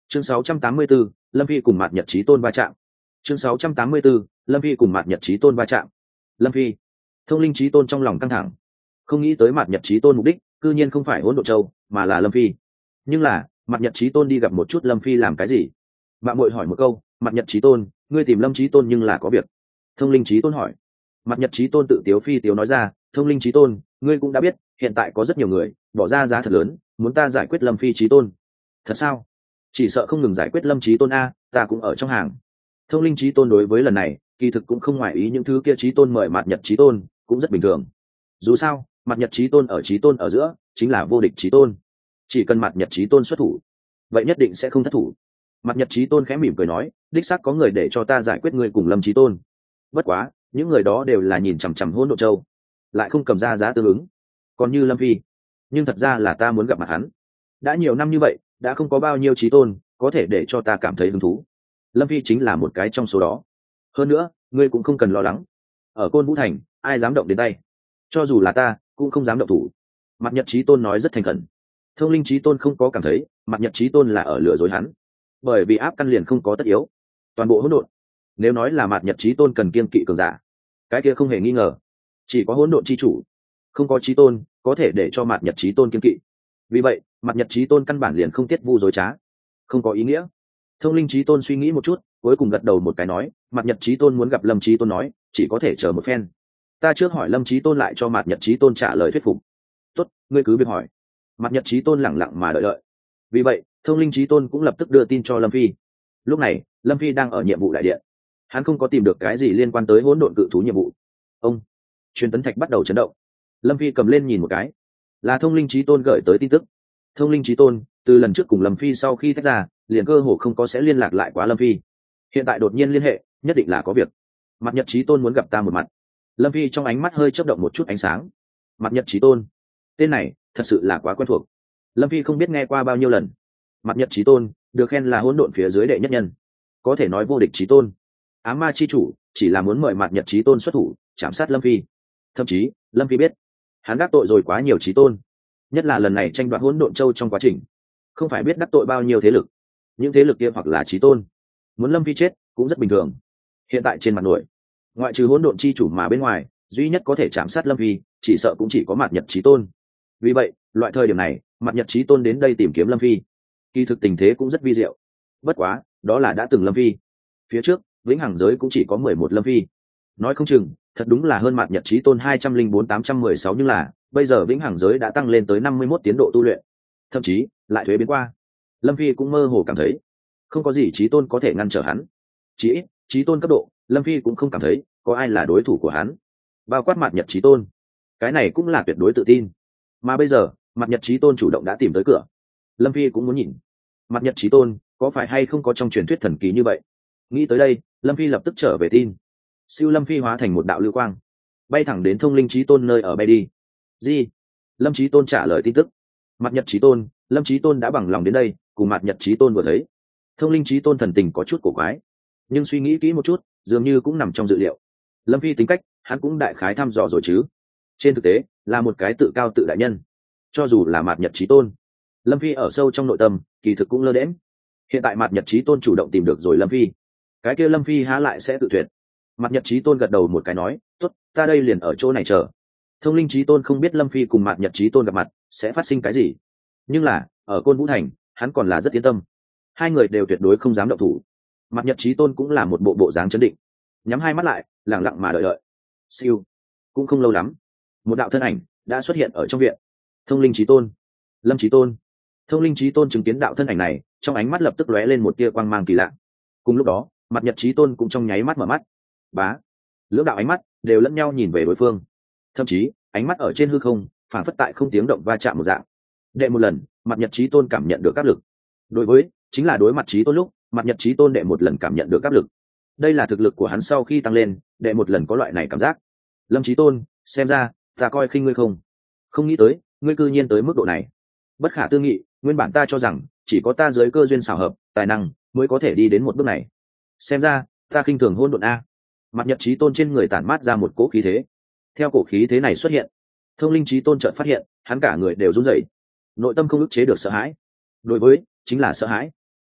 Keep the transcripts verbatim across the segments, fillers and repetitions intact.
chương sáu trăm tám mươi 684, lâm phi cùng mạt nhật chí tôn va chạm. chương sáu trăm tám mươi 684, lâm phi cùng mạt nhật chí tôn va chạm. Lâm phi. Thông linh chí tôn trong lòng căng thẳng, không nghĩ tới mạt nhật chí tôn mục đích cư nhiên không phải hỗn độn châu mà là lâm phi. Nhưng là mạt nhật chí tôn đi gặp một chút lâm phi làm cái gì? Mạng muội hỏi một câu, mạt nhật chí tôn, ngươi tìm lâm chí tôn nhưng là có việc? Thông linh chí tôn hỏi. Mạt nhật chí tôn tự tiếu phi tiếu nói ra, thông linh chí tôn, ngươi cũng đã biết hiện tại có rất nhiều người bỏ ra giá thật lớn muốn ta giải quyết lâm phi chí tôn. Thật sao? Chỉ sợ không ngừng giải quyết lâm chí tôn a, ta cũng ở trong hàng. Thông linh chí tôn đối với lần này kỳ thực cũng không ngoại ý, những thứ kia chí tôn mời mạt nhật chí tôn cũng rất bình thường. Dù sao mạt nhật chí tôn ở chí tôn ở giữa chính là vô địch chí tôn, chỉ cần mạt nhật chí tôn xuất thủ vậy nhất định sẽ không thất thủ. Mạt nhật chí tôn khẽ mỉm cười nói, đích xác có người để cho ta giải quyết ngươi cùng lâm chí tôn, bất quá những người đó đều là nhìn chằm chằm hỗn độn châu lại không cầm ra giá tương ứng. Còn như lâm phi, nhưng thật ra là ta muốn gặp mặt hắn. Đã nhiều năm như vậy đã không có bao nhiêu chí tôn có thể để cho ta cảm thấy hứng thú, lâm phi chính là một cái trong số đó. Hơn nữa ngươi cũng không cần lo lắng, ở côn vũ thành ai dám động đến tay, cho dù là ta cũng không dám động thủ. Mạt nhật chí tôn nói rất thành khẩn. Thông linh chí tôn không có cảm thấy mạt nhật chí tôn là ở lừa dối hắn, bởi vì áp căn liền không có tất yếu. Toàn bộ hỗn độn, nếu nói là mạt nhật chí tôn cần kiên kỵ cường giả, cái kia không hề nghi ngờ chỉ có hỗn độn chi chủ, không có chí tôn có thể để cho mạt nhật chí tôn kiên kỵ. Vì vậy mạt nhật chí tôn căn bản liền không tiết vu dối trá, không có ý nghĩa. Thông linh chí tôn suy nghĩ một chút cuối cùng gật đầu một cái nói, mạt nhật chí tôn muốn gặp lâm chí tôn nói chỉ có thể chờ một phen. Ta trước hỏi lâm chí tôn lại cho mạt nhật chí tôn trả lời thuyết phục. Tốt, ngươi cứ việc hỏi. Mạt nhật chí tôn lẳng lặng mà đợi đợi. Vì vậy thông linh chí tôn cũng lập tức đưa tin cho lâm phi. Lúc này lâm phi đang ở nhiệm vụ đại điện, hắn không có tìm được cái gì liên quan tới hỗn độn cự thú nhiệm vụ. Ông truyền tấn thạch bắt đầu chấn động. Lâm phi cầm lên nhìn một cái, là thông linh chí tôn gửi tới tin tức. Thông linh chí tôn từ lần trước cùng lâm phi sau khi tách ra liền cơ hồ không có sẽ liên lạc lại quá lâm phi, hiện tại đột nhiên liên hệ nhất định là có việc. Mạt nhật chí tôn muốn gặp ta một mặt. Lâm phi trong ánh mắt hơi chớp động một chút ánh sáng. Mạt nhật chí tôn, tên này thật sự là quá quen thuộc. Lâm phi không biết nghe qua bao nhiêu lần. Mạt nhật chí tôn được khen là hỗn độn phía dưới đệ nhất nhân, có thể nói vô địch chí tôn. Ám ma chi chủ chỉ là muốn mời mạt nhật chí tôn xuất thủ chạm sát lâm phi. Thậm chí lâm phi biết hắn đắc tội rồi quá nhiều chí tôn, nhất là lần này tranh đoạt hỗn độn châu trong quá trình không phải biết đắc tội bao nhiêu thế lực. Những thế lực kia hoặc là chí tôn muốn lâm phi chết cũng rất bình thường. Hiện tại trên mặt nổi, ngoại trừ hỗn độn chi chủ mà bên ngoài duy nhất có thể chạm sát lâm phi chỉ sợ cũng chỉ có mạt nhật chí tôn. Vì vậy loại thời điểm này mạt nhật chí tôn đến đây tìm kiếm lâm phi kỳ thực tình thế cũng rất vi diệu. Bất quá đó là đã từng lâm phi, phía trước vĩnh hằng giới cũng chỉ có mười một lâm phi, nói không chừng thật đúng là hơn mạt nhật chí tôn hai trăm linh bốn tám trăm mười sáu, nhưng là bây giờ vĩnh hằng giới đã tăng lên tới năm mươi mốt tiến độ tu luyện, thậm chí lại thuế biến qua. Lâm phi cũng mơ hồ cảm thấy không có gì chí tôn có thể ngăn trở hắn, chỉ ít chí tôn cấp độ lâm phi cũng không cảm thấy có ai là đối thủ của hắn, bao quát mạt nhật chí tôn. Cái này cũng là tuyệt đối tự tin. Mà bây giờ mạt nhật chí tôn chủ động đã tìm tới cửa, lâm phi cũng muốn nhìn mạt nhật chí tôn có phải hay không có trong truyền thuyết thần kỳ như vậy. Nghĩ tới đây lâm phi lập tức trở về tin. Siêu lâm phi hóa thành một đạo lưu quang bay thẳng đến thông linh chí tôn nơi ở bay đi. Gì? Lâm chí tôn trả lời tin tức. Mạt nhật chí tôn, lâm chí tôn đã bằng lòng đến đây cùng mạt nhật chí tôn vừa thấy. Thông linh chí tôn thần tình có chút cổ quái, nhưng suy nghĩ kỹ một chút dường như cũng nằm trong dự liệu. Lâm phi tính cách hắn cũng đại khái thăm dò rồi chứ. Trên thực tế là một cái tự cao tự đại nhân. Cho dù là mạt nhật chí tôn, lâm phi ở sâu trong nội tâm kỳ thực cũng lơ đễnh. Hiện tại mạt nhật chí tôn chủ động tìm được rồi lâm phi, cái kia lâm phi há lại sẽ tự tuyệt. Mạt nhật chí tôn gật đầu một cái nói, tốt, ta đây liền ở chỗ này chờ. Thông linh chí tôn không biết lâm phi cùng mạt nhật chí tôn gặp mặt sẽ phát sinh cái gì, nhưng là ở côn vũ thành hắn còn là rất yên tâm, hai người đều tuyệt đối không dám động thủ. Mạt nhật chí tôn cũng là một bộ bộ dáng chấn định, nhắm hai mắt lại lẳng lặng mà đợi đợi. Siêu cũng không lâu lắm, một đạo thân ảnh đã xuất hiện ở trong viện. Thông linh chí tôn, lâm chí tôn. Thông linh chí tôn chứng kiến đạo thân ảnh này trong ánh mắt lập tức lóe lên một tia quang mang kỳ lạ. Cùng lúc đó mạt nhật chí tôn cũng trong nháy mắt mở mắt. Bá, lưỡng đạo ánh mắt đều lẫn nhau nhìn về đối phương, thậm chí ánh mắt ở trên hư không phản phất tại không tiếng động va chạm một dạng. Đệ một lần mạt nhật chí tôn cảm nhận được áp lực, đối với chính là đối mặt chí tôn lúc mạt nhật chí tôn đệ một lần cảm nhận được áp lực. Đây là thực lực của hắn sau khi tăng lên đệ một lần có loại này cảm giác. Lâm chí tôn, xem ra ta coi khinh ngươi không không nghĩ tới ngươi cư nhiên tới mức độ này, bất khả tư nghị. Nguyên bản ta cho rằng chỉ có ta dưới cơ duyên xảo hợp tài năng mới có thể đi đến một bước này, xem ra ta khinh thường hôn độn a. Mạt nhật chí tôn trên người tản mát ra một cỗ khí thế. Theo cổ khí thế này xuất hiện, thông linh chí tôn chợt phát hiện hắn cả người đều run rẩy, nội tâm không ức chế được sợ hãi. Đối với chính là sợ hãi.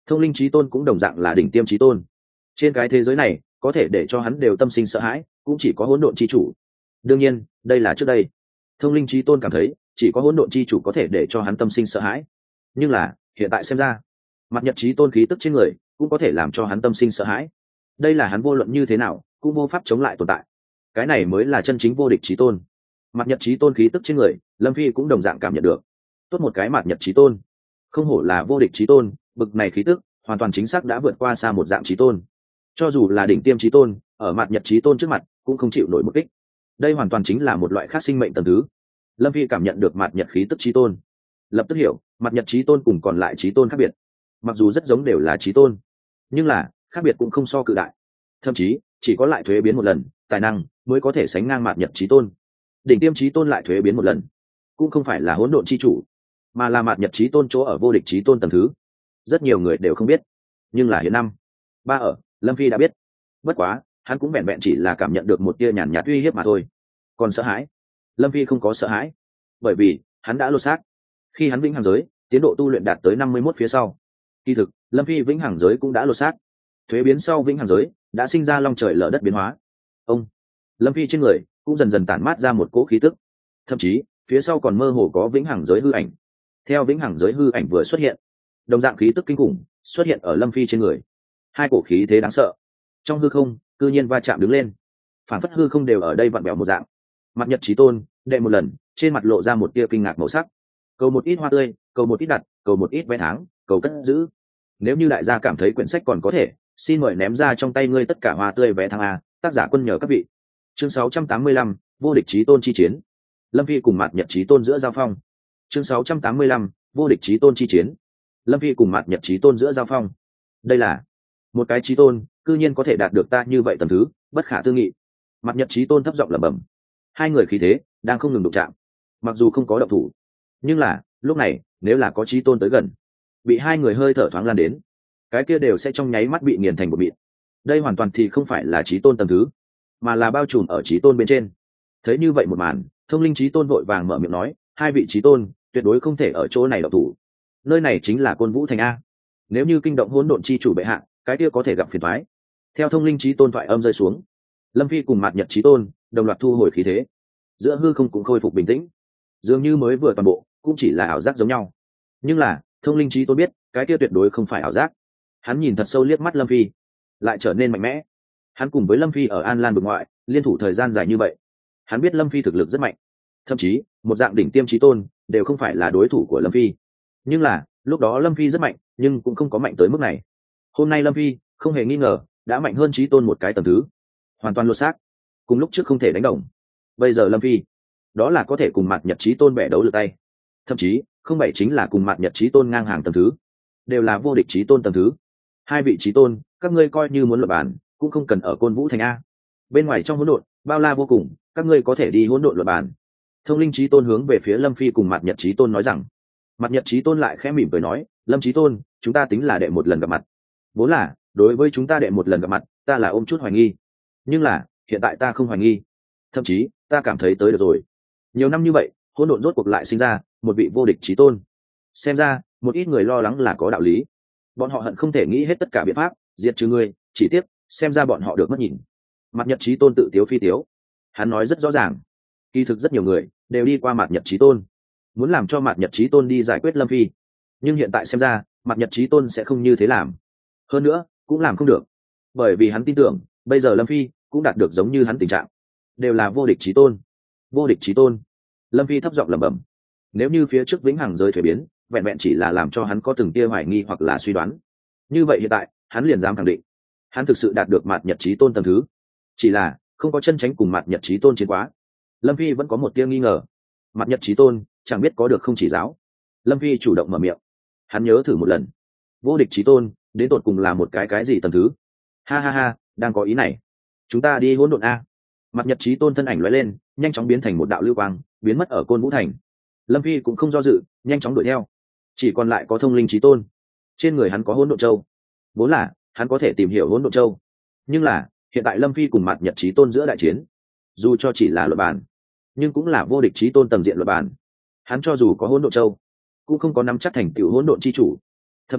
thông linh trí tôn cũng đồng dạng là đỉnh tiêm trí tôn. Trên cái thế giới này có thể để cho hắn đều tâm sinh sợ hãi cũng chỉ có hỗn độn chi chủ. Đương nhiên đây là trước đây thông linh trí tôn cảm thấy chỉ có hỗn độn chi chủ có thể để cho hắn tâm sinh sợ hãi, nhưng là hiện tại xem ra mặt nhật trí tôn khí tức trên người cũng có thể làm cho hắn tâm sinh sợ hãi. Đây là hắn vô luận như thế nào cũng vô pháp chống lại tồn tại. Cái này mới là chân chính vô địch trí tôn. Mặt nhật trí tôn khí tức trên người Lâm Phi cũng đồng dạng cảm nhận được. Tốt một cái mặt nhật trí tôn, không hổ là vô địch trí tôn, bực này khí tức hoàn toàn chính xác đã vượt qua xa một dạng trí tôn. Cho dù là đỉnh tiêm trí tôn ở mặt nhật trí tôn trước mặt cũng không chịu nổi một kích. Đây hoàn toàn chính là một loại khác sinh mệnh tầng thứ. Lâm Phi cảm nhận được mặt nhật khí tức trí tôn, lập tức hiểu mặt nhật trí tôn cùng còn lại trí tôn khác biệt. Mặc dù rất giống đều là trí tôn, nhưng là khác biệt cũng không so cự đại. Thậm chí chỉ có lại thuế biến một lần tài năng mới có thể sánh ngang mặt nhật trí tôn. Đỉnh tiêm trí tôn lại thuế biến một lần cũng không phải là hỗn độn chi chủ, mà là mặt nhật trí tôn chỗ ở vô địch trí tôn tầng thứ. Rất nhiều người đều không biết, nhưng là hiện năm ba ở Lâm Phi đã biết. Bất quá hắn cũng vẹn vẹn chỉ là cảm nhận được một tia nhàn nhạt uy hiếp mà thôi. Còn sợ hãi, Lâm Phi không có sợ hãi, bởi vì hắn đã lột xác. Khi hắn vĩnh hằng giới tiến độ tu luyện đạt tới năm mươi mốt phía sau, kỳ thực Lâm Phi vĩnh hằng giới cũng đã lột xác. Thuế biến sau vĩnh hằng giới đã sinh ra long trời lở đất biến hóa. Ông Lâm Phi trên người cũng dần dần tản mát ra một cỗ khí tức, thậm chí phía sau còn mơ hồ có vĩnh hằng giới hư ảnh. Theo vĩnh hằng giới hư ảnh vừa xuất hiện, đồng dạng khí tức kinh khủng xuất hiện ở Lâm Phi trên người. Hai cổ khí thế đáng sợ trong hư không cư nhiên va chạm đứng lên, phản phất hư không đều ở đây vặn vẹo một dạng. Mặt nhật trí tôn đệ một lần trên mặt lộ ra một tia kinh ngạc màu sắc. Cầu một ít hoa tươi, cầu một ít đặt, cầu một ít vé tháng, cầu cất giữ. Nếu như đại gia cảm thấy quyển sách còn có thể, xin mời ném ra trong tay ngươi tất cả hoa tươi vé tháng a. Tác giả quân nhờ các vị. Chương sáu trăm tám mươi lăm, vô địch trí tôn chi chiến. Lâm Phi cùng Mạt Nhật trí tôn giữa giao phong. Chương sáu trăm tám mươi lăm, vô địch trí tôn chi chiến. Lâm Phi cùng Mạt Nhật trí tôn giữa giao phong. Đây là một cái trí tôn cư nhiên có thể đạt được ta như vậy tầm thứ, bất khả tư nghị. Mạt Nhật trí tôn thấp giọng lẩm bẩm. Hai người khí thế đang không ngừng đụng chạm, mặc dù không có động thủ, nhưng là lúc này nếu là có trí tôn tới gần, bị hai người hơi thở thoáng lan đến, cái kia đều sẽ trong nháy mắt bị nghiền thành một mịn. Đây hoàn toàn thì không phải là trí tôn tầm thứ, mà là bao trùm ở trí tôn bên trên. Thấy như vậy một màn, thông linh trí tôn vội vàng mở miệng nói, hai vị trí tôn tuyệt đối không thể ở chỗ này động thủ. Nơi này chính là Côn Vũ Thành a, nếu như kinh động hỗn độn chi chủ bệ hạ, cái kia có thể gặp phiền toái. Theo thông linh trí tôn thoại âm rơi xuống, Lâm Phi cùng Mạt Nhật trí tôn đồng loạt thu hồi khí thế, giữa hư không cũng khôi phục bình tĩnh, dường như mới vừa toàn bộ cũng chỉ là ảo giác giống nhau. Nhưng là thông linh trí tôn biết cái kia tuyệt đối không phải ảo giác. Hắn nhìn thật sâu liếc mắt Lâm Phi, lại trở nên mạnh mẽ. Hắn cùng với Lâm Phi ở An Lan vực ngoại liên thủ thời gian dài như vậy, hắn biết Lâm Phi thực lực rất mạnh, thậm chí một dạng đỉnh tiêm trí tôn đều không phải là đối thủ của Lâm Phi. Nhưng là lúc đó Lâm Phi rất mạnh, nhưng cũng không có mạnh tới mức này. Hôm nay Lâm Phi không hề nghi ngờ đã mạnh hơn trí tôn một cái tầng thứ, hoàn toàn lột xác, cùng lúc trước không thể đánh đồng. Bây giờ Lâm Phi đó là có thể cùng Mạt Nhật trí tôn bẻ đấu lượt tay, thậm chí không bảy chính là cùng Mạt Nhật trí tôn ngang hàng tầng thứ, đều là vô địch trí tôn tầng thứ. Hai vị trí tôn các ngươi coi như muốn luận bàn cũng không cần ở Côn Vũ Thành a. Bên ngoài trong hỗn độn bao la vô cùng, các ngươi có thể đi hỗn độn luận bàn. Thông linh trí tôn hướng về phía Lâm Phi cùng Mạt Nhật trí tôn nói rằng. Mạt Nhật trí tôn lại khẽ mỉm cười nói, Lâm trí tôn, chúng ta tính là đệ một lần gặp mặt. Vốn là đối với chúng ta đệ một lần gặp mặt, ta là ôm chút hoài nghi, nhưng là hiện tại ta không hoài nghi, thậm chí ta cảm thấy tới được rồi. Nhiều năm như vậy, hỗn độn rốt cuộc lại sinh ra một vị vô địch trí tôn. Xem ra một ít người lo lắng là có đạo lý, bọn họ hận không thể nghĩ hết tất cả biện pháp diệt trừ ngươi, chỉ tiếc xem ra bọn họ được mất nhìn. Mạt Nhật trí tôn tự tiếu phi tiếu, hắn nói rất rõ ràng, kỳ thực rất nhiều người đều đi qua Mạt Nhật trí tôn, muốn làm cho Mạt Nhật trí tôn đi giải quyết Lâm Phi, nhưng hiện tại xem ra Mạt Nhật trí tôn sẽ không như thế làm, hơn nữa cũng làm không được, bởi vì hắn tin tưởng bây giờ Lâm Phi cũng đạt được giống như hắn tình trạng, đều là vô địch trí tôn. Vô địch trí tôn, Lâm Phi thấp giọng lẩm bẩm. Nếu như phía trước vĩnh hằng giới thuế biến vẹn vẹn chỉ là làm cho hắn có từng tia hoài nghi hoặc là suy đoán, như vậy hiện tại hắn liền dám khẳng định hắn thực sự đạt được Mạt Nhật trí tôn tầng thứ, chỉ là không có chân tránh cùng Mạt Nhật trí tôn chiến quá. Lâm Phi vẫn có một tia nghi ngờ, Mạt Nhật trí tôn chẳng biết có được không chỉ giáo. Lâm Phi chủ động mở miệng, hắn nhớ thử một lần, vô địch trí tôn đến tột cùng là một cái cái gì tầng thứ. Ha ha ha, đang có ý này, chúng ta đi hỗn độn a. Mạt Nhật trí tôn thân ảnh lóe lên, nhanh chóng biến thành một đạo lưu quang, biến mất ở Côn Vũ Thành. Lâm Phi cũng không do dự, nhanh chóng đuổi theo. Chỉ còn lại có thông linh trí tôn, trên người hắn có hỗn độn châu, vốn là hắn có thể tìm hiểu hỗn độn châu, nhưng là hiện tại Lâm Phi cùng Mạt Nhật trí tôn giữa đại chiến, dù cho chỉ là luận bàn, nhưng cũng là vô địch trí tôn tầng diện luận bàn. Hắn cho dù có hỗn độn châu cũng không có nắm chắc thành tựu hỗn độn chi chủ, thậm chí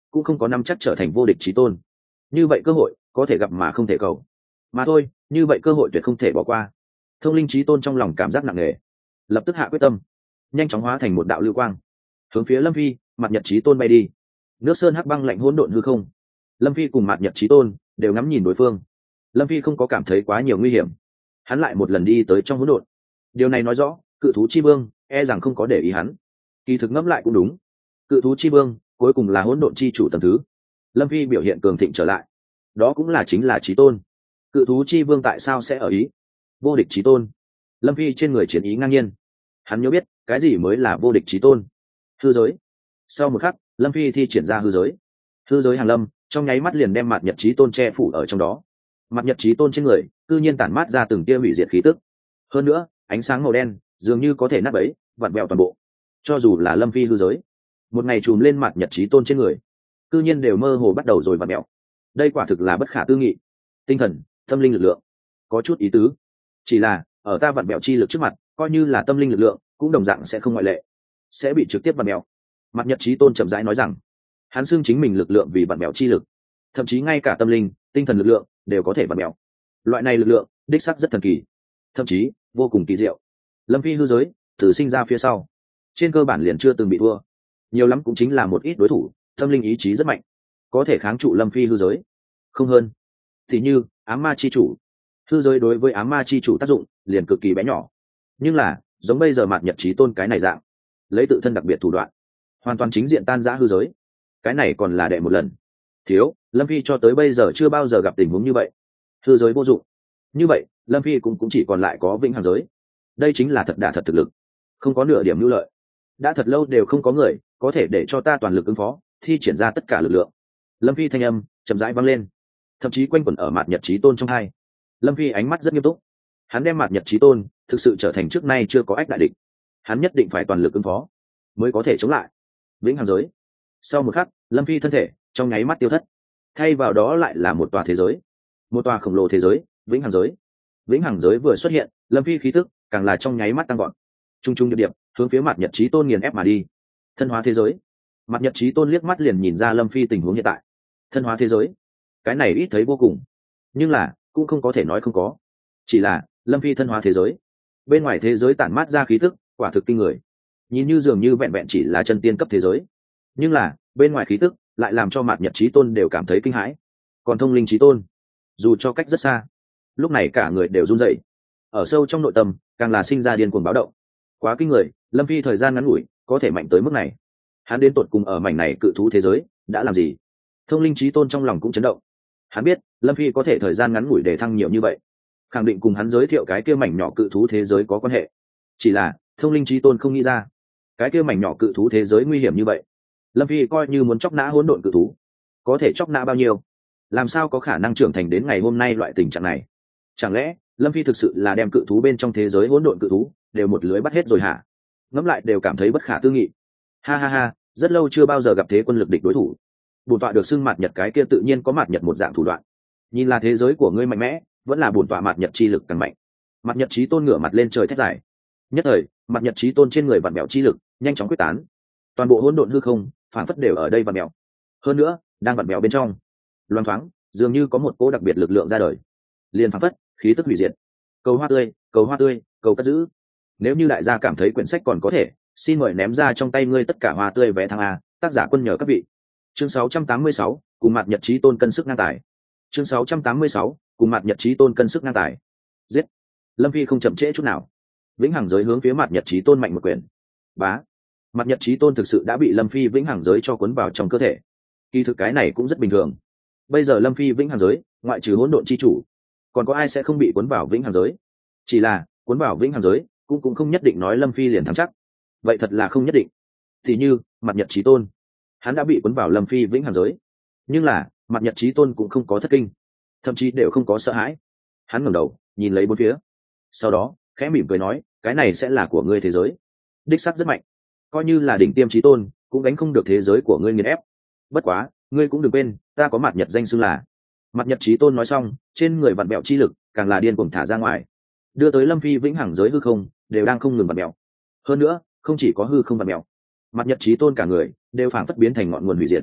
cũng không có năm chắc trở thành vô địch chí tôn. Như vậy cơ hội có thể gặp mà không thể cầu, mà thôi, như vậy cơ hội tuyệt không thể bỏ qua. Thông linh chí tôn trong lòng cảm giác nặng nề, lập tức hạ quyết tâm, nhanh chóng hóa thành một đạo lưu quang, hướng phía Lâm Phi, Mạt Nhật chí tôn bay đi. Nước sơn hắc băng lạnh hỗn độn hư không, Lâm Phi cùng Mạt Nhật chí tôn đều ngắm nhìn đối phương. Lâm Phi không có cảm thấy quá nhiều nguy hiểm, hắn lại một lần đi tới trong hỗn độn. Điều này nói rõ cự thú chi vương e rằng không có để ý hắn. Kỳ thực ngẫm lại cũng đúng, cự thú chi vương cuối cùng là hỗn độn chi chủ tầng thứ. Lâm Phi biểu hiện cường thịnh trở lại, đó cũng là chính là chí tôn. Cự thú chi vương tại sao sẽ ở ý vô địch chí tôn? Lâm Phi trên người chiến ý ngang nhiên, hắn nhớ biết cái gì mới là vô địch chí tôn. Hư giới. Sau một khắc, Lâm Phi thi triển ra hư giới. Hư giới hàng lâm trong nháy mắt liền đem Mạt Nhật chí tôn che phủ ở trong đó. Mạt Nhật chí tôn trên người cư nhiên tản mát ra từng tia hủy diệt khí tức, hơn nữa ánh sáng màu đen dường như có thể nát bấy vặn vẹo toàn bộ. Cho dù là Lâm Phi hư giới một ngày trùm lên Mạt Nhật chí tôn trên người, cư nhiên đều mơ hồ bắt đầu rồi vặn vẹo. Đây quả thực là bất khả tư nghị. Tinh thần, tâm linh lực lượng có chút ý tứ, chỉ là ở ta vặn vẹo chi lực trước mặt, coi như là tâm linh lực lượng cũng đồng dạng sẽ không ngoại lệ, sẽ bị trực tiếp vặn vẹo. Mạt Nhật chí tôn chậm rãi nói rằng, hắn xưng chính mình lực lượng vì vặn vẹo chi lực, thậm chí ngay cả tâm linh, tinh thần lực lượng đều có thể vặn vẹo. Loại này lực lượng đích sắc rất thần kỳ, thậm chí vô cùng kỳ diệu. Lâm Phi hư giới từ sinh ra phía sau, trên cơ bản liền chưa từng bị thua, nhiều lắm cũng chính là một ít đối thủ tâm linh ý chí rất mạnh, có thể kháng trụ Lâm Phi hư giới, không hơn. Thì như ám ma chi chủ, hư giới đối với ám ma chi chủ tác dụng liền cực kỳ bé nhỏ, nhưng là giống bây giờ Mạt Nhật chí tôn cái này dạng, lấy tự thân đặc biệt thủ đoạn hoàn toàn chính diện tan rã hư giới, cái này còn là đệ một lần. Thiếu, Lâm Phi cho tới bây giờ chưa bao giờ gặp tình huống như vậy. Hư giới vô dụng, như vậy Lâm Phi cũng, cũng chỉ còn lại có vĩnh hằng giới. Đây chính là thật đả thật thực lực, không có nửa điểm lưu lợi. Đã thật lâu đều không có người có thể để cho ta toàn lực ứng phó, thi triển ra tất cả lực lượng. Lâm Phi thanh âm chậm rãi vang lên, thậm chí quanh quẩn ở Mạt Nhật chí tôn trong hai. Lâm Phi ánh mắt rất nghiêm túc, hắn đem Mạt Nhật chí tôn thực sự trở thành trước nay chưa có ách đại địch, hắn nhất định phải toàn lực ứng phó mới có thể chống lại vĩnh hằng giới. Sau một khắc, Lâm Phi thân thể trong nháy mắt tiêu thất, thay vào đó lại là một tòa thế giới, một tòa khổng lồ thế giới, vĩnh hằng giới. Vĩnh hằng giới vừa xuất hiện, Lâm Phi khí tức càng là trong nháy mắt tăng gọn, trung trung điệp điệp hướng phía Mạt Nhật chí tôn nghiền ép mà đi. Thân hóa thế giới. Mạt Nhật chí tôn liếc mắt liền nhìn ra Lâm Phi tình huống hiện tại. Thân hóa thế giới, cái này ít thấy vô cùng, nhưng là cũng không có thể nói không có. Chỉ là Lâm Phi thân hóa thế giới, bên ngoài thế giới tản mát ra khí tức quả thực kinh người, nhìn như dường như vẹn vẹn chỉ là chân tiên cấp thế giới, nhưng là bên ngoài khí tức lại làm cho Mạt Nhật chí tôn đều cảm thấy kinh hãi. Còn thông linh chí tôn, dù cho cách rất xa, lúc này cả người đều run rẩy, ở sâu trong nội tâm càng là sinh ra điên cuồng báo động. Quá kinh người, Lâm Phi thời gian ngắn ngủi có thể mạnh tới mức này, hắn đến tột cùng ở mảnh này cự thú thế giới đã làm gì? Thông linh chí tôn trong lòng cũng chấn động, hắn biết Lâm Phi có thể thời gian ngắn ngủi để thăng nhiều như vậy, khẳng định cùng hắn giới thiệu cái kia mảnh nhỏ cự thú thế giới có quan hệ. Chỉ là thông linh chí tôn không nghĩ ra, cái kia mảnh nhỏ cự thú thế giới nguy hiểm như vậy. Lâm Phi coi như muốn chóc nã hỗn độn cự thú, có thể chóc nã bao nhiêu? Làm sao có khả năng trưởng thành đến ngày hôm nay loại tình trạng này? Chẳng lẽ Lâm Phi thực sự là đem cự thú bên trong thế giới hỗn độn cự thú đều một lưới bắt hết rồi hả? Ngẫm lại đều cảm thấy bất khả tư nghị. Ha ha ha, rất lâu chưa bao giờ gặp thế quân lực địch đối thủ. Bổn tọa được xưng Mạt Nhật cái kia tự nhiên có Mạt Nhật một dạng thủ đoạn. Nhìn là thế giới của ngươi mạnh mẽ, vẫn là bổn tọa Mạt Nhật chi lực càng mạnh. Mạt Nhật chí tôn ngửa mặt lên trời thét dài. Nhất thời, Mạt Nhật chí tôn trên người vặn bẹo chi lực nhanh chóng quyết tán, toàn bộ hỗn độn hư không phản phất đều ở đây vặn bẹo. Hơn nữa, đang vặn bẹo bên trong, loáng thoáng dường như có một cỗ đặc biệt lực lượng ra đời, liền phản phất khí tức hủy diệt. Cầu hoa tươi, cầu hoa tươi, cầu cất giữ. Nếu như đại gia cảm thấy quyển sách còn có thể, xin mời ném ra trong tay ngươi tất cả hoa tươi vé thăng a. Tác giả Quân nhờ các vị. Chương sáu trăm tám mươi sáu, cùng Mạt Nhật chí tôn cân sức ngang tài. Chương sáu trăm tám mươi sáu, cùng Mạt Nhật chí tôn cân sức ngang tài. Giết. Lâm Phi không chậm trễ chút nào, vĩnh hằng giới hướng phía Mạt Nhật chí tôn mạnh một quyền. Bá. Mạt Nhật chí tôn thực sự đã bị Lâm Phi vĩnh hằng giới cho cuốn vào trong cơ thể. Kỳ thực cái này cũng rất bình thường. Bây giờ Lâm Phi vĩnh hằng giới, ngoại trừ hỗn độn chi chủ, còn có ai sẽ không bị cuốn vào vĩnh hằng giới? Chỉ là cuốn vào vĩnh hằng giới cũng cũng không nhất định nói Lâm Phi liền thắng chắc. Vậy thật là không nhất định. Thì như Mạt Nhật chí tôn, hắn đã bị cuốn vào Lâm Phi vĩnh hằng giới, nhưng là Mạt Nhật chí tôn cũng không có thất kinh, thậm chí đều không có sợ hãi. Hắn ngẩng đầu nhìn lấy bốn phía, sau đó khẽ mỉm cười nói, cái này sẽ là của ngươi thế giới, đích sắc rất mạnh, coi như là đỉnh tiêm chí tôn cũng gánh không được thế giới của ngươi nghiền ép. Bất quá ngươi cũng đừng quên, ta có Mạt Nhật danh xưng là. Mạt Nhật chí tôn nói xong, trên người vặn bẹo chi lực càng là điên cuồng thả ra ngoài, đưa tới Lâm Phi vĩnh hằng giới hư không đều đang không ngừng vặn bẹo. Hơn nữa, không chỉ có hư không vặn bẹo, Mạt Nhật chí tôn cả người đều phảng phất biến thành ngọn nguồn hủy diệt.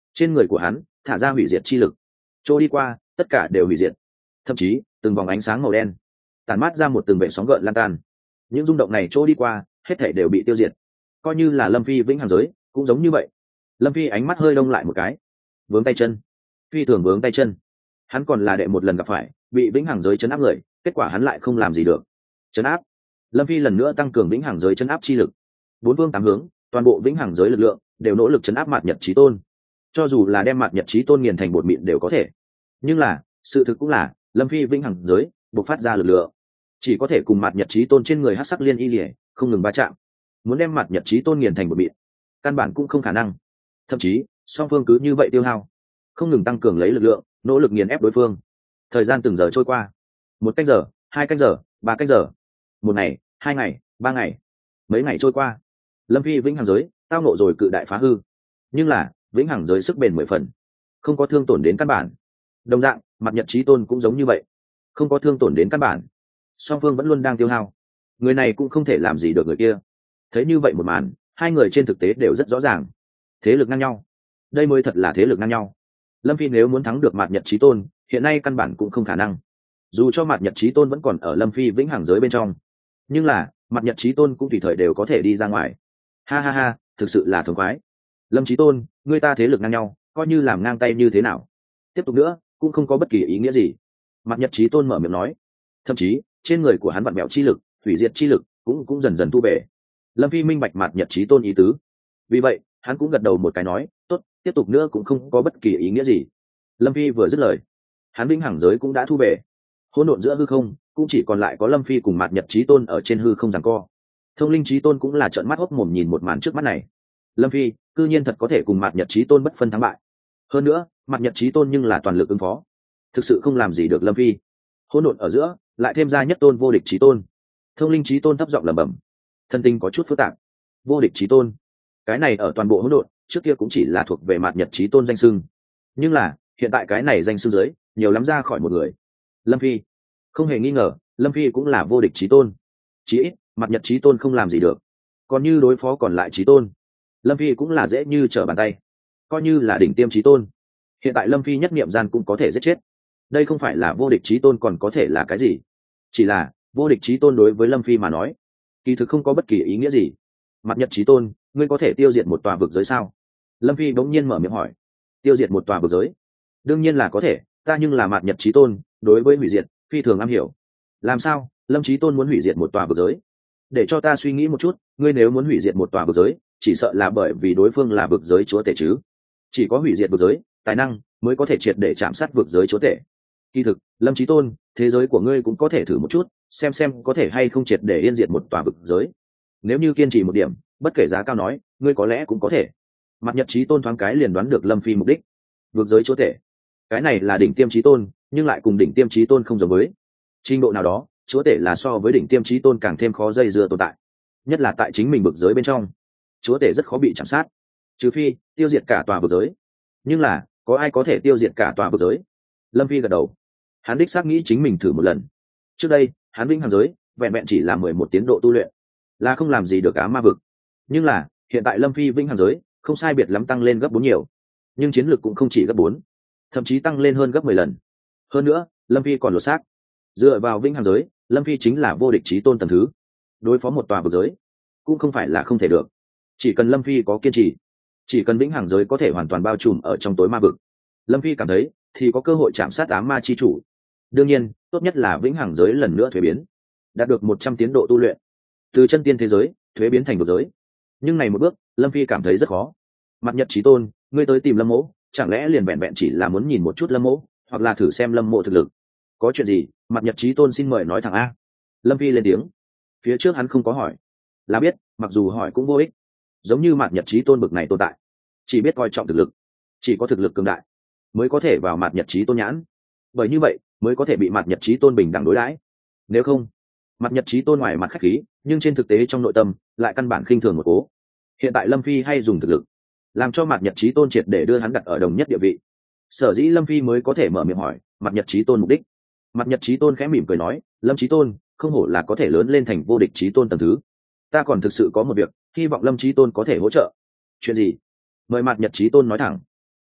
trên người của hắn thả ra hủy diệt chi lực, chỗ đi qua tất cả đều hủy diệt, thậm chí từng vòng ánh sáng màu đen tàn mát ra một từng vệ sóng gợn lan tan. Những rung động này chỗ đi qua hết thể đều bị tiêu diệt, coi như là lâm phi vĩnh hằng giới cũng giống như vậy. Lâm phi ánh mắt hơi đông lại một cái, vướng tay chân, phi thường vướng tay chân. Hắn còn là đệ một lần gặp phải bị vĩnh hằng giới chấn áp người, kết quả hắn lại không làm gì được. Chấn áp. Lâm phi lần nữa tăng cường vĩnh hằng giới chấn áp chi lực, bốn phương tám hướng toàn bộ vĩnh hằng giới lực lượng đều nỗ lực chấn áp mạt nhật chí tôn. Cho dù là đem mạt nhật chí tôn nghiền thành bột mịn đều có thể, nhưng là sự thực cũng là lâm phi vĩnh hằng giới bộc phát ra lực lượng chỉ có thể cùng mạt nhật chí tôn trên người hắc sắc liên y lìa không ngừng va chạm. Muốn đem mạt nhật chí tôn nghiền thành bột mịn căn bản cũng không khả năng. Thậm chí song phương cứ như vậy tiêu hao, không ngừng tăng cường lấy lực lượng, nỗ lực nghiền ép đối phương. Thời gian từng giờ trôi qua, một canh giờ, hai canh giờ, ba canh giờ, một ngày, hai ngày, ba ngày, mấy ngày trôi qua. Lâm phi vĩnh hằng giới tao nộ rồi cự đại phá hư, nhưng là vĩnh hằng giới sức bền mười phần, không có thương tổn đến căn bản. Đồng dạng mạt nhật chí tôn cũng giống như vậy, không có thương tổn đến căn bản. Song phương vẫn luôn đang tiêu hao, người này cũng không thể làm gì được người kia. Thấy như vậy một màn, hai người trên thực tế đều rất rõ ràng, thế lực ngang nhau, đây mới thật là thế lực ngang nhau. Lâm phi nếu muốn thắng được mạt nhật chí tôn, hiện nay căn bản cũng không khả năng. Dù cho mạt nhật chí tôn vẫn còn ở lâm phi vĩnh hằng giới bên trong, nhưng là mạt nhật chí tôn cũng tùy thời đều có thể đi ra ngoài. Ha ha ha, thực sự là thống khoái. Lâm chí tôn, người ta thế lực ngang nhau, coi như làm ngang tay như thế nào, tiếp tục nữa cũng không có bất kỳ ý nghĩa gì. Mạt nhật chí tôn mở miệng nói, thậm chí trên người của hắn vặn bẹo chi lực, hủy diệt chi lực cũng cũng dần dần thu về. Lâm phi minh bạch mạt nhật chí tôn ý tứ, vì vậy hắn cũng gật đầu một cái nói, tốt, tiếp tục nữa cũng không có bất kỳ ý nghĩa gì. Lâm phi vừa dứt lời, hắn vĩnh hằng giới cũng đã thu về. Hỗn độn giữa hư không cũng chỉ còn lại có lâm phi cùng mạt nhật chí tôn ở trên hư không giằng co. Thông linh chí tôn cũng là trợn mắt hốc mồm nhìn một màn trước mắt này. Lâm phi cư nhiên thật có thể cùng mạt nhật chí tôn bất phân thắng bại, hơn nữa mạt nhật chí tôn nhưng là toàn lực ứng phó, thực sự không làm gì được lâm phi. Hỗn độn ở giữa lại thêm ra nhất tôn vô địch chí tôn. Thông linh chí tôn thấp giọng lẩm bẩm, thân tinh có chút phức tạp. Vô địch chí tôn, cái này ở toàn bộ hỗn độn trước kia cũng chỉ là thuộc về mạt nhật chí tôn danh xưng, nhưng là hiện tại cái này danh xưng dưới nhiều lắm ra khỏi một người. Lâm phi không hề nghi ngờ, lâm phi cũng là vô địch chí tôn, chí ít mạt nhật chí tôn không làm gì được. Còn như đối phó còn lại chí tôn, lâm phi cũng là dễ như trở bàn tay. Coi như là đỉnh tiêm chí tôn, hiện tại lâm phi nhất niệm gian cũng có thể giết chết. Đây không phải là vô địch chí tôn còn có thể là cái gì, chỉ là vô địch chí tôn đối với lâm phi mà nói kỳ thực không có bất kỳ ý nghĩa gì. Mạt nhật chí tôn, ngươi có thể tiêu diệt một tòa vực giới sao? Lâm phi bỗng nhiên mở miệng hỏi. Tiêu diệt một tòa vực giới? Đương nhiên là có thể, ta nhưng là mạt nhật chí tôn, đối với hủy diệt phi thường am hiểu. Làm sao lâm chí tôn muốn hủy diệt một tòa vực giới? Để cho ta suy nghĩ một chút, ngươi nếu muốn hủy diệt một tòa vực giới, chỉ sợ là bởi vì đối phương là vực giới chúa tể chứ. Chỉ có hủy diệt vực giới tài năng mới có thể triệt để chạm sát vực giới chúa tể. Kỳ thực lâm chí tôn, thế giới của ngươi cũng có thể thử một chút, xem xem có thể hay không triệt để yên diệt một tòa vực giới. Nếu như kiên trì một điểm, bất kể giá cao nói, ngươi có lẽ cũng có thể. Mạt nhật chí tôn thoáng cái liền đoán được lâm phi mục đích. Vực giới chúa tể, cái này là đỉnh tiêm chí tôn, nhưng lại cùng đỉnh tiêm chí tôn không giống với. Trình độ nào đó, chúa tể là so với đỉnh tiêm chí tôn càng thêm khó dây dưa tồn tại, nhất là tại chính mình vực giới bên trong, chúa tể rất khó bị chạm sát, trừ phi tiêu diệt cả tòa vực giới. Nhưng là có ai có thể tiêu diệt cả tòa vực giới? Lâm phi gật đầu, hắn đích xác nghĩ chính mình thử một lần. Trước đây hắn vĩnh hằng giới vẹn vẹn chỉ là mười một tiến độ tu luyện, là không làm gì được ám ma vực. Nhưng là hiện tại lâm phi vĩnh hằng giới không sai biệt lắm tăng lên gấp bốn nhiều, nhưng chiến lược cũng không chỉ gấp bốn, thậm chí tăng lên hơn gấp mười lần. Hơn nữa lâm phi còn lột xác, dựa vào vĩnh hằng giới, lâm phi chính là vô địch chí tôn tầng thứ. Đối phó một tòa vực giới cũng không phải là không thể được, chỉ cần lâm phi có kiên trì, chỉ cần vĩnh hằng giới có thể hoàn toàn bao trùm ở trong tối ma vực, lâm phi cảm thấy thì có cơ hội chạm sát ám ma chi chủ. Đương nhiên tốt nhất là vĩnh hằng giới lần nữa thuế biến, đạt được một trăm tiến độ tu luyện, từ chân tiên thế giới thuế biến thành vực giới. Nhưng này một bước lâm phi cảm thấy rất khó. Mạt nhật chí tôn, ngươi tới tìm lâm mỗ, chẳng lẽ liền vẹn vẹn chỉ là muốn nhìn một chút lâm mỗ, hoặc là thử xem lâm mỗ thực lực? Có chuyện gì? Mạt nhật chí tôn xin mời nói thẳng a. Lâm phi lên tiếng. Phía trước hắn không có hỏi, là biết mặc dù hỏi cũng vô ích. Giống như mạt nhật chí tôn bực này tồn tại, chỉ biết coi trọng thực lực, chỉ có thực lực cường đại mới có thể vào mạt nhật chí tôn nhãn, bởi như vậy mới có thể bị mạt nhật chí tôn bình đẳng đối đãi. Nếu không, mạt nhật chí tôn ngoài mặt khách khí, nhưng trên thực tế trong nội tâm lại căn bản khinh thường một cố. Hiện tại lâm phi hay dùng thực lực làm cho mạt nhật chí tôn triệt để đưa hắn đặt ở đồng nhất địa vị, sở dĩ lâm phi mới có thể mở miệng hỏi mạt nhật chí tôn mục đích. Mạt nhật chí tôn khẽ mỉm cười nói, lâm chí tôn không hổ là có thể lớn lên thành vô địch chí tôn tầng thứ, ta còn thực sự có một việc hy vọng lâm chí tôn có thể hỗ trợ. Chuyện gì? Mời mạt nhật chí tôn nói thẳng.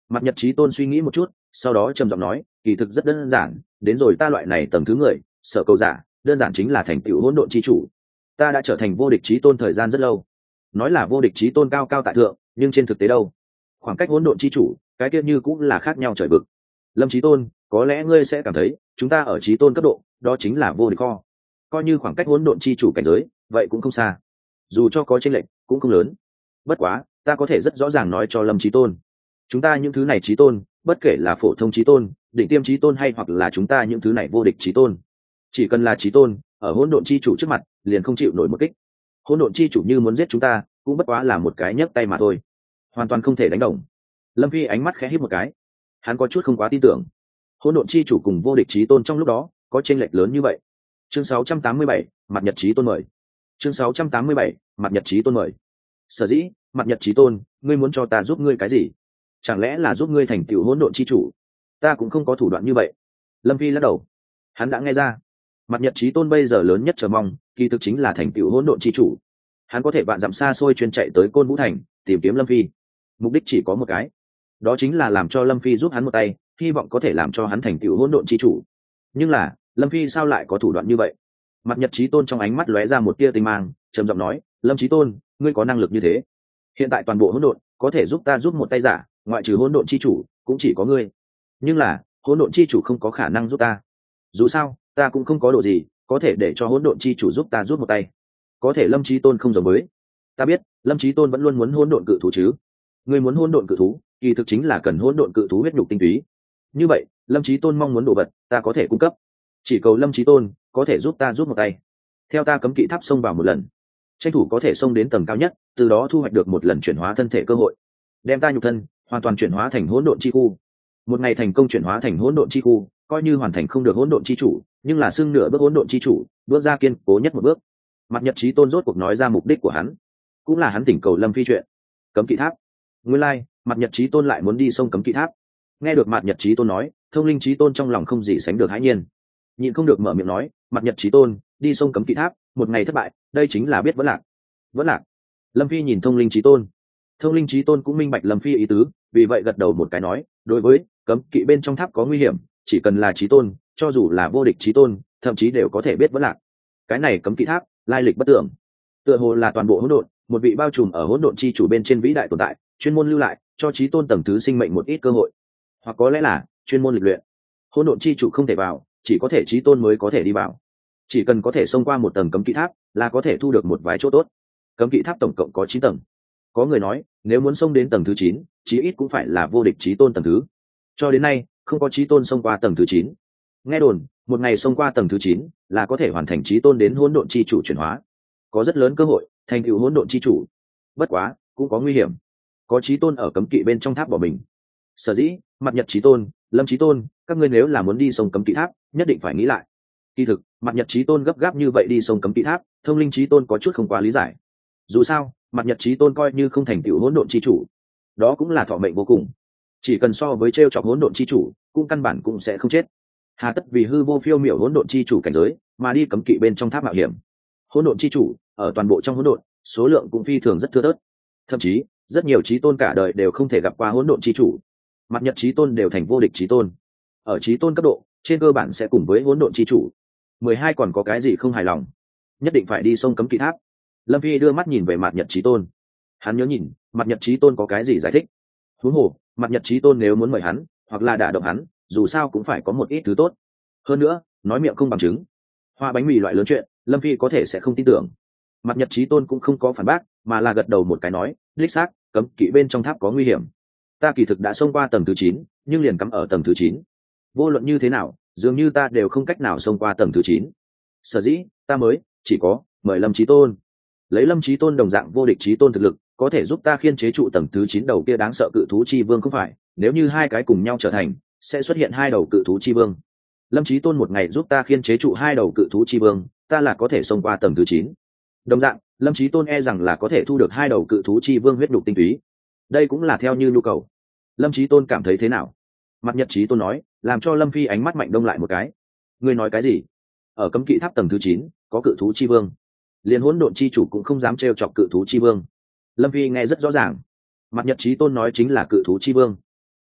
Mặt Nhật Chí Tôn suy nghĩ một chút, sau đó trầm giọng nói, kỳ thực rất đơn giản, đến rồi ta loại này tầng thứ người, sở cầu giả, đơn giản chính là thành tựu hỗn độn chi chủ. Ta đã trở thành vô địch chí tôn thời gian rất lâu. Nói là vô địch chí tôn cao cao tại thượng, nhưng trên thực tế đâu? Khoảng cách hỗn độn chi chủ, cái kia như cũng là khác nhau trời vực. Lâm Chí Tôn, có lẽ ngươi sẽ cảm thấy, chúng ta ở chí tôn cấp độ, đó chính là vô địch kho. Coi như khoảng cách hỗn độn chi chủ cảnh giới, vậy cũng không xa. Dù cho có chênh lệch, cũng không lớn. Bất quá, ta có thể rất rõ ràng nói cho Lâm Chí Tôn, chúng ta những thứ này chí tôn, bất kể là phổ thông chí tôn, định tiêm chí tôn hay hoặc là chúng ta những thứ này vô địch chí tôn, chỉ cần là chí tôn, ở hỗn độn chi chủ trước mặt, liền không chịu nổi một kích. Hỗn độn chi chủ như muốn giết chúng ta, cũng bất quá là một cái nhấc tay mà thôi, hoàn toàn không thể đánh đồng. Lâm Phi ánh mắt khẽ híp một cái, hắn có chút không quá tin tưởng, hỗn độn chi chủ cùng vô địch chí tôn trong lúc đó có chênh lệch lớn như vậy. Chương sáu trăm tám mươi bảy, mặt Nhật chí tôn mời. Chương sáu trăm tám mươi bảy, mặt Nhật chí tôn mời. Sở dĩ, mặt Nhật chí tôn, ngươi muốn cho ta giúp ngươi cái gì? Chẳng lẽ là giúp ngươi thành tựu hỗn độn chi chủ? Ta cũng không có thủ đoạn như vậy. Lâm Phi lắc đầu, hắn đã nghe ra, mặt Nhật chí tôn bây giờ lớn nhất chờ mong, kỳ thực chính là thành tựu hỗn độn chi chủ. Hắn có thể vạn dặm xa xôi chuyên chạy tới Côn Vũ Thành tìm kiếm Lâm Phi, mục đích chỉ có một cái, đó chính là làm cho Lâm Phi giúp hắn một tay, hy vọng có thể làm cho hắn thành tựu hỗn độn chi chủ. Nhưng là, Lâm Phi sao lại có thủ đoạn như vậy? Mặt Nhật chí tôn trong ánh mắt lóe ra một tia tinh mang, trầm giọng nói, Lâm chí tôn, ngươi có năng lực như thế, hiện tại toàn bộ hỗn độn có thể giúp ta giúp một tay giả, ngoại trừ hỗn độn chi chủ cũng chỉ có ngươi. Nhưng là hỗn độn chi chủ không có khả năng giúp ta, dù sao ta cũng không có độ gì có thể để cho hỗn độn chi chủ giúp ta giúp một tay. Có thể Lâm chí tôn không giống với ta, biết Lâm chí tôn vẫn luôn muốn hỗn độn cự thú chứ. Ngươi muốn hỗn độn cự thú, kỳ thực chính là cần hỗn độn cự thú huyết nhục tinh túy. Như vậy Lâm chí tôn mong muốn đồ vật, ta có thể cung cấp, chỉ cầu Lâm chí tôn có thể giúp ta giúp một tay, theo ta cấm kỵ tháp xông vào một lần, tranh thủ có thể xông đến tầng cao nhất, từ đó thu hoạch được một lần chuyển hóa thân thể cơ hội, đem ta nhục thân hoàn toàn chuyển hóa thành hỗn độn chi khu. Một ngày thành công chuyển hóa thành hỗn độn chi khu, coi như hoàn thành không được hỗn độn chi chủ, nhưng là xưng nửa bước hỗn độn chi chủ, bước ra kiên cố nhất một bước. Mặt Nhật chí tôn rốt cuộc nói ra mục đích của hắn, cũng là hắn tỉnh cầu Lâm Phi chuyện cấm kỵ tháp. Nguyên lai, like, Mặt Nhật chí tôn lại muốn đi sông cấm kỵ tháp. Nghe được Mặt Nhật chí tôn nói, Thông Linh chí tôn trong lòng không gì sánh được hãi nhiên, nhịn không được mở miệng nói, Mặt Nhật chí tôn đi sông cấm kỵ tháp, một ngày thất bại, đây chính là biết vẫn lạc. Vẫn lạc. Lâm Phi nhìn Thông Linh chí tôn, Thông Linh chí tôn cũng minh bạch Lâm Phi ý tứ, vì vậy gật đầu một cái nói, đối với cấm kỵ bên trong tháp có nguy hiểm, chỉ cần là chí tôn, cho dù là vô địch chí tôn, thậm chí đều có thể biết vẫn lạc. Cái này cấm kỵ tháp lai lịch bất tưởng, tựa hồ là toàn bộ hỗn độn, một vị bao trùm ở hỗn độn chi chủ bên trên vĩ đại tồn tại, chuyên môn lưu lại cho chí tôn tầng thứ sinh mệnh một ít cơ hội, hoặc có lẽ là chuyên môn lịch luyện. Hỗn độn chi chủ không thể vào, chỉ có thể chí tôn mới có thể đi vào. Chỉ cần có thể xông qua một tầng cấm kỵ tháp, là có thể thu được một vài chỗ tốt. Cấm kỵ tháp tổng cộng có chín tầng. Có người nói, nếu muốn xông đến tầng thứ chín, chí ít cũng phải là vô địch chí tôn tầng thứ. Cho đến nay, không có chí tôn xông qua tầng thứ chín. Nghe đồn, một ngày xông qua tầng thứ chín, là có thể hoàn thành chí tôn đến hỗn độn chi chủ chuyển hóa, có rất lớn cơ hội thành tựu hỗn độn chi chủ. Bất quá, cũng có nguy hiểm, có chí tôn ở cấm kỵ bên trong tháp bỏ mình. Sở dĩ, Mặt Nhật chí tôn, Lâm chí tôn, các ngươi nếu là muốn đi sông cấm kỵ tháp, nhất định phải nghĩ lại. Kỳ thực, Mặt Nhật chí tôn gấp gáp như vậy đi sông cấm kỵ tháp, Thông Linh chí tôn có chút không quá lý giải. Dù sao, Mặt Nhật chí tôn coi như không thành tựu hỗn độn chi chủ, đó cũng là thọ mệnh vô cùng, chỉ cần so với trêu chọc hỗn độn chi chủ, cũng căn bản cũng sẽ không chết. Hà tất vì hư vô phiêu miểu hỗn độn chi chủ cảnh giới mà đi cấm kỵ bên trong tháp mạo hiểm. Hỗn độn chi chủ ở toàn bộ trong hỗn độn, số lượng cũng phi thường rất thưa thớt, thậm chí rất nhiều chí tôn cả đời đều không thể gặp qua hỗn độn chi chủ. Mặt Nhật chí tôn đều thành vô địch chí tôn, ở chí tôn cấp độ trên cơ bản sẽ cùng với hỗn độn chi chủ. Mười hai còn có cái gì không hài lòng, nhất định phải đi sông cấm kỵ tháp. Lâm Phi đưa mắt nhìn về Mặt Nhật chí tôn, hắn nhớ nhìn Mặt Nhật chí tôn có cái gì giải thích. Huống hồ, Mặt Nhật chí tôn nếu muốn mời hắn hoặc là đả động hắn, dù sao cũng phải có một ít thứ tốt. Hơn nữa, nói miệng không bằng chứng, hoa bánh mì loại lớn chuyện, Lâm Phi có thể sẽ không tin tưởng. Mặt Nhật chí tôn cũng không có phản bác, mà là gật đầu một cái nói, đích xác, cấm kỵ bên trong tháp có nguy hiểm. Ta kỳ thực đã xông qua tầng thứ chín, nhưng liền cắm ở tầng thứ chín. Vô luận như thế nào, dường như ta đều không cách nào xông qua tầng thứ chín. Sở dĩ, ta mới chỉ có mời Lâm chí tôn. Lấy Lâm chí tôn đồng dạng vô địch chí tôn thực lực, có thể giúp ta khiên chế trụ tầng thứ chín đầu kia đáng sợ cự thú chi vương không phải, nếu như hai cái cùng nhau trở thành, sẽ xuất hiện hai đầu cự thú chi vương. Lâm chí tôn một ngày giúp ta khiên chế trụ hai đầu cự thú chi vương, ta là có thể xông qua tầng thứ chín. Đồng dạng, Lâm chí tôn e rằng là có thể thu được hai đầu cự thú chi vương huyết nhục tinh túy. Đây cũng là theo như nhu cầu. Lâm chí tôn cảm thấy thế nào? Mặt Nhật chí tôn nói, làm cho Lâm Phi ánh mắt mạnh đông lại một cái. Ngươi nói cái gì? Ở cấm kỵ tháp tầng thứ chín có cự thú chi vương, liền hỗn độn chi chủ cũng không dám trêu chọc cự thú chi vương. Lâm Phi nghe rất rõ ràng, Mặt Nhật chí tôn nói chính là cự thú chi vương.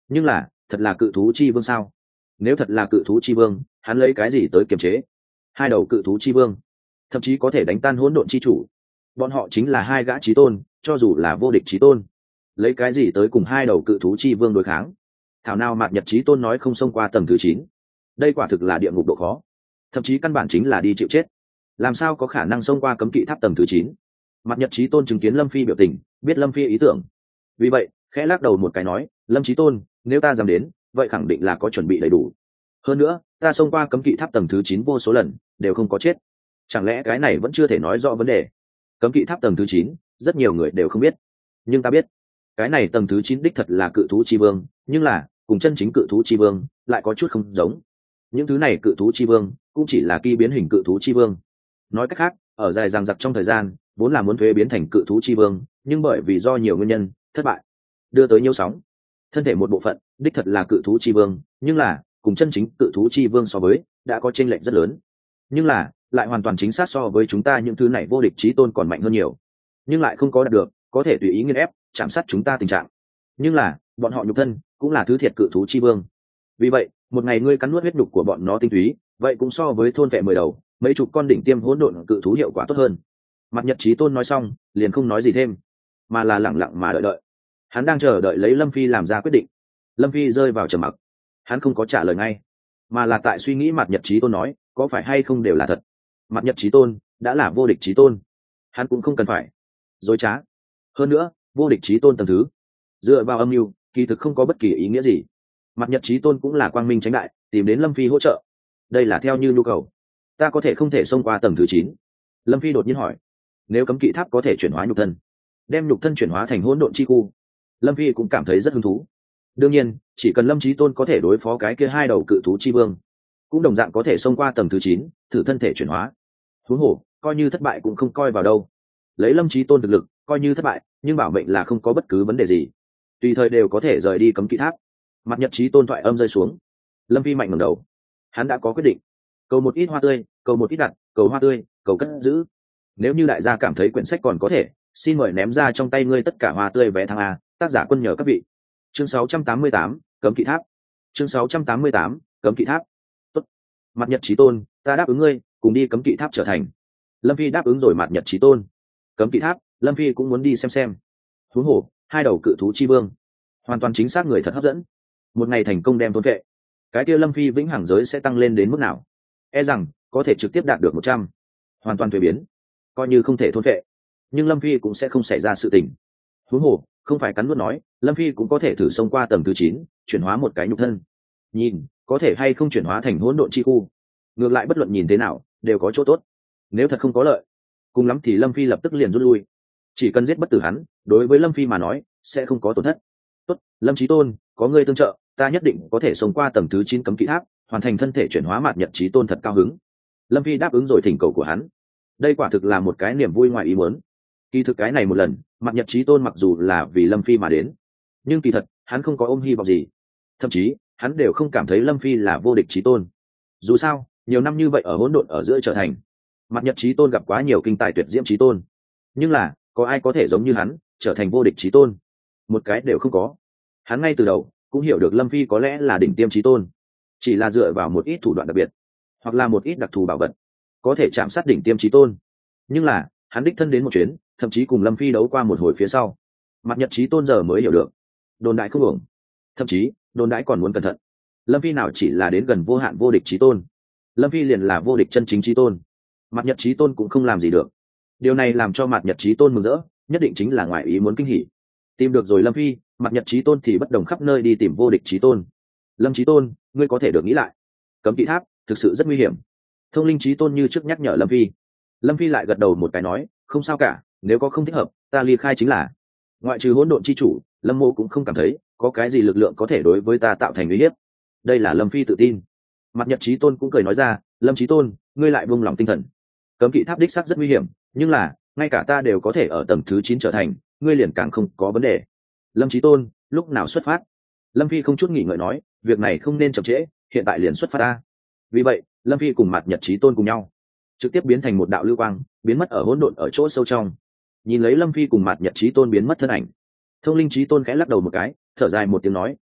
nhưng là thật là cự thú chi vương sao? Nếu thật là cự thú chi vương, hắn lấy cái gì tới kiềm chế hai đầu cự thú chi vương, thậm chí có thể đánh tan hỗn độn chi chủ? Bọn họ chính là hai gã chí tôn, cho dù là vô địch chí tôn, lấy cái gì tới cùng hai đầu cự thú chi vương đối kháng? Thảo nào Mạt Nhật chí tôn nói không xông qua tầng thứ chín, đây quả thực là địa ngục độ khó, thậm chí căn bản chính là đi chịu chết. Làm sao có khả năng xông qua cấm kỵ tháp tầng thứ chín? Mạt Nhật chí tôn chứng kiến Lâm Phi biểu tình, biết Lâm Phi ý tưởng, vì vậy khẽ lắc đầu một cái nói, Lâm chí tôn, nếu ta dám đến, vậy khẳng định là có chuẩn bị đầy đủ. Hơn nữa, ta xông qua cấm kỵ tháp tầng thứ chín vô số lần, đều không có chết. Chẳng lẽ cái này vẫn chưa thể nói rõ vấn đề? Cấm kỵ tháp tầng thứ chín, rất nhiều người đều không biết, nhưng ta biết, cái này tầng thứ chín đích thật là cự thú chi vương, nhưng là cùng chân chính cự thú chi vương lại có chút không giống. Những thứ này cự thú chi vương cũng chỉ là kỳ biến hình cự thú chi vương. Nói cách khác, ở dài dằng dặc trong thời gian, vốn là muốn thuế biến thành cự thú chi vương, nhưng bởi vì do nhiều nguyên nhân thất bại, đưa tới nhiều sóng. Thân thể một bộ phận đích thật là cự thú chi vương, nhưng là cùng chân chính cự thú chi vương so với đã có chênh lệch rất lớn, nhưng là lại hoàn toàn chính xác so với chúng ta những thứ này vô địch chí tôn còn mạnh hơn nhiều, nhưng lại không có đạt được có thể tùy ý nghiền ép chạm sát chúng ta tình trạng. Nhưng là bọn họ nhục thân cũng là thứ thiệt cự thú chi vương, vì vậy một ngày ngươi cắn nuốt huyết nhục của bọn nó tinh túy, vậy cũng so với thôn vệ mười đầu mấy chục con đỉnh tiêm hỗn độn cự thú hiệu quả tốt hơn. Mặt Nhật chí tôn nói xong liền không nói gì thêm, mà là lẳng lặng mà đợi đợi. Hắn đang chờ đợi lấy Lâm Phi làm ra quyết định. Lâm Phi rơi vào trầm mặc, hắn không có trả lời ngay, mà là tại suy nghĩ Mặt Nhật chí tôn nói có phải hay không đều là thật. Mặt Nhật chí tôn đã là vô địch chí tôn, hắn cũng không cần phải dối trá. Hơn nữa, vô địch chí tôn tầng thứ dựa vào âm mưu kỳ thực không có bất kỳ ý nghĩa gì. Mặt Nhật chí tôn cũng là quang minh tránh đại, tìm đến Lâm Phi hỗ trợ, đây là theo như nhu cầu. Ta có thể không thể xông qua tầng thứ chín? Lâm Phi đột nhiên hỏi. Nếu cấm kỵ tháp có thể chuyển hóa nhục thân, đem nhục thân chuyển hóa thành hỗn độn chi khu, Lâm Phi cũng cảm thấy rất hứng thú. Đương nhiên, chỉ cần Lâm chí tôn có thể đối phó cái kia hai đầu cự thú chi vương, cũng đồng dạng có thể xông qua tầng thứ chín, thử thân thể chuyển hóa. Huống hồ, coi như thất bại cũng không coi vào đâu. Lấy Lâm chí tôn thực lực, coi như thất bại, nhưng bảo mệnh là không có bất cứ vấn đề gì, tùy thời đều có thể rời đi cấm kỵ tháp. Mặt Nhật chí tôn thoại âm rơi xuống, Lâm Phi mạnh ngẩng đầu, hắn đã có quyết định. Cầu một ít hoa tươi, cầu một ít đặt, cầu hoa tươi, cầu cất giữ. Nếu như đại gia cảm thấy quyển sách còn có thể, xin mời ném ra trong tay ngươi tất cả hoa tươi vé thăng A. Tác giả Quân nhờ các vị. Chương sáu trăm tám mươi tám, cấm kỵ tháp. Chương sáu trăm tám mươi tám, cấm kỵ tháp. Tốt. Mặt Nhật chí tôn, ta đáp ứng ngươi, cùng đi cấm kỵ tháp trở thành. Lâm Phi đáp ứng rồi Mặt Nhật chí tôn. Cấm kỵ tháp, Lâm Phi cũng muốn đi xem xem. Huống hồ, hai đầu cự thú chi vương, hoàn toàn chính xác người thật hấp dẫn. Một ngày thành công đem thôn vệ, cái kia Lâm Phi vĩnh hằng giới sẽ tăng lên đến mức nào? E rằng có thể trực tiếp đạt được một trăm, hoàn toàn thuế biến. Coi như không thể thôn vệ, nhưng Lâm Phi cũng sẽ không xảy ra sự tình. Huống hồ, không phải cắn nuốt nói, Lâm Phi cũng có thể thử xông qua tầng thứ chín, chuyển hóa một cái nhục thân. Nhìn, có thể hay không chuyển hóa thành hỗn độn chi khu. Ngược lại bất luận nhìn thế nào, đều có chỗ tốt. Nếu thật không có lợi, cùng lắm thì Lâm Phi lập tức liền rút lui. Chỉ cần giết bất tử hắn, đối với Lâm Phi mà nói, sẽ không có tổn thất. Tốt, Lâm chí tôn, có ngươi tương trợ, ta nhất định có thể xông qua tầng thứ chín cấm kỵ tháp, hoàn thành thân thể chuyển hóa. Mạt Nhật chí tôn thật cao hứng. Lâm Phi đáp ứng rồi thỉnh cầu của hắn. Đây quả thực là một cái niềm vui ngoài ý muốn. Kỳ thực cái này một lần, Mạt Nhật chí tôn mặc dù là vì Lâm Phi mà đến, nhưng kỳ thật hắn không có ôm hy vọng gì. Thậm chí hắn đều không cảm thấy Lâm Phi là vô địch chí tôn. Dù sao, nhiều năm như vậy ở hỗn độn ở giữa trở thành, Mạt Nhật chí tôn gặp quá nhiều kinh tài tuyệt diễm chí tôn, nhưng là có ai có thể giống như hắn trở thành vô địch chí tôn? Một cái đều không có. Hắn ngay từ đầu cũng hiểu được Lâm Phi có lẽ là đỉnh tiêm chí tôn, chỉ là dựa vào một ít thủ đoạn đặc biệt, hoặc là một ít đặc thù bảo vật, có thể chạm sát đỉnh tiêm chí tôn. Nhưng là hắn đích thân đến một chuyến, thậm chí cùng Lâm Phi đấu qua một hồi phía sau, Mạt Nhật chí tôn giờ mới hiểu được, đồn đại không ổng, thậm chí đồn đại còn muốn cẩn thận. Lâm Phi nào chỉ là đến gần vô hạn vô địch chí tôn, Lâm Phi liền là vô địch chân chính chí tôn. Mạt Nhật chí tôn cũng không làm gì được. Điều này làm cho Mạt Nhật chí tôn mừng rỡ, nhất định chính là ngoại ý muốn kinh hỉ. Tìm được rồi Lâm Phi, Mạt Nhật chí tôn thì bất đồng khắp nơi đi tìm vô địch chí tôn. Lâm chí tôn, ngươi có thể được nghĩ lại, cấm kỵ tháp thực sự rất nguy hiểm. Thông linh chí tôn như trước nhắc nhở Lâm Phi. Lâm Phi lại gật đầu một cái nói, không sao cả, nếu có không thích hợp, ta ly khai chính là. Ngoại trừ hỗn độn chi chủ, Lâm mô cũng không cảm thấy có cái gì lực lượng có thể đối với ta tạo thành uy hiếp. Đây là Lâm Phi tự tin. Mạt Nhật chí tôn cũng cười nói ra, Lâm chí tôn, ngươi lại buông lòng tinh thần. Cấm kỵ tháp đích xác rất nguy hiểm, nhưng là ngay cả ta đều có thể ở tầng thứ chín trở thành, ngươi liền càng không có vấn đề. Lâm chí tôn, lúc nào xuất phát? Lâm Phi không chút nghỉ ngợi nói, việc này không nên chậm trễ, hiện tại liền xuất phát ta. Vì vậy, Lâm Phi cùng Mạt Nhật chí tôn cùng nhau, trực tiếp biến thành một đạo lưu quang, biến mất ở hỗn độn ở chỗ sâu trong. Nhìn lấy Lâm Phi cùng Mạt Nhật chí tôn biến mất thân ảnh, Thông linh chí tôn khẽ lắc đầu một cái, thở dài một tiếng nói,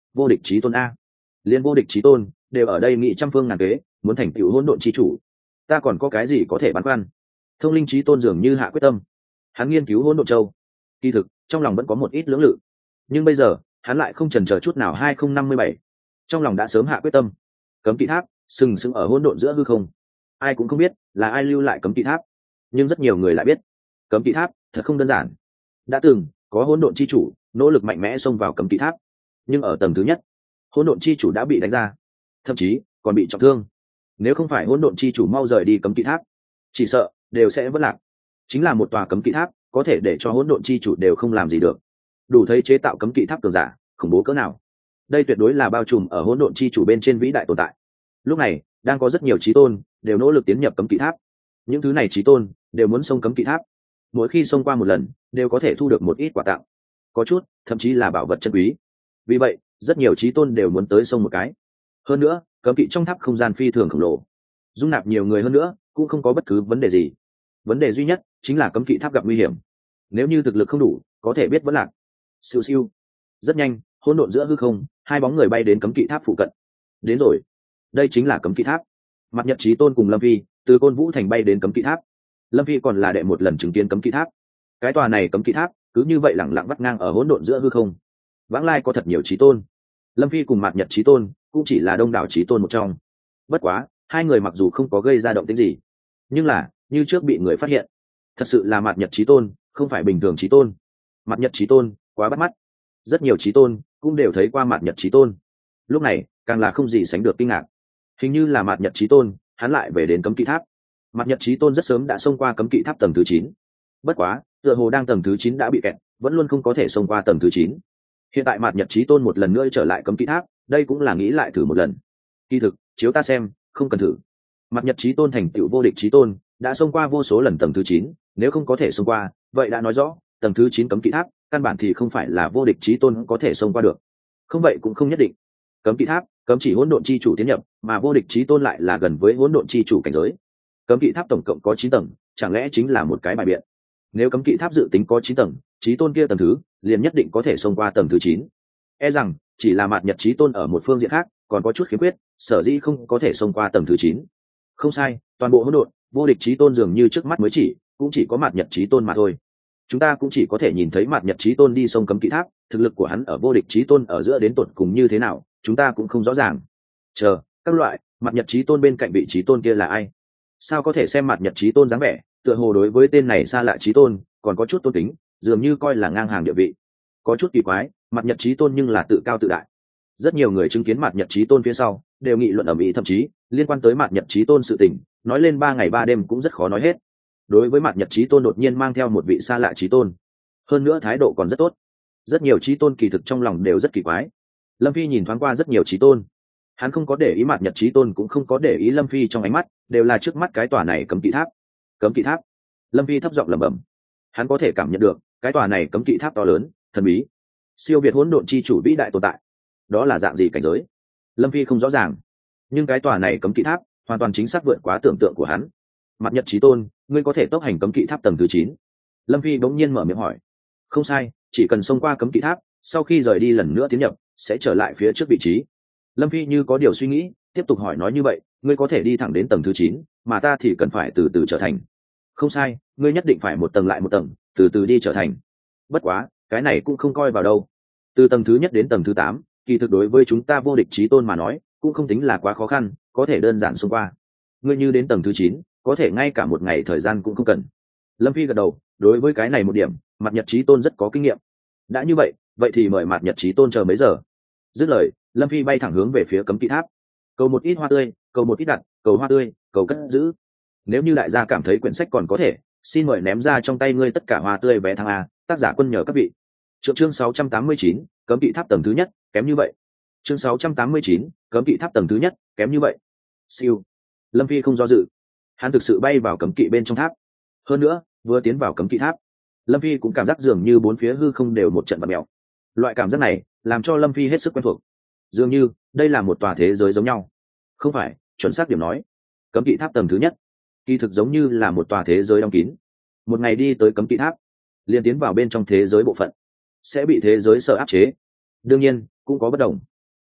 vô địch chí tôn a. Liên vô địch chí tôn đều ở đây nghị trăm phương ngàn kế muốn thành tựu hỗn độn chi chủ, ta còn có cái gì có thể băn khoăn? Thông linh chí tôn dường như hạ quyết tâm, hắn nghiên cứu hỗn độn châu, kỳ thực trong lòng vẫn có một ít lưỡng lự, nhưng bây giờ hắn lại không chần chờ chút nào. Hai không năm mươi bảy trong lòng đã sớm hạ quyết tâm. Cấm kỵ tháp sừng sững ở hỗn độn giữa hư không, ai cũng không biết là ai lưu lại cấm kỵ tháp, nhưng rất nhiều người lại biết cấm kỵ tháp thật không đơn giản. Đã từng có hỗn độn chi chủ nỗ lực mạnh mẽ xông vào cấm kỵ tháp, nhưng ở tầng thứ nhất hỗn độn chi chủ đã bị đánh ra, thậm chí còn bị trọng thương. Nếu không phải hỗn độn chi chủ mau rời đi cấm kỵ tháp, chỉ sợ đều sẽ vất lạc. Chính là một tòa cấm kỵ tháp có thể để cho hỗn độn chi chủ đều không làm gì được, đủ thấy chế tạo cấm kỵ tháp cường giả khủng bố cỡ nào. Đây tuyệt đối là bao trùm ở hỗn độn chi chủ bên trên vĩ đại tồn tại. Lúc này đang có rất nhiều chí tôn đều nỗ lực tiến nhập cấm kỵ tháp. Những thứ này chí tôn đều muốn xông cấm kỵ tháp, mỗi khi xông qua một lần đều có thể thu được một ít quà tặng, có chút thậm chí là bảo vật chân quý. Vì vậy rất nhiều chí tôn đều muốn tới xông một cái. Hơn nữa cấm kỵ trong tháp không gian phi thường khổng lồ, dung nạp nhiều người hơn nữa cũng không có bất cứ vấn đề gì. Vấn đề duy nhất chính là cấm kỵ tháp gặp nguy hiểm, nếu như thực lực không đủ có thể biết vẫn lạc. Siêu siêu, rất nhanh hỗn độn giữa hư không, hai bóng người bay đến cấm kỵ tháp phụ cận. Đến rồi, đây chính là cấm kỵ tháp. Mặt Nhật Chí Tôn cùng Lâm Phi từ Côn Vũ Thành bay đến cấm kỵ tháp. Lâm Phi còn là đệ một lần chứng kiến cấm kỵ tháp. Cái tòa này cấm kỵ tháp cứ như vậy lẳng lặng vắt ngang ở hỗn độn giữa hư không. Vãng lai có thật nhiều chí tôn, Lâm Phi cùng Mặt Nhật Chí Tôn cũng chỉ là đông đảo chí tôn một trong. Bất quá hai người mặc dù không có gây ra động tĩnh gì, nhưng là như trước bị người phát hiện. Thật sự là Mặt Nhật Chí Tôn, không phải bình thường chí tôn. Mặt Nhật Chí Tôn quá bắt mắt, rất nhiều chí tôn cũng đều thấy qua Mặt Nhật Chí Tôn. Lúc này càng là không gì sánh được kinh ngạc. Hình như là Mặt Nhật Chí Tôn hắn lại về đến cấm kỵ tháp. Mặt Nhật Chí Tôn rất sớm đã xông qua cấm kỵ tháp tầng thứ chín, bất quá tựa hồ đang tầng thứ chín đã bị kẹt, vẫn luôn không có thể xông qua tầng thứ chín. Hiện tại Mặt Nhật Chí Tôn một lần nữa trở lại cấm kỵ tháp, đây cũng là nghĩ lại thử một lần. Kỳ thực chiếu ta xem không cần thử. Mặt Nhật Chí Tôn thành tựu vô địch chí tôn đã xông qua vô số lần tầng thứ chín, nếu không có thể xông qua vậy đã nói rõ tầng thứ chín cấm kỵ tháp căn bản thì không phải là vô địch chí tôn có thể xông qua được. Không vậy cũng không nhất định. Cấm kỵ tháp cấm chỉ hỗn độn chi chủ tiến nhập, mà vô địch chí tôn lại là gần với hỗn độn chi chủ cảnh giới. Cấm kỵ tháp tổng cộng có chín tầng, chẳng lẽ chính là một cái bài biện? Nếu cấm kỵ tháp dự tính có chín tầng, chí tôn kia tầng thứ liền nhất định có thể xông qua tầng thứ chín. E rằng chỉ là Mạt Nhật Chí Tôn ở một phương diện khác còn có chút khiếm khuyết, sở dĩ không có thể xông qua tầng thứ chín. Không sai, toàn bộ hỗn độn vô địch chí tôn dường như trước mắt mới chỉ cũng chỉ có Mạt Nhật Chí Tôn mà thôi. Chúng ta cũng chỉ có thể nhìn thấy Mạt Nhật Chí Tôn đi sông cấm kỵ tháp, thực lực của hắn ở vô địch chí tôn ở giữa đến tột cùng như thế nào, chúng ta cũng không rõ ràng. Chờ, các loại, Mạt Nhật Chí Tôn bên cạnh vị chí tôn kia là ai? Sao có thể xem Mạt Nhật Chí Tôn dáng vẻ, tựa hồ đối với tên này xa lạ chí tôn còn có chút tôn kính, dường như coi là ngang hàng địa vị. Có chút kỳ quái, Mạt Nhật Chí Tôn nhưng là tự cao tự đại. Rất nhiều người chứng kiến Mạt Nhật Chí Tôn phía sau đều nghị luận ầm ĩ, thậm chí liên quan tới Mạt Nhật Chí Tôn sự tình nói lên ba ngày ba đêm cũng rất khó nói hết. Đối với Mạt Nhật Chí Tôn đột nhiên mang theo một vị xa lạ chí tôn, hơn nữa thái độ còn rất tốt, rất nhiều chí tôn kỳ thực trong lòng đều rất kỳ quái. Lâm Phi nhìn thoáng qua rất nhiều chí tôn, hắn không có để ý Mạt Nhật Chí Tôn, cũng không có để ý Lâm Phi, trong ánh mắt đều là trước mắt cái tòa này cấm kỵ tháp. Cấm kỵ tháp. Lâm Phi thấp giọng lẩm bẩm, hắn có thể cảm nhận được cái tòa này cấm kỵ tháp to lớn, thần bí, siêu việt hỗn độn chi chủ vĩ đại tồn tại. Đó là dạng gì cảnh giới, Lâm Phi không rõ ràng, nhưng cái tòa này cấm kỵ tháp hoàn toàn chính xác vượt quá tưởng tượng của hắn. Mạt Nhật Chí Tôn, ngươi có thể tốc hành cấm kỵ tháp tầng thứ chín? Lâm Phi bỗng nhiên mở miệng hỏi. Không sai, chỉ cần xông qua cấm kỵ tháp, sau khi rời đi lần nữa tiến nhập sẽ trở lại phía trước vị trí. Lâm Phi như có điều suy nghĩ tiếp tục hỏi, nói như vậy ngươi có thể đi thẳng đến tầng thứ chín, mà ta thì cần phải từ từ trở thành. Không sai, ngươi nhất định phải một tầng lại một tầng từ từ đi trở thành. Bất quá cái này cũng không coi vào đâu, từ tầng thứ nhất đến tầng thứ tám kỳ thực đối với chúng ta vô địch chí tôn mà nói cũng không tính là quá khó khăn, có thể đơn giản xông qua. Ngươi như đến tầng thứ chín có thể ngay cả một ngày thời gian cũng không cần. Lâm Phi gật đầu, đối với cái này một điểm Mạt Nhật Chí Tôn rất có kinh nghiệm. Đã như vậy vậy thì mời Mạt Nhật Chí Tôn chờ mấy giờ. Dứt lời Lâm Phi bay thẳng hướng về phía cấm kỵ tháp. Cầu một ít hoa tươi, cầu một ít đặt, cầu hoa tươi, cầu cất giữ. Nếu như đại gia cảm thấy quyển sách còn có thể, xin mời ném ra trong tay ngươi tất cả hoa tươi vé thăng A. Tác giả Quân nhờ các vị. Chương chương sáu trăm tám mươi chín, cấm kỵ tháp tầng thứ nhất kém như vậy. Chương sáu trăm tám mươi chín, cấm kỵ tháp tầng thứ nhất kém như vậy. Siêu. Lâm Phi không do dự, hắn thực sự bay vào cấm kỵ bên trong tháp. Hơn nữa vừa tiến vào cấm kỵ tháp, Lâm Phi cũng cảm giác dường như bốn phía hư không đều một trận bạt mèo. Loại cảm giác này làm cho Lâm Phi hết sức quen thuộc, dường như đây là một tòa thế giới giống nhau. Không phải, chuẩn xác điểm nói, cấm kỵ tháp tầng thứ nhất kỳ thực giống như là một tòa thế giới đóng kín. Một ngày đi tới cấm kỵ tháp, liền tiến vào bên trong thế giới bộ phận, sẽ bị thế giới sợ áp chế. Đương nhiên cũng có bất đồng,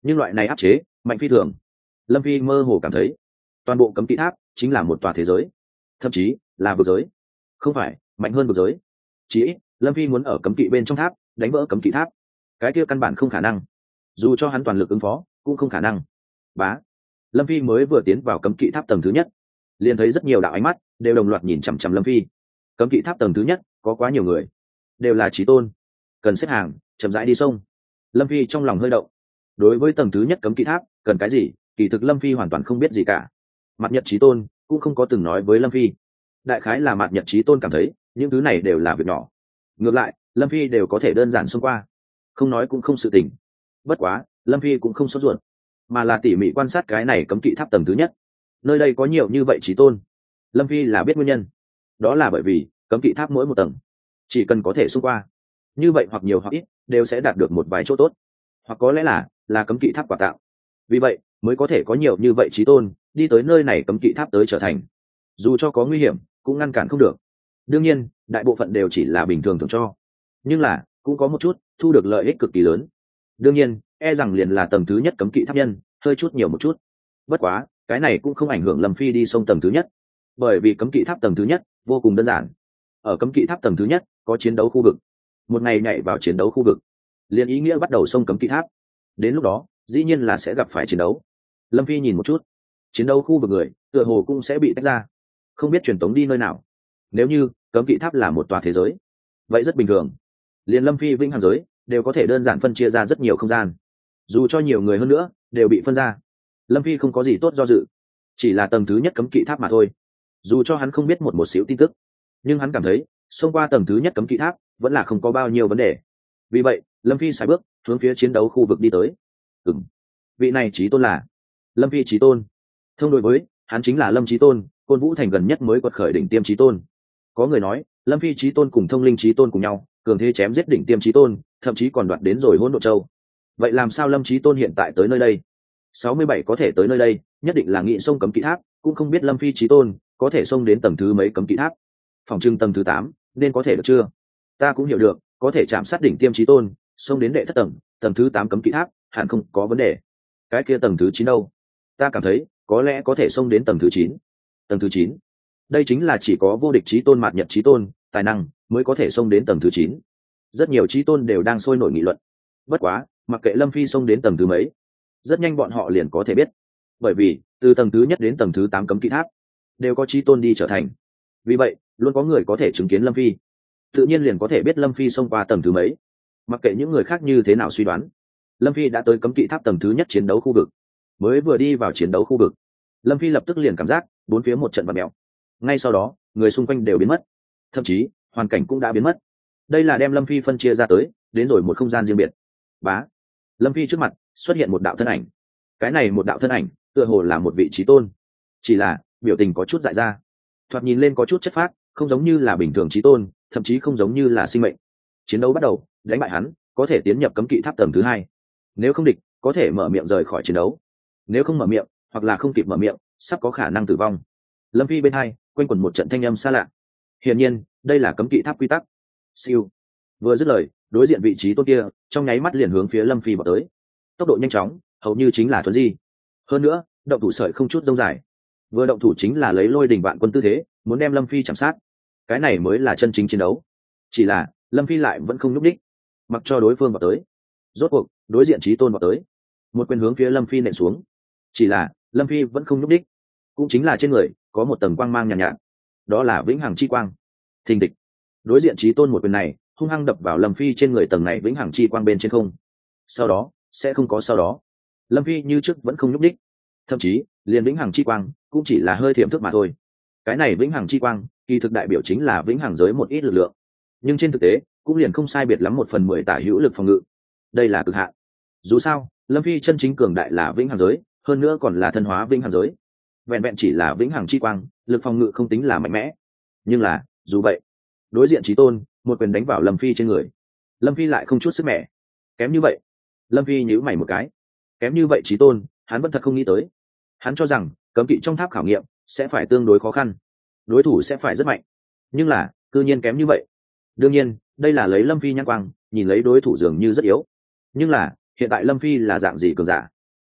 nhưng loại này áp chế mạnh phi thường. Lâm phi mơ hồ cảm thấy toàn bộ cấm kỵ tháp chính là một tòa thế giới, thậm chí là vực giới, không phải mạnh hơn vực giới. Chỉ ít Lâm phi muốn ở cấm kỵ bên trong tháp đánh vỡ cấm kỵ tháp, cái kia căn bản không khả năng, dù cho hắn toàn lực ứng phó cũng không khả năng. Bá, Lâm phi mới vừa tiến vào cấm kỵ tháp tầng thứ nhất, liền thấy rất nhiều đạo ánh mắt đều đồng loạt nhìn chằm chằm Lâm phi. Cấm kỵ tháp tầng thứ nhất có quá nhiều người, đều là chí tôn, cần xếp hàng chậm rãi đi sông. Lâm phi trong lòng hơi động. Đối với tầng thứ nhất cấm kỵ tháp cần cái gì, kỳ thực Lâm phi hoàn toàn không biết gì cả. Mạt Nhật chí tôn cũng không có từng nói với Lâm phi. Đại khái là Mạt Nhật chí tôn cảm thấy những thứ này đều là việc nhỏ, ngược lại Lâm phi đều có thể đơn giản xông qua, không nói cũng không sự tình. Bất quá Lâm phi cũng không sốt ruột, mà là tỉ mỉ quan sát cái này cấm kỵ tháp tầng thứ nhất. Nơi đây có nhiều như vậy chí tôn, Lâm phi là biết nguyên nhân. Đó là bởi vì cấm kỵ tháp mỗi một tầng chỉ cần có thể xông qua, như vậy hoặc nhiều hoặc ít đều sẽ đạt được một vài chỗ tốt, hoặc có lẽ là là cấm kỵ tháp quà tặng. Vì vậy mới có thể có nhiều như vậy chí tôn đi tới nơi này cấm kỵ tháp tới trở thành, dù cho có nguy hiểm cũng ngăn cản không được. Đương nhiên đại bộ phận đều chỉ là bình thường thường cho, nhưng là cũng có một chút thu được lợi ích cực kỳ lớn. Đương nhiên e rằng liền là tầng thứ nhất cấm kỵ tháp nhân hơi chút nhiều một chút, bất quá cái này cũng không ảnh hưởng Lâm phi đi sông tầng thứ nhất, bởi vì cấm kỵ tháp tầng thứ nhất vô cùng đơn giản. Ở cấm kỵ tháp tầng thứ nhất có chiến đấu khu vực, một ngày nhảy vào chiến đấu khu vực liền ý nghĩa bắt đầu sông cấm kỵ tháp, đến lúc đó dĩ nhiên là sẽ gặp phải chiến đấu. Lâm phi nhìn một chút chiến đấu khu vực người tựa hồ cũng sẽ bị tách ra, không biết truyền tống đi nơi nào. Nếu như cấm kỵ tháp là một tòa thế giới, vậy rất bình thường, liền Lâm phi vĩnh hằng giới đều có thể đơn giản phân chia ra rất nhiều không gian, dù cho nhiều người hơn nữa đều bị phân ra. Lâm phi không có gì tốt do dự, chỉ là tầng thứ nhất cấm kỵ tháp mà thôi. Dù cho hắn không biết một một xíu tin tức, nhưng hắn cảm thấy xông qua tầng thứ nhất cấm kỵ tháp vẫn là không có bao nhiêu vấn đề. Vì vậy Lâm phi sải bước hướng phía chiến đấu khu vực đi tới. Ừm, vị này chí tôn là Lâm phi chí tôn. Thông đối với hắn chính là Lâm chí tôn, Côn Vũ thành gần nhất mới quật khởi đỉnh tiêm chí tôn. Có người nói Lâm phi chí tôn cùng Thông linh chí tôn cùng nhau cường thế chém giết đỉnh tiêm chí tôn, thậm chí còn đoạt đến rồi Hỗn Độn Châu. Vậy làm sao Lâm chí tôn hiện tại tới nơi đây? sáu mươi bảy có thể tới nơi đây nhất định là nghị sông cấm kỵ tháp, cũng không biết Lâm phi chí tôn có thể xông đến tầng thứ mấy cấm kỵ tháp. Phòng trưng tầng thứ tám nên có thể được chưa? Ta cũng hiểu được có thể chạm sát đỉnh tiêm chí tôn xông đến đệ thất tầng, tầng thứ tám cấm kỵ tháp hẳn không có vấn đề. Cái kia tầng thứ chín đâu? Ta cảm thấy có lẽ có thể xông đến tầng thứ chín. Tầng thứ chín, đây chính là chỉ có vô địch chí tôn Mạt Nhật chí tôn tài năng mới có thể xông đến tầng thứ chín. Rất nhiều chí tôn đều đang sôi nổi nghị luận. Bất quá mặc kệ Lâm phi xông đến tầng thứ mấy, rất nhanh bọn họ liền có thể biết, bởi vì từ tầng thứ nhất đến tầng thứ tám cấm kỵ tháp đều có chí tôn đi trở thành. Vì vậy luôn có người có thể chứng kiến Lâm phi, tự nhiên liền có thể biết Lâm phi xông qua tầng thứ mấy. Mặc kệ những người khác như thế nào suy đoán, Lâm phi đã tới cấm kỵ tháp tầng thứ nhất chiến đấu khu vực. Mới vừa đi vào chiến đấu khu vực, Lâm phi lập tức liền cảm giác bốn phía một trận vặn mèo. Ngay sau đó người xung quanh đều biến mất, thậm chí hoàn cảnh cũng đã biến mất. Đây là đem Lâm phi phân chia ra tới đến rồi một không gian riêng biệt. Bá, Lâm phi trước mặt xuất hiện một đạo thân ảnh. Cái này một đạo thân ảnh tựa hồ là một vị chí tôn, chỉ là biểu tình có chút dại ra, thoạt nhìn lên có chút chất phác, không giống như là bình thường chí tôn, thậm chí không giống như là sinh mệnh. Chiến đấu bắt đầu, đánh bại hắn có thể tiến nhập cấm kỵ tháp tầng thứ hai, nếu không địch có thể mở miệng rời khỏi chiến đấu, nếu không mở miệng hoặc là không kịp mở miệng sắp có khả năng tử vong. Lâm phi bên hai quanh quẩn một trận thanh âm xa lạ, hiển nhiên đây là cấm kỵ tháp quy tắc. Siêu, vừa dứt lời đối diện vị trí tôn kia trong nháy mắt liền hướng phía Lâm phi vào tới, tốc độ nhanh chóng hầu như chính là thuấn di. Hơn nữa động thủ sợi không chút rông dài, vừa động thủ chính là lấy lôi đình vạn quân tư thế muốn đem Lâm phi chạm sát. Cái này mới là chân chính chiến đấu. Chỉ là Lâm phi lại vẫn không nhúc đích, mặc cho đối phương vào tới. Rốt cuộc đối diện chí tôn vào tới, một quyền hướng phía Lâm phi nện xuống. Chỉ là Lâm phi vẫn không nhúc đích, cũng chính là trên người có một tầng quang mang nhàn nhạt, nhạt, đó là vĩnh hằng chi quang. Thình địch, đối diện chí tôn một quyền này hung hăng đập vào Lâm phi trên người tầng này vĩnh hằng chi quang bên trên không. Sau đó sẽ không có sau đó, Lâm phi như trước vẫn không nhúc đích, thậm chí liền vĩnh hằng chi quang cũng chỉ là hơi thiểm thức mà thôi. Cái này vĩnh hằng chi quang kỳ thực đại biểu chính là vĩnh hằng giới một ít lực lượng, nhưng trên thực tế cũng liền không sai biệt lắm một phần mười tả hữu lực phòng ngự. Đây là cực hạn. Dù sao Lâm phi chân chính cường đại là vĩnh hằng giới, hơn nữa còn là thân hóa vĩnh hằng giới. Vẹn vẹn chỉ là vĩnh hằng chi quang, lực phòng ngự không tính là mạnh mẽ. Nhưng là dù vậy, đối diện chí tôn một quyền đánh vào Lâm phi trên người, Lâm phi lại không chút sức mẻ. Kém như vậy. Lâm phi nhíu mày một cái. Kém như vậy chí tôn hắn vẫn thật không nghĩ tới. Hắn cho rằng cấm kỵ trong tháp khảo nghiệm sẽ phải tương đối khó khăn, đối thủ sẽ phải rất mạnh, nhưng là cư nhiên kém như vậy. Đương nhiên đây là lấy Lâm phi nhãn quang nhìn lấy đối thủ dường như rất yếu, nhưng là hiện tại Lâm phi là dạng gì cường giả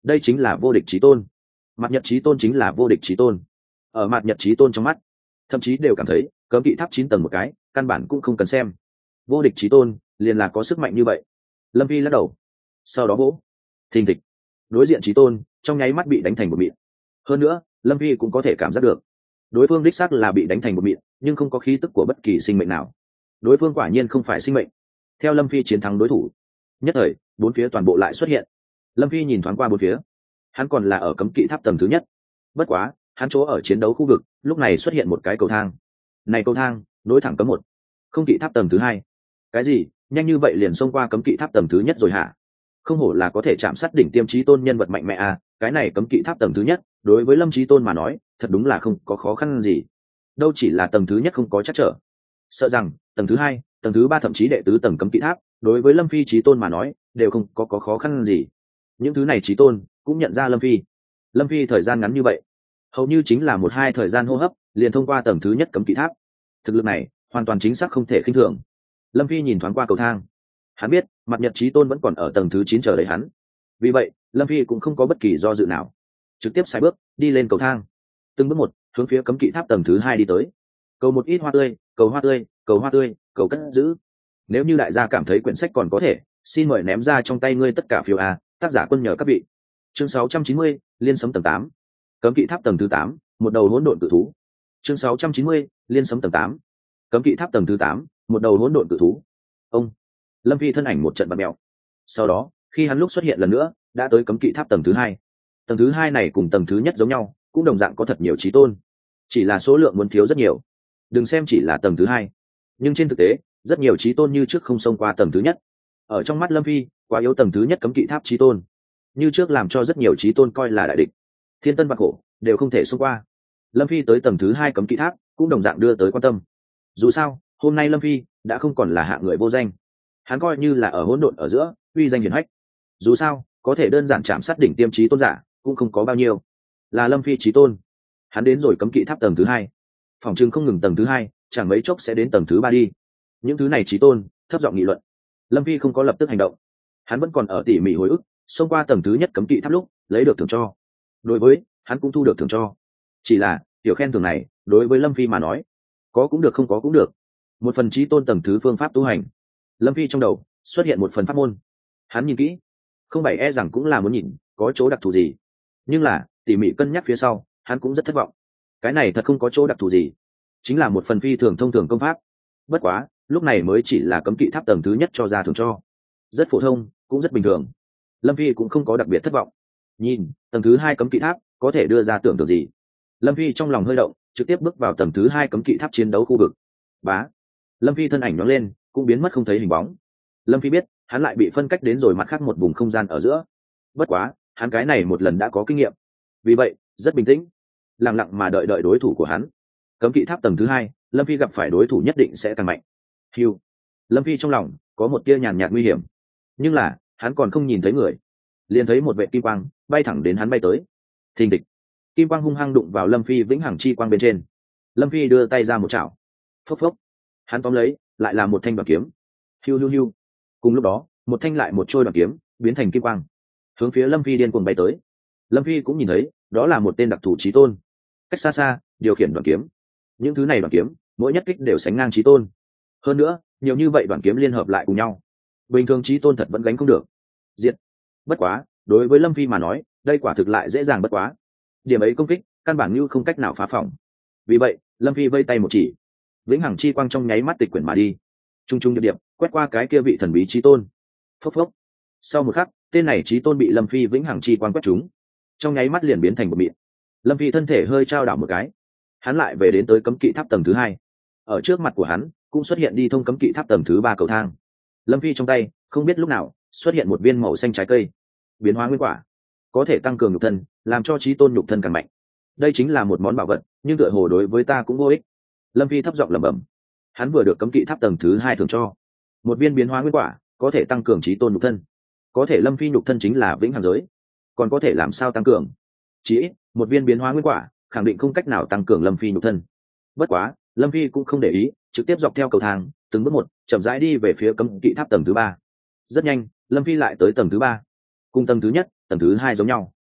đây chính là vô địch chí tôn. Mạt Nhật chí tôn chính là vô địch chí tôn. Ở Mạt Nhật chí tôn trong mắt, thậm chí đều cảm thấy cấm kỵ tháp chín tầng một cái căn bản cũng không cần xem, vô địch chí tôn liền là có sức mạnh như vậy. Lâm Phi lắc đầu, sau đó vỗ thình thịch, đối diện chí tôn trong nháy mắt bị đánh thành một mịn. Hơn nữa Lâm Phi cũng có thể cảm giác được đối phương đích xác là bị đánh thành một mịn, nhưng không có khí tức của bất kỳ sinh mệnh nào. Đối phương quả nhiên không phải sinh mệnh. Theo Lâm Phi chiến thắng đối thủ, nhất thời bốn phía toàn bộ lại xuất hiện. Lâm Phi nhìn thoáng qua bốn phía, hắn còn là ở cấm kỵ tháp tầng thứ nhất. Bất quá hắn chỗ ở chiến đấu khu vực lúc này xuất hiện một cái cầu thang. Này cầu thang nối thẳng cấm một không kỵ tháp tầng thứ hai. Cái gì nhanh như vậy liền xông qua cấm kỵ tháp tầng thứ nhất rồi hả? Không hổ là có thể chạm sát đỉnh tiêm chí tôn nhân vật mạnh mẽ à, cái này cấm kỵ tháp tầng thứ nhất đối với Lâm chí tôn mà nói thật đúng là không có khó khăn gì. Đâu chỉ là tầng thứ nhất không có chắc trở, sợ rằng tầng thứ hai, tầng thứ ba thậm chí đệ tứ tầng cấm kỵ tháp đối với Lâm Phi chí tôn mà nói đều không có, có khó khăn gì. Những thứ này chí tôn cũng nhận ra Lâm Phi. Lâm Phi thời gian ngắn như vậy, hầu như chính là một hai thời gian hô hấp liền thông qua tầng thứ nhất cấm kỵ tháp. Thực lực này hoàn toàn chính xác không thể khinh thường. Lâm Phi nhìn thoáng qua cầu thang, hắn biết Mạt Nhật chí tôn vẫn còn ở tầng thứ chín chờ đợi hắn. Vì vậy Lâm Phi cũng không có bất kỳ do dự nào, trực tiếp sai bước đi lên cầu thang, từng bước một hướng phía cấm kỵ tháp tầng thứ hai đi tới. Cầu một ít hoa tươi, cầu hoa tươi, cầu hoa tươi, cầu cất giữ. Nếu như đại gia cảm thấy quyển sách còn có thể, xin mời ném ra trong tay ngươi tất cả phiếu a. Tác giả quân nhờ các vị. Chương sáu trăm chín mươi, liên sấm tầng tám. Cấm kỵ tháp tầng thứ tám, một đầu hỗn độn cự thú. Chương sáu trăm chín mươi, liên sấm tầng tám. Cấm kỵ tháp tầng thứ tám, một đầu hỗn độn cự thú. Ông Lâm Phi thân ảnh một trận bạt mèo. Sau đó khi hắn lúc xuất hiện lần nữa đã tới cấm kỵ tháp tầng thứ hai. Tầng thứ hai này cùng tầng thứ nhất giống nhau, cũng đồng dạng có thật nhiều chí tôn, chỉ là số lượng muốn thiếu rất nhiều. Đừng xem chỉ là tầng thứ hai, nhưng trên thực tế rất nhiều chí tôn như trước không xông qua tầng thứ nhất. Ở trong mắt Lâm Phi quá yếu tầng thứ nhất cấm kỵ tháp chí tôn, như trước làm cho rất nhiều chí tôn coi là đại địch, thiên tân vạn khổ đều không thể xông qua. Lâm Phi tới tầng thứ hai cấm kỵ tháp cũng đồng dạng đưa tới quan tâm. Dù sao hôm nay Lâm Phi đã không còn là hạng người vô danh, hắn coi như là ở hỗn độn ở giữa uy danh hiển hách. Dù sao có thể đơn giản chạm sát đỉnh tiêm chí tôn giả cũng không có bao nhiêu. Là Lâm Phi chí tôn, hắn đến rồi cấm kỵ tháp tầng thứ hai, phòng trưng không ngừng tầng thứ hai, chẳng mấy chốc sẽ đến tầng thứ ba đi. Những thứ này chí tôn thấp giọng nghị luận. Lâm Phi không có lập tức hành động, hắn vẫn còn ở tỉ mỉ hồi ức xông qua tầng thứ nhất cấm kỵ tháp lúc lấy được thưởng cho. Đối với hắn cũng thu được thưởng cho, chỉ là tiểu khen thưởng này đối với Lâm Phi mà nói có cũng được không có cũng được. Một phần chí tôn tầng thứ phương pháp tu hành. Lâm Phi trong đầu xuất hiện một phần pháp môn, hắn nhìn kỹ, không phải e rằng cũng là muốn nhìn có chỗ đặc thù gì, nhưng là tỉ mỉ cân nhắc phía sau hắn cũng rất thất vọng. Cái này thật không có chỗ đặc thù gì, chính là một phần phi thường thông thường công pháp. Bất quá lúc này mới chỉ là cấm kỵ tháp tầng thứ nhất cho ra thưởng cho, rất phổ thông cũng rất bình thường. Lâm Phi cũng không có đặc biệt thất vọng. Nhìn tầng thứ hai cấm kỵ tháp có thể đưa ra tưởng tượng gì, Lâm Phi trong lòng hơi động, trực tiếp bước vào tầng thứ hai cấm kỵ tháp chiến đấu khu vực. Bá, Lâm Phi thân ảnh nhoáng lên cũng biến mất không thấy hình bóng. Lâm Phi biết hắn lại bị phân cách đến rồi mặt khác một vùng không gian ở giữa. Bất quá hắn cái này một lần đã có kinh nghiệm, vì vậy rất bình tĩnh, lặng lặng mà đợi đợi đối thủ của hắn. Cấm kỵ tháp tầng thứ hai, Lâm Phi gặp phải đối thủ nhất định sẽ càng mạnh. Hiu, Lâm Phi trong lòng có một tia nhàn nhạt nguy hiểm, nhưng là hắn còn không nhìn thấy người, liền thấy một vệ kim quang bay thẳng đến hắn bay tới. Thình thịch, kim quang hung hăng đụng vào Lâm Phi vĩnh hằng chi quang bên trên. Lâm Phi đưa tay ra một chảo, phốc phốc, hắn tóm lấy lại là một thanh đoàn kiếm. Hiu hiu hiu, cùng lúc đó một thanh lại một trôi đoàn kiếm biến thành kim quang, hướng phía Lâm Phi điên cuồng bay tới. Lâm Phi cũng nhìn thấy đó là một tên đặc thù chí tôn, cách xa xa điều khiển đoàn kiếm. Những thứ này đoàn kiếm mỗi nhất kích đều sánh ngang chí tôn, hơn nữa nhiều như vậy đoàn kiếm liên hợp lại cùng nhau, bình thường chí tôn thật vẫn gánh không được. Diệt. Bất quá đối với Lâm Phi mà nói đây quả thực lại dễ dàng bất quá, điểm ấy công kích căn bản như không cách nào phá phỏng. Vì vậy Lâm Phi vây tay một chỉ, vĩnh hằng chi quang trong nháy mắt tịch quyển mà đi, trung trung điệp điệp quét qua cái kia vị thần bí chí tôn. Phốc phốc, sau một khắc tên này chí tôn bị Lâm Phi vĩnh hằng chi quang quét trúng, trong nháy mắt liền biến thành một mịn. Lâm Phi thân thể hơi trao đảo một cái, hắn lại về đến tới cấm kỵ tháp tầng thứ hai. Ở trước mặt của hắn cũng xuất hiện đi thông cấm kỵ tháp tầng thứ ba cầu thang. Lâm Phi trong tay không biết lúc nào xuất hiện một viên màu xanh trái cây, biến hóa nguyên quả, có thể tăng cường nhục thân, làm cho chí tôn nhục thân càng mạnh. Đây chính là một món bảo vật, nhưng tựa hồ đối với ta cũng vô ích. Lâm Phi thấp giọng lẩm bẩm. Hắn vừa được cấm kỵ tháp tầng thứ hai thưởng cho một viên biến hóa nguyên quả, có thể tăng cường chí tôn nhục thân. Có thể Lâm Phi nhục thân chính là vĩnh hằng giới, còn có thể làm sao tăng cường? Chỉ ít một viên biến hóa nguyên quả khẳng định không cách nào tăng cường Lâm Phi nhục thân. Bất quá Lâm Phi cũng không để ý, trực tiếp dọc theo cầu thang từng bước một chậm rãi đi về phía cấm kỵ tháp tầng thứ ba. Rất nhanh Lâm Phi lại tới tầng thứ ba, cùng tầng thứ nhất tầng thứ hai giống nhau.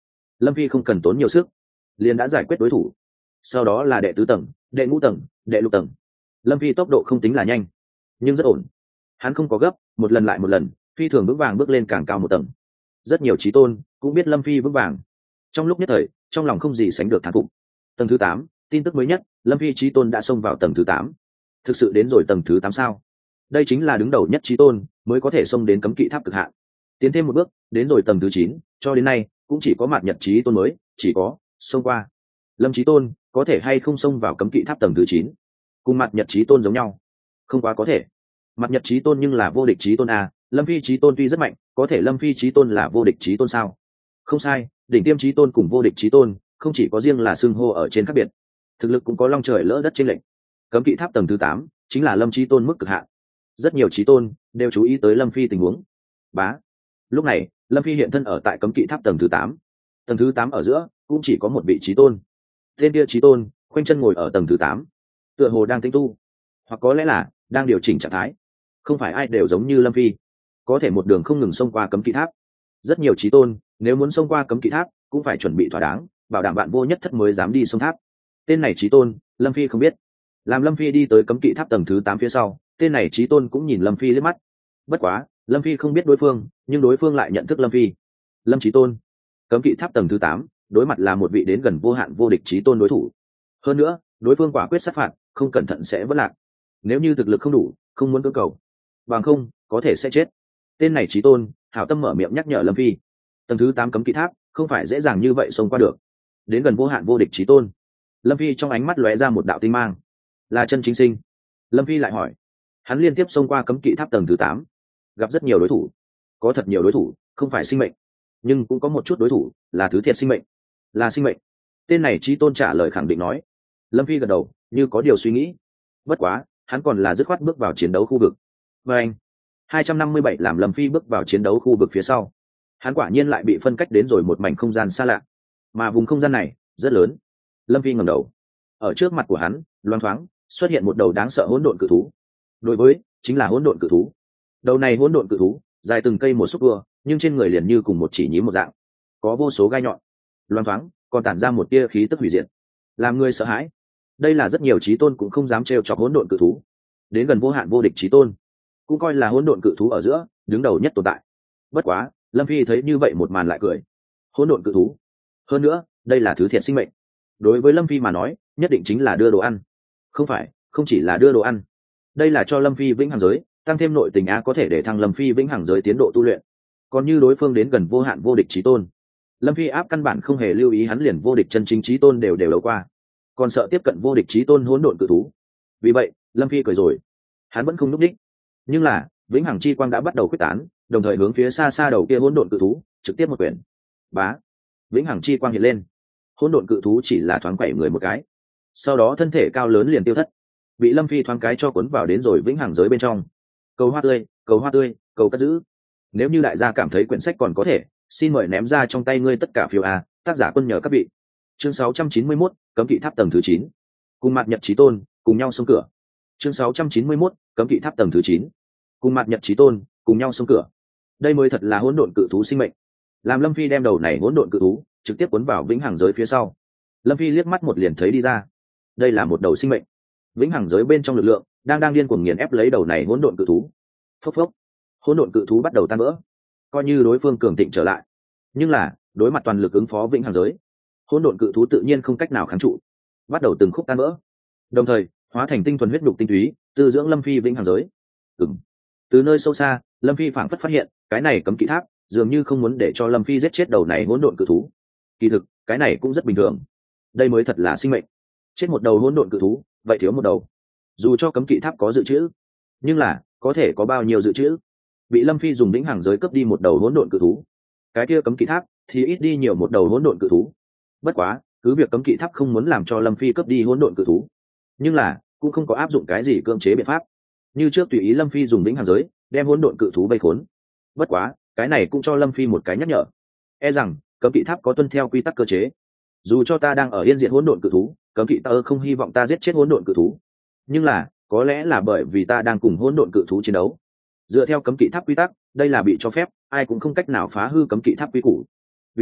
Lâm Phi không cần tốn nhiều sức liền đã giải quyết đối thủ, sau đó là đệ tứ tầng, đệ ngũ tầng, đệ lục tầng. Lâm Phi tốc độ không tính là nhanh nhưng rất ổn, hắn không có gấp, một lần lại một lần phi thường vững vàng bước lên càng cao một tầng. Rất nhiều trí tôn cũng biết Lâm Phi vững vàng, trong lúc nhất thời trong lòng không gì sánh được thán phục. Tầng thứ tám, tin tức mới nhất, Lâm Phi trí tôn đã xông vào tầng thứ tám. Thực sự đến rồi tầng thứ tám sao? Đây chính là đứng đầu nhất trí tôn mới có thể xông đến cấm kỵ tháp cực hạn. Tiến thêm một bước đến rồi tầng thứ chín, cho đến nay cũng chỉ có Mạt Nhật trí tôn mới chỉ có xông qua. Lâm trí tôn có thể hay không xông vào cấm kỵ tháp tầng thứ chín cùng Mạt Nhật trí tôn giống nhau? Không quá có thể. Mạt Nhật trí tôn nhưng là vô địch trí tôn à, Lâm Phi trí tôn tuy rất mạnh, có thể Lâm Phi trí tôn là vô địch trí tôn sao? Không sai, đỉnh tiêm trí tôn cùng vô địch trí tôn không chỉ có riêng là xưng hô ở trên khác biệt, thực lực cũng có long trời lỡ đất trên lệnh. Cấm kỵ tháp tầng thứ tám chính là Lâm trí tôn mức cực hạn. Rất nhiều trí tôn đều chú ý tới Lâm Phi tình huống. Bá. Lúc này Lâm Phi hiện thân ở tại cấm kỵ tháp tầng thứ tám. Tầng thứ tám ở giữa cũng chỉ có một vị trí tôn. Tên kia trí tôn khoanh chân ngồi ở tầng thứ tám, tựa hồ đang tinh tu, hoặc có lẽ là đang điều chỉnh trạng thái. Không phải ai đều giống như Lâm Phi có thể một đường không ngừng xông qua cấm kỵ tháp. Rất nhiều trí tôn nếu muốn xông qua cấm kỵ tháp cũng phải chuẩn bị thỏa đáng, bảo đảm bạn vô nhất thất mới dám đi xông tháp. Tên này trí tôn Lâm Phi không biết. Làm Lâm Phi đi tới cấm kỵ tháp tầng thứ tám phía sau, tên này trí tôn cũng nhìn Lâm Phi liếc mắt. Bất quá Lâm Phi không biết đối phương, nhưng đối phương lại nhận thức Lâm Phi. Lâm trí tôn, cấm kỵ tháp tầng thứ tám đối mặt là một vị đến gần vô hạn vô địch trí tôn đối thủ. Hơn nữa đối phương quả quyết sát phạt, không cẩn thận sẽ vất lạc. Nếu như thực lực không đủ, không muốn cưỡng cầu, bằng không có thể sẽ chết. Tên này trí tôn hảo tâm mở miệng nhắc nhở Lâm Phi, tầng thứ tám cấm kỵ tháp không phải dễ dàng như vậy xông qua được. Đến gần vô hạn vô địch trí tôn, Lâm Phi trong ánh mắt lóe ra một đạo tinh mang. Là chân chính sinh? Lâm Phi lại hỏi. Hắn liên tiếp xông qua cấm kỵ tháp tầng thứ tám, gặp rất nhiều đối thủ, có thật nhiều đối thủ không phải sinh mệnh, nhưng cũng có một chút đối thủ là thứ thiệt sinh mệnh, là sinh mệnh. Tên này trí tôn trả lời khẳng định nói. Lâm Phi gật đầu như có điều suy nghĩ. Bất quá hắn còn là dứt khoát bước vào chiến đấu khu vực. Và anh hai trăm năm mươi bảy làm Lâm Phi bước vào chiến đấu khu vực phía sau, hắn quả nhiên lại bị phân cách đến rồi một mảnh không gian xa lạ, mà vùng không gian này rất lớn. Lâm Phi ngẩng đầu, ở trước mặt của hắn loáng thoáng xuất hiện một đầu đáng sợ hỗn độn cự thú. Đối với chính là hỗn độn cự thú. Đầu này hỗn độn cự thú dài từng cây một xúc tua, nhưng trên người liền như cùng một chỉ nhím một dạng, có vô số gai nhọn, loáng thoáng còn tản ra một tia khí tức hủy diệt, làm người sợ hãi. Đây là rất nhiều trí tôn cũng không dám trêu chọc hỗn độn cự thú. Đến gần vô hạn vô địch trí tôn cũng coi là hỗn độn cự thú ở giữa đứng đầu nhất tồn tại. Bất quá Lâm Phi thấy như vậy một màn lại cười. Hỗn độn cự thú, hơn nữa đây là thứ thiệt sinh mệnh, đối với Lâm Phi mà nói nhất định chính là đưa đồ ăn. Không phải, không chỉ là đưa đồ ăn, đây là cho Lâm Phi vĩnh hằng giới tăng thêm nội tình á, có thể để thăng Lâm Phi vĩnh hằng giới tiến độ tu luyện. Còn như đối phương đến gần vô hạn vô địch trí tôn, Lâm Phi áp căn bản không hề lưu ý hắn, liền vô địch chân chính trí tôn đều đều đấu qua, còn sợ tiếp cận vô địch trí tôn hỗn độn cự thú. Vì vậy Lâm Phi cười rồi, hắn vẫn không núp đích, nhưng là vĩnh hằng chi quang đã bắt đầu quyết tán, đồng thời hướng phía xa xa đầu kia hỗn độn cự thú trực tiếp một quyển. Bá, vĩnh hằng chi quang hiện lên, hỗn độn cự thú chỉ là thoáng quẩy người một cái, sau đó thân thể cao lớn liền tiêu thất, bị Lâm Phi thoáng cái cho cuốn vào đến rồi vĩnh hằng giới bên trong. Cầu hoa tươi, cầu hoa tươi, cầu cất giữ. Nếu như đại gia cảm thấy quyển sách còn có thể, xin mời ném ra trong tay ngươi tất cả phiếu a. Tác giả Quân nhờ các vị. Chương sáu trăm chín mươi mốt, cấm kỵ tháp tầng thứ chín. Cùng Mạt Nhật chí tôn cùng nhau xông cửa. Chương sáu trăm chín mươi mốt, cấm kỵ tháp tầng thứ chín. Cùng Mạt Nhật chí tôn cùng nhau xông cửa. Đây mới thật là hỗn độn cự thú sinh mệnh. Làm Lâm Phi đem đầu này hỗn độn cự thú trực tiếp cuốn vào vĩnh hằng giới phía sau, Lâm Phi liếc mắt một liền thấy đi ra, đây là một đầu sinh mệnh. Vĩnh hằng giới bên trong lực lượng đang đang điên cuồng nghiền ép lấy đầu này hỗn độn cự thú. Phốc phốc, hỗn độn cự thú bắt đầu tan vỡ, coi như đối phương cường thịnh trở lại, nhưng là đối mặt toàn lực ứng phó vĩnh hằng giới, hỗn độn cự thú tự nhiên không cách nào kháng trụ, bắt đầu từng khúc tan vỡ, đồng thời hóa thành tinh thuần huyết nhục tinh túy tư dưỡng Lâm Phi vĩnh hằng giới. Ừm. Từ nơi sâu xa, Lâm Phi phảng phất phát hiện cái này cấm kỵ tháp dường như không muốn để cho Lâm Phi giết chết đầu này hỗn độn cự thú. Kỳ thực cái này cũng rất bình thường, đây mới thật là sinh mệnh. Chết một đầu hỗn độn cự thú, vậy thiếu một đầu. Dù cho cấm kỵ tháp có dự trữ, nhưng là có thể có bao nhiêu dự trữ? Bị Lâm Phi dùng vĩnh hằng giới cướp đi một đầu hỗn độn cự thú, cái kia cấm kỵ tháp thì ít đi nhiều một đầu hỗn độn cự thú. Bất quá cứ việc cấm kỵ tháp không muốn làm cho Lâm Phi cướp đi hỗn độn cự thú, nhưng là cũng không có áp dụng cái gì cưỡng chế biện pháp, như trước tùy ý Lâm Phi dùng vĩnh hằng giới đem hỗn độn cự thú vây khốn. Bất quá cái này cũng cho Lâm Phi một cái nhắc nhở, e rằng cấm kỵ tháp có tuân theo quy tắc cơ chế. Dù cho ta đang ở yên diện hỗn độn cự thú, cấm kỵ tơ không hy vọng ta giết chết hỗn độn cự thú, nhưng là có lẽ là bởi vì ta đang cùng hỗn độn cự thú chiến đấu. Dựa theo cấm kỵ tháp quy tắc, đây là bị cho phép, ai cũng không cách nào phá hư cấm kỵ tháp quy củ. Vì vậy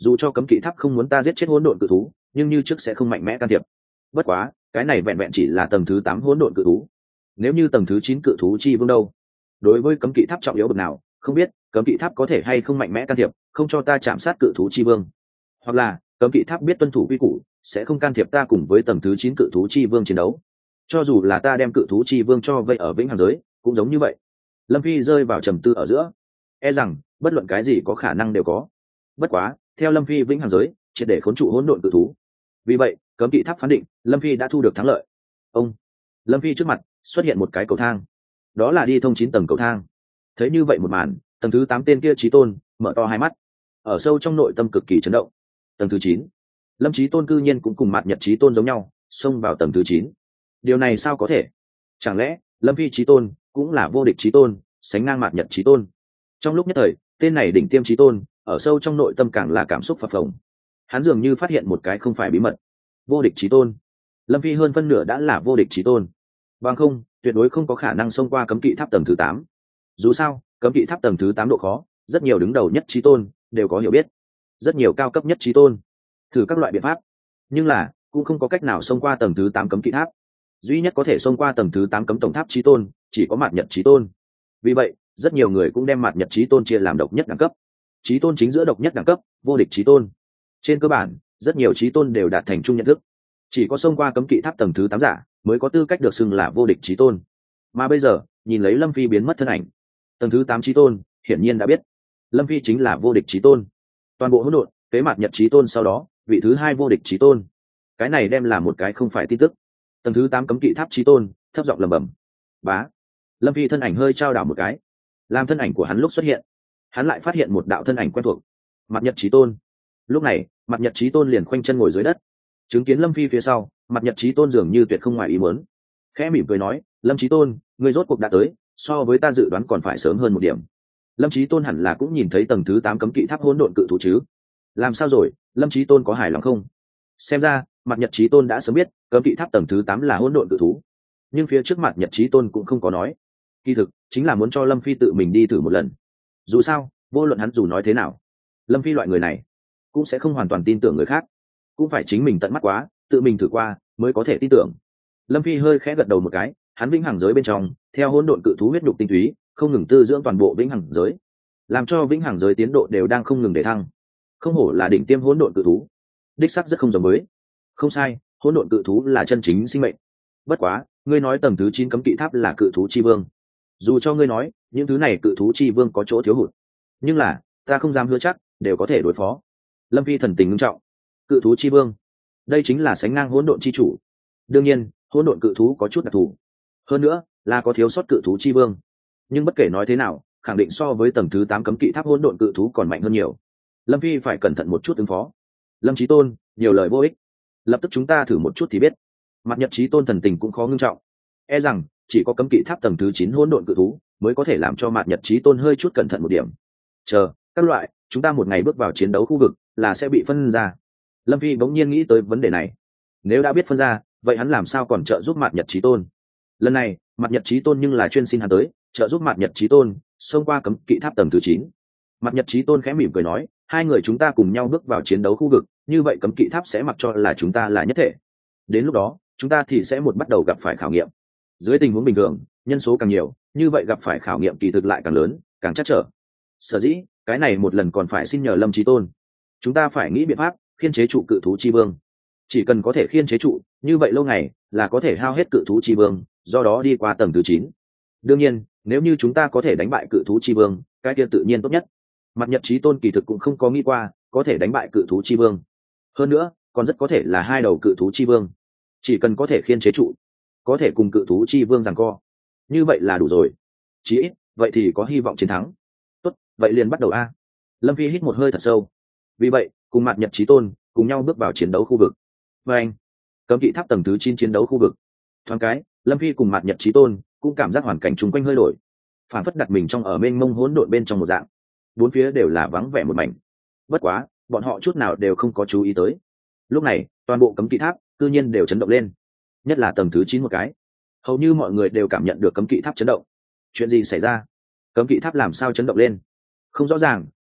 dù cho cấm kỵ tháp không muốn ta giết chết hỗn độn cự thú nhưng như trước sẽ không mạnh mẽ can thiệp. Bất quá cái này vẹn vẹn chỉ là tầng thứ tám hỗn độn cự thú. Nếu như tầng thứ chín cự thú chi vương đâu? Đối với cấm kỵ tháp trọng yếu bậc nào không biết, cấm kỵ tháp có thể hay không mạnh mẽ can thiệp, không cho ta chạm sát cự thú chi vương, hoặc là cấm kỵ tháp biết tuân thủ quy củ, sẽ không can thiệp ta cùng với tầng thứ chín cự thú chi vương chiến đấu. Cho dù là ta đem cự thú chi vương cho vây ở vĩnh hằng giới cũng giống như vậy. Lâm Phi rơi vào trầm tư ở giữa, e rằng bất luận cái gì có khả năng đều có. Bất quá theo Lâm Phi vĩnh hằng giới triệt để khốn trụ hỗn độn cự thú, vì vậy cấm kỵ tháp phán định Lâm Phi đã thu được thắng lợi. Ông Lâm Phi trước mặt xuất hiện một cái cầu thang, đó là đi thông chín tầng cầu thang. Thấy như vậy một màn, tầng thứ tám tên kia chí tôn mở to hai mắt, ở sâu trong nội tâm cực kỳ chấn động. Tầng thứ chín, Lâm Chí Tôn cư nhiên cũng cùng Mạt Nhật Chí Tôn giống nhau xông vào tầng thứ chín. Điều này sao có thể? Chẳng lẽ Lâm Phi Chí Tôn cũng là vô địch Chí Tôn, sánh ngang Mạt Nhật Chí Tôn? Trong lúc nhất thời, tên này đỉnh tiêm Chí Tôn ở sâu trong nội tâm càng là cảm xúc phập phồng. Hắn dường như phát hiện một cái không phải bí mật. Vô địch Chí Tôn, Lâm Phi hơn phân nửa đã là vô địch Chí Tôn. Bằng không, tuyệt đối không có khả năng xông qua cấm kỵ tháp tầng thứ tám. Dù sao, cấm kỵ tháp tầng thứ tám độ khó, rất nhiều đứng đầu nhất Chí Tôn đều có hiểu biết, rất nhiều cao cấp nhất Chí Tôn thử các loại biện pháp, nhưng là cũng không có cách nào xông qua tầng thứ tám cấm kỵ tháp. Duy nhất có thể xông qua tầng thứ tám cấm tổng tháp Chí Tôn chỉ có Mạt Nhật Chí Tôn. Vì vậy, rất nhiều người cũng đem Mạt Nhật Chí Tôn chia làm độc nhất đẳng cấp. Chí Tôn chính giữa độc nhất đẳng cấp, vô địch Chí Tôn. Trên cơ bản, rất nhiều Chí Tôn đều đạt thành chung nhận thức, chỉ có xông qua cấm kỵ tháp tầng thứ tám giả mới có tư cách được xưng là vô địch Chí Tôn. Mà bây giờ, nhìn lấy Lâm Phi biến mất thân ảnh, tầng thứ tám Chí Tôn hiển nhiên đã biết Lâm Phi chính là vô địch Chí Tôn. Toàn bộ hỗn độn kế Mạt Nhật Chí Tôn sau đó vị thứ hai vô địch Chí Tôn. Cái này đem là một cái không phải tin tức. Tầng thứ tám cấm kỵ tháp Chí Tôn thấp giọng lẩm bẩm. Bá. Lâm Phi thân ảnh hơi trao đảo một cái. Làm thân ảnh của hắn lúc xuất hiện, hắn lại phát hiện một đạo thân ảnh quen thuộc. Mạt Nhật Chí Tôn. Lúc này, Mạt Nhật Chí Tôn liền khoanh chân ngồi dưới đất, chứng kiến Lâm Phi phía sau. Mạt Nhật Chí Tôn dường như tuyệt không ngoài ý muốn, khẽ mỉm cười nói, Lâm Chí Tôn, ngươi rốt cuộc đã tới, so với ta dự đoán còn phải sớm hơn một điểm. Lâm Chí Tôn hẳn là cũng nhìn thấy tầng thứ tám cấm kỵ tháp hỗn độn cự thú chứ? Làm sao rồi, Lâm Chí Tôn có hài lòng không? Xem ra, Mạt Nhật Chí Tôn đã sớm biết cấm kỵ tháp tầng thứ tám là hỗn độn cự thú, nhưng phía trước Mạt Nhật Chí Tôn cũng không có nói. Kỳ thực chính là muốn cho Lâm Phi tự mình đi thử một lần. Dù sao, vô luận hắn dù nói thế nào, Lâm Phi loại người này cũng sẽ không hoàn toàn tin tưởng người khác, cũng phải chính mình tận mắt quá, tự mình thử qua mới có thể tin tưởng. Lâm Phi hơi khẽ gật đầu một cái, hắn vĩnh hằng giới bên trong theo hỗn độn cự thú huyết nhục tinh túy không ngừng tư dưỡng toàn bộ vĩnh hằng giới, làm cho vĩnh hằng giới tiến độ đều đang không ngừng để thăng. Không hổ là đỉnh tiêm hỗn độn cự thú, đích sắc rất không giống với. Không sai, hỗn độn cự thú là chân chính sinh mệnh. Bất quá, ngươi nói tầng thứ chín cấm kỵ tháp là cự thú chi vương, dù cho ngươi nói những thứ này cự thú chi vương có chỗ thiếu hụt, nhưng là ta không dám hứa chắc đều có thể đối phó. Lâm Phi thần tình nghiêm trọng. Cự thú chi vương, đây chính là sánh ngang hỗn độn chi chủ. Đương nhiên, hỗn độn cự thú có chút đặc thù, hơn nữa là có thiếu sót cự thú chi vương, nhưng bất kể nói thế nào, khẳng định so với tầng thứ tám cấm kỵ tháp hỗn độn cự thú còn mạnh hơn nhiều. Lâm Phi phải cẩn thận một chút ứng phó. Lâm Chí Tôn, nhiều lời vô ích, lập tức chúng ta thử một chút thì biết. Mạt Nhật Chí Tôn thần tình cũng khó ngưng trọng, e rằng chỉ có cấm kỵ tháp tầng thứ chín hỗn độn cự thú mới có thể làm cho Mạt Nhật Chí Tôn hơi chút cẩn thận một điểm. Chờ các loại, chúng ta một ngày bước vào chiến đấu khu vực là sẽ bị phân ra. Lâm Phi bỗng nhiên nghĩ tới vấn đề này. Nếu đã biết phân ra, vậy hắn làm sao còn trợ giúp Mạt Nhật Chí Tôn? Lần này Mạt Nhật Chí Tôn nhưng là chuyên xin hắn tới trợ giúp Mạt Nhật Chí Tôn xông qua cấm kỵ tháp tầng thứ chín. Mạt Nhật Chí Tôn khẽ mỉm cười nói, hai người chúng ta cùng nhau bước vào chiến đấu khu vực, như vậy cấm kỵ tháp sẽ mặc cho là chúng ta là nhất thể. Đến lúc đó chúng ta thì sẽ một bắt đầu gặp phải khảo nghiệm. Dưới tình huống bình thường, nhân số càng nhiều, như vậy gặp phải khảo nghiệm kỳ thực lại càng lớn, càng chắc trở. Sở dĩ cái này một lần còn phải xin nhờ Lâm Chí Tôn. Chúng ta phải nghĩ biện pháp khiên chế trụ cự thú chi vương. Chỉ cần có thể khiên chế trụ, như vậy lâu ngày là có thể hao hết cự thú chi vương, do đó đi qua tầng thứ chín. Đương nhiên, nếu như chúng ta có thể đánh bại cự thú chi vương, cái kia tự nhiên tốt nhất. Mạt Nhật Chí Tôn kỳ thực cũng không có nghĩ qua có thể đánh bại cự thú chi vương. Hơn nữa, còn rất có thể là hai đầu cự thú chi vương. Chỉ cần có thể khiên chế trụ, có thể cùng cự thú chi vương giằng co, như vậy là đủ rồi. Chí ít, vậy thì có hy vọng chiến thắng. Tốt, vậy liền bắt đầu a. Lâm Phi hít một hơi thật sâu. Vì vậy, cùng Mạt Nhật Chí Tôn cùng nhau bước vào chiến đấu khu vực. Và anh, cấm kỵ tháp tầng thứ chín chiến đấu khu vực. Thoáng cái, Lâm Phi cùng Mạt Nhật Chí Tôn cũng cảm giác hoàn cảnh chung quanh hơi đổi, phản phất đặt mình trong ở mênh mông hỗn độn bên trong một dạng, bốn phía đều là vắng vẻ một mảnh. Bất quá, bọn họ chút nào đều không có chú ý tới. Lúc này, toàn bộ cấm kỵ tháp tự nhiên đều chấn động lên, nhất là tầng thứ chín một cái. Hầu như mọi người đều cảm nhận được cấm kỵ tháp chấn động. Chuyện gì xảy ra? Cấm kỵ tháp làm sao chấn động lên? Không rõ ràng,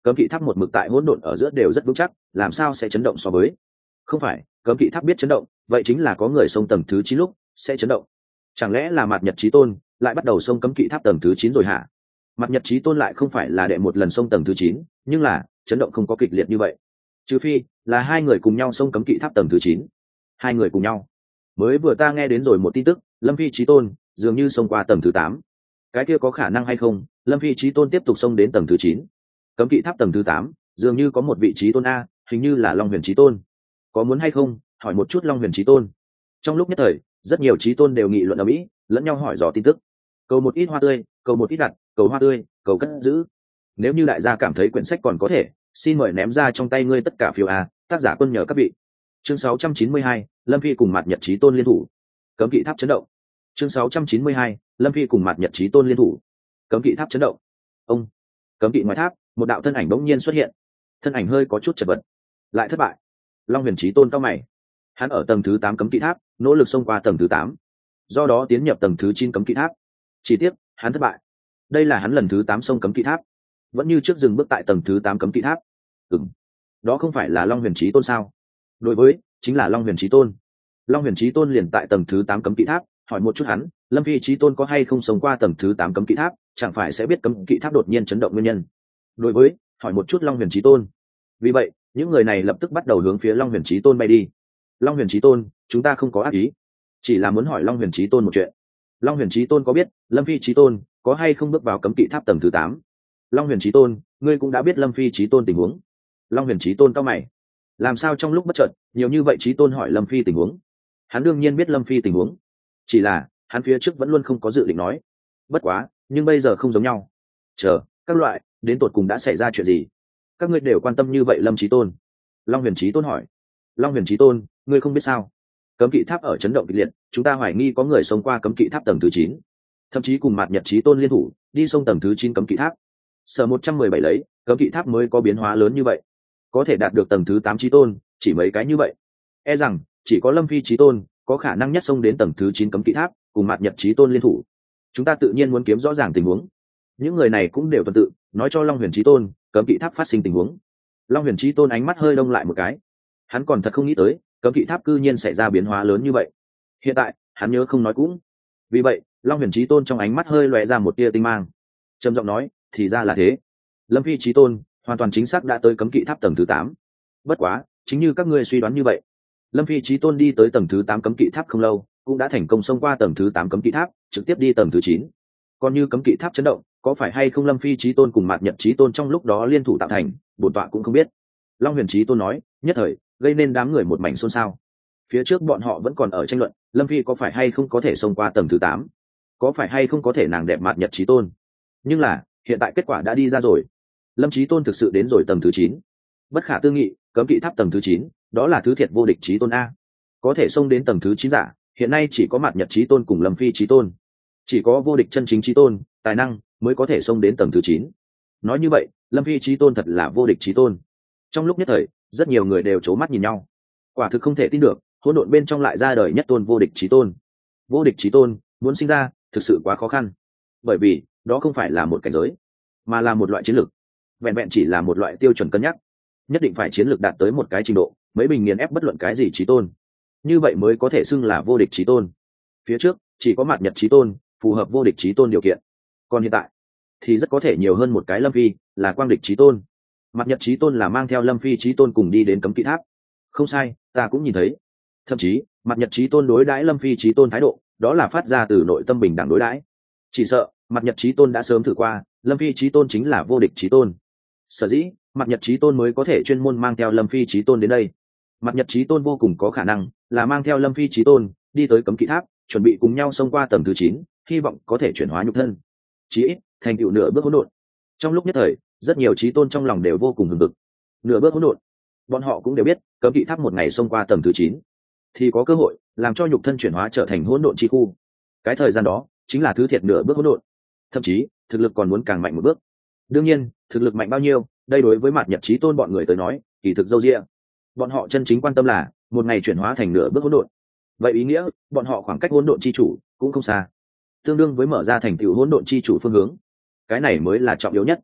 cấm kỵ tháp một mực tại hỗn độn ở giữa đều rất vững chắc, làm sao sẽ chấn động so với? Không phải, cấm kỵ tháp biết chấn động, vậy chính là có người xông tầng thứ chín lúc sẽ chấn động. Chẳng lẽ là Mạt Nhật Chí Tôn lại bắt đầu xông cấm kỵ tháp tầng thứ chín rồi hả? Mạt Nhật Chí Tôn lại không phải là đệ một lần xông tầng thứ chín, nhưng là chấn động không có kịch liệt như vậy. Trừ phi là hai người cùng nhau xông cấm kỵ tháp tầng thứ chín. Hai người cùng nhau. Mới vừa ta nghe đến rồi một tin tức, Lâm Phi Chí Tôn dường như xông qua tầng thứ tám. Cái kia có khả năng hay không? Lâm Phi Chí Tôn tiếp tục xông đến tầng thứ chín. Cấm kỵ tháp tầng thứ tám, dường như có một vị Chí Tôn a, hình như là Long Huyền Chí Tôn. Có muốn hay không? Hỏi một chút Long Huyền Chí Tôn. Trong lúc nhất thời, rất nhiều Chí Tôn đều nghị luận ở mỹ, lẫn nhau hỏi dò tin tức. Cầu một ít hoa tươi, cầu một ít đặt, cầu hoa tươi, cầu cất giữ. Nếu như đại gia cảm thấy quyển sách còn có thể, xin mời ném ra trong tay ngươi tất cả phiếu a, tác giả quân nhờ các vị. Chương sáu trăm chín mươi hai, Lâm Phi cùng Mạt Nhật Chí Tôn liên thủ. Cấm kỵ tháp chấn động. Chương sáu trăm chín mươi hai, Lâm Phi cùng Mạt Nhật Chí Tôn liên thủ. Cấm kỵ tháp chấn động. Ông, cấm kỵ ngoài tháp, một đạo thân ảnh bỗng nhiên xuất hiện. Thân ảnh hơi có chút chật vật, lại thất bại. Long Huyền Chí Tôn cao mày. Hắn ở tầng thứ tám cấm kỵ tháp, nỗ lực xông qua tầng thứ tám, do đó tiến nhập tầng thứ chín cấm kỵ tháp. Chỉ tiếc, hắn thất bại. Đây là hắn lần thứ tám xông cấm kỵ tháp, vẫn như trước dừng bước tại tầng thứ tám cấm kỵ tháp. Ừm, đó không phải là Long Huyền Chí Tôn sao? Đối với, chính là Long Huyền Chí Tôn. Long Huyền Chí Tôn liền tại tầng thứ tám cấm kỵ tháp, hỏi một chút hắn, Lâm Phi Chí Tôn có hay không sống qua tầng thứ tám cấm kỵ tháp, chẳng phải sẽ biết cấm kỵ tháp đột nhiên chấn động nguyên nhân. Đối với, hỏi một chút Long Huyền Chí Tôn. Vì vậy, những người này lập tức bắt đầu hướng phía Long Huyền Chí Tôn bay đi. Long Huyền Chí Tôn, chúng ta không có ác ý, chỉ là muốn hỏi Long Huyền Chí Tôn một chuyện. Long Huyền Chí Tôn có biết Lâm Phi Chí Tôn có hay không bước vào cấm kỵ tháp tầng thứ tám? Long Huyền Chí Tôn, ngươi cũng đã biết Lâm Phi Chí Tôn tình huống. Long Huyền Chí Tôn cao mày, làm sao trong lúc bất chợt nhiều như vậy Chí Tôn hỏi Lâm Phi tình huống? Hắn đương nhiên biết Lâm Phi tình huống, chỉ là hắn phía trước vẫn luôn không có dự định nói. Bất quá, nhưng bây giờ không giống nhau. Chờ, các loại, đến tột cùng đã xảy ra chuyện gì? Các ngươi đều quan tâm như vậy Lâm Chí Tôn? Long Huyền Chí Tôn hỏi. Long Huyền Chí Tôn, ngươi không biết sao? Cấm kỵ tháp ở chấn động kịch liệt, chúng ta hoài nghi có người sống qua cấm kỵ tháp tầng thứ chín, thậm chí cùng Mạt Nhật Chí Tôn liên thủ đi sông tầng thứ chín cấm kỵ tháp. Sở một trăm mười bảy lấy, cấm kỵ tháp mới có biến hóa lớn như vậy, có thể đạt được tầng thứ tám Chí Tôn, chỉ mấy cái như vậy. E rằng chỉ có Lâm Phi Chí Tôn có khả năng nhất xông đến tầng thứ chín cấm kỵ tháp, cùng Mạt Nhật Chí Tôn liên thủ. Chúng ta tự nhiên muốn kiếm rõ ràng tình huống. Những người này cũng đều tuần tự nói cho Long Huyền Chí Tôn cấm kỵ tháp phát sinh tình huống. Long Huyền Chí Tôn ánh mắt hơi đông lại một cái, hắn còn thật không nghĩ tới cấm kỵ tháp cư nhiên xảy ra biến hóa lớn như vậy. Hiện tại hắn nhớ không nói cũng. Vì vậy Long Huyền Chí Tôn trong ánh mắt hơi lóe ra một tia tinh mang, trầm giọng nói, thì ra là thế. Lâm Phi Chí Tôn hoàn toàn chính xác đã tới cấm kỵ tháp tầng thứ tám. Bất quá, chính như các ngươi suy đoán như vậy, Lâm Phi Chí Tôn đi tới tầng thứ tám cấm kỵ tháp không lâu, cũng đã thành công xông qua tầng thứ tám cấm kỵ tháp, trực tiếp đi tầng thứ chín. Còn như cấm kỵ tháp chấn động, có phải hay không Lâm Phi Chí Tôn cùng Mạt Nhật Chí Tôn trong lúc đó liên thủ tạo thành, bổn tọa cũng không biết. Long Huyền Chí Tôn nói, nhất thời gây nên đám người một mảnh xôn xao. Phía trước bọn họ vẫn còn ở tranh luận, Lâm Phi có phải hay không có thể xông qua tầng thứ tám, có phải hay không có thể nàng đẹp Mạt Nhật Chí Tôn. Nhưng là, hiện tại kết quả đã đi ra rồi. Lâm Chí Tôn thực sự đến rồi tầng thứ chín. Bất khả tư nghị, cấm kỵ tháp tầng thứ chín, đó là thứ thiệt vô địch Chí Tôn a. Có thể xông đến tầng thứ chín giả, hiện nay chỉ có Mạt Nhật Chí Tôn cùng Lâm Phi Chí Tôn. Chỉ có vô địch chân chính Chí Tôn, tài năng mới có thể xông đến tầng thứ chín. Nói như vậy, Lâm Phi Chí Tôn thật là vô địch Chí Tôn. Trong lúc nhất thời, rất nhiều người đều trố mắt nhìn nhau. Quả thực không thể tin được, hỗn độn bên trong lại ra đời nhất tôn vô địch Chí Tôn. Vô địch Chí Tôn muốn sinh ra thực sự quá khó khăn, bởi vì đó không phải là một cảnh giới, mà là một loại chiến lược. Vẹn vẹn chỉ là một loại tiêu chuẩn cân nhắc, nhất định phải chiến lược đạt tới một cái trình độ mấy bình nghiền ép bất luận cái gì Chí Tôn, như vậy mới có thể xưng là vô địch Chí Tôn. Phía trước chỉ có Mạt Nhật Chí Tôn phù hợp vô địch Chí Tôn điều kiện, còn hiện tại thì rất có thể nhiều hơn một cái Lâm Phi là quang địch Chí Tôn. Mạt Nhật Chí Tôn là mang theo Lâm Phi Chí Tôn cùng đi đến cấm kỵ tháp. Không sai, ta cũng nhìn thấy. Thậm chí, Mạt Nhật Chí Tôn đối đãi Lâm Phi Chí Tôn thái độ, đó là phát ra từ nội tâm bình đẳng đối đãi. Chỉ sợ, Mạt Nhật Chí Tôn đã sớm thử qua, Lâm Phi Chí Tôn chính là vô địch Chí Tôn. Sở dĩ, Mạt Nhật Chí Tôn mới có thể chuyên môn mang theo Lâm Phi Chí Tôn đến đây. Mạt Nhật Chí Tôn vô cùng có khả năng là mang theo Lâm Phi Chí Tôn đi tới cấm kỵ tháp, chuẩn bị cùng nhau xông qua tầng thứ chín, hy vọng có thể chuyển hóa nhục thân, chí ít thành tựu nửa bước hỗn độn. Trong lúc nhất thời, rất nhiều Chí Tôn trong lòng đều vô cùng hừng hực. Nửa bước hỗn độn, bọn họ cũng đều biết, cấm kỵ tháp một ngày xông qua tầng thứ chín, thì có cơ hội làm cho nhục thân chuyển hóa trở thành hỗn độn chi khu. Cái thời gian đó chính là thứ thiệt nửa bước hỗn độn, thậm chí thực lực còn muốn càng mạnh một bước. Đương nhiên, thực lực mạnh bao nhiêu, đây đối với Mạt Nhật Chí Tôn bọn người tới nói, kỳ thực dâu dịa. Bọn họ chân chính quan tâm là một ngày chuyển hóa thành nửa bước hỗn độn. Vậy ý nghĩa, bọn họ khoảng cách hỗn độn chi chủ cũng không xa, tương đương với mở ra thành tựu hỗn độn chi chủ phương hướng. Cái này mới là trọng yếu nhất.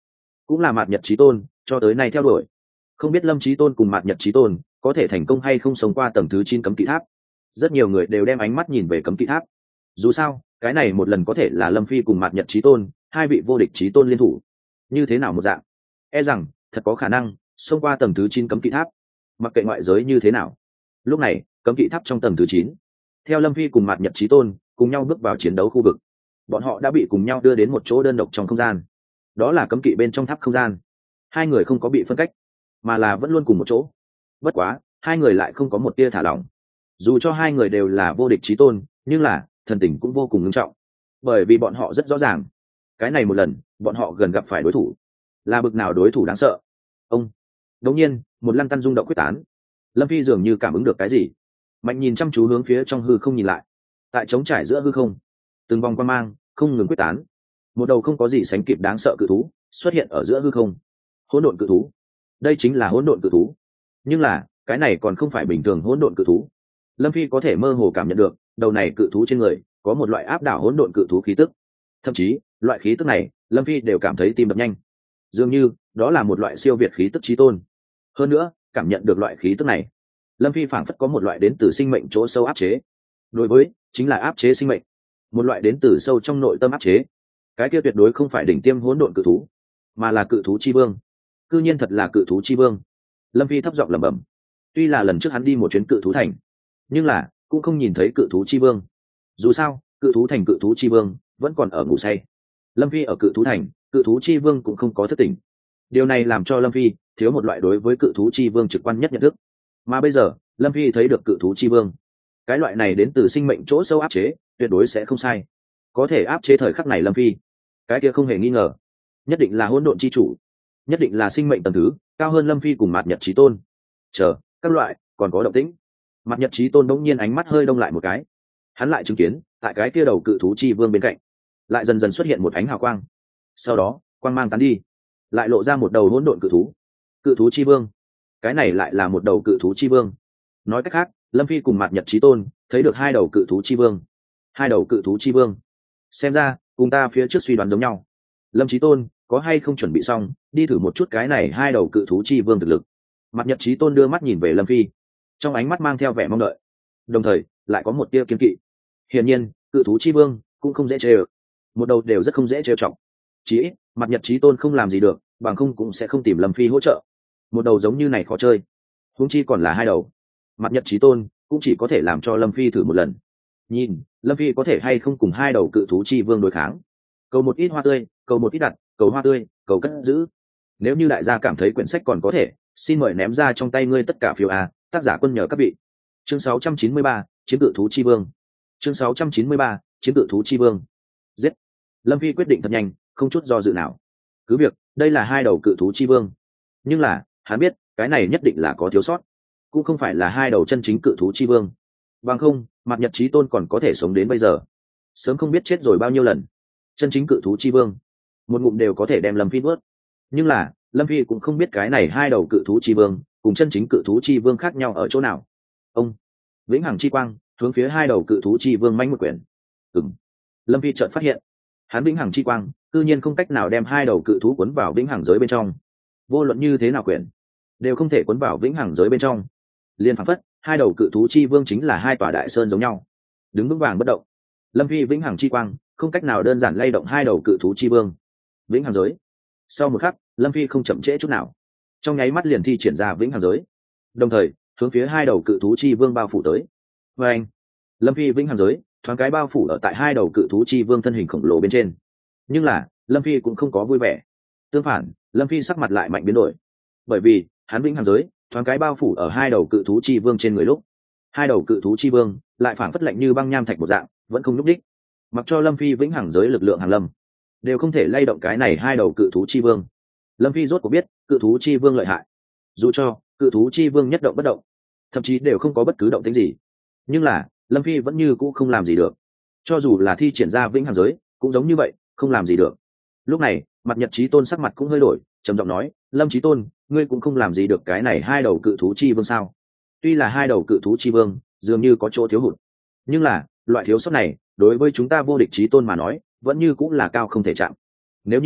cũng là mạt nhật chí tôn cho tới nay theo đuổi. Không biết lâm chí tôn cùng mạt nhật chí tôn có thể thành công hay không sống qua tầng thứ chín cấm kỵ tháp. Rất nhiều người đều đem ánh mắt nhìn về cấm kỵ tháp. Dù sao cái này một lần có thể là lâm phi cùng mạt nhật chí tôn hai vị vô địch chí tôn liên thủ, như thế nào một dạng, e rằng thật có khả năng xông qua tầng thứ chín cấm kỵ tháp. Mặc kệ ngoại giới như thế nào, lúc này cấm kỵ tháp trong tầng thứ chín, theo lâm phi cùng mạt nhật chí tôn cùng nhau bước vào chiến đấu khu vực, bọn họ đã bị cùng nhau đưa đến một chỗ đơn độc trong không gian. Đó là cấm kỵ bên trong tháp không gian. Hai người không có bị phân cách, mà là vẫn luôn cùng một chỗ. Bất quá hai người lại không có một tia thả lỏng. Dù cho hai người đều là vô địch chí tôn, nhưng là thần tình cũng vô cùng nghiêm trọng, bởi vì bọn họ rất rõ ràng cái này một lần bọn họ gần gặp phải đối thủ là bực nào đối thủ đáng sợ. Ông đột nhiên một lăn tăn rung động quyết tán. Lâm phi dường như cảm ứng được cái gì, mạnh nhìn chăm chú hướng phía trong hư không nhìn lại. Tại trống trải giữa hư không, từng vòng quan mang không ngừng quyết tán. Một đầu không có gì sánh kịp đáng sợ cự thú xuất hiện ở giữa hư không. Hỗn độn cự thú, đây chính là hỗn độn cự thú. Nhưng là cái này còn không phải bình thường hỗn độn cự thú. Lâm phi có thể mơ hồ cảm nhận được đầu này cự thú trên người có một loại áp đảo hỗn độn cự thú khí tức. Thậm chí loại khí tức này lâm phi đều cảm thấy tim đập nhanh, dường như đó là một loại siêu việt khí tức chí tôn. Hơn nữa cảm nhận được loại khí tức này, lâm phi phảng phất có một loại đến từ sinh mệnh chỗ sâu áp chế. Đối với chính là áp chế sinh mệnh, một loại đến từ sâu trong nội tâm áp chế. Cái kia tuyệt đối không phải đỉnh tiêm hỗn độn cự thú, mà là cự thú chi vương. Cư nhiên thật là cự thú chi vương. Lâm phi thấp giọng lẩm bẩm. Tuy là lần trước hắn đi một chuyến cự thú thành, nhưng là cũng không nhìn thấy cự thú chi vương. Dù sao cự thú thành cự thú chi vương vẫn còn ở ngủ say. Lâm phi ở cự thú thành, cự thú chi vương cũng không có thức tỉnh. Điều này làm cho lâm phi thiếu một loại đối với cự thú chi vương trực quan nhất nhận thức. Mà bây giờ lâm phi thấy được cự thú chi vương, cái loại này đến từ sinh mệnh chỗ sâu áp chế tuyệt đối sẽ không sai. Có thể áp chế thời khắc này lâm phi, cái kia không hề nghi ngờ nhất định là hỗn độn chi chủ, nhất định là sinh mệnh tầng thứ cao hơn lâm phi cùng mạt nhật chí tôn. Chờ các loại còn có động tĩnh. Mạt nhật chí tôn đống nhiên ánh mắt hơi đông lại một cái. Hắn lại chứng kiến tại cái kia đầu cự thú chi vương bên cạnh lại dần dần xuất hiện một ánh hào quang. Sau đó quang mang tán đi, lại lộ ra một đầu hỗn độn cự thú. Cự thú chi vương, cái này lại là một đầu cự thú chi vương. Nói cách khác lâm phi cùng mạt nhật chí tôn thấy được hai đầu cự thú chi vương. Hai đầu cự thú chi vương, xem ra cùng ta phía trước suy đoán giống nhau. Lâm chí tôn có hay không chuẩn bị xong đi thử một chút cái này hai đầu cự thú chi vương thực lực? Mạt nhật chí tôn đưa mắt nhìn về lâm phi, trong ánh mắt mang theo vẻ mong đợi, đồng thời lại có một tia kiên kỵ. Hiển nhiên cự thú chi vương cũng không dễ chơi ở, một đầu đều rất không dễ trêu chọc. Chỉ ít Mạt nhật chí tôn không làm gì được, bằng không cũng sẽ không tìm lâm phi hỗ trợ. Một đầu giống như này khó chơi, huống chi còn là hai đầu. Mạt nhật chí tôn cũng chỉ có thể làm cho lâm phi thử một lần, nhìn lâm phi có thể hay không cùng hai đầu cự thú chi vương đối kháng. Cầu một ít hoa tươi, cầu một ít đặt, cầu hoa tươi, cầu cất giữ. Nếu như đại gia cảm thấy quyển sách còn có thể, xin mời ném ra trong tay ngươi tất cả phiếu a. Tác giả quân nhờ các vị. Chương sáu trăm chín mươi ba, chiến cự thú chi vương. Chương sáu trăm chín mươi ba, chiến cự thú chi vương. Giết. Lâm phi quyết định thật nhanh, không chút do dự nào. Cứ việc đây là hai đầu cự thú chi vương, nhưng là hắn biết cái này nhất định là có thiếu sót, cũng không phải là hai đầu chân chính cự thú chi vương. Bằng không Mạt nhật chí tôn còn có thể sống đến bây giờ, sớm không biết chết rồi bao nhiêu lần. Chân chính cự thú chi vương một ngụm đều có thể đem lâm phi nuốt. Nhưng là lâm phi cũng không biết cái này hai đầu cự thú chi vương cùng chân chính cự thú chi vương khác nhau ở chỗ nào. Ông vĩnh hằng chi quang hướng phía hai đầu cự thú chi vương manh một quyển. Ừm. Lâm phi chợt phát hiện hắn vĩnh hằng chi quang cư nhiên không cách nào đem hai đầu cự thú cuốn vào vĩnh hằng giới bên trong. Vô luận như thế nào quyển đều không thể cuốn vào vĩnh hằng giới bên trong. Liên phảng phất hai đầu cự thú chi vương chính là hai tòa đại sơn giống nhau, đứng vững vàng bất động. Lâm phi vĩnh hằng chi quang không cách nào đơn giản lay động hai đầu cự thú chi vương. Vĩnh hằng giới. Sau một khắc lâm phi không chậm trễ chút nào, trong nháy mắt liền thi triển ra vĩnh hằng giới, đồng thời hướng phía hai đầu cự thú chi vương bao phủ tới. Và anh lâm phi vĩnh hằng giới thoáng cái bao phủ ở tại hai đầu cự thú chi vương thân hình khổng lồ bên trên. Nhưng là lâm phi cũng không có vui vẻ, tương phản lâm phi sắc mặt lại mạnh biến đổi, bởi vì hắn vĩnh hằng giới thoáng cái bao phủ ở hai đầu cự thú chi vương trên người, lúc hai đầu cự thú chi vương lại phảng phất lạnh như băng nham thạch một dạng, vẫn không nhúc đích. Mặc cho lâm phi vĩnh hằng giới lực lượng hàn lâm đều không thể lay động cái này hai đầu cự thú chi vương. Lâm phi rốt cuộc biết cự thú chi vương lợi hại, dù cho cự thú chi vương nhất động bất động, thậm chí đều không có bất cứ động tĩnh gì, nhưng là lâm phi vẫn như cũ không làm gì được. Cho dù là thi triển ra vĩnh hằng giới cũng giống như vậy, không làm gì được. Lúc này Mạt nhật chí tôn sắc mặt cũng hơi đổi, trầm giọng nói, lâm chí tôn, ngươi cũng không làm gì được cái này hai đầu cự thú chi vương sao? Tuy là hai đầu cự thú chi vương dường như có chỗ thiếu hụt, nhưng là loại thiếu sót này đối với chúng ta vô địch chí tôn mà nói vẫn như cũng là cao không thể chạm. Nếu như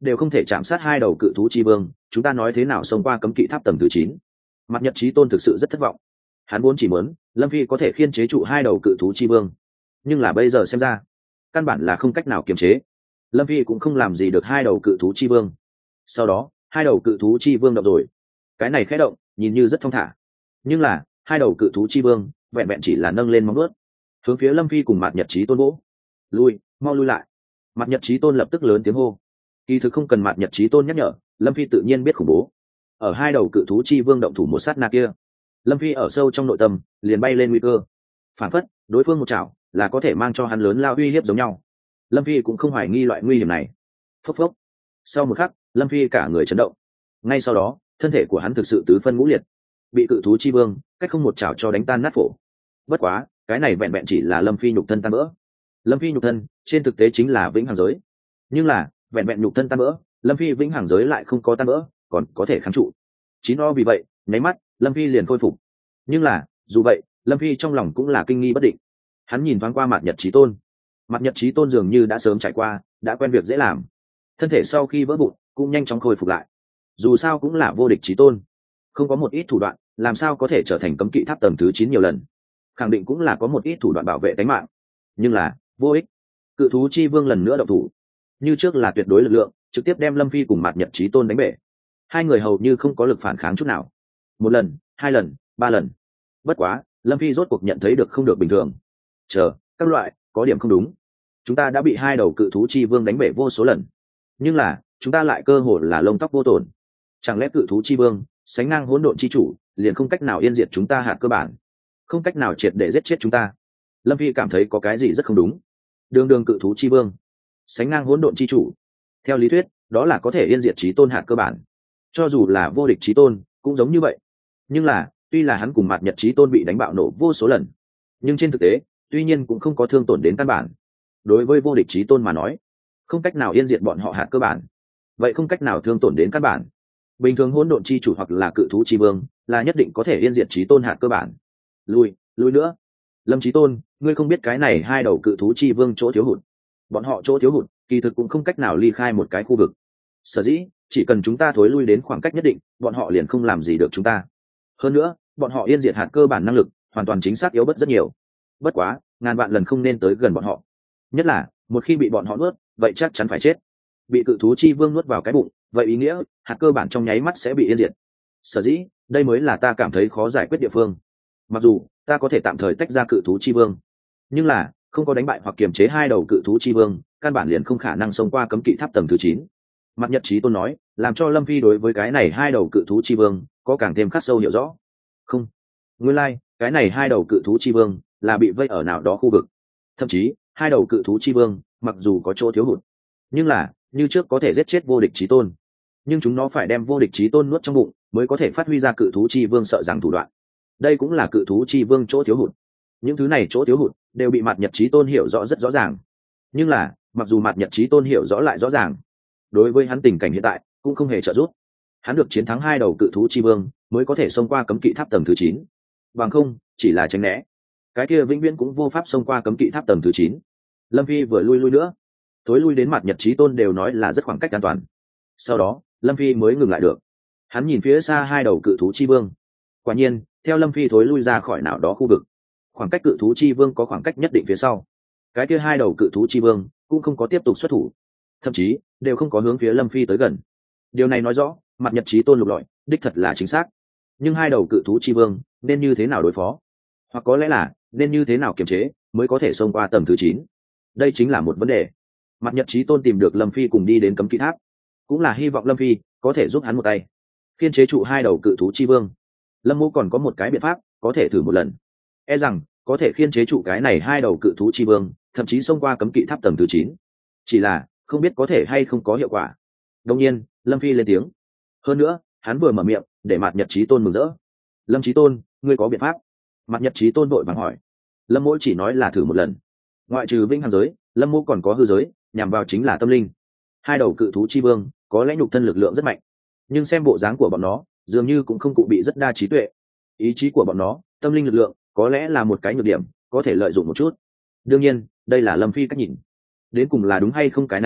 đều không thể chạm sát hai đầu cự thú chi vương, chúng ta nói thế nào xông qua cấm kỵ tháp tầng thứ chín? Mặt Nhật Chí Tôn thực sự rất thất vọng. Hắn vốn chỉ muốn Lâm Phi có thể khiên chế trụ hai đầu cự thú chi vương, nhưng là bây giờ xem ra căn bản là không cách nào kiềm chế. Lâm Phi cũng không làm gì được hai đầu cự thú chi vương. Sau đó hai đầu cự thú chi vương động rồi, cái này khẽ động nhìn như rất thong thả, nhưng là hai đầu cự thú chi vương vẹn vẹn chỉ là nâng lên móng ướt hướng phía Lâm Phi cùng Mạt Nhật Chí Tôn vỗ. Lui, mau lui lại. Mạt Nhật Chí Tôn lập tức lớn tiếng hô. Kỳ thực không cần Mạt Nhật Chí Tôn nhắc nhở, Lâm Phi tự nhiên biết khủng bố. Ở hai đầu cự thú chi vương động thủ một sát na kia, Lâm Phi ở sâu trong nội tâm liền bay lên nguy cơ. Phản phất đối phương một chảo là có thể mang cho hắn lớn lao uy hiếp giống nhau. Lâm Phi cũng không hoài nghi loại nguy hiểm này. Phốc phốc. Sau một khắc, Lâm Phi cả người chấn động. Ngay sau đó, thân thể của hắn thực sự tứ phân ngũ liệt, bị cự thú chi vương cách không một chảo cho đánh tan nát phổ. Bất quá, cái này vẹn vẹn chỉ là Lâm Phi nhục thân tan vỡ. Lâm Phi nhục thân trên thực tế chính là vĩnh hằng giới, nhưng là vẹn vẹn nhục thân tan vỡ, Lâm Phi vĩnh hằng giới lại không có tan vỡ, còn có thể kháng trụ. Chín o vì vậy, nháy mắt, Lâm Phi liền khôi phục. Nhưng là, dù vậy, Lâm Phi trong lòng cũng là kinh nghi bất định. Hắn nhìn thoáng qua Mạt Nhật Chí Tôn. Mạt Nhật Chí Tôn dường như đã sớm trải qua, đã quen việc dễ làm. Thân thể sau khi vỡ vụn, cũng nhanh chóng khôi phục lại. Dù sao cũng là vô địch Chí Tôn, không có một ít thủ đoạn, làm sao có thể trở thành cấm kỵ tháp tầng thứ chín nhiều lần. Khẳng định cũng là có một ít thủ đoạn bảo vệ tính mạng, nhưng là vô ích. Cự thú chi vương lần nữa động thủ, như trước là tuyệt đối lực lượng, trực tiếp đem Lâm Phi cùng Mạt Nhật Chí Tôn đánh bể. Hai người hầu như không có lực phản kháng chút nào. Một lần, hai lần, ba lần. Bất quá, Lâm Phi rốt cuộc nhận thấy được không được bình thường. Chờ, các loại, có điểm không đúng. Chúng ta đã bị hai đầu cự thú chi vương đánh bể vô số lần, nhưng là chúng ta lại cơ hồ là lông tóc vô tổn. Chẳng lẽ cự thú chi vương sánh ngang hỗn độn chi chủ liền không cách nào yên diệt chúng ta hạt cơ bản, không cách nào triệt để giết chết chúng ta? Lâm Phi cảm thấy có cái gì rất không đúng. Đường đường cự thú chi vương sánh ngang hỗn độn chi chủ, theo lý thuyết đó là có thể yên diệt chí tôn hạt cơ bản, cho dù là vô địch chí tôn cũng giống như vậy. Nhưng là tuy là hắn cùng Mạt Nhật Chí Tôn bị đánh bạo nổ vô số lần, nhưng trên thực tế tuy nhiên cũng không có thương tổn đến căn bản. Đối với vô địch chí tôn mà nói, không cách nào yên diệt bọn họ hạt cơ bản, vậy không cách nào thương tổn đến căn bản. Bình thường hỗn độn chi chủ hoặc là cự thú chi vương là nhất định có thể yên diệt chí tôn hạt cơ bản. Lui, lui nữa. Lâm Chí Tôn, ngươi không biết cái này hai đầu cự thú chi vương chỗ thiếu hụt. Bọn họ chỗ thiếu hụt kỳ thực cũng không cách nào ly khai một cái khu vực. Sở dĩ chỉ cần chúng ta thối lui đến khoảng cách nhất định, bọn họ liền không làm gì được chúng ta. Hơn nữa, bọn họ yên diệt hạt cơ bản năng lực hoàn toàn chính xác yếu bất rất nhiều. Bất quá, ngàn vạn lần không nên tới gần bọn họ. Nhất là, một khi bị bọn họ nuốt, vậy chắc chắn phải chết. Bị cự thú chi vương nuốt vào cái bụng, vậy ý nghĩa hạt cơ bản trong nháy mắt sẽ bị yên diệt. Sở dĩ, đây mới là ta cảm thấy khó giải quyết địa phương. Mặc dù ta có thể tạm thời tách ra cự thú chi vương, nhưng là không có đánh bại hoặc kiềm chế hai đầu cự thú chi vương, căn bản liền không khả năng xông qua cấm kỵ tháp tầng thứ chín. Mạt Nhật Chí Tôn nói, làm cho Lâm Phi đối với cái này hai đầu cự thú chi vương có càng thêm khắc sâu hiểu rõ. Không, nguyên lai like, cái này hai đầu cự thú chi vương là bị vây ở nào đó khu vực. Thậm chí hai đầu cự thú chi vương mặc dù có chỗ thiếu hụt, nhưng là như trước có thể giết chết vô địch chí tôn. Nhưng chúng nó phải đem vô địch chí tôn nuốt trong bụng mới có thể phát huy ra cự thú chi vương sợ rằng thủ đoạn. Đây cũng là cự thú chi vương chỗ thiếu hụt. Những thứ này chỗ thiếu hụt đều bị Mạt Nhật Chí Tôn hiểu rõ rất rõ ràng. Nhưng là mặc dù Mạt Nhật Chí Tôn hiểu rõ lại rõ ràng, đối với hắn tình cảnh hiện tại cũng không hề trợ giúp. Hắn được chiến thắng hai đầu cự thú chi vương mới có thể xông qua cấm kỵ tháp tầng thứ chín. Bằng không chỉ là tránh né, cái kia vĩnh viễn cũng vô pháp xông qua cấm kỵ tháp tầng thứ chín. Lâm Phi vừa lui lui nữa, thối lui đến Mạt Nhật Chí Tôn đều nói là rất khoảng cách an toàn. Sau đó Lâm Phi mới ngừng lại được. Hắn nhìn phía xa hai đầu cự thú chi vương. Quả nhiên, theo Lâm Phi thối lui ra khỏi nào đó khu vực, khoảng cách cự thú chi vương có khoảng cách nhất định phía sau, cái kia hai đầu cự thú chi vương cũng không có tiếp tục xuất thủ, thậm chí đều không có hướng phía Lâm Phi tới gần. Điều này nói rõ Mạt Nhật Chí Tôn lục lọi đích thật là chính xác. Nhưng hai đầu cự thú chi vương nên như thế nào đối phó, hoặc có lẽ là nên như thế nào kiềm chế mới có thể xông qua tầng thứ chín, đây chính là một vấn đề. Mạt Nhật Chí Tôn tìm được Lâm Phi cùng đi đến cấm kỵ tháp, cũng là hy vọng Lâm Phi có thể giúp hắn một tay khiên chế trụ hai đầu cự thú chi vương. Lâm Mô còn có một cái biện pháp có thể thử một lần, e rằng có thể khiên chế trụ cái này hai đầu cự thú chi vương, thậm chí xông qua cấm kỵ tháp tầng thứ chín. Chỉ là không biết có thể hay không có hiệu quả. Đương nhiên Lâm Phi lên tiếng. Hơn nữa hắn vừa mở miệng để Mạt Nhật Chí Tôn mừng rỡ. Lâm Chí Tôn, ngươi có biện pháp? Mạt Nhật Chí Tôn vội vàng hỏi. Lâm Mỗ chỉ nói là thử một lần. Ngoại trừ vĩnh hằng giới, Lâm Mỗ còn có hư giới, nhằm vào chính là tâm linh. Hai đầu cự thú chi vương có lẽ nhục thân lực lượng rất mạnh, nhưng xem bộ dáng của bọn nó dường như cũng không cụ bị rất đa trí tuệ. Ý chí của bọn nó, tâm linh lực lượng có lẽ là một cái nhược điểm, có thể lợi dụng một chút. Đương nhiên đây là Lâm Phi cách nhìn, đến cùng là đúng hay không cái này dạng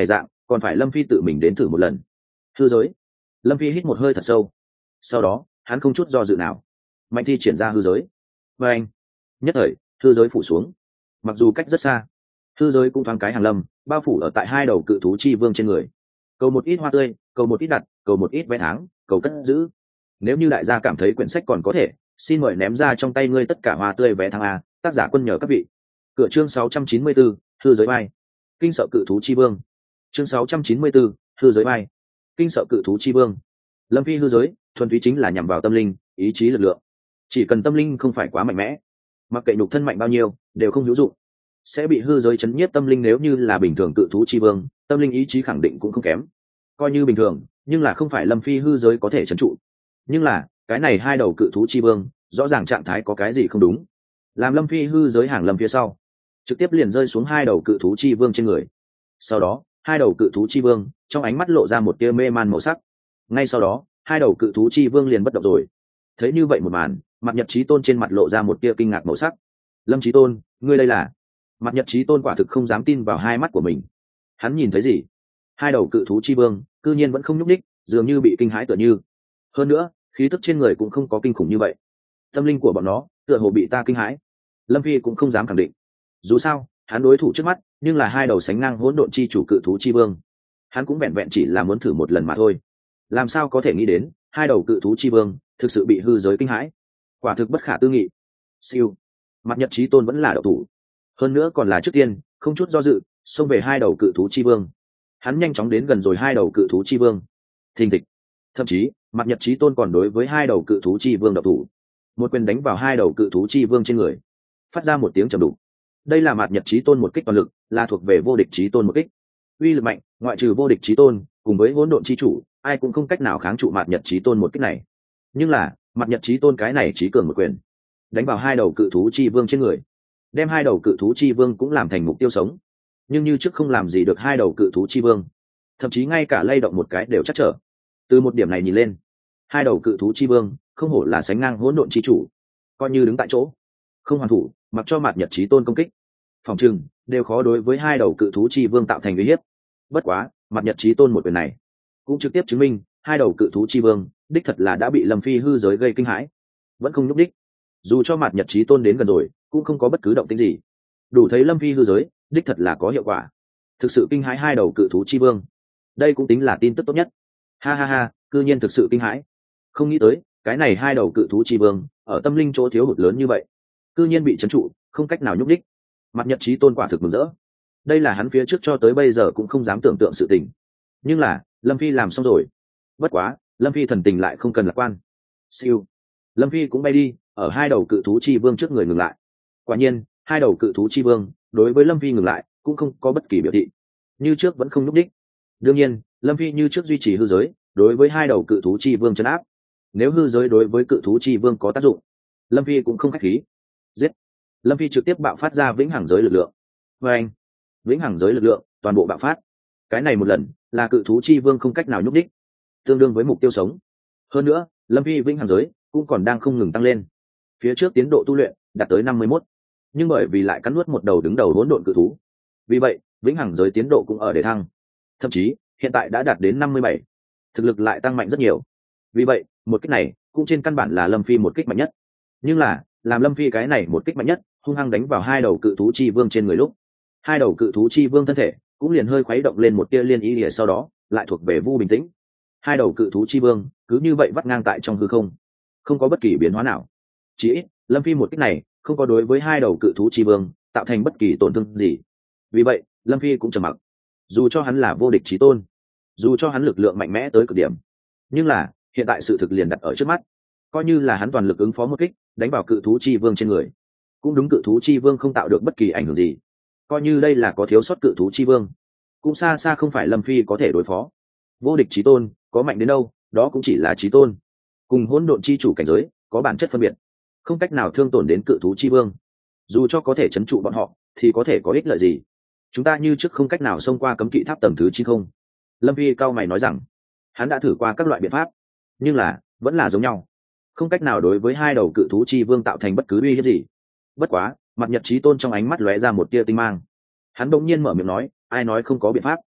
còn phải lâm phi tự mình đến thử một lần. Hư giới. Lâm phi hít một hơi thật sâu, sau đó hắn không chút do dự nào mạnh thi triển ra hư giới. Và anh nhất thời hư giới phủ xuống, mặc dù cách rất xa, hư giới cũng thoáng cái hàng lâm bao phủ ở tại hai đầu cự thú chi vương trên người. Cầu một ít hoa tươi, cầu một ít đặt, cầu một ít vé tháng, cầu cất giữ. Nếu như đại gia cảm thấy quyển sách còn có thể, xin mời ném ra trong tay ngươi tất cả hoa tươi vé tháng a. Tác giả Quân nhờ các vị. Cửa chương sáu trăm chín mươi bốn, hư giới bay. Kinh sợ cự thú chi vương. Chương sáu trăm chín mươi bốn, hư giới bay. Kinh sợ cự thú chi vương. Lâm phi hư giới thuần túy chính là nhằm vào tâm linh, ý chí lực lượng. Chỉ cần tâm linh không phải quá mạnh mẽ, mặc kệ nhục thân mạnh bao nhiêu đều không hữu dụng, sẽ bị hư giới chấn nhiếp tâm linh. Nếu như là bình thường cự thú chi vương, tâm linh ý chí khẳng định cũng không kém, coi như bình thường, nhưng là không phải lâm phi hư giới có thể trấn trụ. Nhưng là cái này hai đầu cự thú chi vương rõ ràng trạng thái có cái gì không đúng, làm lâm phi hư giới hàng lâm phía sau trực tiếp liền rơi xuống hai đầu cự thú chi vương trên người. Sau đó hai đầu cự thú chi vương trong ánh mắt lộ ra một tia mê man màu sắc. Ngay sau đó hai đầu cự thú chi vương liền bất động rồi. Thấy như vậy một màn, mặt nhật chí tôn trên mặt lộ ra một tia kinh ngạc màu sắc. Lâm chí tôn, ngươi đây là? Mặt nhật chí tôn quả thực không dám tin vào hai mắt của mình. Hắn nhìn thấy gì? Hai đầu cự thú chi vương cư nhiên vẫn không nhúc đích, dường như bị kinh hãi tựa như. Hơn nữa khí tức trên người cũng không có kinh khủng như vậy. Tâm linh của bọn nó tựa hồ bị ta kinh hãi. Lâm phi cũng không dám khẳng định, dù sao hắn đối thủ trước mắt nhưng là hai đầu sánh ngang hỗn độn chi chủ cự thú chi vương. Hắn cũng vẹn vẹn chỉ là muốn thử một lần mà thôi, làm sao có thể nghĩ đến hai đầu cự thú chi vương thực sự bị hư giới kinh hãi. Quả thực bất khả tư nghị. Siêu. Mặt nhật chí tôn vẫn là đậu thủ, hơn nữa còn là trước tiên không chút do dự xông về hai đầu cự thú chi vương. Hắn nhanh chóng đến gần rồi hai đầu cự thú chi vương. Thình thịch. Thậm chí mặt nhật chí tôn còn đối với hai đầu cự thú chi vương đậu thủ, một quyền đánh vào hai đầu cự thú chi vương trên người, phát ra một tiếng trầm đục. Đây là mặt nhật chí tôn một kích toàn lực, là thuộc về vô địch chí tôn một kích. Uy lực mạnh, ngoại trừ vô địch chí tôn cùng với hỗn độn chi chủ, ai cũng không cách nào kháng trụ mặt nhật chí tôn một kích này. Nhưng là mặt nhật chí tôn cái này chí cường một quyền đánh vào hai đầu cự thú chi vương trên người, đem hai đầu cự thú chi vương cũng làm thành mục tiêu sống. Nhưng như trước không làm gì được hai đầu cự thú chi vương, thậm chí ngay cả lay động một cái đều chắc trở. Từ một điểm này nhìn lên, hai đầu cự thú chi vương không hổ là sánh ngang hỗn độn chi chủ, coi như đứng tại chỗ không hoàn thủ, mặc cho mặt nhật chí tôn công kích, phòng trừng đều khó đối với hai đầu cự thú chi vương tạo thành uy hiếp. Bất quá mặt nhật chí tôn một quyền này cũng trực tiếp chứng minh hai đầu cự thú chi vương đích thật là đã bị lâm phi hư giới gây kinh hãi, vẫn không nhúc đích. Dù cho mặt nhật chí tôn đến gần rồi cũng không có bất cứ động tĩnh gì, đủ thấy lâm phi hư giới đích thật là có hiệu quả, thực sự kinh hãi hai đầu cự thú chi vương. Đây cũng tính là tin tức tốt nhất. Ha ha ha, cư nhiên thực sự kinh hãi. Không nghĩ tới cái này hai đầu cự thú chi vương ở tâm linh chỗ thiếu hụt lớn như vậy, cư nhiên bị trấn trụ, không cách nào nhúc đích. Mặt nhật chí tôn quả thực mừng rỡ. Đây là hắn phía trước cho tới bây giờ cũng không dám tưởng tượng sự tình. Nhưng là lâm phi làm xong rồi. Bất quá lâm phi thần tình lại không cần lạc quan. Siêu. Lâm phi cũng bay đi, ở hai đầu cự thú chi vương trước người ngừng lại. Quả nhiên hai đầu cự thú chi vương đối với lâm phi ngừng lại cũng không có bất kỳ biểu thị, như trước vẫn không nhúc đích. Đương nhiên lâm phi như trước duy trì hư giới đối với hai đầu cự thú chi vương trấn áp. Nếu hư giới đối với cự thú chi vương có tác dụng, lâm phi cũng không khách khí. Giết. Lâm phi trực tiếp bạo phát ra vĩnh hằng giới lực lượng. Và anh vĩnh hằng giới lực lượng toàn bộ bạo phát. Cái này một lần là cự thú chi vương không cách nào nhúc đích, tương đương với mục tiêu sống. Hơn nữa lâm phi vĩnh hằng giới cũng còn đang không ngừng tăng lên. Phía trước tiến độ tu luyện đạt tới năm mươi mốt, nhưng bởi vì lại cắn nuốt một đầu đứng đầu hỗn độn cự thú, vì vậy vĩnh hằng giới tiến độ cũng ở để thăng, thậm chí hiện tại đã đạt đến năm mươi bảy, thực lực lại tăng mạnh rất nhiều. Vì vậy một kích này cũng trên căn bản là lâm phi một kích mạnh nhất. Nhưng là làm lâm phi cái này một kích mạnh nhất hung hăng đánh vào hai đầu cự thú chi vương trên người lúc, hai đầu cự thú chi vương thân thể cũng liền hơi khuấy động lên một tia liên ý lìa, sau đó lại thuộc về vu bình tĩnh. Hai đầu cự thú chi vương cứ như vậy vắt ngang tại trong hư không, không có bất kỳ biến hóa nào. Chỉ ít lâm phi một kích này không có đối với hai đầu cự thú chi vương tạo thành bất kỳ tổn thương gì. Vì vậy lâm phi cũng trầm mặc. Dù cho hắn là vô địch chí tôn, dù cho hắn lực lượng mạnh mẽ tới cực điểm, nhưng là hiện tại sự thực liền đặt ở trước mắt, coi như là hắn toàn lực ứng phó một kích đánh vào cự thú chi vương trên người, cũng đúng cự thú chi vương không tạo được bất kỳ ảnh hưởng gì. Coi như đây là có thiếu sót cự thú chi vương, cũng xa xa không phải lâm phi có thể đối phó. Vô địch chí tôn có mạnh đến đâu, đó cũng chỉ là chí tôn, cùng hỗn độn chi chủ cảnh giới có bản chất phân biệt, không cách nào thương tổn đến cự thú chi vương. Dù cho có thể trấn trụ bọn họ thì có thể có ích lợi gì? Chúng ta như trước không cách nào xông qua cấm kỵ tháp tầng thứ chín không? Lâm phi cao mày nói rằng hắn đã thử qua các loại biện pháp, nhưng là vẫn là giống nhau, không cách nào đối với hai đầu cự thú chi vương tạo thành bất cứ uy hiếp gì. Bất quá mặt nhật chí tôn trong ánh mắt lóe ra một tia tinh mang, hắn bỗng nhiên mở miệng nói, ai nói không có biện pháp?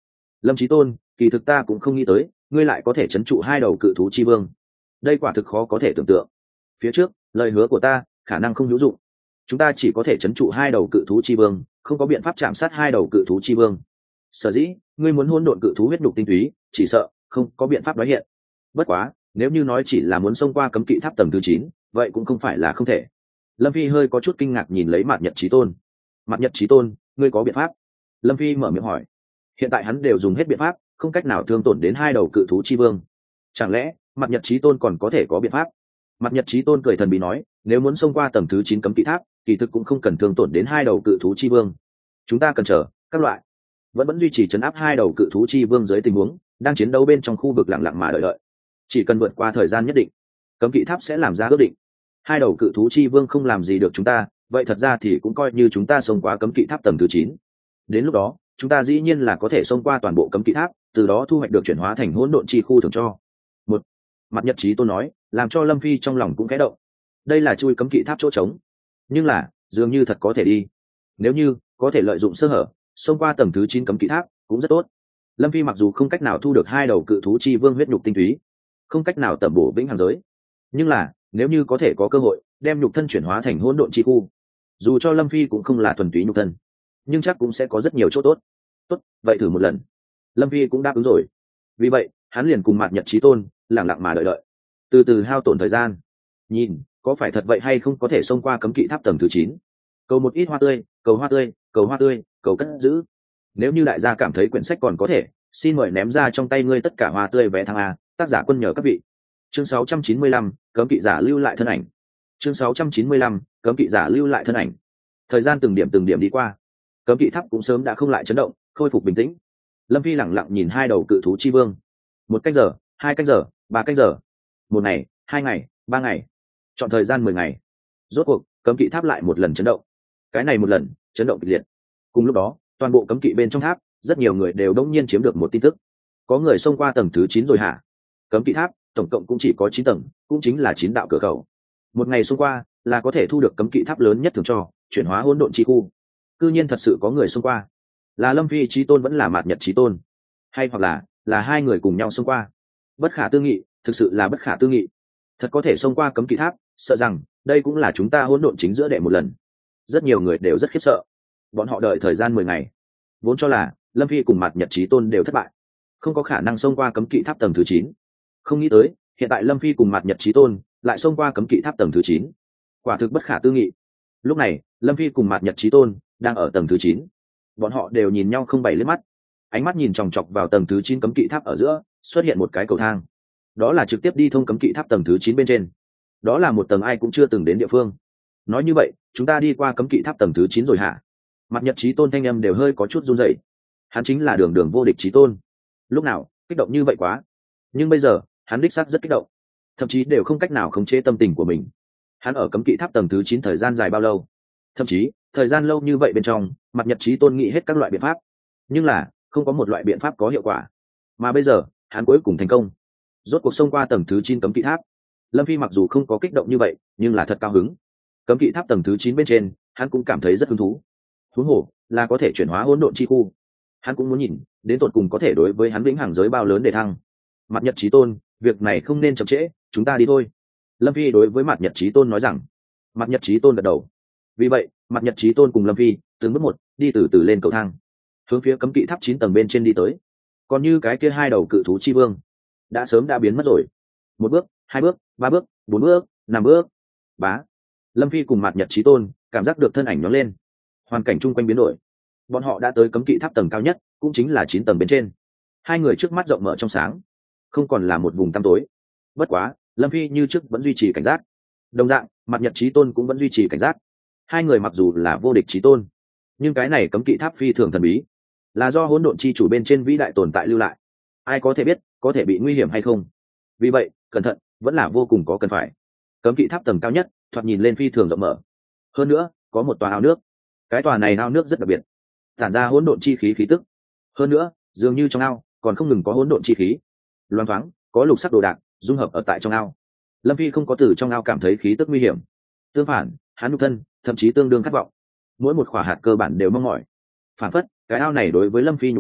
Lâm Chí Tôn, kỳ thực ta cũng không nghĩ tới ngươi lại có thể trấn trụ hai đầu cự thú chi vương, đây quả thực khó có thể tưởng tượng. Phía trước lời hứa của ta khả năng không hữu dụng, chúng ta chỉ có thể trấn trụ hai đầu cự thú chi vương, không có biện pháp chạm sát hai đầu cự thú chi vương. Sở dĩ ngươi muốn hỗn độn cự thú huyết nhục tinh túy, chỉ sợ không có biện pháp nói hiện. Bất quá nếu như nói chỉ là muốn xông qua cấm kỵ tháp tầng thứ chín, vậy cũng không phải là không thể. Lâm Phi hơi có chút kinh ngạc nhìn lấy Mạt Nhật Chí Tôn. Mạt Nhật Chí Tôn, ngươi có biện pháp? Lâm Phi mở miệng hỏi. Hiện tại hắn đều dùng hết biện pháp, không cách nào thương tổn đến hai đầu cự thú chi vương, chẳng lẽ Mạt Nhật Chí Tôn còn có thể có biện pháp? Mạt Nhật Chí Tôn cười thần bí nói, nếu muốn xông qua tầng thứ chín cấm kỵ tháp, kỳ thực cũng không cần thương tổn đến hai đầu cự thú chi vương. Chúng ta cần chờ các loại vẫn vẫn duy trì chấn áp hai đầu cự thú chi vương dưới tình huống đang chiến đấu bên trong khu vực lặng lặng mà đợi đợi. Chỉ cần vượt qua thời gian nhất định, cấm kỵ tháp sẽ làm ra ước định. Hai đầu cự thú chi vương không làm gì được chúng ta, vậy thật ra thì cũng coi như chúng ta xông qua cấm kỵ tháp tầng thứ chín. Đến lúc đó chúng ta dĩ nhiên là có thể xông qua toàn bộ cấm kỵ tháp, từ đó thu hoạch được chuyển hóa thành hỗn độn chi khu thưởng cho. Một Mặt Nhật Chí Tôn nói, làm cho Lâm Phi trong lòng cũng khẽ động. Đây là chui cấm kỵ tháp chỗ trống, nhưng là dường như thật có thể đi. Nếu như có thể lợi dụng sơ hở xông qua tầng thứ chín cấm kỵ tháp cũng rất tốt. Lâm Phi mặc dù không cách nào thu được hai đầu cự thú chi vương huyết nhục tinh túy, không cách nào tẩm bổ vĩnh hằng giới, nhưng là nếu như có thể có cơ hội đem nhục thân chuyển hóa thành hỗn độn chi khu, dù cho Lâm Phi cũng không là thuần túy nhục thân, nhưng chắc cũng sẽ có rất nhiều chỗ tốt. Tốt, vậy thử một lần. Lâm Phi cũng đáp ứng rồi. Vì vậy hắn liền cùng Mạt Nhật Chí Tôn lẳng lặng mà đợi đợi, từ từ hao tổn thời gian, nhìn có phải thật vậy hay không có thể xông qua cấm kỵ tháp tầng thứ chín. Cầu một ít hoa tươi, cầu hoa tươi, cầu hoa tươi, cầu cất giữ. Nếu như đại gia cảm thấy quyển sách còn có thể, xin mời ném ra trong tay ngươi tất cả hoa tươi vé thăng A. Tác giả Quân nhờ các vị. Chương sáu trăm chín mươi lăm, cấm kỵ giả lưu lại thân ảnh. Chương sáu trăm chín mươi lăm, cấm kỵ giả lưu lại thân ảnh. Thời gian từng điểm từng điểm đi qua, cấm kỵ tháp cũng sớm đã không lại chấn động, khôi phục bình tĩnh. Lâm Phi lẳng lặng nhìn hai đầu cự thú chi vương. Một canh giờ, hai canh giờ, ba canh giờ, một ngày, hai ngày, ba ngày, chọn thời gian mười ngày. Rốt cuộc cấm kỵ tháp lại một lần chấn động. Cái này một lần chấn động kịch liệt. Cùng lúc đó toàn bộ cấm kỵ bên trong tháp rất nhiều người đều đông nhiên chiếm được một tin tức. Có người xông qua tầng thứ chín rồi hả? Cấm kỵ tháp tổng cộng cũng chỉ có chín tầng, cũng chính là chín đạo cửa khẩu. Một ngày xông qua là có thể thu được cấm kỵ tháp lớn nhất thường cho chuyển hóa hỗn độn chi khu. Cư nhiên thật sự có người xông qua. Là Lâm Phi Chí Tôn vẫn là Mạt Nhật Chí Tôn, hay hoặc là là hai người cùng nhau xông qua? Bất khả tư nghị, thực sự là bất khả tư nghị. Thật có thể xông qua cấm kỵ tháp, sợ rằng đây cũng là chúng ta hỗn độn chính giữa đệ một lần. Rất nhiều người đều rất khiếp sợ. Bọn họ đợi thời gian mười ngày, vốn cho là Lâm Phi cùng Mạt Nhật Chí Tôn đều thất bại, không có khả năng xông qua cấm kỵ tháp tầng thứ chín. Không nghĩ tới hiện tại Lâm Phi cùng Mạt Nhật Chí Tôn lại xông qua cấm kỵ tháp tầng thứ chín. Quả thực bất khả tư nghị. Lúc này Lâm Phi cùng Mạt Nhật Chí Tôn đang ở tầng thứ chín. Bọn họ đều nhìn nhau không bảy liếc mắt, ánh mắt nhìn chòng chọc vào tầng thứ chín cấm kỵ tháp. Ở giữa xuất hiện một cái cầu thang, đó là trực tiếp đi thông cấm kỵ tháp tầng thứ chín bên trên. Đó là một tầng ai cũng chưa từng đến địa phương. Nói như vậy chúng ta đi qua cấm kỵ tháp tầng thứ chín rồi hả? Mặt Nhật Chí Tôn thanh âm đều hơi có chút run rẩy. Hắn chính là đường đường vô địch Chí Tôn, lúc nào kích động như vậy quá. Nhưng bây giờ hắn đích xác rất kích động, thậm chí đều không cách nào khống chế tâm tình của mình. Hắn ở cấm kỵ tháp tầng thứ chín thời gian dài bao lâu? Thậm chí thời gian lâu như vậy bên trong, Mặt Nhật Chí Tôn nghĩ hết các loại biện pháp, nhưng là không có một loại biện pháp có hiệu quả. Mà bây giờ hắn cuối cùng thành công, rốt cuộc xông qua tầng thứ chín cấm kỵ tháp. Lâm Phi mặc dù không có kích động như vậy, nhưng là thật cao hứng. Cấm kỵ tháp tầng thứ chín bên trên hắn cũng cảm thấy rất hứng thú. Thú hổ là có thể chuyển hóa hỗn độn chi khu, hắn cũng muốn nhìn đến tột cùng có thể đối với hắn vĩnh hằng giới bao lớn để thăng. Mặt Nhật Chí Tôn, việc này không nên chậm trễ, chúng ta đi thôi. Lâm Phi đối với Mặt Nhật Chí Tôn nói rằng. Mặt Nhật Chí Tôn gật đầu. Vì vậy Mặt Nhật Chí Tôn cùng Lâm Phi từng bước một đi từ từ lên cầu thang, hướng phía cấm kỵ tháp chín tầng bên trên đi tới. Còn như cái kia hai đầu cự thú chi vương đã sớm đã biến mất rồi. Một bước, hai bước, ba bước, bốn bước, năm bước. Bá. Lâm Phi cùng Mạt Nhật Chí Tôn cảm giác được thân ảnh nhón lên, hoàn cảnh chung quanh biến đổi. Bọn họ đã tới cấm kỵ tháp tầng cao nhất, cũng chính là chín tầng bên trên. Hai người trước mắt rộng mở trong sáng, không còn là một vùng tăm tối. Bất quá Lâm Phi như trước vẫn duy trì cảnh giác, đồng dạng Mạt Nhật Chí Tôn cũng vẫn duy trì cảnh giác. Hai người mặc dù là vô địch Chí Tôn, nhưng cái này cấm kỵ tháp phi thường thần bí, là do hỗn độn chi chủ bên trên vĩ đại tồn tại lưu lại. Ai có thể biết có thể bị nguy hiểm hay không? Vì vậy cẩn thận vẫn là vô cùng có cần phải. Cấm kỵ tháp tầng cao nhất thoạt nhìn lên phi thường rộng mở, hơn nữa có một tòa ao nước. Cái tòa này ao nước rất đặc biệt, tản ra hỗn độn chi khí khí tức. Hơn nữa dường như trong ao còn không ngừng có hỗn độn chi khí loang thoáng, có lục sắc đồ đạc dung hợp ở tại trong ao. Lâm Phi không có từ trong ao cảm thấy khí tức nguy hiểm, tương phản hắn nhục thân thậm chí tương đương khát vọng, mỗi một khỏa hạt cơ bản đều mong mỏi. Phản phất cái ao này đối với Lâm Phi nhục thân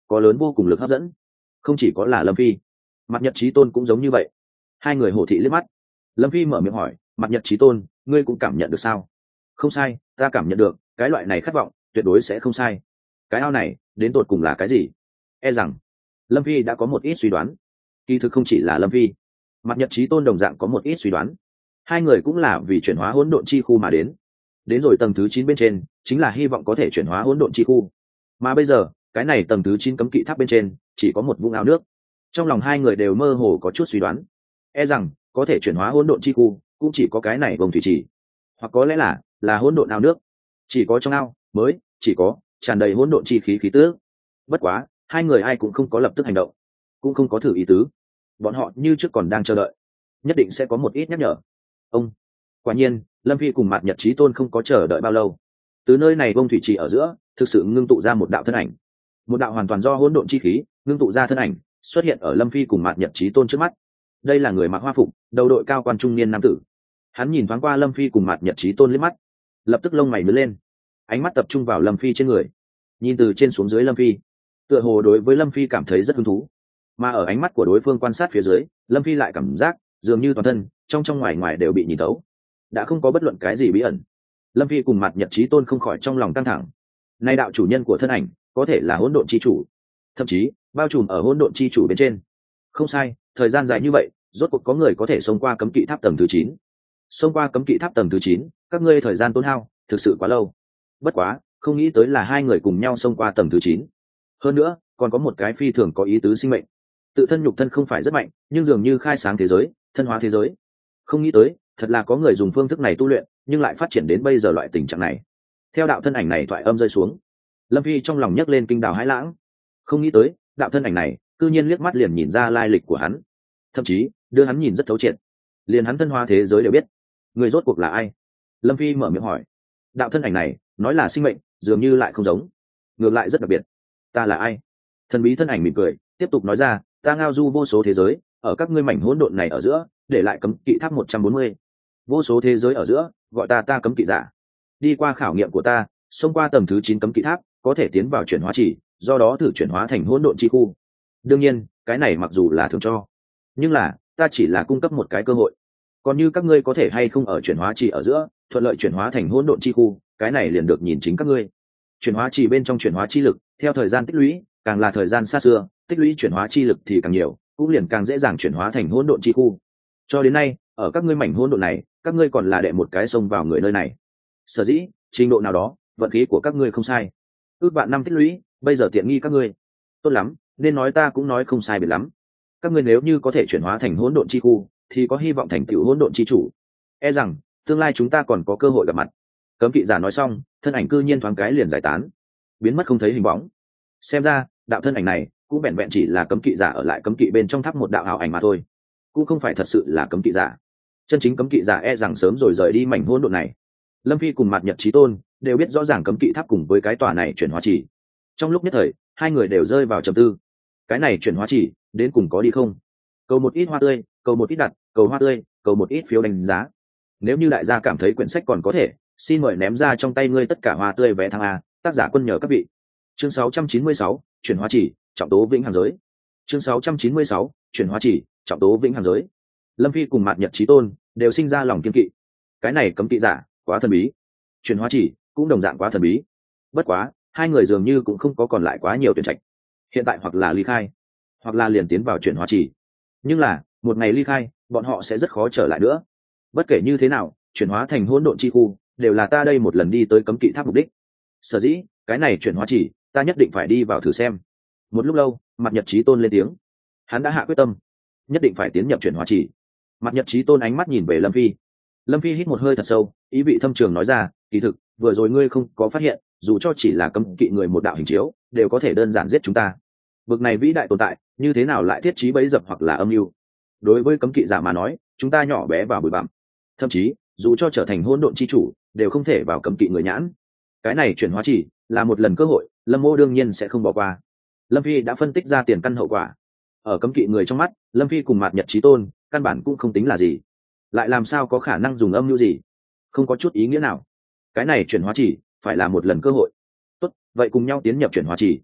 có lớn vô cùng lực hấp dẫn. Không chỉ có là Lâm Phi, Mặt Nhật Chí Tôn cũng giống như vậy. Hai người hổ thị liếc mắt. Lâm Phi mở miệng hỏi, Mặt Nhật Chí Tôn, ngươi cũng cảm nhận được sao? Không sai, ta cảm nhận được, cái loại này khát vọng tuyệt đối sẽ không sai. Cái ao này đến tột cùng là cái gì? E rằng Lâm Phi đã có một ít suy đoán. Kỳ thực không chỉ là Lâm Phi, Mặt Nhật Chí Tôn đồng dạng có một ít suy đoán. Hai người cũng là vì chuyển hóa hỗn độn chi khu mà đến. Đến rồi tầng thứ chín bên trên, chính là hy vọng có thể chuyển hóa hỗn độn chi khu. Mà bây giờ, cái này tầng thứ chín cấm kỵ tháp bên trên, chỉ có một vũng ao nước. Trong lòng hai người đều mơ hồ có chút suy đoán. E rằng có thể chuyển hóa hỗn độn chi khu, cũng chỉ có cái này vòng thủy chỉ, hoặc có lẽ là là hỗn độn ao nước. Chỉ có trong ao mới chỉ có tràn đầy hỗn độn chi khí khí tứ. Bất quá, hai người ai cũng không có lập tức hành động, cũng không có thử ý tứ. Bọn họ như trước còn đang chờ đợi, nhất định sẽ có một ít nhắc nhở. Ông quả nhiên, Lâm Phi cùng Mạt Nhật Chí Tôn không có chờ đợi bao lâu. Từ nơi này vông thủy trì ở giữa, thực sự ngưng tụ ra một đạo thân ảnh, một đạo hoàn toàn do hỗn độn chi khí ngưng tụ ra thân ảnh, xuất hiện ở Lâm Phi cùng Mạt Nhật Chí Tôn trước mắt. Đây là người mặc hoa phục, đầu đội cao quan trung niên nam tử. Hắn nhìn thoáng qua Lâm Phi cùng Mạt Nhật Chí Tôn liếc mắt, lập tức lông mày nhướng lên, ánh mắt tập trung vào Lâm Phi trên người, nhìn từ trên xuống dưới Lâm Phi, tựa hồ đối với Lâm Phi cảm thấy rất hứng thú. Mà ở ánh mắt của đối phương quan sát phía dưới, Lâm Phi lại cảm giác dường như toàn thân trong trong ngoài ngoài đều bị nhìn thấu, đã không có bất luận cái gì bí ẩn. Lâm Phi cùng Mạt Nhật Chí Tôn không khỏi trong lòng căng thẳng. Nay đạo chủ nhân của thân ảnh có thể là hỗn độn chi chủ, thậm chí bao trùm ở hỗn độn chi chủ bên trên. Không sai, thời gian dài như vậy, rốt cuộc có người có thể xông qua cấm kỵ tháp tầng thứ chín. Xông qua cấm kỵ tháp tầng thứ chín, các ngươi thời gian tốn hao thực sự quá lâu. Bất quá, không nghĩ tới là hai người cùng nhau xông qua tầng thứ chín. Hơn nữa, còn có một cái phi thường có ý tứ sinh mệnh. Tự thân nhục thân không phải rất mạnh, nhưng dường như khai sáng thế giới, thân hóa thế giới. Không nghĩ tới, thật là có người dùng phương thức này tu luyện, nhưng lại phát triển đến bây giờ loại tình trạng này. Theo đạo thân ảnh này thoại âm rơi xuống, Lâm Phi trong lòng nhấc lên kinh đào hãi lãng. Không nghĩ tới, đạo thân ảnh này cư nhiên liếc mắt liền nhìn ra lai lịch của hắn, thậm chí đưa hắn nhìn rất thấu triệt, liền hắn thân hóa thế giới đều biết. Người rốt cuộc là ai? Lâm Phi mở miệng hỏi. Đạo thân ảnh này nói là sinh mệnh, dường như lại không giống, ngược lại rất đặc biệt. Ta là ai? Thần bí thân ảnh mỉm cười, tiếp tục nói ra, ta ngao du vô số thế giới, ở các ngươi mảnh hỗn độn này ở giữa, để lại cấm kỵ tháp một trăm bốn mươi. Vô số thế giới ở giữa, gọi ta ta cấm kỵ giả. Đi qua khảo nghiệm của ta, xông qua tầng thứ chín cấm kỵ tháp, có thể tiến vào chuyển hóa chỉ, do đó thử chuyển hóa thành hỗn độn chi khu. Đương nhiên, cái này mặc dù là thường cho, nhưng là ta chỉ là cung cấp một cái cơ hội. Còn như các ngươi có thể hay không ở chuyển hóa chỉ ở giữa thuận lợi chuyển hóa thành hỗn độn chi khu, cái này liền được nhìn chính các ngươi. Chuyển hóa chỉ bên trong chuyển hóa chi lực, theo thời gian tích lũy, càng là thời gian xa xưa, tích lũy chuyển hóa chi lực thì càng nhiều, cũng liền càng dễ dàng chuyển hóa thành hỗn độn chi khu. Cho đến nay, ở các ngươi mảnh hỗn độn này, các ngươi còn là đệ một cái xông vào người nơi này. Sở dĩ, trình độ nào đó, vận khí của các ngươi không sai. Ước vạn năm tích lũy, bây giờ tiện nghi các ngươi. Tốt lắm, nên nói ta cũng nói không sai biệt lắm. Các ngươi nếu như có thể chuyển hóa thành hỗn độn chi khu, thì có hy vọng thành tựu hỗn độn chi chủ. E rằng tương lai chúng ta còn có cơ hội gặp mặt. Cấm kỵ giả nói xong, thân ảnh cư nhiên thoáng cái liền giải tán, biến mất không thấy hình bóng. Xem ra, đạo thân ảnh này cũng vẹn vẹn chỉ là cấm kỵ giả ở lại cấm kỵ bên trong tháp một đạo ảo ảnh mà thôi, cũng không phải thật sự là cấm kỵ giả. Chân chính cấm kỵ giả e rằng sớm rồi rời đi mảnh hỗn độn này. Lâm Phi cùng Mạt Nhật Chí Tôn đều biết rõ ràng cấm kỵ tháp cùng với cái tòa này chuyển hóa chỉ. Trong lúc nhất thời, hai người đều rơi vào trầm tư. Cái này chuyển hóa chỉ đến cùng có đi không? Cầu một ít hoa tươi, cầu một ít đặt, cầu hoa tươi, cầu một ít phiếu đánh giá. Nếu như đại gia cảm thấy quyển sách còn có thể, xin mời ném ra trong tay ngươi tất cả hoa tươi vé thăng A. Tác giả Quân nhờ các vị. Chương sáu trăm chín mươi sáu, chuyển hóa chỉ, trọng tố vĩnh hằng giới. Chương sáu trăm chín mươi sáu, chuyển hóa chỉ, trọng tố vĩnh hằng giới. Lâm Phi cùng Mạt Nhật Chí Tôn đều sinh ra lòng kiên kỵ. Cái này cấm kỵ giả quá thần bí, chuyển hóa chỉ cũng đồng dạng quá thần bí. Bất quá, hai người dường như cũng không có còn lại quá nhiều tuyển trạch. Hiện tại hoặc là ly khai, hoặc là liền tiến vào chuyển hóa chỉ. Nhưng là, một ngày ly khai, bọn họ sẽ rất khó trở lại nữa. Bất kể như thế nào, chuyển hóa thành hỗn độn chi khu, đều là ta đây một lần đi tới cấm kỵ tháp mục đích. Sở dĩ, cái này chuyển hóa chỉ, ta nhất định phải đi vào thử xem. Một lúc lâu, Mạt Nhật Chí Tôn lên tiếng. Hắn đã hạ quyết tâm, nhất định phải tiến nhập chuyển hóa chỉ. Mạt Nhật Chí Tôn ánh mắt nhìn về Lâm Phi. Lâm Phi hít một hơi thật sâu, ý vị thâm trường nói ra, kỳ thực, vừa rồi ngươi không có phát hiện, dù cho chỉ là cấm kỵ người một đạo hình chiếu, đều có thể đơn giản giết chúng ta. Vực này vĩ đại tồn tại, như thế nào lại thiết trí bẫy dập hoặc là âm mưu? Đối với cấm kỵ giả mà nói, chúng ta nhỏ bé vào bụi bặm. Thậm chí, dù cho trở thành hỗn độn chi chủ, đều không thể vào cấm kỵ người nhãn. Cái này chuyển hóa chỉ là một lần cơ hội, Lâm Mô đương nhiên sẽ không bỏ qua. Lâm Phi đã phân tích ra tiền căn hậu quả. Ở cấm kỵ người trong mắt, Lâm Phi cùng Mạt Nhật Chí Tôn, căn bản cũng không tính là gì. Lại làm sao có khả năng dùng âm mưu gì? Không có chút ý nghĩa nào. Cái này chuyển hóa chỉ phải là một lần cơ hội. Tốt, vậy cùng nhau tiến nhập chuyển hóa chỉ.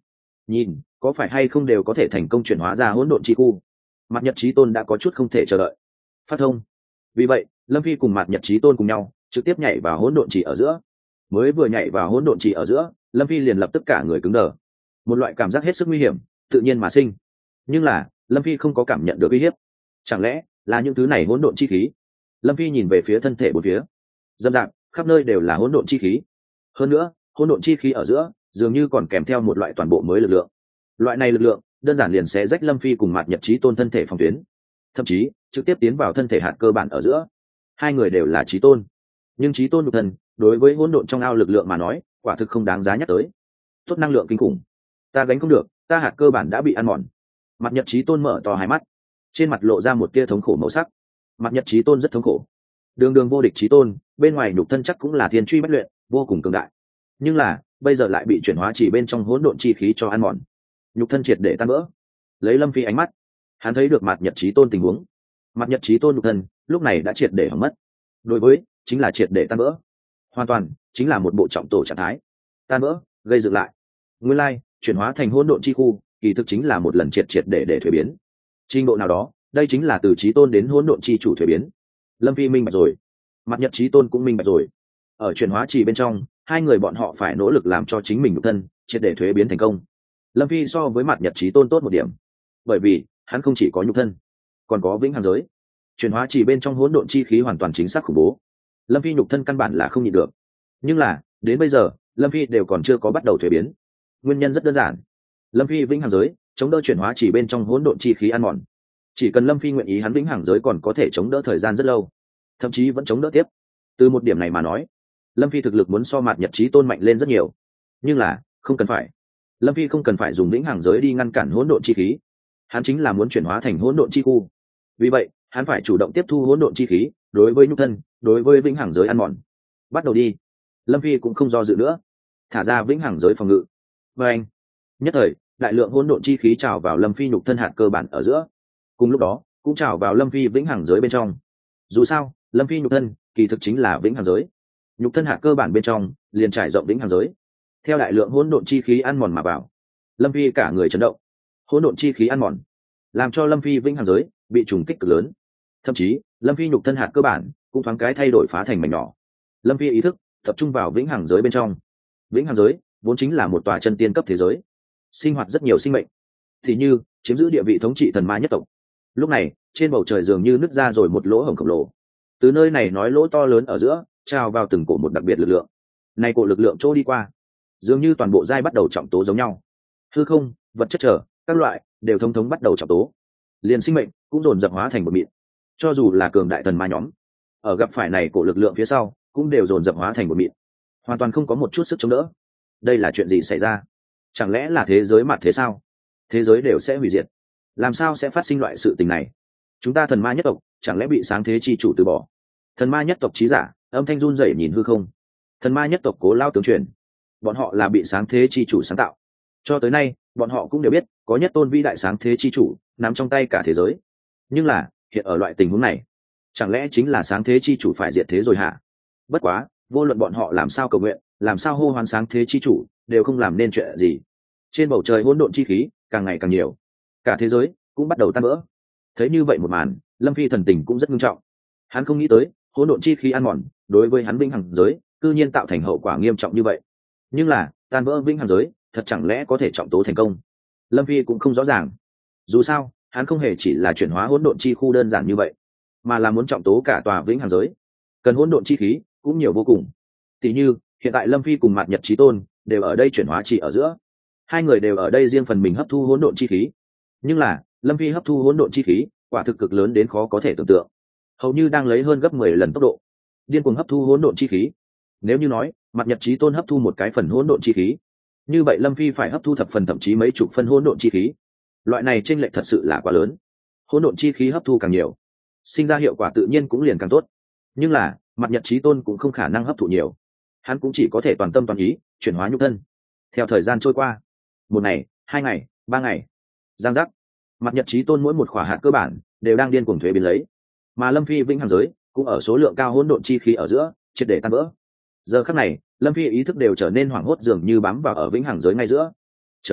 nhìn có phải hay không đều có thể thành công chuyển hóa ra hỗn độn chi khu. Mạt Nhật Chí Tôn đã có chút không thể chờ đợi. Phát thông. Vì vậy Lâm Phi cùng Mạt Nhật Chí Tôn cùng nhau trực tiếp nhảy vào hỗn độn chỉ ở giữa. Mới vừa nhảy vào hỗn độn chỉ ở giữa, Lâm Phi liền lập tức cả người cứng đờ. Một loại cảm giác hết sức nguy hiểm tự nhiên mà sinh. Nhưng là Lâm Phi không có cảm nhận được uy hiếp. Chẳng lẽ là những thứ này hỗn độn chi khí? Lâm Phi nhìn về phía thân thể bốn phía, dâm dạp khắp nơi đều là hỗn độn chi khí. Hơn nữa hỗn độn chi khí ở giữa dường như còn kèm theo một loại toàn bộ mới lực lượng. Loại này lực lượng đơn giản liền sẽ rách Lâm Phi cùng Mạt Nhật Chí Tôn thân thể phòng tuyến, thậm chí trực tiếp tiến vào thân thể hạt cơ bản ở giữa. Hai người đều là Chí Tôn, nhưng Chí Tôn nhục thân đối với hỗn độn trong ao lực lượng mà nói quả thực không đáng giá nhắc tới. Tốt năng lượng kinh khủng, ta gánh không được, ta hạt cơ bản đã bị ăn mòn. Mạt Nhật Chí Tôn mở to hai mắt, trên mặt lộ ra một tia thống khổ màu sắc. Mạt Nhật Chí Tôn rất thống khổ. Đường đường vô địch Chí Tôn, bên ngoài nhục thân chắc cũng là thiên truy bách luyện, vô cùng cường đại. Nhưng là, bây giờ lại bị chuyển hóa chỉ bên trong hỗn độn chi khí cho ăn mòn. Nhục thân triệt để tan vỡ. Lấy Lâm Phi ánh mắt, hắn thấy được Mạt Nhật Chí Tôn tình huống. Mạt Nhật Chí Tôn nhục thân, lúc này đã triệt để hỏng mất. Đối với, chính là triệt để tan vỡ. Hoàn toàn, chính là một bộ trọng tổ trạng thái. Tan vỡ, gây dựng lại. Nguyên lai, chuyển hóa thành hỗn độn chi khu, kỳ thực chính là một lần triệt triệt để để thuế biến. Trình độ nào đó, đây chính là từ Chí Tôn đến hỗn độn chi chủ thuế biến. Lâm Phi minh bạch rồi, Mạt Nhật Chí Tôn cũng minh bạch rồi. Ở chuyển hóa trì bên trong, hai người bọn họ phải nỗ lực làm cho chính mình nhục thân triệt để thuế biến thành công. Lâm Phi so với Mạt Nhật Chí Tôn tốt một điểm, bởi vì hắn không chỉ có nhục thân, còn có vĩnh hằng giới. Chuyển hóa trì bên trong hỗn độn chi khí hoàn toàn chính xác khủng bố. Lâm Phi nhục thân căn bản là không nhịn được. Nhưng là, đến bây giờ, Lâm Phi đều còn chưa có bắt đầu thuế biến. Nguyên nhân rất đơn giản. Lâm Phi vĩnh hằng giới chống đỡ chuyển hóa chỉ bên trong hỗn độn chi khí ăn mòn. Chỉ cần Lâm Phi nguyện ý, hắn vĩnh hằng giới còn có thể chống đỡ thời gian rất lâu, thậm chí vẫn chống đỡ tiếp. Từ một điểm này mà nói, Lâm Phi thực lực muốn so Mạt Nhật Chí Tôn mạnh lên rất nhiều. Nhưng là không cần phải. Lâm Phi không cần phải dùng vĩnh hằng giới đi ngăn cản hỗn độn chi khí, hắn chính là muốn chuyển hóa thành hỗn độn chi khu. Vì vậy hắn phải chủ động tiếp thu hỗn độn chi khí, đối với nhục thân, đối với vĩnh hằng giới ăn mòn. Bắt đầu đi. Lâm Phi cũng không do dự nữa, thả ra vĩnh hằng giới phòng ngự. Và anh nhất thời đại lượng hỗn độn chi khí trào vào Lâm Phi nhục thân hạt cơ bản ở giữa, cùng lúc đó cũng trào vào Lâm Phi vĩnh hằng giới bên trong. Dù sao Lâm Phi nhục thân kỳ thực chính là vĩnh hằng giới, nhục thân hạt cơ bản bên trong liền trải rộng vĩnh hằng giới. Theo đại lượng hỗn độn chi khí ăn mòn mà vào, Lâm Phi cả người chấn động. Hỗn độn chi khí ăn mòn làm cho Lâm Phi vĩnh hằng giới bị trùng kích cực lớn, thậm chí Lâm Phi nhục thân hạt cơ bản cũng thoáng cái thay đổi, phá thành mảnh nhỏ. Lâm Phi ý thức tập trung vào vĩnh hằng giới bên trong. Vĩnh hằng giới vốn chính là một tòa chân tiên cấp thế giới, sinh hoạt rất nhiều sinh mệnh, thì như chiếm giữ địa vị thống trị thần ma nhất tộc. Lúc này trên bầu trời dường như nứt ra rồi một lỗ hổng khổng lồ, từ nơi này nói lỗ to lớn ở giữa trao vào từng cổ một đặc biệt lực lượng. Này cổ lực lượng trôi đi qua, dường như toàn bộ giai bắt đầu trọng tố giống nhau. Hư không, vật chất trở các loại đều thông thống bắt đầu trọng tố, liền sinh mệnh cũng dồn dập hóa thành một mịn. Cho dù là cường đại thần ma nhóm, ở gặp phải này cổ lực lượng phía sau cũng đều dồn dập hóa thành một mịn, hoàn toàn không có một chút sức chống đỡ. Đây là chuyện gì xảy ra? Chẳng lẽ là thế giới mặt thế sao? Thế giới đều sẽ hủy diệt, làm sao sẽ phát sinh loại sự tình này? Chúng ta thần ma nhất tộc chẳng lẽ bị sáng thế chi chủ từ bỏ? Thần ma nhất tộc trí giả âm thanh run rẩy nhìn hư không. Thần ma nhất tộc Cố Lao tướng truyền, bọn họ là bị sáng thế chi chủ sáng tạo. Cho tới nay bọn họ cũng đều biết có nhất tôn vĩ đại sáng thế chi chủ nắm trong tay cả thế giới. Nhưng là hiện ở loại tình huống này, chẳng lẽ chính là sáng thế chi chủ phải diệt thế rồi hả? Bất quá vô luận bọn họ làm sao cầu nguyện, làm sao hô hoán sáng thế chi chủ, đều không làm nên chuyện gì. Trên bầu trời hỗn độn chi khí càng ngày càng nhiều, cả thế giới cũng bắt đầu tan vỡ. Thấy như vậy một màn, Lâm Phi thần tình cũng rất nghiêm trọng. Hắn không nghĩ tới hỗn độn chi khí ăn mòn đối với hắn vĩnh hằng giới cư nhiên tạo thành hậu quả nghiêm trọng như vậy. Nhưng là tan vỡ vĩnh hằng giới thật chẳng lẽ có thể trọng tố thành công? Lâm Phi cũng không rõ ràng. Dù sao hắn không hề chỉ là chuyển hóa hỗn độn chi khu đơn giản như vậy, mà là muốn trọng tố cả tòa vĩnh hằng giới, cần hỗn độn chi khí cũng nhiều vô cùng. Tỷ như hiện tại Lâm Phi cùng Mạt Nhật Chí Tôn đều ở đây chuyển hóa chỉ ở giữa, hai người đều ở đây riêng phần mình hấp thu hỗn độn chi khí. Nhưng là Lâm Phi hấp thu hỗn độn chi khí quả thực cực lớn đến khó có thể tưởng tượng, hầu như đang lấy hơn gấp mười lần tốc độ điên cuồng hấp thu hỗn độn chi khí. Nếu như nói Mạt Nhật Chí Tôn hấp thu một cái phần hỗn độn chi khí, như vậy Lâm Phi phải hấp thu thập phần thậm chí mấy chục phân hỗn độn chi khí. Loại này chênh lệch thật sự là quá lớn. Hỗn độn chi khí hấp thu càng nhiều, sinh ra hiệu quả tự nhiên cũng liền càng tốt. Nhưng là Mạt Nhật Chí Tôn cũng không khả năng hấp thụ nhiều, hắn cũng chỉ có thể toàn tâm toàn ý chuyển hóa nhục thân. Theo thời gian trôi qua, một ngày, hai ngày, ba ngày, giang giác, Mạt Nhật Chí Tôn mỗi một khỏa hạt cơ bản đều đang điên cuồng thuế biến lấy, mà Lâm Phi vĩnh hằng giới cũng ở số lượng cao hỗn độn chi khí ở giữa triệt để tan vỡ. Giờ khắc này Lâm Phi ý thức đều trở nên hoảng hốt, dường như bám vào ở vĩnh hằng giới ngay giữa. Chờ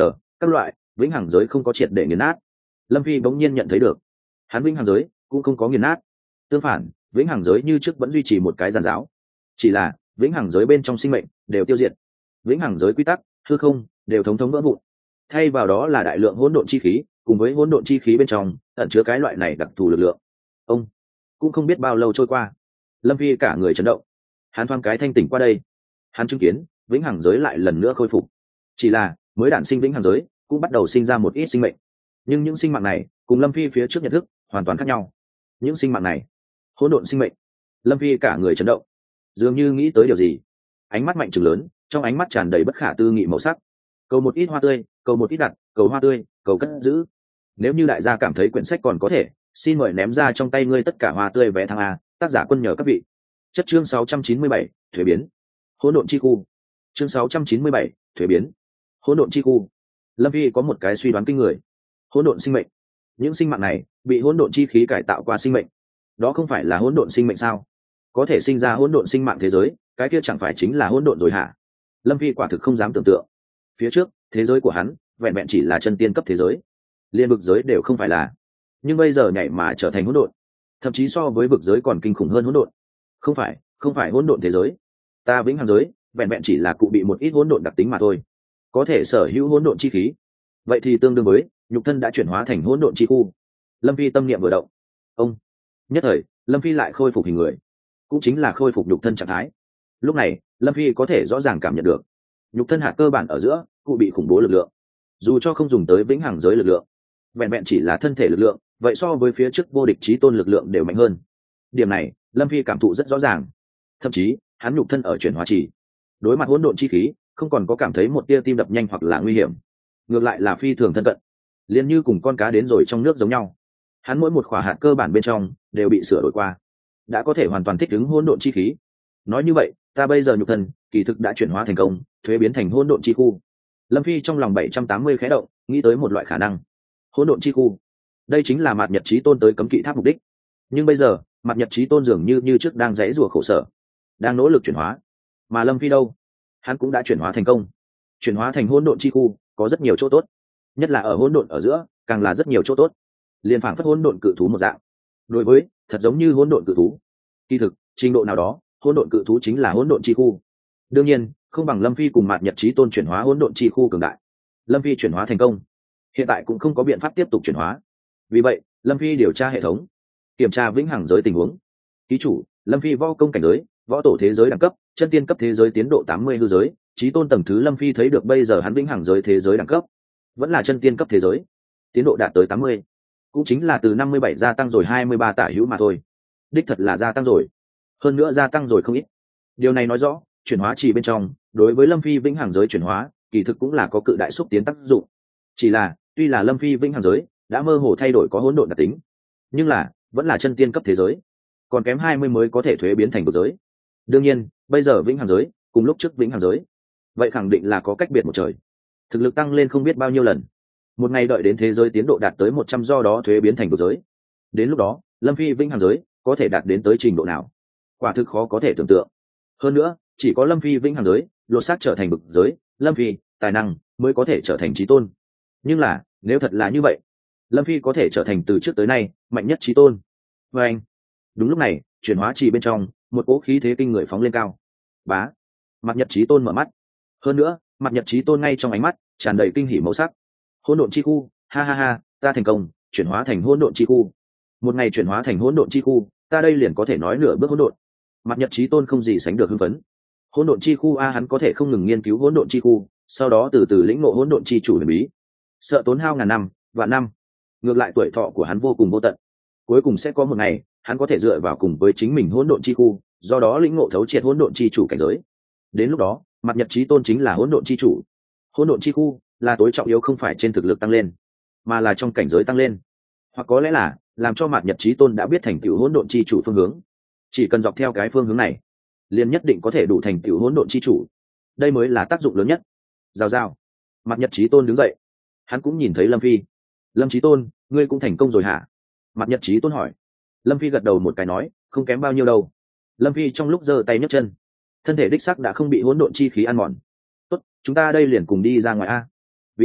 các loại vĩnh hằng giới không có triệt để nghiền nát. Lâm Phi bỗng nhiên nhận thấy được hắn vĩnh hằng giới cũng không có nghiền nát, tương phản vĩnh hằng giới như trước vẫn duy trì một cái giàn giáo, chỉ là vĩnh hằng giới bên trong sinh mệnh đều tiêu diệt, vĩnh hằng giới quy tắc hư không đều thống thống vỡ vụn, thay vào đó là đại lượng hỗn độn chi khí, cùng với hỗn độn chi khí bên trong ẩn chứa cái loại này đặc thù lực lượng. Ông cũng không biết bao lâu trôi qua, Lâm Phi cả người chấn động, hắn thoáng cái thanh tỉnh qua đây, hắn chứng kiến vĩnh hằng giới lại lần nữa khôi phục, chỉ là mới đản sinh vĩnh hằng giới cũng bắt đầu sinh ra một ít sinh mệnh, nhưng những sinh mạng này cùng Lâm Phi phía trước nhận thức hoàn toàn khác nhau. Những sinh mạng này hỗn độn sinh mệnh. Lâm Phi cả người chấn động, dường như nghĩ tới điều gì, ánh mắt mạnh trừng lớn, trong ánh mắt tràn đầy bất khả tư nghị màu sắc. Cầu một ít hoa tươi, cầu một ít đặt, cầu hoa tươi, cầu cất giữ. Nếu như đại gia cảm thấy quyển sách còn có thể, xin mời ném ra trong tay ngươi tất cả hoa tươi vé thăng A. Tác giả Quân Nhờ các vị. Chất chương sáu trăm chín mươi bảy, thuế biến hỗn độn chi khu. Chương sáu trăm chín mươi bảy, thuế biến hỗn độn chi khu. Lâm Phi có một cái suy đoán kinh người. Hỗn độn sinh mệnh, những sinh mạng này bị hỗn độn chi khí cải tạo qua sinh mệnh, đó không phải là hỗn độn sinh mệnh sao? Có thể sinh ra hỗn độn sinh mạng thế giới, cái kia chẳng phải chính là hỗn độn rồi hả? Lâm Phi quả thực không dám tưởng tượng. Phía trước thế giới của hắn vẹn vẹn chỉ là chân tiên cấp thế giới, liên vực giới đều không phải là, nhưng bây giờ nhảy mà trở thành hỗn độn, thậm chí so với vực giới còn kinh khủng hơn hỗn độn. Không phải, không phải hỗn độn thế giới, ta vĩnh hằng giới vẹn vẹn chỉ là cụ bị một ít hỗn độn đặc tính mà thôi, có thể sở hữu hỗn độn chi khí, vậy thì tương đương với nhục thân đã chuyển hóa thành hỗn độn chi khu. Lâm Phi tâm niệm vừa động, ông nhất thời Lâm Phi lại khôi phục hình người, cũng chính là khôi phục nhục thân trạng thái. Lúc này Lâm Phi có thể rõ ràng cảm nhận được nhục thân hạt cơ bản ở giữa cụ bị khủng bố lực lượng, dù cho không dùng tới vĩnh hằng giới lực lượng, vẹn vẹn chỉ là thân thể lực lượng, vậy so với phía trước vô địch chí tôn lực lượng đều mạnh hơn. Điểm này Lâm Phi cảm thụ rất rõ ràng, thậm chí hắn nhục thân ở chuyển hóa trì, đối mặt hỗn độn chi khí không còn có cảm thấy một tia tim đập nhanh hoặc là nguy hiểm, ngược lại là phi thường thân cận, liền như cùng con cá đến rồi trong nước giống nhau. Hắn mỗi một khỏa hạt cơ bản bên trong đều bị sửa đổi qua, đã có thể hoàn toàn thích ứng hỗn độn chi khí. Nói như vậy ta bây giờ nhục thân kỳ thực đã chuyển hóa thành công, thuế biến thành hỗn độn chi khu. Lâm Phi trong lòng bảy trăm tám mươi khẽ động, nghĩ tới một loại khả năng. Hỗn độn chi khu, đây chính là Mạt Nhật Chí Tôn tới cấm kỵ tháp mục đích. Nhưng bây giờ Mạt Nhật Chí Tôn dường như như trước đang rẽ rủa khổ sở, đang nỗ lực chuyển hóa, mà Lâm Phi đâu, hắn cũng đã chuyển hóa thành công. Chuyển hóa thành hỗn độn chi khu có rất nhiều chỗ tốt, nhất là ở hỗn độn ở giữa càng là rất nhiều chỗ tốt, liền phảng phất hỗn độn cự thú một dạng. Đối với thật giống như hỗn độn cự thú, kỳ thực trình độ nào đó hỗn độn cự thú chính là hỗn độn chi khu. Đương nhiên không bằng Lâm Phi cùng Mạt Nhật Chí Tôn chuyển hóa hỗn độn chi khu cường đại. Lâm Phi chuyển hóa thành công, hiện tại cũng không có biện pháp tiếp tục chuyển hóa, vì vậy Lâm Phi điều tra hệ thống, kiểm tra vĩnh hằng giới tình huống. Ký chủ Lâm Phi võ công cảnh giới võ tổ thế giới đẳng cấp chân tiên cấp thế giới tiến độ tám mươi hư giới. Chí Tôn tầng thứ Lâm Phi thấy được bây giờ hắn vĩnh hằng giới thế giới đẳng cấp vẫn là chân tiên cấp thế giới, tiến độ đạt tới tám mươi, cũng chính là từ năm mươi bảy gia tăng rồi hai mươi ba tả hữu mà thôi. Đích thật là gia tăng rồi, hơn nữa gia tăng rồi không ít. Điều này nói rõ chuyển hóa chỉ bên trong đối với Lâm Phi vĩnh hằng giới chuyển hóa kỳ thực cũng là có cự đại xúc tiến tác dụng. Chỉ là tuy là Lâm Phi vĩnh hằng giới đã mơ hồ thay đổi có hỗn độn đặc tính, nhưng là vẫn là chân tiên cấp thế giới, còn kém hai mươi mới có thể thuế biến thành vực giới. Đương nhiên bây giờ vĩnh hằng giới cùng lúc trước vĩnh hằng giới vậy khẳng định là có cách biệt một trời, thực lực tăng lên không biết bao nhiêu lần. Một ngày đợi đến thế giới tiến độ đạt tới một trăm, do đó thuế biến thành vực giới, đến lúc đó Lâm Phi vĩnh hằng giới có thể đạt đến tới trình độ nào, quả thực khó có thể tưởng tượng. Hơn nữa chỉ có Lâm Phi vĩnh hằng giới lột xác trở thành vực giới, Lâm Phi tài năng mới có thể trở thành chí tôn. Nhưng là nếu thật là như vậy, Lâm Phi có thể trở thành từ trước tới nay mạnh nhất chí tôn. Và anh đúng lúc này chuyển hóa trì bên trong một cỗ khí thế kinh người phóng lên cao. Bá, Mạt Nhật Chí Tôn mở mắt, hơn nữa Mạt Nhật Chí Tôn ngay trong ánh mắt tràn đầy kinh hỉ màu sắc. Hỗn độn chi khu, ha ha ha, ta thành công chuyển hóa thành hỗn độn chi khu. Một ngày chuyển hóa thành hỗn độn chi khu, ta đây liền có thể nói nửa bước hỗn độn. Mạt Nhật Chí Tôn không gì sánh được hưng phấn. Hỗn độn chi khu a, hắn có thể không ngừng nghiên cứu hỗn độn chi khu, sau đó từ từ lĩnh ngộ hỗn độn chi chủ huyền bí. Sợ tốn hao ngàn năm, vạn năm, ngược lại tuổi thọ của hắn vô cùng vô tận. Cuối cùng sẽ có một ngày, hắn có thể dựa vào cùng với chính mình hỗn độn chi khu, do đó lĩnh ngộ thấu triệt hỗn độn chi chủ cảnh giới. Đến lúc đó, Mạt Nhật Chí Tôn chính là hỗn độn chi chủ. Hỗn độn chi khu là tối trọng yếu không phải trên thực lực tăng lên, mà là trong cảnh giới tăng lên, hoặc có lẽ là làm cho Mạt Nhật Chí Tôn đã biết thành tựu hỗn độn chi chủ phương hướng. Chỉ cần dọc theo cái phương hướng này, liền nhất định có thể đủ thành tựu hỗn độn chi chủ. Đây mới là tác dụng lớn nhất. Rào rào, Mạt Nhật Chí Tôn đứng dậy, hắn cũng nhìn thấy Lâm Phi. Lâm Chí Tôn, ngươi cũng thành công rồi hả? Mạt Nhật Chí Tôn hỏi. Lâm Phi gật đầu một cái nói, không kém bao nhiêu đâu. Lâm Phi trong lúc giơ tay nhấc chân, thân thể đích sắc đã không bị hỗn độn chi khí ăn mòn. Tốt, chúng ta đây liền cùng đi ra ngoài a. Vì vậy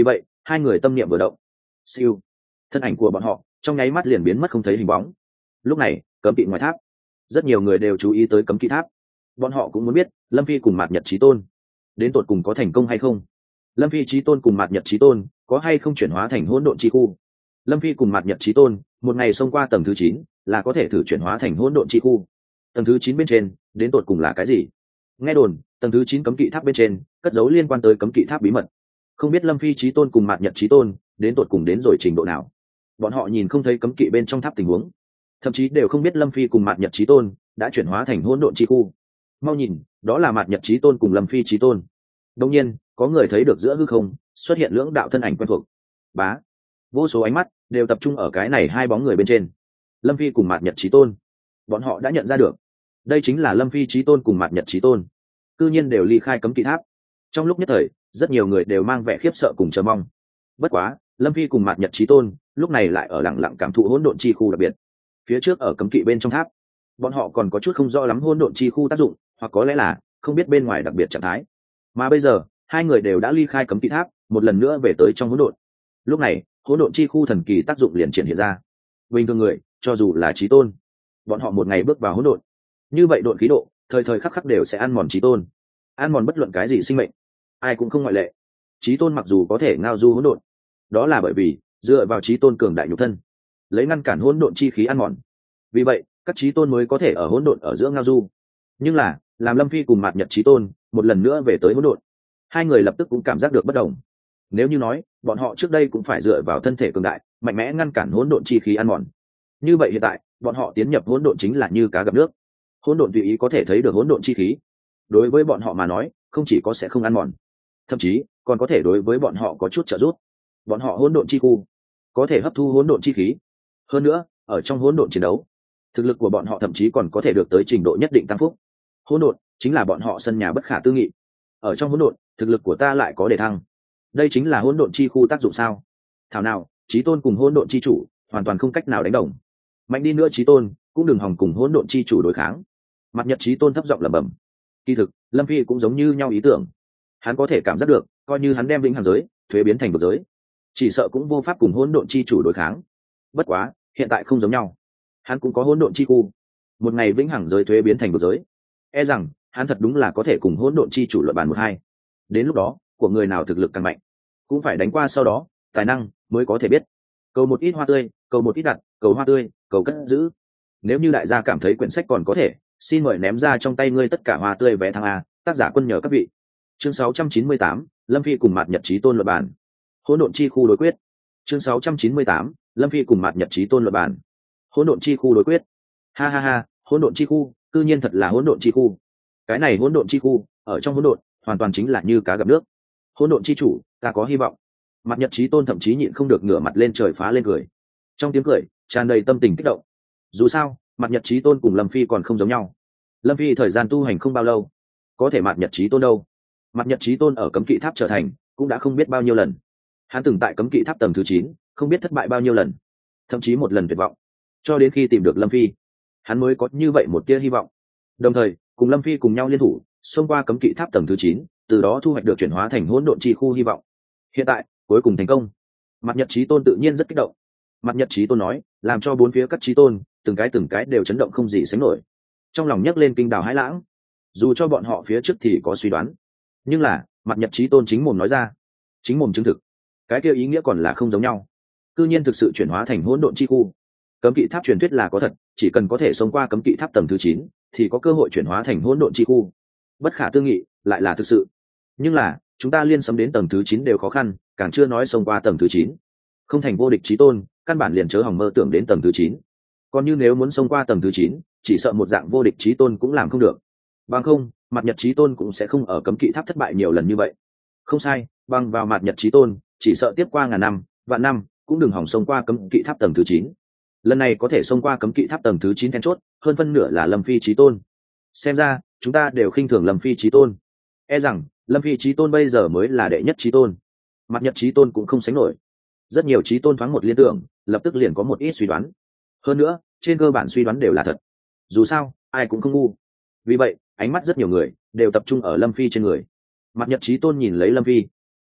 hai người tâm niệm vừa động, siêu, thân ảnh của bọn họ trong nháy mắt liền biến mất không thấy hình bóng. Lúc này cấm kỵ ngoài tháp, rất nhiều người đều chú ý tới cấm kỵ tháp. Bọn họ cũng muốn biết Lâm Phi cùng Mạt Nhật Chí Tôn đến tột cùng có thành công hay không. Lâm Phi Chí Tôn cùng Mạt Nhật Chí Tôn có hay không chuyển hóa thành hỗn độn chi khu. Lâm Phi cùng Mạt Nhật Chí Tôn một ngày xông qua tầng thứ chín là có thể thử chuyển hóa thành hỗn độn chi khu. Tầng thứ chín bên trên đến tột cùng là cái gì? Nghe đồn tầng thứ chín cấm kỵ tháp bên trên cất giấu liên quan tới cấm kỵ tháp bí mật. Không biết Lâm Phi Chí Tôn cùng Mạt Nhật Chí Tôn đến tột cùng đến rồi trình độ nào. Bọn họ nhìn không thấy cấm kỵ bên trong tháp tình huống, thậm chí đều không biết Lâm Phi cùng Mạt Nhật Chí Tôn đã chuyển hóa thành hỗn độn chi khu. Mau nhìn, đó là Mạt Nhật Chí Tôn cùng Lâm Phi Chí Tôn. Đương nhiên có người thấy được giữa hư không xuất hiện lưỡng đạo thân ảnh quen thuộc. Bá, vô số ánh mắt đều tập trung ở cái này hai bóng người bên trên. Lâm Phi cùng Mạt Nhật Chí Tôn, bọn họ đã nhận ra được đây chính là Lâm Phi Chí Tôn cùng Mạt Nhật Chí Tôn, cư nhiên đều ly khai cấm kỵ tháp. Trong lúc nhất thời rất nhiều người đều mang vẻ khiếp sợ cùng chờ mong. Bất quá Lâm Phi cùng Mạt Nhật Chí Tôn lúc này lại ở lặng lặng cảm thụ hỗn độn chi khu đặc biệt. Phía trước ở cấm kỵ bên trong tháp, bọn họ còn có chút không rõ lắm hỗn độn chi khu tác dụng, hoặc có lẽ là không biết bên ngoài đặc biệt trạng thái. Mà bây giờ hai người đều đã ly khai cấm kỵ tháp, một lần nữa về tới trong hỗn độn. Lúc này hỗn độn chi khu thần kỳ tác dụng liền triển hiện ra. Bình thường người cho dù là Chí Tôn, bọn họ một ngày bước vào hỗn độn, như vậy độn khí độ thời thời khắc khắc đều sẽ ăn mòn Chí Tôn, ăn mòn bất luận cái gì sinh mệnh, ai cũng không ngoại lệ. Chí Tôn mặc dù có thể ngao du hỗn độn, đó là bởi vì dựa vào Chí Tôn cường đại nhục thân, lấy ngăn cản hỗn độn chi khí ăn mòn. Vì vậy các Chí Tôn mới có thể ở hỗn độn ở giữa ngao du. Nhưng là làm Lâm Phi cùng Mạt Nhật Chí Tôn một lần nữa về tới hỗn độn, hai người lập tức cũng cảm giác được bất đồng. Nếu như nói bọn họ trước đây cũng phải dựa vào thân thể cường đại mạnh mẽ ngăn cản hỗn độn chi khí ăn mòn, như vậy hiện tại bọn họ tiến nhập hỗn độn chính là như cá gặp nước. Hỗn độn tùy ý có thể thấy được hỗn độn chi khí, đối với bọn họ mà nói không chỉ có sẽ không ăn mòn, thậm chí còn có thể đối với bọn họ có chút trợ giúp. Bọn họ hỗn độn chi khu có thể hấp thu hỗn độn chi khí, hơn nữa ở trong hỗn độn chiến đấu, thực lực của bọn họ thậm chí còn có thể được tới trình độ nhất định tăng phúc. Hỗn độn chính là bọn họ sân nhà bất khả tư nghị. Ở trong hỗn độn, thực lực của ta lại có đề thăng. Đây chính là hỗn độn chi khu tác dụng sao? Thảo nào, Chí Tôn cùng hỗn độn chi chủ hoàn toàn không cách nào đánh đồng. Mạnh đi nữa Chí Tôn cũng đừng hòng cùng hỗn độn chi chủ đối kháng. Mạt Nhật Chí Tôn thấp giọng lẩm bẩm. Kỳ thực, Lâm Phi cũng giống như nhau ý tưởng. Hắn có thể cảm giác được, coi như hắn đem vĩnh hằng giới thuế biến thành vực giới, chỉ sợ cũng vô pháp cùng hỗn độn chi chủ đối kháng. Bất quá, hiện tại không giống nhau. Hắn cũng có hỗn độn chi khu. Một ngày vĩnh hằng giới thuế biến thành vực giới, e rằng hắn thật đúng là có thể cùng hỗn độn chi chủ luận bàn một hai. Đến lúc đó, của người nào thực lực càng mạnh, cũng phải đánh qua sau đó, tài năng mới có thể biết. Cầu một ít hoa tươi, cầu một ít đặt, cầu hoa tươi, cầu cất giữ. Nếu như đại gia cảm thấy quyển sách còn có thể, xin mời ném ra trong tay ngươi tất cả hoa tươi vé thăng A. Tác giả Quân nhờ các vị. Chương sáu trăm chín mươi tám, Lâm Phi cùng Mạt Nhật Chí Tôn luận bàn. Hỗn độn chi khu đối quyết. Chương sáu trăm chín mươi tám, Lâm Phi cùng Mạt Nhật Chí Tôn luận bàn. Hỗn độn chi khu đối quyết. Ha ha ha, hỗn độn chi khu, cư nhiên thật là hỗn độn chi khu. Cái này hỗn độn chi khu, ở trong hỗn độn, hoàn toàn chính là như cá gặp nước. Hỗn độn chi chủ, ta có hy vọng. Mạt Nhật Chí Tôn thậm chí nhịn không được ngửa mặt lên trời phá lên cười. Trong tiếng cười tràn đầy tâm tình kích động. Dù sao, Mạt Nhật Chí Tôn cùng Lâm Phi còn không giống nhau. Lâm Phi thời gian tu hành không bao lâu, có thể Mạt Nhật Chí Tôn đâu? Mạt Nhật Chí Tôn ở cấm kỵ tháp trở thành cũng đã không biết bao nhiêu lần. Hắn từng tại cấm kỵ tháp tầng thứ chín không biết thất bại bao nhiêu lần, thậm chí một lần tuyệt vọng, cho đến khi tìm được Lâm Phi, hắn mới có như vậy một tia hy vọng. Đồng thời cùng Lâm Phi cùng nhau liên thủ xông qua cấm kỵ tháp tầng thứ chín, từ đó thu hoạch được chuyển hóa thành hỗn độn chi khu hy vọng. Hiện tại cuối cùng thành công. Mạt Nhật Chí Tôn tự nhiên rất kích động. Mạt Nhật Chí Tôn nói, làm cho bốn phía các chí tôn từng cái từng cái đều chấn động không gì sánh nổi, trong lòng nhấc lên kinh đào hãi lãng. Dù cho bọn họ phía trước thì có suy đoán, nhưng là Mạt Nhật Chí Tôn chính mồm nói ra, chính mồm chứng thực, cái kia ý nghĩa còn là không giống nhau. Cư nhiên thực sự chuyển hóa thành hỗn độn chi khu. Cấm kỵ tháp truyền thuyết là có thật, chỉ cần có thể xông qua cấm kỵ tháp tầng thứ chín thì có cơ hội chuyển hóa thành hỗn độn chi khu. Bất khả tư nghị, lại là thực sự. Nhưng là chúng ta liên sấm đến tầng thứ chín đều khó khăn, càng chưa nói xông qua tầng thứ chín. Không thành vô địch chí tôn, căn bản liền chớ hỏng mơ tưởng đến tầng thứ chín. Còn như nếu muốn xông qua tầng thứ chín, chỉ sợ một dạng vô địch chí tôn cũng làm không được. Bằng không, Mạt Nhật Chí Tôn cũng sẽ không ở cấm kỵ tháp thất bại nhiều lần như vậy. Không sai, bằng vào Mạt Nhật Chí Tôn, chỉ sợ tiếp qua ngàn năm, vạn năm, cũng đừng hỏng xông qua cấm kỵ tháp tầng thứ chín. Lần này có thể xông qua cấm kỵ tháp tầng thứ chín then chốt, hơn phân nửa là Lâm Phi Chí Tôn. Xem ra, chúng ta đều khinh thường Lâm Phi Chí Tôn. E rằng, Lâm Phi Chí Tôn bây giờ mới là đệ nhất Chí Tôn. Mạt Nhật Chí Tôn cũng không sánh nổi. Rất nhiều Chí Tôn thoáng một liên tưởng, lập tức liền có một ít suy đoán. Hơn nữa, trên cơ bản suy đoán đều là thật. Dù sao, ai cũng không ngu. Vì vậy, ánh mắt rất nhiều người đều tập trung ở Lâm Phi trên người. Mạt Nhật Chí Tôn nhìn lấy Lâm Phi,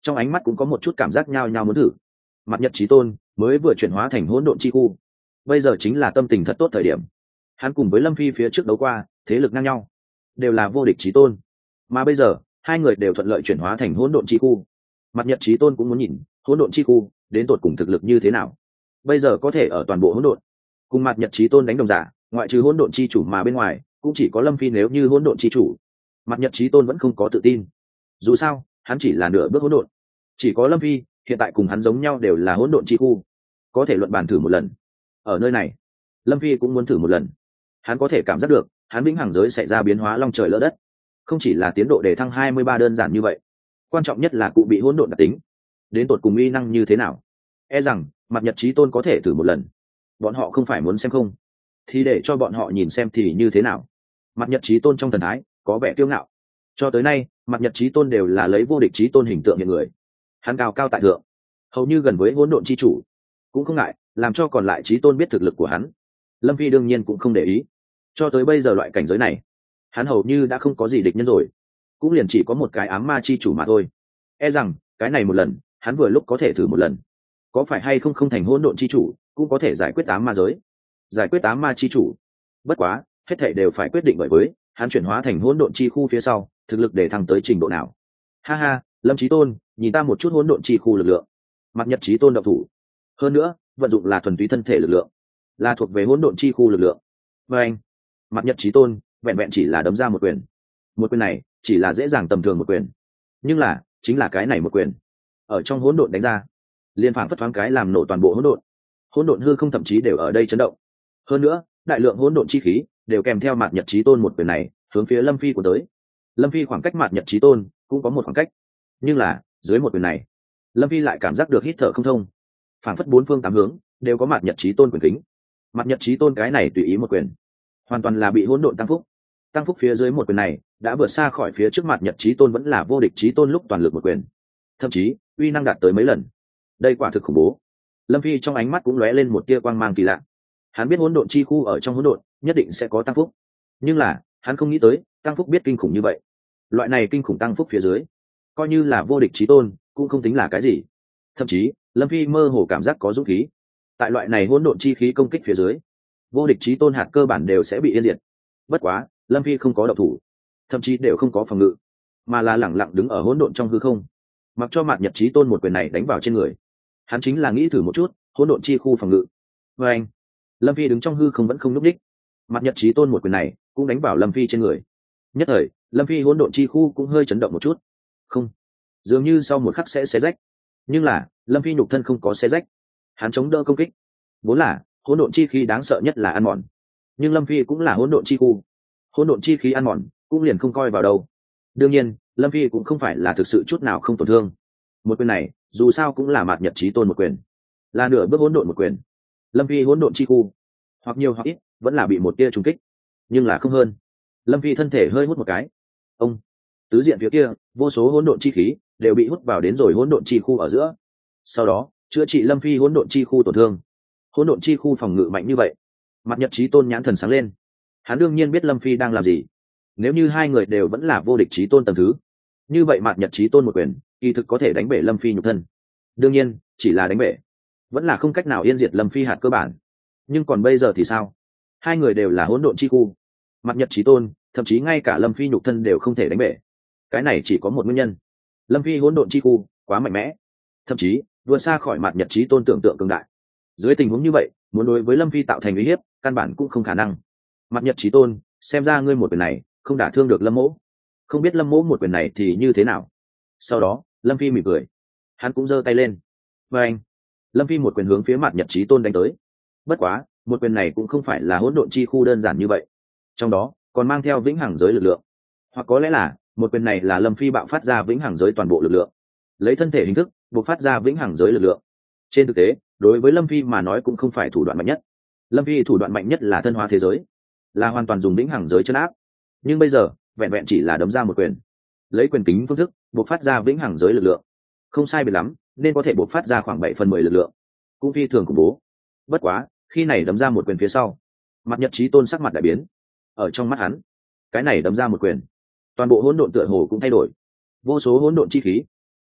trong ánh mắt cũng có một chút cảm giác nhao nhao muốn thử. Mặt nhật chí tôn mới vừa chuyển hóa thành hỗn độn chi khu, bây giờ chính là tâm tình thật tốt thời điểm. Hắn cùng với lâm phi phía trước đấu qua, thế lực ngang nhau, đều là vô địch chí tôn, mà bây giờ hai người đều thuận lợi chuyển hóa thành hỗn độn chi khu. Mặt nhật chí tôn cũng muốn nhìn hỗn độn chi khu đến tột cùng thực lực như thế nào, bây giờ có thể ở toàn bộ hỗn độn cùng mặt nhật chí tôn đánh đồng giả, ngoại trừ hỗn độn chi chủ mà bên ngoài cũng chỉ có lâm phi. Nếu như hỗn độn chi chủ, mặt nhật chí tôn vẫn không có tự tin, dù sao hắn chỉ là nửa bước hỗn độn, chỉ có lâm phi hiện tại cùng hắn giống nhau đều là hỗn độn chi khu, có thể luận bàn thử một lần. Ở nơi này lâm phi cũng muốn thử một lần. Hắn có thể cảm giác được hắn vĩnh hằng giới xảy ra biến hóa long trời lỡ đất, không chỉ là tiến độ để thăng hai mươi ba đơn giản như vậy, quan trọng nhất là cụ bị hỗn độn đặc tính, đến tột cùng uy năng như thế nào. E rằng mặt nhật chí tôn có thể thử một lần. Bọn họ không phải muốn xem không, thì để cho bọn họ nhìn xem thì như thế nào. Mặt nhật chí tôn trong thần thái có vẻ kiêu ngạo. Cho tới nay mặt nhật chí tôn đều là lấy vô địch chí tôn hình tượng hiện người. Hắn cao cao tại thượng, hầu như gần với hỗn độn chi chủ, cũng không ngại làm cho còn lại chí tôn biết thực lực của hắn. Lâm phi đương nhiên cũng không để ý. Cho tới bây giờ loại cảnh giới này, hắn hầu như đã không có gì địch nhân rồi, cũng liền chỉ có một cái ám ma chi chủ mà thôi. E rằng cái này một lần hắn vừa lúc có thể thử một lần, có phải hay không không thành hỗn độn chi chủ cũng có thể giải quyết ám ma giới, giải quyết ám ma chi chủ. Bất quá hết thảy đều phải quyết định bởi với hắn chuyển hóa thành hỗn độn chi khu phía sau thực lực để thăng tới trình độ nào. Ha ha, lâm chí tôn, nhìn ta một chút hỗn độn chi khu lực lượng. Mặt nhật chí tôn động thủ, hơn nữa vận dụng là thuần túy thân thể lực lượng, là thuộc về hỗn độn chi khu lực lượng. Và anh, mặt nhật chí tôn vẹn vẹn chỉ là đấm ra một quyền. Một quyền này chỉ là dễ dàng tầm thường một quyền, nhưng là chính là cái này một quyền ở trong hỗn độn đánh ra, liên phảng phất thoáng cái làm nổ toàn bộ hỗn độn. Hỗn độn hư không thậm chí đều ở đây chấn động. Hơn nữa đại lượng hỗn độn chi khí đều kèm theo mặt nhật chí tôn một quyền này hướng phía lâm phi của tới. Lâm phi khoảng cách mặt nhật chí tôn cũng có một khoảng cách, nhưng là dưới một quyền này lâm phi lại cảm giác được hít thở không thông, phảng phất bốn phương tám hướng đều có mặt nhật chí tôn quyền kính. Mặt nhật chí tôn cái này tùy ý một quyền hoàn toàn là bị hỗn độn tăng phúc. Tăng phúc phía dưới một quyền này đã vượt xa khỏi phía trước mặt nhật chí tôn vẫn là vô địch chí tôn lúc toàn lực một quyền, thậm chí uy năng đạt tới mấy lần. Đây quả thực khủng bố. Lâm phi trong ánh mắt cũng lóe lên một tia quang mang kỳ lạ. Hắn biết hỗn độn chi khu ở trong hỗn độn nhất định sẽ có tăng phúc, nhưng là hắn không nghĩ tới tăng phúc biết kinh khủng như vậy. Loại này kinh khủng tăng phúc phía dưới, coi như là vô địch chí tôn cũng không tính là cái gì. Thậm chí lâm phi mơ hồ cảm giác có dũng khí. Tại loại này hỗn độn chi khí công kích phía dưới, vô địch chí tôn hạt cơ bản đều sẽ bị yên diệt. Bất quá lâm phi không có động thủ, thậm chí đều không có phòng ngự, mà là lẳng lặng đứng ở hỗn độn trong hư không, mặc cho mặt nhật chí tôn một quyền này đánh vào trên người. Hắn chính là nghĩ thử một chút hỗn độn chi khu phòng ngự. Và anh, lâm phi đứng trong hư không vẫn không núp đích, mặt nhật chí tôn một quyền này cũng đánh vào lâm phi trên người. Nhất thời lâm phi hỗn độn chi khu cũng hơi chấn động một chút, không, dường như sau một khắc sẽ xé rách. Nhưng là lâm phi nhục thân không có xé rách, hắn chống đỡ công kích. Vốn là hỗn độn chi khí đáng sợ nhất là ăn mòn, nhưng lâm phi cũng là hỗn độn chi khu, hỗn độn chi khí ăn mòn cũng liền không coi vào đâu. Đương nhiên lâm phi cũng không phải là thực sự chút nào không tổn thương. Một quyền này dù sao cũng là mạt nhật chí tôn một quyền, là nửa bước hỗn độn một quyền. Lâm phi hỗn độn chi khu hoặc nhiều hoặc ít vẫn là bị một tia trùng kích, nhưng là không hơn. Lâm phi thân thể hơi hút một cái, ông tứ diện phía kia vô số hỗn độn chi khí đều bị hút vào đến rồi hỗn độn chi khu ở giữa, sau đó chữa trị lâm phi hỗn độn chi khu tổn thương. Hỗn độn chi khu phòng ngự mạnh như vậy, mặt nhật chí tôn nhãn thần sáng lên. Hắn đương nhiên biết lâm phi đang làm gì. Nếu như hai người đều vẫn là vô địch chí tôn tầng thứ, như vậy mặt nhật chí tôn một quyền kỳ thực có thể đánh bể lâm phi nhục thân. Đương nhiên chỉ là đánh bể, vẫn là không cách nào yên diệt lâm phi hạt cơ bản. Nhưng còn bây giờ thì sao? Hai người đều là hỗn độn chi khu, mặt nhật chí tôn thậm chí ngay cả lâm phi nhục thân đều không thể đánh bể. Cái này chỉ có một nguyên nhân: lâm phi hỗn độn chi khu quá mạnh mẽ, thậm chí vượt xa khỏi mặt nhật chí tôn tưởng tượng cường đại. Dưới tình huống như vậy, muốn đối với lâm phi tạo thành uy hiếp căn bản cũng không khả năng. Mặt nhật chí tôn, xem ra ngươi một quyền này không đả thương được lâm mỗ, không biết lâm mỗ một quyền này thì như thế nào. Sau đó lâm phi mỉm cười, hắn cũng giơ tay lên. Và anh, lâm phi một quyền hướng phía mặt nhật chí tôn đánh tới. Bất quá một quyền này cũng không phải là hỗn độn chi khu đơn giản như vậy, trong đó còn mang theo vĩnh hằng giới lực lượng. Hoặc có lẽ là một quyền này là lâm phi bạo phát ra vĩnh hằng giới toàn bộ lực lượng, lấy thân thể hình thức buộc phát ra vĩnh hằng giới lực lượng. Trên thực tế đối với lâm phi mà nói cũng không phải thủ đoạn mạnh nhất. Lâm phi thủ đoạn mạnh nhất là thân hóa thế giới, là hoàn toàn dùng vĩnh hằng giới chấn áp. Nhưng bây giờ vẹn vẹn chỉ là đấm ra một quyền, lấy quyền kính phương thức buộc phát ra vĩnh hằng giới lực lượng, không sai biệt lắm nên có thể buộc phát ra khoảng bảy phần mười lực lượng, cũng phi thường khủng bố. Bất quá khi này đấm ra một quyền phía sau, mặt nhật chí tôn sắc mặt đại biến. Ở trong mắt hắn, cái này đấm ra một quyền, toàn bộ hỗn độn tựa hồ cũng thay đổi. Vô số hỗn độn chi khí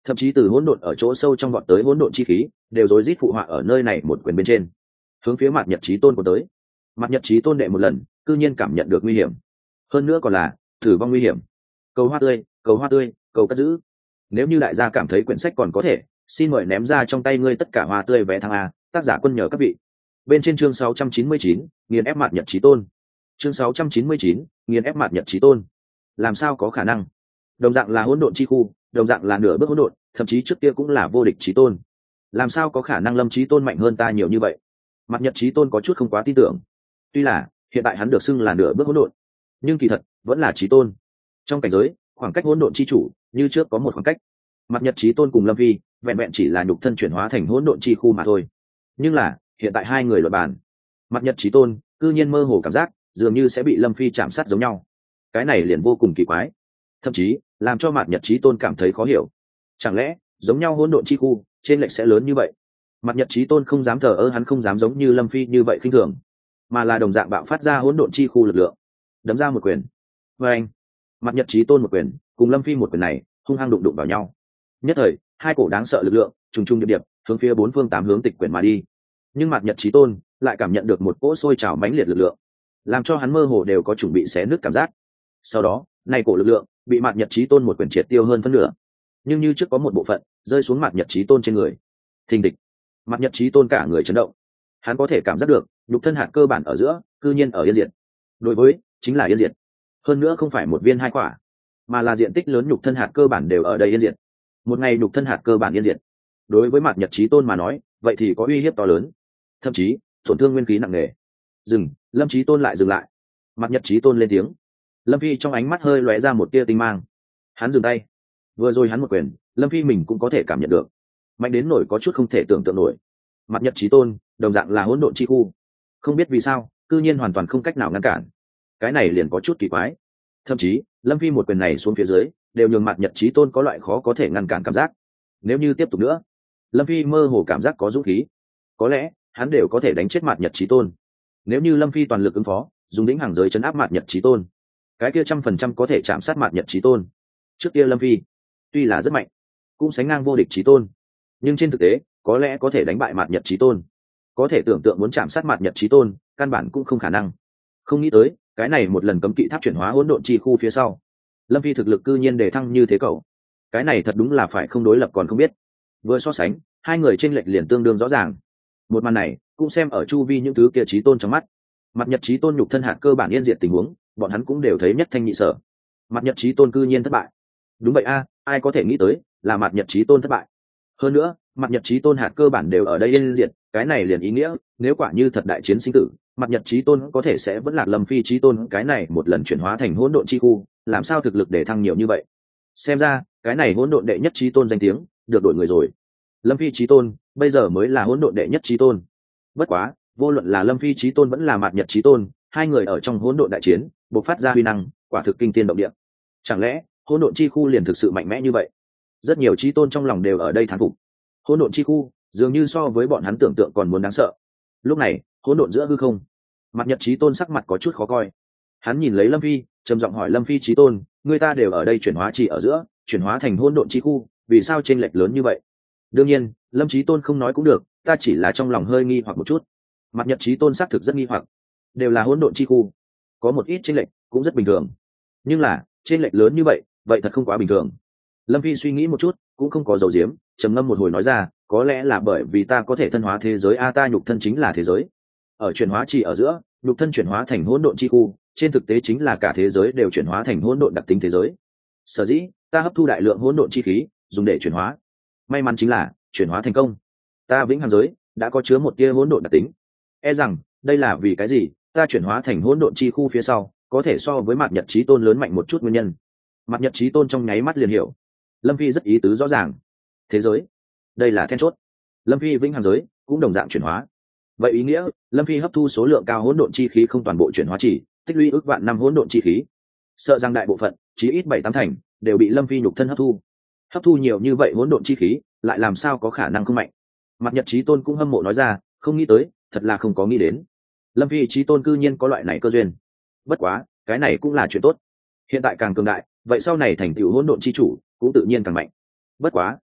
thậm chí từ hỗn độn ở chỗ sâu trong vọt tới hỗn độn chi khí đều rối rít phụ họa ở nơi này một quyền bên trên, hướng phía mặt nhật chí tôn của tới. Mặt nhật chí tôn đệ một lần cư nhiên cảm nhận được nguy hiểm, hơn nữa còn là tử vong nguy hiểm. Cầu hoa tươi, cầu hoa tươi, cầu cất giữ. Nếu như đại gia cảm thấy quyển sách còn có thể, xin mời ném ra trong tay ngươi tất cả hoa tươi vé thăng a. Tác giả quân nhờ các vị. Bên trên chương sáu trăm chín mươi chín, nghiền ép mặt nhật chí tôn. Chương sáu trăm chín mươi chín, nghiền ép mặt nhật chí tôn. Làm sao có khả năng? Đồng dạng là hỗn độn chi khu, đồng dạng là nửa bước hỗn độn, thậm chí trước kia cũng là vô địch chí tôn. Làm sao có khả năng Lâm Chí Tôn mạnh hơn ta nhiều như vậy? Mặt nhật chí tôn có chút không quá tin tưởng. Tuy là hiện tại hắn được xưng là nửa bước hỗn độn, nhưng kỳ thật vẫn là chí tôn. Trong cảnh giới, khoảng cách hỗn độn chi chủ như trước có một khoảng cách. Mặt nhật chí tôn cùng Lâm Phi vẹn vẹn chỉ là nhục thân chuyển hóa thành hỗn độn chi khu mà thôi. Nhưng là hiện tại hai người luận bàn, mặt nhật chí tôn cư nhiên mơ hồ cảm giác dường như sẽ bị Lâm Phi chạm sát giống nhau. Cái này liền vô cùng kỳ quái, thậm chí làm cho mặt nhật chí tôn cảm thấy khó hiểu. Chẳng lẽ giống nhau hỗn độn chi khu trên lệch sẽ lớn như vậy? Mặt nhật chí tôn không dám thờ ơ, hắn không dám giống như Lâm Phi như vậy khinh thường, mà là đồng dạng bạo phát ra hỗn độn chi khu lực lượng, đấm ra một quyền. Và anh, mặt nhật chí tôn một quyền cùng Lâm Phi một quyền này hung hăng đụng đụng vào nhau. Nhất thời hai cổ đáng sợ lực lượng trùng trùng điệp điệp hướng phía bốn phương tám hướng tịch quyển mà đi. Nhưng mặt nhật chí tôn lại cảm nhận được một cỗ sôi trào mãnh liệt lực lượng, làm cho hắn mơ hồ đều có chuẩn bị xé nứt cảm giác. Sau đó này cổ lực lượng bị mặt nhật chí tôn một quyền triệt tiêu hơn phân nửa, nhưng như trước có một bộ phận rơi xuống mặt nhật chí tôn trên người. Thình địch, mặt nhật chí tôn cả người chấn động. Hắn có thể cảm giác được nhục thân hạt cơ bản ở giữa cư nhiên ở yên diệt. Đối với chính là yên diệt, hơn nữa không phải một viên hai quả, mà là diện tích lớn nhục thân hạt cơ bản đều ở đây yên diệt. Một ngày nhục thân hạt cơ bản yên diệt, đối với mặt nhật chí tôn mà nói vậy thì có uy hiếp to lớn, thậm chí tổn thương nguyên khí nặng nề. Dừng, Lâm Chí Tôn lại dừng lại. Mặt nhật chí tôn lên tiếng. Lâm Phi trong ánh mắt hơi lóe ra một tia tinh mang. Hắn dừng tay. Vừa rồi hắn một quyền, Lâm Phi mình cũng có thể cảm nhận được, mạnh đến nổi có chút không thể tưởng tượng nổi. Mặt nhật chí tôn đồng dạng là hỗn độn chi khu, không biết vì sao cư nhiên hoàn toàn không cách nào ngăn cản. Cái này liền có chút kỳ quái. Thậm chí Lâm Phi một quyền này xuống phía dưới đều nhường mặt nhật chí tôn có loại khó có thể ngăn cản cảm giác. Nếu như tiếp tục nữa, Lâm Phi mơ hồ cảm giác có dũng khí, có lẽ hắn đều có thể đánh chết mặt nhật chí tôn. Nếu như Lâm Phi toàn lực ứng phó, dùng đỉnh hàng giới chấn áp mặt nhật chí tôn, cái kia trăm phần trăm có thể chạm sát mặt nhật chí tôn. Trước kia Lâm Phi tuy là rất mạnh, cũng sánh ngang vô địch chí tôn, nhưng trên thực tế có lẽ có thể đánh bại mặt nhật chí tôn. Có thể tưởng tượng muốn chạm sát mặt nhật chí tôn căn bản cũng không khả năng. Không nghĩ tới cái này một lần cấm kỵ tháp chuyển hóa hỗn độn chi khu phía sau, Lâm Phi thực lực cư nhiên đề thăng như thế cậu. Cái này thật đúng là phải không đối lập còn không biết. Vừa so sánh, hai người chênh lệch liền tương đương rõ ràng. Một màn này cũng xem ở chu vi những thứ kia chí tôn trong mắt. Mặt nhật chí tôn nhục thân hạt cơ bản yên diệt tình huống, bọn hắn cũng đều thấy nhất thanh nhị sở. Mặt nhật chí tôn cư nhiên thất bại. Đúng vậy a, ai có thể nghĩ tới là mặt nhật chí tôn thất bại. Hơn nữa mặt nhật chí tôn hạt cơ bản đều ở đây yên diệt, cái này liền ý nghĩa nếu quả như thật đại chiến sinh tử, mặt nhật chí tôn có thể sẽ vẫn lạc Lâm Phi chí tôn cái này một lần chuyển hóa thành hỗn độn chi khu, làm sao thực lực để thăng nhiều như vậy. Xem ra cái này hỗn độn đệ nhất chí tôn danh tiếng được đổi người rồi. Lâm Phi chí tôn bây giờ mới là hỗn độn đệ nhất chí tôn. Bất quá vô luận là Lâm Phi chí tôn vẫn là mặt nhật chí tôn, hai người ở trong hỗn độn đại chiến bộc phát ra huy năng quả thực kinh thiên động địa. Chẳng lẽ hỗn độn chi khu liền thực sự mạnh mẽ như vậy? Rất nhiều chí tôn trong lòng đều ở đây thán phục. Hỗn độn chi khu dường như so với bọn hắn tưởng tượng còn muốn đáng sợ. Lúc này hỗn độn giữa hư không, mặt nhật chí tôn sắc mặt có chút khó coi. Hắn nhìn lấy Lâm Phi trầm giọng hỏi Lâm Phi chí tôn, người ta đều ở đây chuyển hóa chỉ ở giữa, chuyển hóa thành hỗn độn chi khu, vì sao chênh lệch lớn như vậy? Đương nhiên Lâm Chí Tôn không nói cũng được, ta chỉ là trong lòng hơi nghi hoặc một chút. Mặt nhật chí tôn xác thực rất nghi hoặc. Đều là hỗn độn chi khu, có một ít chênh lệch cũng rất bình thường, nhưng là chênh lệch lớn như vậy vậy thật không quá bình thường. Lâm Phi suy nghĩ một chút cũng không có dầu diếm, trầm ngâm một hồi nói ra, có lẽ là bởi vì ta có thể thân hóa thế giới a, ta nhục thân chính là thế giới. Ở chuyển hóa chỉ ở giữa, nhục thân chuyển hóa thành hỗn độn chi khu, trên thực tế chính là cả thế giới đều chuyển hóa thành hỗn độn đặc tính thế giới. Sở dĩ ta hấp thu đại lượng hỗn độn chi khí dùng để chuyển hóa, may mắn chính là chuyển hóa thành công. Ta vĩnh hằng giới đã có chứa một tia hỗn độn đặc tính, e rằng đây là vì cái gì ta chuyển hóa thành hỗn độn chi khu phía sau có thể so với mặt nhật chí tôn lớn mạnh một chút nguyên nhân. Mặt nhật chí tôn trong nháy mắt liền hiểu. Lâm Phi rất ý tứ rõ ràng. Thế giới, đây là then chốt. Lâm Phi vĩnh hằng giới cũng đồng dạng chuyển hóa, vậy ý nghĩa Lâm Phi hấp thu số lượng cao hỗn độn chi khí không toàn bộ chuyển hóa chỉ, tích lũy ước vạn năm hỗn độn chi khí, sợ rằng đại bộ phận chí ít bảy tám thành đều bị Lâm Phi nhục thân hấp thu. Hấp thu nhiều như vậy hỗn độn chi khí lại làm sao có khả năng không mạnh? Mặt nhật chí tôn cũng hâm mộ nói ra, không nghĩ tới, thật là không có nghĩ đến Lâm Phi chí tôn cư nhiên có loại này cơ duyên. Bất quá cái này cũng là chuyện tốt, hiện tại càng cường đại vậy sau này thành tựu hỗn độn chi chủ cũng tự nhiên càng mạnh. Bất quá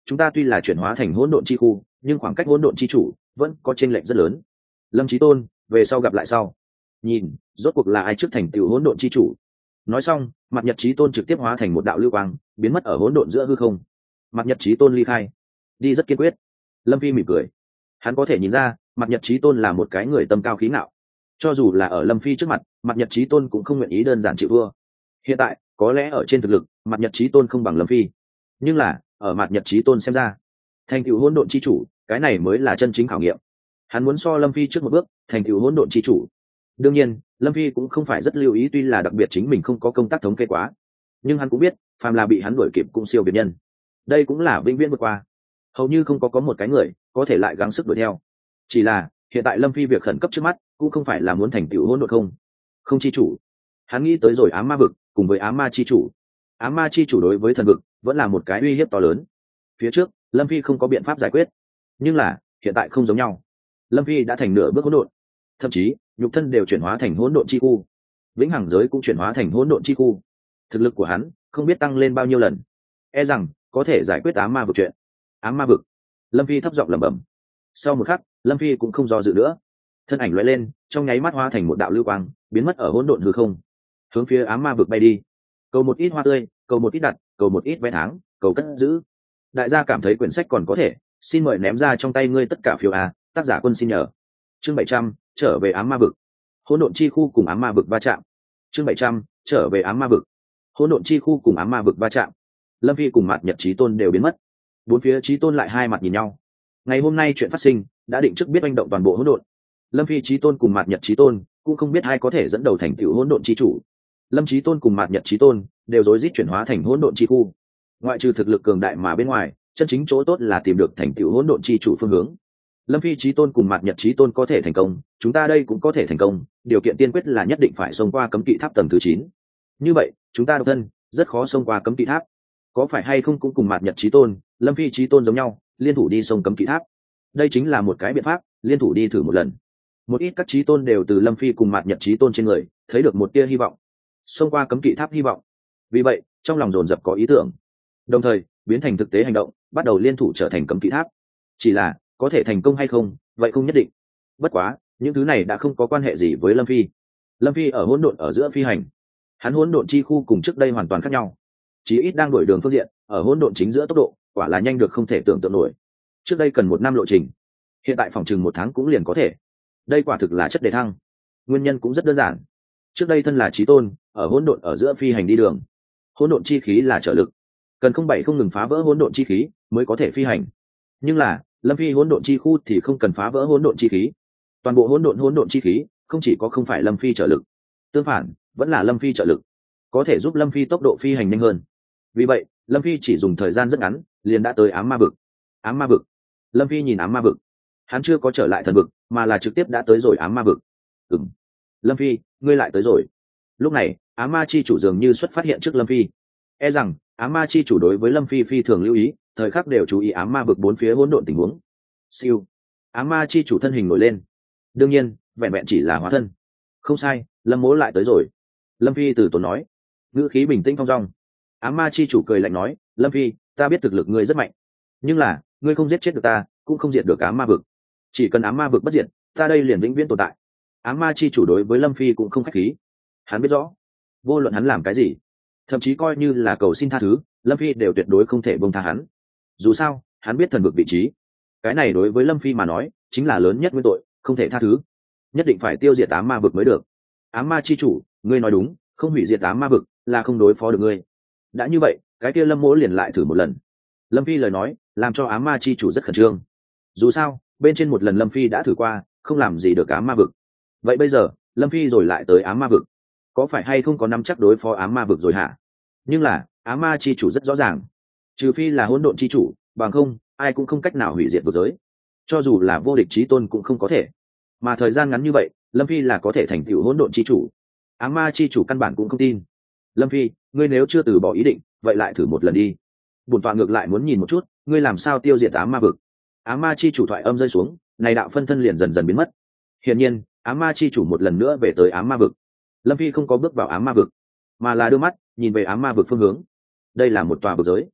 chúng ta tuy là chuyển hóa thành hỗn độn chi khu, nhưng khoảng cách hỗn độn chi chủ vẫn có chênh lệch rất lớn. Lâm Chí Tôn, về sau gặp lại sau. Nhìn, rốt cuộc là ai trước thành tựu hỗn độn chi chủ. Nói xong, Mặt Nhật Chí Tôn trực tiếp hóa thành một đạo lưu quang, biến mất ở hỗn độn giữa hư không. Mặt Nhật Chí Tôn ly khai, đi rất kiên quyết. Lâm Phi mỉm cười, hắn có thể nhìn ra Mặt Nhật Chí Tôn là một cái người tâm cao khí ngạo. Cho dù là ở Lâm Phi trước mặt, Mặt Nhật Chí Tôn cũng không nguyện ý đơn giản chịu thua. Hiện tại có lẽ ở trên thực lực, Mặt Nhật Chí Tôn không bằng Lâm Phi, nhưng là ở Mặt Nhật Chí Tôn xem ra, thành tựu hỗn độn chi chủ, cái này mới là chân chính khảo nghiệm. Hắn muốn so Lâm Phi trước một bước, thành tựu hỗn độn chi chủ. Đương nhiên, Lâm Phi cũng không phải rất lưu ý, tuy là đặc biệt chính mình không có công tác thống kê quá, nhưng hắn cũng biết, phàm là bị hắn đuổi kịp cũng siêu việt nhân. Đây cũng là vĩnh viễn vượt qua. Hầu như không có có một cái người có thể lại gắng sức đuổi theo. Chỉ là hiện tại Lâm Phi việc khẩn cấp trước mắt cũng không phải là muốn thành tựu hỗn độn không không chi chủ. Hắn nghĩ tới rồi ám ma vực cùng với ám ma chi chủ. Ám ma chi chủ đối với thần vực vẫn là một cái uy hiếp to lớn. Phía trước Lâm Phi không có biện pháp giải quyết, nhưng là hiện tại không giống nhau. Lâm Phi đã thành nửa bước hỗn độn, thậm chí nhục thân đều chuyển hóa thành hỗn độn chi khu, vĩnh hằng giới cũng chuyển hóa thành hỗn độn chi khu. Thực lực của hắn không biết tăng lên bao nhiêu lần, e rằng có thể giải quyết ám ma vực chuyện. Ám ma vực, Lâm Phi thấp giọng lẩm bẩm. Sau một khắc, Lâm Phi cũng không do dự nữa, thân ảnh lóe lên, trong nháy mắt hóa thành một đạo lưu quang, biến mất ở hỗn độn hư không, hướng phía ám ma vực bay đi. Cầu một ít hoa tươi, cầu một ít đặt, cầu một ít vé tháng, cầu cất giữ. Đại gia cảm thấy quyển sách còn có thể, xin mời ném ra trong tay ngươi tất cả phiếu a, tác giả Quân xin nhờ. Chương bảy trăm, trở về ám ma vực. Hỗn độn chi khu cùng ám ma vực va chạm. Chương bảy trăm, trở về ám ma vực. Hỗn độn chi khu cùng ám ma vực va chạm. Lâm Phi cùng Mạt Nhật Chí Tôn đều biến mất. Bốn phía Chí Tôn lại hai mặt nhìn nhau. Ngày hôm nay chuyện phát sinh đã định trước biết oanh động toàn bộ hỗn độn. Lâm Phi Chí Tôn cùng Mạt Nhật Chí Tôn cũng không biết ai có thể dẫn đầu thành tựu hỗn độn chi chủ. Lâm Chí Tôn cùng Mạt Nhật Chí Tôn đều rối rít chuyển hóa thành hỗn độn chi khu. Ngoại trừ thực lực cường đại mà bên ngoài, chân chính chỗ tốt là tìm được thành tựu hỗn độn chi chủ phương hướng. Lâm Phi Chí Tôn cùng Mạt Nhật Chí Tôn có thể thành công, chúng ta đây cũng có thể thành công, điều kiện tiên quyết là nhất định phải xông qua cấm kỵ tháp tầng thứ chín. Như vậy, chúng ta độc thân rất khó xông qua cấm kỵ tháp. Có phải hay không cũng cùng Mạt Nhật Chí Tôn, Lâm Phi Chí Tôn giống nhau, liên thủ đi sông cấm kỵ tháp. Đây chính là một cái biện pháp, liên thủ đi thử một lần. Một ít các Chí Tôn đều từ Lâm Phi cùng Mạt Nhật Chí Tôn trên người thấy được một tia hy vọng, xông qua cấm kỵ tháp hy vọng. Vì vậy, trong lòng dồn dập có ý tưởng, đồng thời biến thành thực tế hành động, bắt đầu liên thủ trở thành cấm kỵ tháp. Chỉ là có thể thành công hay không, vậy không nhất định. Bất quá, những thứ này đã không có quan hệ gì với Lâm Phi. Lâm Phi ở hỗn độn ở giữa phi hành, hắn hỗn độn chi khu cùng trước đây hoàn toàn khác nhau. Chí ít đang đổi đường phương diện, ở hỗn độn chính giữa tốc độ, quả là nhanh được không thể tưởng tượng nổi. Trước đây cần một năm lộ trình, hiện tại phòng chừng một tháng cũng liền có thể. Đây quả thực là chất đề thăng. Nguyên nhân cũng rất đơn giản. Trước đây thân là Chí Tôn, ở hỗn độn ở giữa phi hành đi đường, hỗn độn chi khí là trợ lực, cần không bảy không ngừng phá vỡ hỗn độn chi khí mới có thể phi hành. Nhưng là Lâm Phi hỗn độn chi khu thì không cần phá vỡ hỗn độn chi khí, toàn bộ hỗn độn hỗn độn chi khí không chỉ có không phải Lâm Phi trợ lực, tương phản vẫn là Lâm Phi trợ lực, có thể giúp Lâm Phi tốc độ phi hành nhanh hơn. Vì vậy Lâm Phi chỉ dùng thời gian rất ngắn liền đã tới ám ma vực. Ám ma vực, Lâm Phi nhìn ám ma vực, hắn chưa có trở lại thần vực mà là trực tiếp đã tới rồi ám ma vực. Ừm, Lâm Phi, ngươi lại tới rồi. Lúc này ám ma chi chủ dường như xuất phát hiện trước Lâm Phi, e rằng ám ma chi chủ đối với Lâm Phi phi thường lưu ý, thời khắc đều chú ý ám ma vực bốn phía hỗn độn tình huống. Siêu, ám ma chi chủ thân hình nổi lên, đương nhiên vẹn vẹn chỉ là hóa thân. Không sai, Lâm Mỗ lại tới rồi. Lâm Phi từ tốn nói, ngữ khí bình tĩnh thong dong. Ám ma chi chủ cười lạnh nói, Lâm Phi, ta biết thực lực ngươi rất mạnh, nhưng là ngươi không giết chết được ta, cũng không diệt được ám ma vực. Chỉ cần ám ma vực bất diệt, ta đây liền vĩnh viễn tồn tại. Ám ma chi chủ đối với Lâm Phi cũng không khách khí, hắn biết rõ vô luận hắn làm cái gì, thậm chí coi như là cầu xin tha thứ, Lâm Phi đều tuyệt đối không thể buông tha hắn. Dù sao hắn biết thần vực vị trí, cái này đối với Lâm Phi mà nói chính là lớn nhất nguyên tội, không thể tha thứ, nhất định phải tiêu diệt ám ma vực mới được. Ám ma chi chủ, ngươi nói đúng, không hủy diệt ám ma vực là không đối phó được ngươi. Đã như vậy, cái kia Lâm Mỗ liền lại thử một lần. Lâm Phi lời nói làm cho ám ma chi chủ rất khẩn trương. Dù sao bên trên một lần Lâm Phi đã thử qua, không làm gì được ám ma vực. Vậy bây giờ Lâm Phi rồi lại tới ám ma vực, có phải hay không có nắm chắc đối phó ám ma vực rồi hả? Nhưng là ám ma chi chủ rất rõ ràng, trừ phi là hỗn độn chi chủ, bằng không ai cũng không cách nào hủy diệt vực giới, cho dù là vô địch chí tôn cũng không có thể. Mà thời gian ngắn như vậy Lâm Phi là có thể thành tựu hỗn độn chi chủ, ám ma chi chủ căn bản cũng không tin. Lâm Phi, ngươi nếu chưa từ bỏ ý định, vậy lại thử một lần đi. Bổn tọa ngược lại muốn nhìn một chút ngươi làm sao tiêu diệt ám ma vực. Ám ma chi chủ thoại âm rơi xuống, này đạo phân thân liền dần dần biến mất. Hiển nhiên ám ma chi chủ một lần nữa về tới ám ma vực. Lâm Phi không có bước vào ám ma vực, mà là đưa mắt nhìn về ám ma vực phương hướng. Đây là một tòa vực giới,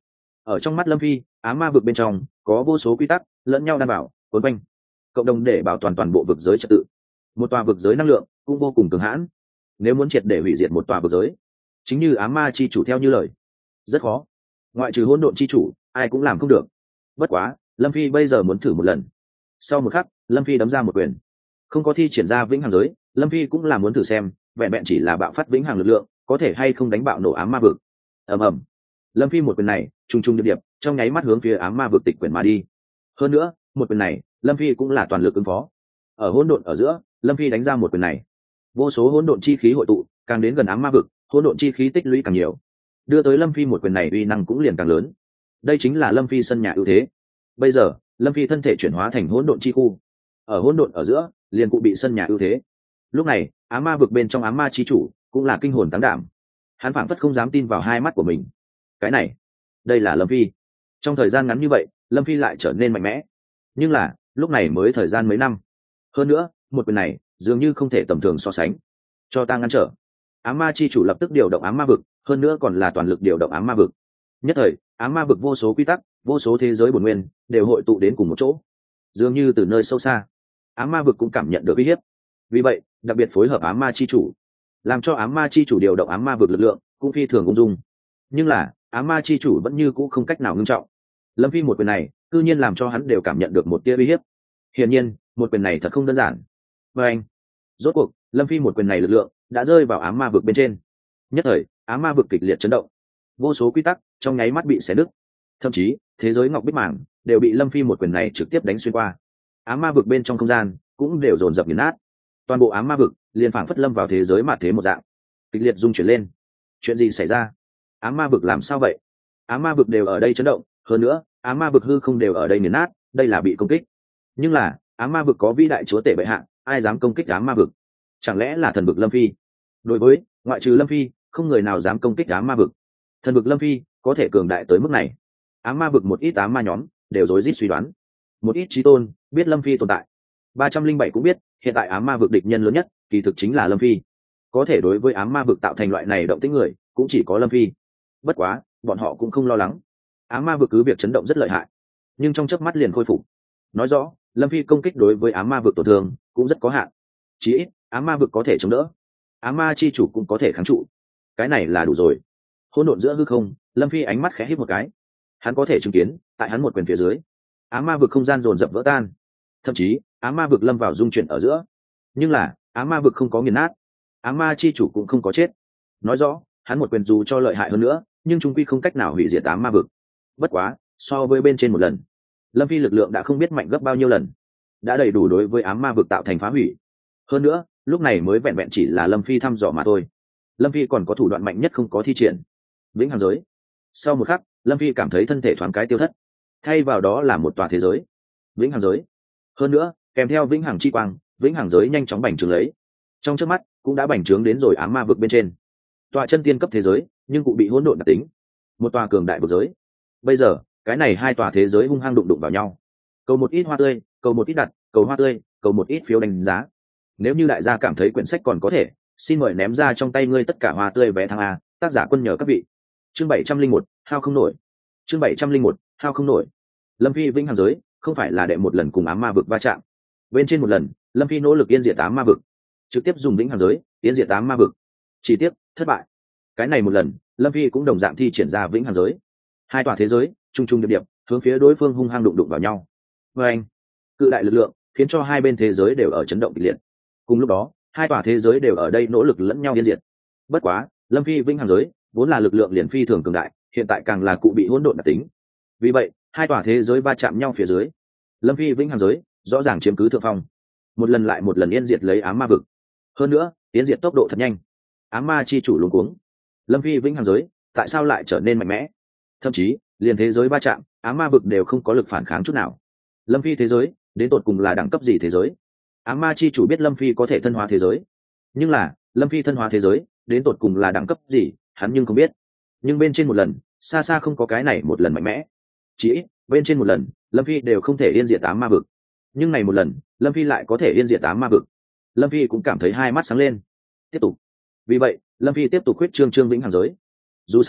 ở trong mắt lâm phi, ám ma vực bên trong có vô số quy tắc lẫn nhau đảm bảo quấn quanh cộng đồng để bảo toàn toàn bộ vực giới trật tự. Một tòa vực giới năng lượng cũng vô cùng cường hãn, nếu muốn triệt để hủy diệt một tòa vực giới, chính như ám ma chi chủ theo như lời, rất khó, ngoại trừ hỗn độn chi chủ ai cũng làm không được. Bất quá lâm phi bây giờ muốn thử một lần. Sau một khắc lâm phi đấm ra một quyền, không có thi triển ra vĩnh hằng giới, lâm phi cũng là muốn thử xem vẹn vẹn chỉ là bạo phát vĩnh hằng lực lượng có thể hay không đánh bạo nổ ám ma vực. ầm ầm, lâm phi một quyền này trùng trùng điệp điệp trong nháy mắt hướng phía ám ma vực tịch quyền mà đi. Hơn nữa một quyền này lâm phi cũng là toàn lực ứng phó. Ở hỗn độn ở giữa lâm phi đánh ra một quyền này, vô số hỗn độn chi khí hội tụ, càng đến gần ám ma vực hỗn độn chi khí tích lũy càng nhiều, đưa tới lâm phi một quyền này uy năng cũng liền càng lớn. Đây chính là lâm phi sân nhà ưu thế. Bây giờ lâm phi thân thể chuyển hóa thành hỗn độn chi khu, ở hỗn độn ở giữa liền cụ bị sân nhà ưu thế. Lúc này ám ma vực bên trong ám ma chi chủ cũng là kinh hồn tán đảm, hắn phảng phất không dám tin vào hai mắt của mình. Cái này, đây là lâm phi. Trong thời gian ngắn như vậy lâm phi lại trở nên mạnh mẽ, nhưng là lúc này mới thời gian mấy năm. Hơn nữa một quyền này dường như không thể tầm thường so sánh. Cho ta ngăn trở. Ám ma chi chủ lập tức điều động ám ma vực, hơn nữa còn là toàn lực điều động ám ma vực. Nhất thời ám ma vực vô số quy tắc, vô số thế giới bổn nguyên đều hội tụ đến cùng một chỗ, dường như từ nơi sâu xa ám ma vực cũng cảm nhận được uy hiếp. Vì vậy đặc biệt phối hợp ám ma chi chủ, làm cho ám ma chi chủ điều động ám ma vực lực lượng cũng phi thường ung dung. Nhưng là ám ma chi chủ vẫn như cũ không cách nào ngưng trọng. Lâm phi một quyền này cư nhiên làm cho hắn đều cảm nhận được một tia uy hiếp. Hiển nhiên một quyền này thật không đơn giản. Và anh, rốt cuộc lâm phi một quyền này lực lượng đã rơi vào ám ma vực bên trên. Nhất thời ám ma vực kịch liệt chấn động, vô số quy tắc trong nháy mắt bị xé nứt, thậm chí thế giới ngọc bích mảng đều bị lâm phi một quyền này trực tiếp đánh xuyên qua. Ám ma vực bên trong không gian cũng đều dồn dập nghiền nát, toàn bộ ám ma vực liền phảng phất lâm vào thế giới mạt thế một dạng, kịch liệt rung chuyển lên. Chuyện gì xảy ra? Ám ma vực làm sao vậy? Ám ma vực đều ở đây chấn động, hơn nữa ám ma vực hư không đều ở đây nghiền nát, đây là bị công kích. Nhưng là ám ma vực có vĩ đại chúa tể bệ hạ, ai dám công kích ám ma vực? Chẳng lẽ là thần vực lâm phi? Đối với ngoại trừ lâm phi không người nào dám công kích ám ma vực. Thần vực lâm phi có thể cường đại tới mức này? Ám ma vực một ít ám ma nhóm đều rối rít suy đoán. Một ít trí tôn biết lâm phi tồn tại, ba trăm linh bảy cũng biết hiện tại ám ma vực địch nhân lớn nhất kỳ thực chính là lâm phi. Có thể đối với ám ma vực tạo thành loại này động tĩnh người cũng chỉ có lâm phi. Bất quá bọn họ cũng không lo lắng, ám ma vực cứ việc chấn động rất lợi hại, nhưng trong chớp mắt liền khôi phục. Nói rõ lâm phi công kích đối với ám ma vực tổn thương cũng rất có hạn, chí ít ám ma vực có thể chống đỡ, ám ma chi chủ cũng có thể kháng trụ. Cái này là đủ rồi. Hỗn độn giữa hư không, lâm phi ánh mắt khẽ híp một cái, hắn có thể chứng kiến tại hắn một quyền phía dưới ám ma vực không gian dồn dập vỡ tan, thậm chí ám ma vực lâm vào dung chuyển ở giữa. Nhưng là ám ma vực không có nghiền nát, ám ma chi chủ cũng không có chết. Nói rõ hắn một quyền dù cho lợi hại hơn nữa nhưng chúng quy không cách nào hủy diệt ám ma vực. Bất quá so với bên trên một lần, lâm phi lực lượng đã không biết mạnh gấp bao nhiêu lần, đã đầy đủ đối với ám ma vực tạo thành phá hủy. Hơn nữa lúc này mới vẹn vẹn chỉ là lâm phi thăm dò mà thôi. Lâm phi còn có thủ đoạn mạnh nhất không có thi triển, vĩnh hằng giới. Sau một khắc lâm phi cảm thấy thân thể thoáng cái tiêu thất, thay vào đó là một tòa thế giới, vĩnh hằng giới. Hơn nữa kèm theo vĩnh hằng chi quang, vĩnh hằng giới nhanh chóng bành trướng lấy, trong trước mắt cũng đã bành trướng đến rồi ám ma vực bên trên. Tòa chân tiên cấp thế giới nhưng cũng bị hỗn độn đặc tính, một tòa cường đại vực giới. Bây giờ cái này hai tòa thế giới hung hăng đụng đụng vào nhau. Cầu một ít hoa tươi, cầu một ít đặt, cầu hoa tươi, cầu một ít phiếu đánh giá. Nếu như đại gia cảm thấy quyển sách còn có thể, xin mời ném ra trong tay ngươi tất cả hoa tươi vé thăng a. Tác giả Quân nhờ các vị. Chương bảy trăm linh một, hao không nổi. Chương bảy trăm linh một, hao không nổi. Lâm phi vĩnh hằng giới không phải là đệ một lần cùng ám ma vực va chạm. Bên trên một lần lâm phi nỗ lực yên diệt ám ma vực, trực tiếp dùng vĩnh hằng giới yên diệt ám ma vực, chỉ tiếc thất bại. Cái này một lần lâm phi cũng đồng dạng thi triển ra vĩnh hằng giới, hai tòa thế giới trung trung điệp điệp hướng phía đối phương hung hăng đụng đụng vào nhau. Và anh, cự đại lực lượng khiến cho hai bên thế giới đều ở chấn động kịch liệt. Cùng lúc đó hai tòa thế giới đều ở đây nỗ lực lẫn nhau yên diệt. Bất quá lâm phi vĩnh hằng giới vốn là lực lượng liền phi thường cường đại, hiện tại càng là cụ bị hỗn độn đặc tính. Vì vậy hai tòa thế giới va chạm nhau phía dưới, lâm phi vĩnh hằng giới rõ ràng chiếm cứ thượng phong, một lần lại một lần yên diệt lấy ám ma vực. Hơn nữa yên diệt tốc độ thật nhanh, ám ma chi chủ luống cuống. Lâm phi vĩnh hằng giới tại sao lại trở nên mạnh mẽ? Thậm chí liền thế giới va chạm, ám ma vực đều không có lực phản kháng chút nào. Lâm phi thế giới đến tột cùng là đẳng cấp gì thế giới? Ám ma chi chủ biết lâm phi có thể thân hóa thế giới, nhưng là lâm phi thân hóa thế giới đến tột cùng là đẳng cấp gì hắn nhưng không biết. Nhưng bên trên một lần xa xa không có cái này một lần mạnh mẽ, chỉ ít bên trên một lần lâm phi đều không thể yên diệt ám ma vực, nhưng này một lần lâm phi lại có thể yên diệt ám ma vực. Lâm phi cũng cảm thấy hai mắt sáng lên. Tiếp tục. Vì vậy lâm phi tiếp tục khuyết trương trương vĩnh hằng giới. Dù sao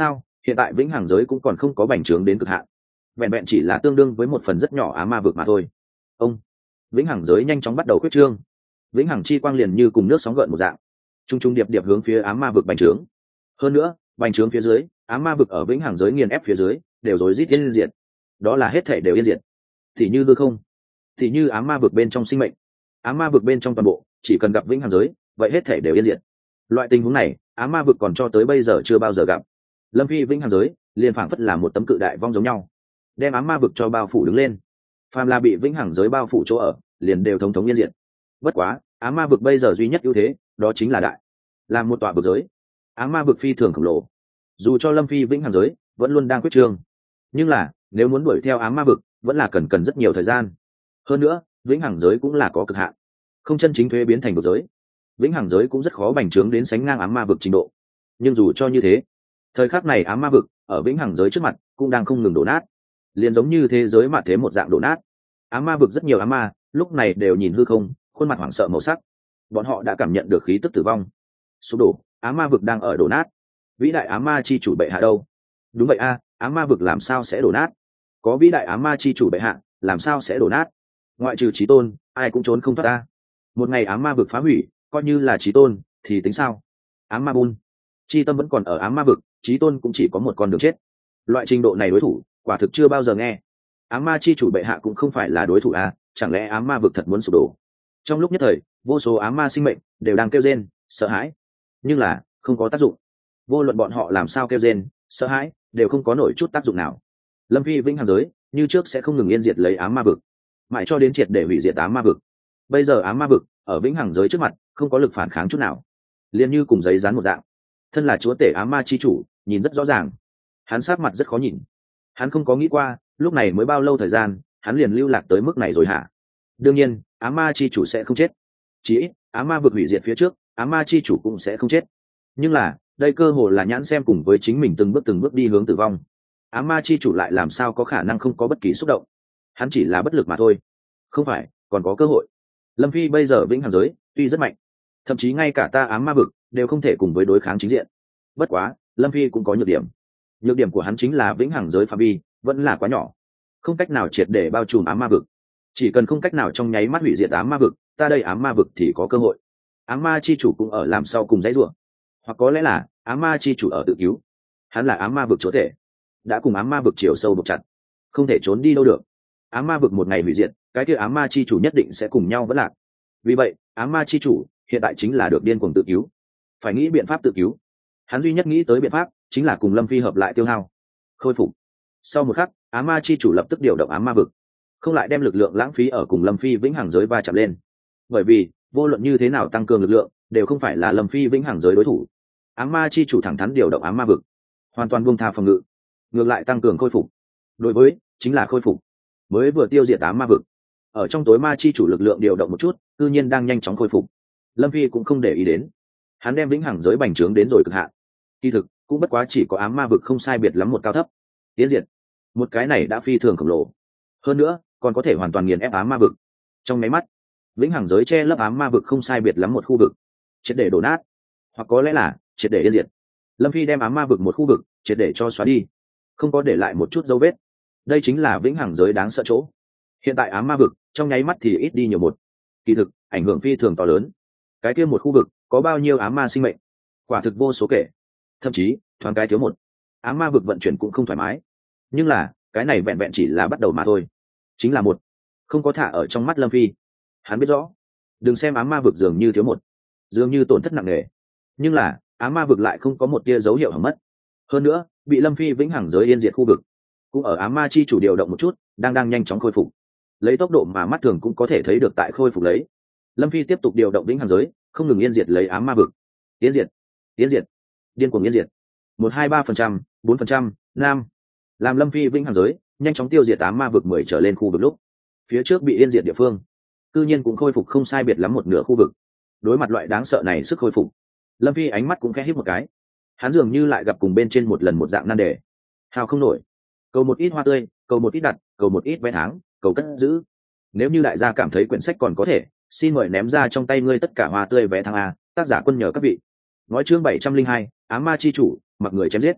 hiện tại vĩnh hằng giới cũng còn không có bành trướng đến cực hạn, vẹn vẹn chỉ là tương đương với một phần rất nhỏ á ma vực mà thôi. Ông vĩnh hằng giới nhanh chóng bắt đầu quyết trương, vĩnh hằng chi quang liền như cùng nước sóng gợn một dạng trung trung điệp điệp hướng phía á ma vực bành trướng. Hơn nữa bành trướng phía dưới, á ma vực ở vĩnh hằng giới nghiền ép phía dưới đều rối rít yên diệt, đó là hết thể đều yên diệt. Thì như hư không, thì như á ma vực bên trong sinh mệnh, á ma vực bên trong toàn bộ chỉ cần gặp vĩnh hằng giới vậy hết thể đều yên diệt. Loại tình huống này á ma vực còn cho tới bây giờ chưa bao giờ gặp. Lâm Phi vĩnh hằng giới liền phảng phất là một tấm cự đại vong giống nhau, đem á ma vực cho bao phủ đứng lên. Phàm là bị vĩnh hằng giới bao phủ chỗ ở liền đều thống thống yên diệt. Bất quá á ma vực bây giờ duy nhất ưu thế đó chính là đại, là một tọa vực giới. Á ma vực phi thường khổng lồ, dù cho Lâm Phi vĩnh hằng giới vẫn luôn đang quyết trương, nhưng là nếu muốn đuổi theo á ma vực vẫn là cần cần rất nhiều thời gian. Hơn nữa vĩnh hằng giới cũng là có cực hạn, không chân chính thuế biến thành vực giới, vĩnh hằng giới cũng rất khó bành trướng đến sánh ngang á ma vực trình độ. Nhưng dù cho như thế, thời khắc này á ma vực ở vĩnh hằng giới trước mặt cũng đang không ngừng đổ nát, liền giống như thế giới mà thế một dạng đổ nát. Á ma vực rất nhiều á ma lúc này đều nhìn hư không, khuôn mặt hoảng sợ màu sắc, bọn họ đã cảm nhận được khí tức tử vong sụp đổ. Á ma vực đang ở đổ nát. Vĩ đại á ma chi chủ bệ hạ đâu? Đúng vậy a, á ma vực làm sao sẽ đổ nát? Có vĩ đại á ma chi chủ bệ hạ làm sao sẽ đổ nát? Ngoại trừ chí tôn ai cũng trốn không thoát ta. Một ngày á ma vực phá hủy, coi như là chí tôn thì tính sao? Á ma bun chi tâm vẫn còn ở á ma vực, chí tôn cũng chỉ có một con đường chết. Loại trình độ này đối thủ quả thực chưa bao giờ nghe. Á ma chi chủ bệ hạ cũng không phải là đối thủ a, chẳng lẽ á ma vực thật muốn sụp đổ? Trong lúc nhất thời vô số á ma sinh mệnh đều đang kêu rên sợ hãi, nhưng là không có tác dụng. Vô luận bọn họ làm sao kêu rên sợ hãi đều không có nổi chút tác dụng nào. Lâm Phi vĩnh hằng giới như trước sẽ không ngừng yên diệt lấy á ma vực, mãi cho đến triệt để hủy diệt á ma vực. Bây giờ á ma vực ở vĩnh hằng giới trước mặt không có lực phản kháng chút nào, liền như cùng giấy dán một dạng. Thân là chúa tể á ma chi chủ nhìn rất rõ ràng, hắn sát mặt rất khó nhìn. Hắn không có nghĩ qua lúc này mới bao lâu thời gian hắn liền lưu lạc tới mức này rồi hả? Đương nhiên á ma chi chủ sẽ không chết, chỉ ít á ma vực hủy diệt phía trước á ma chi chủ cũng sẽ không chết. Nhưng là đây cơ hồ là nhãn xem cùng với chính mình từng bước từng bước đi hướng tử vong. Á ma chi chủ lại làm sao có khả năng không có bất kỳ xúc động? Hắn chỉ là bất lực mà thôi. Không phải còn có cơ hội. Lâm Phi bây giờ vĩnh hằng giới tuy rất mạnh, thậm chí ngay cả ta á ma vực đều không thể cùng với đối kháng chính diện. Bất quá Lâm Phi cũng có nhược điểm. Nhược điểm của hắn chính là vĩnh hằng giới phạm vi vẫn là quá nhỏ, không cách nào triệt để bao trùm á ma vực. Chỉ cần không cách nào trong nháy mắt hủy diệt á ma vực, ta đây á ma vực thì có cơ hội. Á ma chi chủ cũng ở làm sau cùng dãy rủa, hoặc có lẽ là á ma chi chủ ở tự cứu. Hắn là á ma vực chúa thể, đã cùng á ma vực chiều sâu buộc chặt, không thể trốn đi đâu được. Á ma vực một ngày hủy diệt, cái kia á ma chi chủ nhất định sẽ cùng nhau vẫn lạc. Vì vậy á ma chi chủ hiện tại chính là được điên cuồng tự cứu, phải nghĩ biện pháp tự cứu. Hắn duy nhất nghĩ tới biện pháp chính là cùng Lâm Phi hợp lại tiêu hao khôi phục. Sau một khắc á ma chi chủ lập tức điều động á ma vực, không lại đem lực lượng lãng phí ở cùng Lâm Phi vĩnh hằng giới va chạm lên. Bởi vì vô luận như thế nào tăng cường lực lượng đều không phải là Lâm Phi vĩnh hằng giới đối thủ. Ám ma chi chủ thẳng thắn điều động ám ma vực, hoàn toàn buông tha phòng ngự, ngược lại tăng cường khôi phục. Đối với chính là khôi phục. Mới vừa tiêu diệt ám ma vực, ở trong tối ma chi chủ lực lượng điều động một chút, tự nhiên đang nhanh chóng khôi phục. Lâm Phi cũng không để ý đến, hắn đem vĩnh hằng giới bành trướng đến rồi cực hạn. Kỳ thực cũng bất quá chỉ có ám ma vực không sai biệt lắm một cao thấp tiến diệt, một cái này đã phi thường khổng lồ. Hơn nữa còn có thể hoàn toàn nghiền ép ám ma vực. Trong máy mắt vĩnh hằng giới che lấp ám ma vực không sai biệt lắm một khu vực, triệt để đổ nát, hoặc có lẽ là triệt để yên diệt. Lâm Phi đem ám ma vực một khu vực triệt để cho xóa đi, không có để lại một chút dấu vết. Đây chính là vĩnh hằng giới đáng sợ chỗ. Hiện tại ám ma vực trong nháy mắt thì ít đi nhiều một, kỳ thực ảnh hưởng phi thường to lớn. Cái kia một khu vực có bao nhiêu ám ma sinh mệnh, quả thực vô số kể, thậm chí thoáng cái thiếu một, ám ma vực vận chuyển cũng không thoải mái. Nhưng là cái này vẹn vẹn chỉ là bắt đầu mà thôi, chính là một, không có thả ở trong mắt Lâm Phi. Hắn biết rõ, đừng xem ám ma vực dường như thiếu một, dường như tổn thất nặng nề, nhưng là ám ma vực lại không có một tia dấu hiệu hỏng mất. Hơn nữa bị Lâm Phi vĩnh hằng giới yên diệt khu vực cũng ở ám ma chi chủ điều động một chút, đang đang nhanh chóng khôi phục, lấy tốc độ mà mắt thường cũng có thể thấy được tại khôi phục lấy. Lâm Phi tiếp tục điều động vĩnh hằng giới, không ngừng yên diệt lấy ám ma vực. Yên diệt, yên diệt, điên cuồng yên diệt. Một hai ba phần trăm, bốn phần trăm, năm. Làm Lâm Phi vĩnh hằng giới nhanh chóng tiêu diệt ám ma vực mười trở lên khu vực lúc, phía trước bị yên diệt địa phương cư nhiên cũng khôi phục không sai biệt lắm một nửa khu vực. Đối mặt loại đáng sợ này sức khôi phục, Lâm Phi ánh mắt cũng khẽ híp một cái. Hắn dường như lại gặp cùng bên trên một lần một dạng nan đề. Hào không nổi, cầu một ít hoa tươi, cầu một ít đặt, cầu một ít vé tháng, cầu cất giữ. Nếu như đại gia cảm thấy quyển sách còn có thể, xin mời ném ra trong tay ngươi tất cả hoa tươi vé tháng a. Tác giả Quân nhờ các vị. Nói chương bảy trăm linh hai, ám ma chi chủ mặc người chém giết.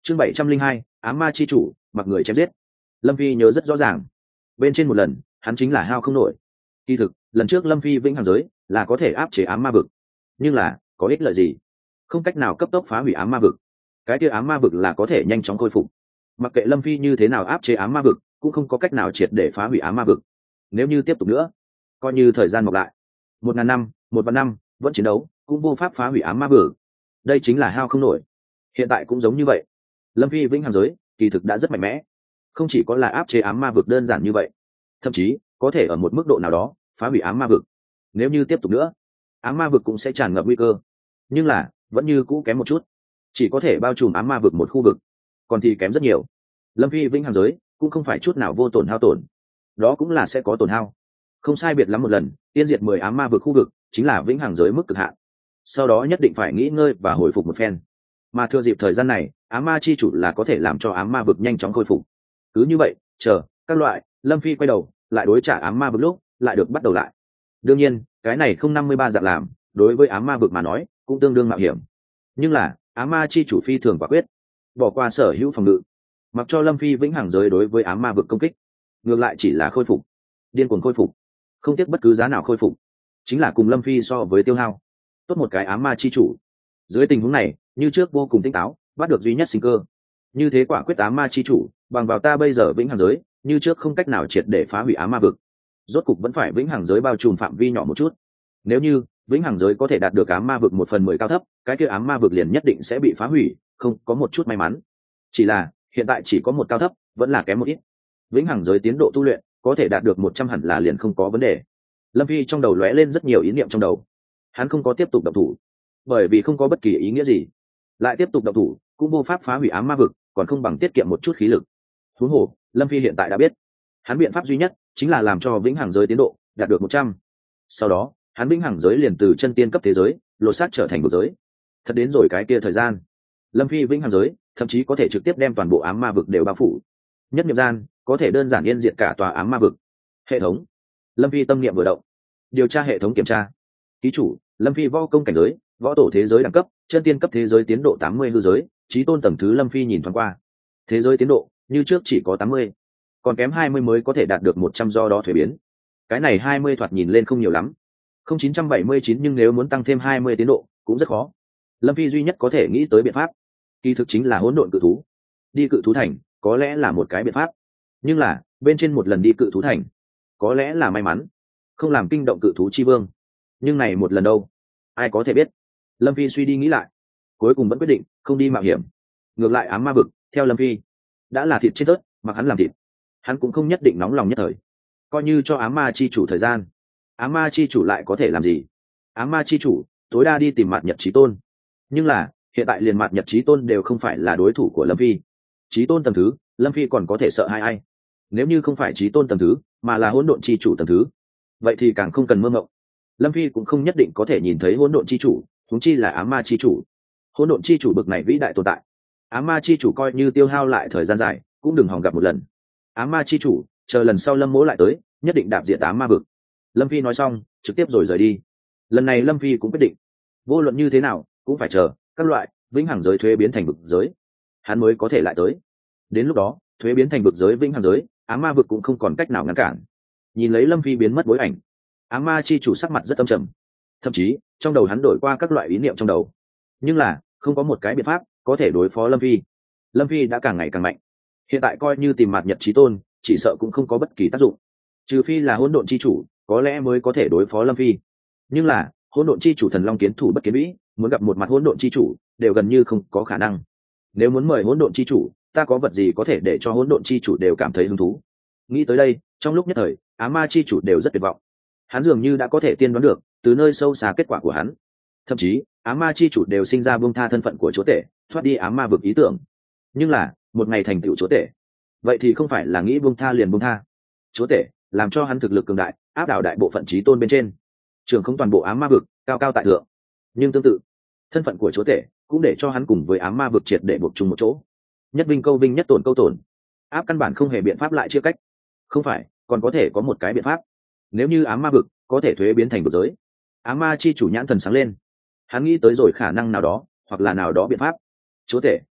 chương bảy trăm linh hai ám ma chi chủ mặc người chém giết. Lâm phi nhớ rất rõ ràng, bên trên một lần hắn chính là hao không nổi. Kỳ thực lần trước Lâm phi vĩnh hằng giới là có thể áp chế ám ma vực, nhưng là có ích lợi gì? Không cách nào cấp tốc phá hủy ám ma vực. Cái kia ám ma vực là có thể nhanh chóng khôi phục, mặc kệ Lâm phi như thế nào áp chế ám ma vực cũng không có cách nào triệt để phá hủy ám ma vực. Nếu như tiếp tục nữa, coi như thời gian mọc lại một ngàn năm, một vạn năm vẫn chiến đấu cũng vô pháp phá hủy ám ma vực. Đây chính là hao không nổi. Hiện tại cũng giống như vậy, Lâm phi vĩnh hằng giới kỳ thực đã rất mạnh mẽ, không chỉ có là áp chế ám ma vực đơn giản như vậy, thậm chí có thể ở một mức độ nào đó phá hủy ám ma vực. Nếu như tiếp tục nữa, ám ma vực cũng sẽ tràn ngập nguy cơ, nhưng là vẫn như cũ kém một chút, chỉ có thể bao trùm ám ma vực một khu vực, còn thì kém rất nhiều. Lâm phi vĩnh hằng giới cũng không phải chút nào vô tổn hao tổn, đó cũng là sẽ có tổn hao. Không sai biệt lắm một lần tiên diệt mười ám ma vực khu vực chính là vĩnh hằng giới mức cực hạn, sau đó nhất định phải nghỉ ngơi và hồi phục một phen. Mà thừa dịp thời gian này, ám ma chi chủ là có thể làm cho ám ma vực nhanh chóng khôi phục. Cứ như vậy chờ các loại Lâm phi quay đầu lại đối trả ám ma vực lúc lại được bắt đầu lại. Đương nhiên cái này không năm mươi ba dạng làm đối với ám ma vực mà nói cũng tương đương mạo hiểm, nhưng là ám ma chi chủ phi thường quả quyết, bỏ qua sở hữu phòng ngự, mặc cho Lâm phi vĩnh hằng giới đối với ám ma vực công kích, ngược lại chỉ là khôi phục, điên cuồng khôi phục, không tiếc bất cứ giá nào khôi phục, chính là cùng Lâm phi so với tiêu hao. Tốt một cái ám ma chi chủ, dưới tình huống này như trước vô cùng tỉnh táo, bắt được duy nhất sinh cơ. Như thế quả quyết ám ma chi chủ bằng vào ta bây giờ vĩnh hằng giới như trước không cách nào triệt để phá hủy ám ma vực, rốt cục vẫn phải vĩnh hằng giới bao trùm phạm vi nhỏ một chút. Nếu như vĩnh hằng giới có thể đạt được ám ma vực một phần mười cao thấp, cái kia ám ma vực liền nhất định sẽ bị phá hủy, không có một chút may mắn. Chỉ là hiện tại chỉ có một cao thấp, vẫn là kém một ít. Vĩnh hằng giới tiến độ tu luyện có thể đạt được một trăm hẳn là liền không có vấn đề. Lâm phi trong đầu lóe lên rất nhiều ý niệm trong đầu, hắn không có tiếp tục động thủ, bởi vì không có bất kỳ ý nghĩa gì. Lại tiếp tục động thủ cũng vô pháp phá hủy ám ma vực, còn không bằng tiết kiệm một chút khí lực. Huống hồ Lâm phi hiện tại đã biết, hắn biện pháp duy nhất chính là làm cho vĩnh hằng giới tiến độ đạt được một trăm. Sau đó hắn vĩnh hằng giới liền từ chân tiên cấp thế giới lột xác trở thành một giới. Thật đến rồi cái kia thời gian, Lâm phi vĩnh hằng giới thậm chí có thể trực tiếp đem toàn bộ ám ma vực đều bao phủ. Nhất niệm gian có thể đơn giản yên diệt cả tòa ám ma vực. Hệ thống. Lâm phi tâm niệm vừa động, điều tra hệ thống kiểm tra. Ký chủ Lâm phi võ công cảnh giới võ tổ thế giới đẳng cấp chân tiên cấp thế giới tiến độ tám mươi hư giới chí tôn tầng thứ. Lâm phi nhìn thoáng qua thế giới tiến độ như trước chỉ có tám mươi, còn kém hai mươi mới có thể đạt được một trăm, do đó thuế biến. Cái này hai mươi thoạt nhìn lên không nhiều lắm, không chín trăm bảy mươi chín, nhưng nếu muốn tăng thêm hai mươi tiến độ cũng rất khó. Lâm phi duy nhất có thể nghĩ tới biện pháp kỳ thực chính là hỗn độn cự thú. Đi cự thú thành có lẽ là một cái biện pháp, nhưng là bên trên một lần đi cự thú thành có lẽ là may mắn, không làm kinh động cự thú chi vương, nhưng này một lần đâu ai có thể biết. Lâm phi suy đi nghĩ lại, cuối cùng vẫn quyết định không đi mạo hiểm. Ngược lại ám ma vực theo Lâm phi đã là thịt trên tớt, mặc hắn làm thịt hắn cũng không nhất định nóng lòng nhất thời. Coi như cho ám ma chi chủ thời gian, ám ma chi chủ lại có thể làm gì? Ám ma chi chủ tối đa đi tìm Mạt Nhật Chí Tôn, nhưng là hiện tại liền Mạt Nhật Chí Tôn đều không phải là đối thủ của Lâm phi. Chí Tôn tầng thứ Lâm phi còn có thể sợ ai ai? Nếu như không phải Chí Tôn tầng thứ mà là hỗn độn chi chủ tầng thứ, vậy thì càng không cần mơ mộng. Lâm phi cũng không nhất định có thể nhìn thấy hỗn độn chi chủ, huống chi là ám ma chi chủ. Hỗn độn chi chủ bực này vĩ đại tồn tại, ám ma chi chủ coi như tiêu hao lại thời gian dài cũng đừng hòng gặp một lần. Ám ma chi chủ chờ lần sau Lâm mỗ lại tới nhất định đạp diệt ám ma vực. Lâm phi nói xong trực tiếp rồi rời đi. Lần này Lâm phi cũng quyết định vô luận như thế nào cũng phải chờ các loại vĩnh hằng giới thuế biến thành vực giới, hắn mới có thể lại tới. Đến lúc đó thuế biến thành vực giới vĩnh hằng giới, ám ma vực cũng không còn cách nào ngăn cản. Nhìn lấy Lâm phi biến mất bối ảnh, ám ma chi chủ sắc mặt rất âm trầm, thậm chí trong đầu hắn đổi qua các loại ý niệm trong đầu, nhưng là không có một cái biện pháp có thể đối phó Lâm phi. Lâm phi đã càng ngày càng mạnh, hiện tại coi như tìm Mạt Nhật Chí Tôn chỉ sợ cũng không có bất kỳ tác dụng, trừ phi là hỗn độn chi chủ có lẽ mới có thể đối phó Lâm phi. Nhưng là hỗn độn chi chủ thần long kiến thủ bất kiến vĩ, muốn gặp một mặt hỗn độn chi chủ đều gần như không có khả năng. Nếu muốn mời hỗn độn chi chủ, ta có vật gì có thể để cho hỗn độn chi chủ đều cảm thấy hứng thú? Nghĩ tới đây, trong lúc nhất thời ám ma chi chủ đều rất tuyệt vọng. Hắn dường như đã có thể tiên đoán được từ nơi sâu xa kết quả của hắn, thậm chí ám ma chi chủ đều sinh ra buông tha thân phận của chúa tể, thoát đi ám ma vực ý tưởng. Nhưng là một ngày thành tựu chúa tể, vậy thì không phải là nghĩ buông tha liền buông tha. Chúa tể làm cho hắn thực lực cường đại, áp đảo đại bộ phận chí tôn bên trên, trường không toàn bộ ám ma vực, cao cao tại thượng. Nhưng tương tự, thân phận của chúa tể cũng để cho hắn cùng với ám ma vực triệt để buộc chung một chỗ, nhất vinh câu vinh, nhất tổn câu tổn, áp căn bản không hề biện pháp lại chia cách. Không phải còn có thể có một cái biện pháp, nếu như ám ma vực có thể thuế biến thành vực giới. Ám ma chi chủ nhãn thần sáng lên, hắn nghĩ tới rồi khả năng nào đó hoặc là nào đó biện pháp. Chúa tể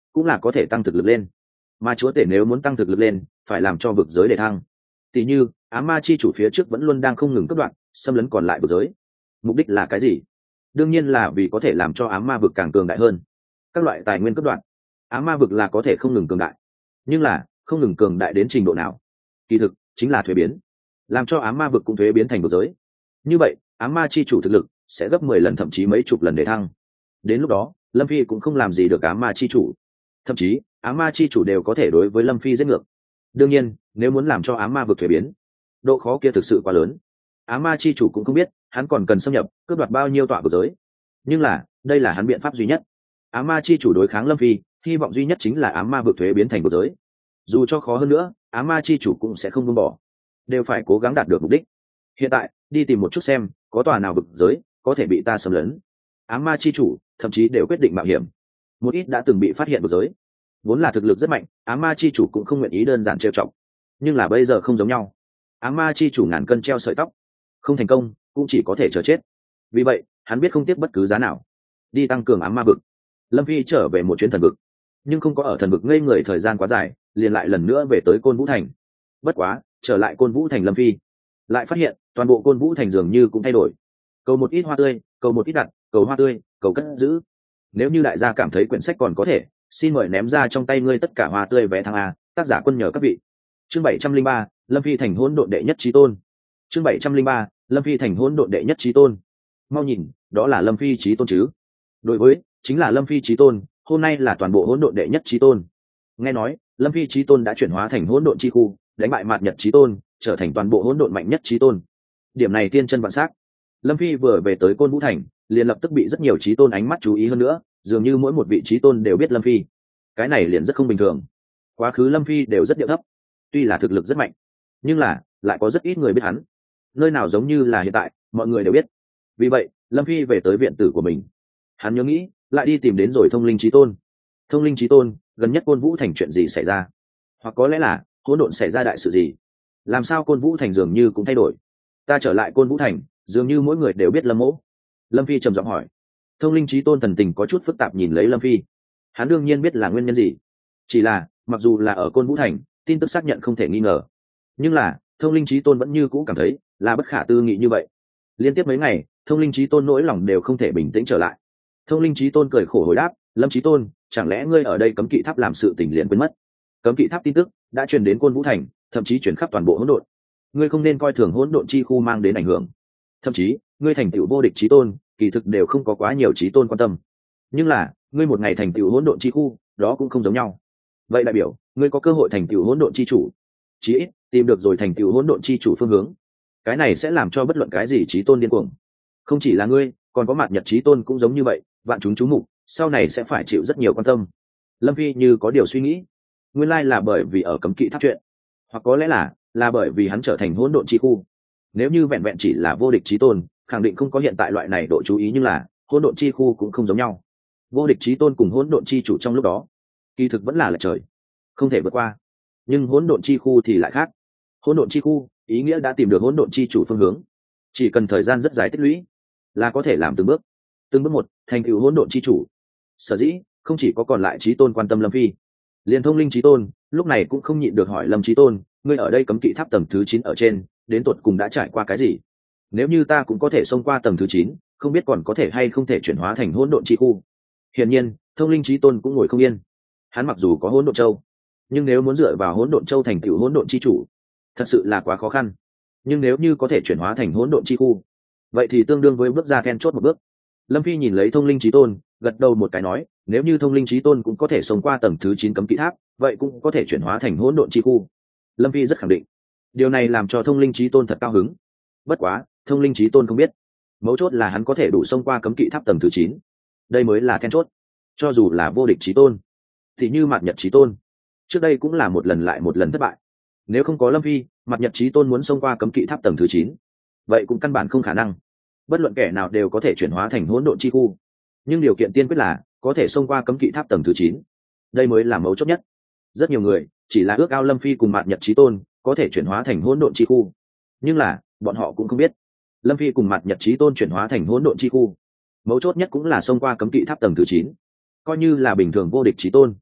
cũng là có thể tăng thực lực lên, mà chúa tể nếu muốn tăng thực lực lên phải làm cho vực giới để thăng. Tỷ như ám ma chi chủ phía trước vẫn luôn đang không ngừng cướp đoạt xâm lấn còn lại vực giới, mục đích là cái gì? Đương nhiên là vì có thể làm cho ám ma vực càng cường đại hơn. Các loại tài nguyên cướp đoạt, ám ma vực là có thể không ngừng cường đại, nhưng là không ngừng cường đại đến trình độ nào? Kỳ thực chính là thuế biến, làm cho ám ma vực cũng thuế biến thành vực giới. Như vậy ám ma chi chủ thực lực sẽ gấp mười lần thậm chí mấy chục lần để thăng. Đến lúc đó Lâm Phi cũng không làm gì được ám ma chi chủ, thậm chí ám ma chi chủ đều có thể đối với Lâm Phi giết ngược. Đương nhiên nếu muốn làm cho ám ma vực thuế biến, độ khó kia thực sự quá lớn. Ám ma chi chủ cũng không biết hắn còn cần xâm nhập cướp đoạt bao nhiêu tọa vực giới, nhưng là đây là hắn biện pháp duy nhất. Ám ma chi chủ đối kháng Lâm Phi hy vọng duy nhất chính là ám ma vực thuế biến thành vực giới. Dù cho khó hơn nữa ám ma chi chủ cũng sẽ không buông bỏ, đều phải cố gắng đạt được mục đích. Hiện tại đi tìm một chút xem có tòa nào vực giới có thể bị ta xâm lấn. Ám ma chi chủ thậm chí đều quyết định mạo hiểm. Một ít đã từng bị phát hiện vực giới vốn là thực lực rất mạnh, ám ma chi chủ cũng không nguyện ý đơn giản trêu chọc. Nhưng là bây giờ không giống nhau, ám ma chi chủ ngàn cân treo sợi tóc, không thành công cũng chỉ có thể chờ chết. Vì vậy hắn biết không tiếc bất cứ giá nào đi tăng cường ám ma vực. Lâm Phi trở về một chuyến thần vực, nhưng không có ở thần vực ngây người thời gian quá dài, liền lại lần nữa về tới Côn Vũ Thành. Bất quá trở lại Côn Vũ Thành, Lâm Phi lại phát hiện toàn bộ Côn Vũ Thành dường như cũng thay đổi. Cầu một ít hoa tươi, cầu một ít đặt, cầu hoa tươi, cầu cất giữ. Nếu như đại gia cảm thấy quyển sách còn có thể, xin mời ném ra trong tay ngươi tất cả hoa tươi vé thăng A. Tác giả Quân nhờ các vị. Chương bảy trăm linh ba, Lâm Phi thành hỗn độn đệ nhất chí tôn. Chương bảy trăm linh ba, Lâm Phi thành hỗn độn đệ nhất chí tôn. Mau nhìn, đó là Lâm Phi chí tôn chứ? Đối với, chính là Lâm Phi chí tôn, hôm nay là toàn bộ hỗn độn đệ nhất chí tôn. Nghe nói, Lâm Phi chí tôn đã chuyển hóa thành hỗn độn chi khu, đánh bại Mạt Nhật chí tôn, trở thành toàn bộ hỗn độn mạnh nhất chí tôn. Điểm này tiên chân vạn sắc. Lâm Phi vừa về tới Côn Vũ Thành, liền lập tức bị rất nhiều chí tôn ánh mắt chú ý hơn nữa, dường như mỗi một vị chí tôn đều biết Lâm Phi. Cái này liền rất không bình thường. Quá khứ Lâm Phi đều rất điệu thấp, tuy là thực lực rất mạnh, nhưng là lại có rất ít người biết hắn. Nơi nào giống như là hiện tại, mọi người đều biết. Vì vậy, Lâm Phi về tới viện tử của mình. Hắn nhớ nghĩ, lại đi tìm đến rồi Thông Linh chí tôn. Thông Linh chí tôn, gần nhất Côn Vũ Thành chuyện gì xảy ra? Hoặc có lẽ là hỗn độn xảy ra đại sự gì? Làm sao Côn Vũ Thành dường như cũng thay đổi? Ta trở lại Côn Vũ Thành, dường như mỗi người đều biết Lâm Mỗ. Lâm Phi trầm giọng hỏi. Thông Linh chí tôn thần tình có chút phức tạp nhìn lấy Lâm Phi. Hắn đương nhiên biết là nguyên nhân gì, chỉ là mặc dù là ở Côn Vũ Thành, tin tức xác nhận không thể nghi ngờ, nhưng là Thông Linh chí tôn vẫn như cũ cảm thấy là bất khả tư nghị như vậy. Liên tiếp mấy ngày, Thông Linh chí tôn nỗi lòng đều không thể bình tĩnh trở lại. Thông Linh chí tôn cười khổ hồi đáp, Lâm chí tôn, chẳng lẽ ngươi ở đây cấm kỵ tháp làm sự tình liền quên mất? Cấm kỵ tháp tin tức đã truyền đến Côn Vũ Thành, thậm chí truyền khắp toàn bộ hỗn độn. Ngươi không nên coi thường hỗn độn chi khu mang đến ảnh hưởng. Thậm chí ngươi thành tựu vô địch chí tôn, kỳ thực đều không có quá nhiều chí tôn quan tâm. Nhưng là ngươi một ngày thành tựu hỗn độn chi khu, đó cũng không giống nhau. Vậy đại biểu ngươi có cơ hội thành tựu hỗn độn chi chủ, chí ít tìm được rồi thành tựu hỗn độn chi chủ phương hướng. Cái này sẽ làm cho bất luận cái gì chí tôn điên cuồng. Không chỉ là ngươi, còn có Mạt Nhật chí tôn cũng giống như vậy, vạn chúng chú mục, sau này sẽ phải chịu rất nhiều quan tâm. Lâm Phi như có điều suy nghĩ, nguyên lai là bởi vì ở cấm kỵ tháp chuyện, hoặc có lẽ là là bởi vì hắn trở thành hỗn độn chi khu. Nếu như vẹn vẹn chỉ là vô địch chí tôn, khẳng định không có hiện tại loại này độ chú ý, nhưng là hỗn độn chi khu cũng không giống nhau. Vô địch chí tôn cùng hỗn độn chi chủ trong lúc đó, kỳ thực vẫn là lệch trời, không thể vượt qua. Nhưng hỗn độn chi khu thì lại khác. Hỗn độn chi khu ý nghĩa đã tìm được hỗn độn chi chủ phương hướng, chỉ cần thời gian rất dài tích lũy là có thể làm từng bước từng bước một thành tựu hỗn độn chi chủ. Sở dĩ không chỉ có còn lại chí tôn quan tâm Lâm Phi, liền Thông Linh chí tôn lúc này cũng không nhịn được hỏi Lâm chí tôn, ngươi ở đây cấm kỵ tháp tầng thứ chín ở trên, đến tột cùng đã trải qua cái gì? Nếu như ta cũng có thể xông qua tầng thứ chín, không biết còn có thể hay không thể chuyển hóa thành hỗn độn chi khu. Hiển nhiên Thông Linh chí tôn cũng ngồi không yên. Hắn mặc dù có hỗn độn châu, nhưng nếu muốn dựa vào hỗn độn châu thành tựu hỗn độn chi chủ, thật sự là quá khó khăn. Nhưng nếu như có thể chuyển hóa thành hỗn độn chi khu, vậy thì tương đương với bước ra then chốt một bước. Lâm Phi nhìn lấy Thông Linh chí tôn, gật đầu một cái nói, nếu như Thông Linh chí tôn cũng có thể xông qua tầng thứ chín cấm kỵ tháp, vậy cũng có thể chuyển hóa thành hỗn độn chi khu. Lâm Phi rất khẳng định. Điều này làm cho Thông Linh chí tôn thật cao hứng. Bất quá Thông Linh chí tôn không biết, mấu chốt là hắn có thể đủ xông qua cấm kỵ tháp tầng thứ chín, đây mới là then chốt. Cho dù là vô địch chí tôn, thì như Mạt Nhật chí tôn, trước đây cũng là một lần lại một lần thất bại. Nếu không có Lâm Phi, Mạt Nhật chí tôn muốn xông qua cấm kỵ tháp tầng thứ chín, vậy cũng căn bản không khả năng. Bất luận kẻ nào đều có thể chuyển hóa thành hỗn độn chi khu, nhưng điều kiện tiên quyết là có thể xông qua cấm kỵ tháp tầng thứ chín, đây mới là mấu chốt nhất. Rất nhiều người chỉ là ước ao Lâm Phi cùng Mạt Nhật chí tôn có thể chuyển hóa thành hỗn độn chi khu, nhưng là bọn họ cũng không biết Lâm Phi cùng Mạt Nhật chí tôn chuyển hóa thành hỗn độn chi khu, mấu chốt nhất cũng là xông qua cấm kỵ tháp tầng thứ chín. Coi như là bình thường vô địch chí tôn,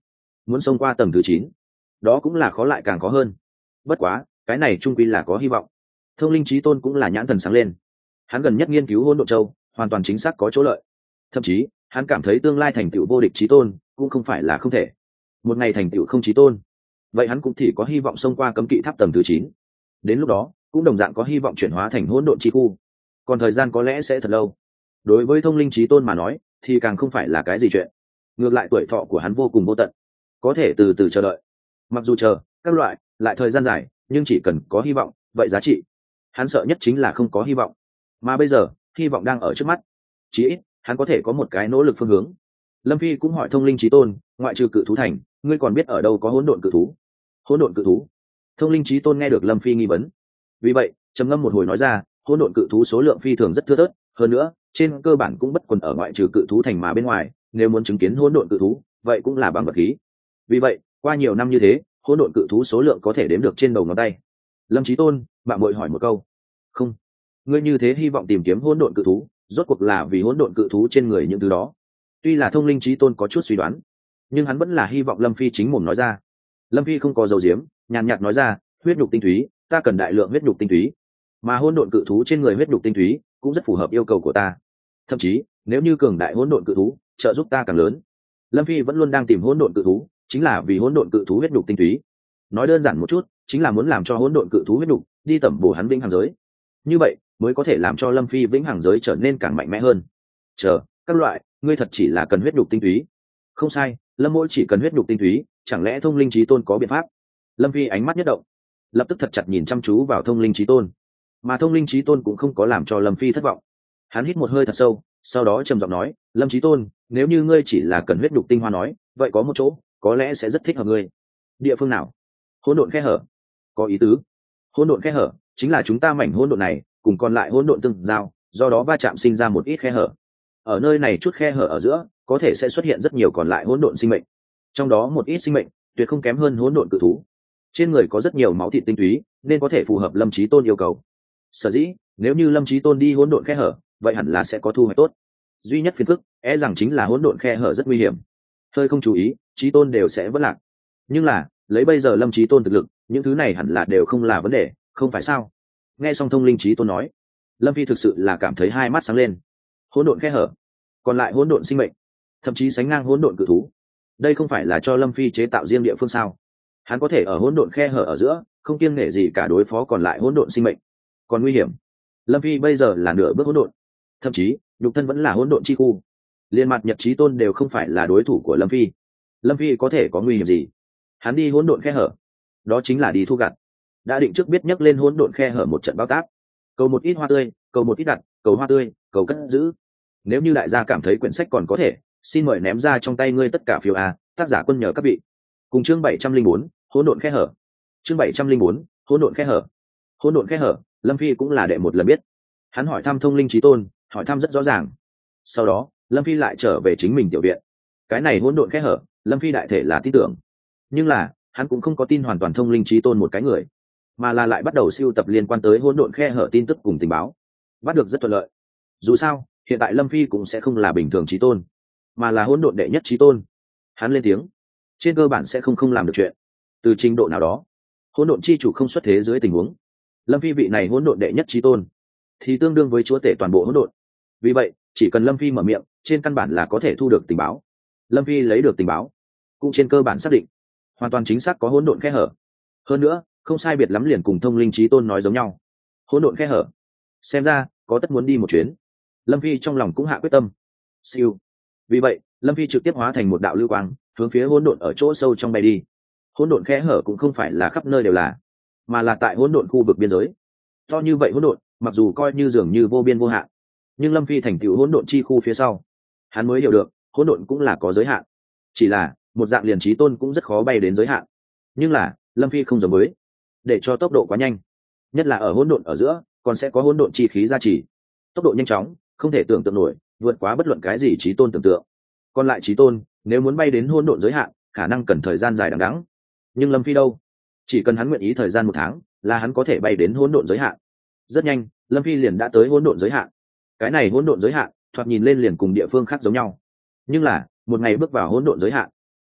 muốn xông qua tầng thứ chín, đó cũng là khó lại càng khó hơn. Bất quá cái này trung quy là có hy vọng. Thông linh chí tôn cũng là nhãn thần sáng lên. Hắn gần nhất nghiên cứu hỗn độn châu, hoàn toàn chính xác có chỗ lợi. Thậm chí hắn cảm thấy tương lai thành tựu vô địch chí tôn cũng không phải là không thể. Một ngày thành tựu không chí tôn, vậy hắn cũng thì có hy vọng xông qua cấm kỵ tháp tầng thứ chín. Đến lúc đó cũng đồng dạng có hy vọng chuyển hóa thành hỗn độn chi khu. Còn thời gian có lẽ sẽ thật lâu. Đối với thông linh chí tôn mà nói thì càng không phải là cái gì chuyện. Ngược lại tuổi thọ của hắn vô cùng vô tận, có thể từ từ chờ đợi. Mặc dù chờ các loại lại thời gian dài, nhưng chỉ cần có hy vọng vậy giá trị. Hắn sợ nhất chính là không có hy vọng, mà bây giờ hy vọng đang ở trước mắt. Chỉ ít hắn có thể có một cái nỗ lực phương hướng. Lâm Phi cũng hỏi thông linh chí tôn, ngoại trừ cự thú thành, ngươi còn biết ở đâu có hỗn độn cự thú? Hỗn độn cự thú? Thông linh chí tôn nghe được Lâm Phi nghi vấn, vì vậy trầm ngâm một hồi nói ra, hỗn độn cự thú số lượng phi thường rất thưa thớt, hơn nữa trên cơ bản cũng bất quần ở ngoại trừ cự thú thành mà bên ngoài. Nếu muốn chứng kiến hỗn độn cự thú vậy cũng là bằng vật khí. Vì vậy qua nhiều năm như thế, hỗn độn cự thú số lượng có thể đếm được trên đầu ngón tay. Lâm Chí tôn bạn bội hỏi một câu, không, ngươi như thế hy vọng tìm kiếm hỗn độn cự thú, rốt cuộc là vì hỗn độn cự thú trên người những thứ đó? Tuy là thông linh chí tôn có chút suy đoán, nhưng hắn vẫn là hy vọng Lâm Phi chính mồm nói ra. Lâm Phi không có dầu diếm, nhàn nhạt nói ra, huyết nhục tinh túy, ta cần đại lượng huyết nhục tinh túy, mà hỗn độn cự thú trên người huyết nhục tinh túy cũng rất phù hợp yêu cầu của ta. Thậm chí nếu như cường đại hỗn độn cự thú trợ giúp ta càng lớn. Lâm Phi vẫn luôn đang tìm hỗn độn cự thú, chính là vì hỗn độn cự thú huyết nhục tinh túy. Nói đơn giản một chút, chính là muốn làm cho hỗn độn cự thú huyết nhục đi tẩm bổ hắn vĩnh hằng giới, như vậy mới có thể làm cho Lâm Phi vĩnh hằng giới trở nên càng mạnh mẽ hơn. Chờ các loại, ngươi thật chỉ là cần huyết nhục tinh túy? Không sai, Lâm mỗi chỉ cần huyết nhục tinh túy, chẳng lẽ thông linh chí tôn có biện pháp? Lâm Phi ánh mắt nhất động, lập tức thật chặt nhìn chăm chú vào thông linh chí tôn, mà thông linh chí tôn cũng không có làm cho Lâm Phi thất vọng. Hắn hít một hơi thật sâu, sau đó trầm giọng nói, Lâm chí tôn, nếu như ngươi chỉ là cần huyết nhục tinh hoa nói, vậy có một chỗ có lẽ sẽ rất thích hợp ngươi. Địa phương nào? Hỗn độn khe hở. Có ý tứ. Hỗn độn khe hở chính là chúng ta mảnh hỗn độn này cùng còn lại hỗn độn tương giao, do đó va chạm sinh ra một ít khe hở. Ở nơi này chút khe hở ở giữa có thể sẽ xuất hiện rất nhiều còn lại hỗn độn sinh mệnh, trong đó một ít sinh mệnh tuyệt không kém hơn hỗn độn cự thú, trên người có rất nhiều máu thịt tinh túy, nên có thể phù hợp Lâm chí tôn yêu cầu. Sở dĩ nếu như Lâm chí tôn đi hỗn độn khe hở, vậy hẳn là sẽ có thu hoạch tốt. Duy nhất phiền phức e rằng chính là hỗn độn khe hở rất nguy hiểm, hơi không chú ý chí tôn đều sẽ vỡ lạc. Nhưng là lấy bây giờ Lâm chí tôn thực lực, những thứ này hẳn là đều không là vấn đề, không phải sao? Nghe xong thông linh chí tôn nói, Lâm Phi thực sự là cảm thấy hai mắt sáng lên. Hỗn độn khe hở, còn lại hỗn độn sinh mệnh, thậm chí sánh ngang hỗn độn cự thú, đây không phải là cho Lâm Phi chế tạo riêng địa phương sao? Hắn có thể ở hỗn độn khe hở ở giữa không kiêng nể gì cả đối phó còn lại hỗn độn sinh mệnh. Còn nguy hiểm, Lâm Phi bây giờ là nửa bước hỗn độn, thậm chí nhục thân vẫn là hỗn độn chi khu, liên mặt nhật chí tôn đều không phải là đối thủ của Lâm Phi. Lâm Phi có thể có nguy hiểm gì? Hắn đi hỗn độn khe hở, đó chính là đi thu gặt. Đã định trước biết nhấc lên hỗn độn khe hở một trận bao tác, cầu một ít hoa tươi, cầu một ít đặt, cầu hoa tươi, cầu cất giữ. Nếu như đại gia cảm thấy quyển sách còn có thể, xin mời ném ra trong tay ngươi tất cả phiếu A, tác giả quân nhờ các vị. Cùng chương bảy trăm linh bốn, hỗn độn khe hở. Chương bảy trăm linh bốn, hỗn độn khe hở. Hỗn độn khe hở, Lâm Phi cũng là đệ một lần biết. Hắn hỏi thăm thông linh chí tôn, hỏi thăm rất rõ ràng. Sau đó Lâm Phi lại trở về chính mình tiểu viện. Cái này hỗn độn khe hở, Lâm Phi đại thể là tin tưởng, nhưng là hắn cũng không có tin hoàn toàn thông linh chí tôn một cái người, mà là lại bắt đầu sưu tập liên quan tới hỗn độn khe hở tin tức cùng tình báo. Bắt được rất thuận lợi. Dù sao hiện tại Lâm Phi cũng sẽ không là bình thường chí tôn, mà là hỗn độn đệ nhất chí tôn. Hắn lên tiếng, trên cơ bản sẽ không không làm được chuyện. Từ trình độ nào đó, hỗn độn chi chủ không xuất thế dưới tình huống, Lâm Phi vị này hỗn độn đệ nhất chí tôn thì tương đương với chúa tể toàn bộ hỗn độn. Vì vậy chỉ cần Lâm Phi mở miệng, trên căn bản là có thể thu được tình báo. Lâm Phi lấy được tình báo cũng trên cơ bản xác định hoàn toàn chính xác có hỗn độn khe hở, hơn nữa không sai biệt lắm liền cùng thông linh chí tôn nói giống nhau. Hỗn độn khe hở, xem ra có tất muốn đi một chuyến. Lâm Phi trong lòng cũng hạ quyết tâm. Siêu. Vì vậy Lâm Phi trực tiếp hóa thành một đạo lưu quang, hướng phía hỗn độn ở chỗ sâu trong bay đi. Hỗn độn khe hở cũng không phải là khắp nơi đều là, mà là tại hỗn độn khu vực biên giới. To như vậy hỗn độn, mặc dù coi như dường như vô biên vô hạn, nhưng Lâm Phi thành tựu hỗn độn chi khu phía sau, hắn mới hiểu được hỗn độn cũng là có giới hạn. Chỉ là một dạng liền chí tôn cũng rất khó bay đến giới hạn, nhưng là Lâm Phi không giống với, để cho tốc độ quá nhanh, nhất là ở hỗn độn ở giữa còn sẽ có hỗn độn chi khí gia trì, tốc độ nhanh chóng không thể tưởng tượng nổi, vượt quá bất luận cái gì chí tôn tưởng tượng. Còn lại chí tôn nếu muốn bay đến hỗn độn giới hạn, khả năng cần thời gian dài đằng đẵng, nhưng Lâm Phi đâu, chỉ cần hắn nguyện ý thời gian một tháng là hắn có thể bay đến hỗn độn giới hạn. Rất nhanh Lâm Phi liền đã tới hỗn độn giới hạn. Cái này hỗn độn giới hạn thoạt nhìn lên liền cùng địa phương khác giống nhau, nhưng là một ngày bước vào hỗn độn giới hạn,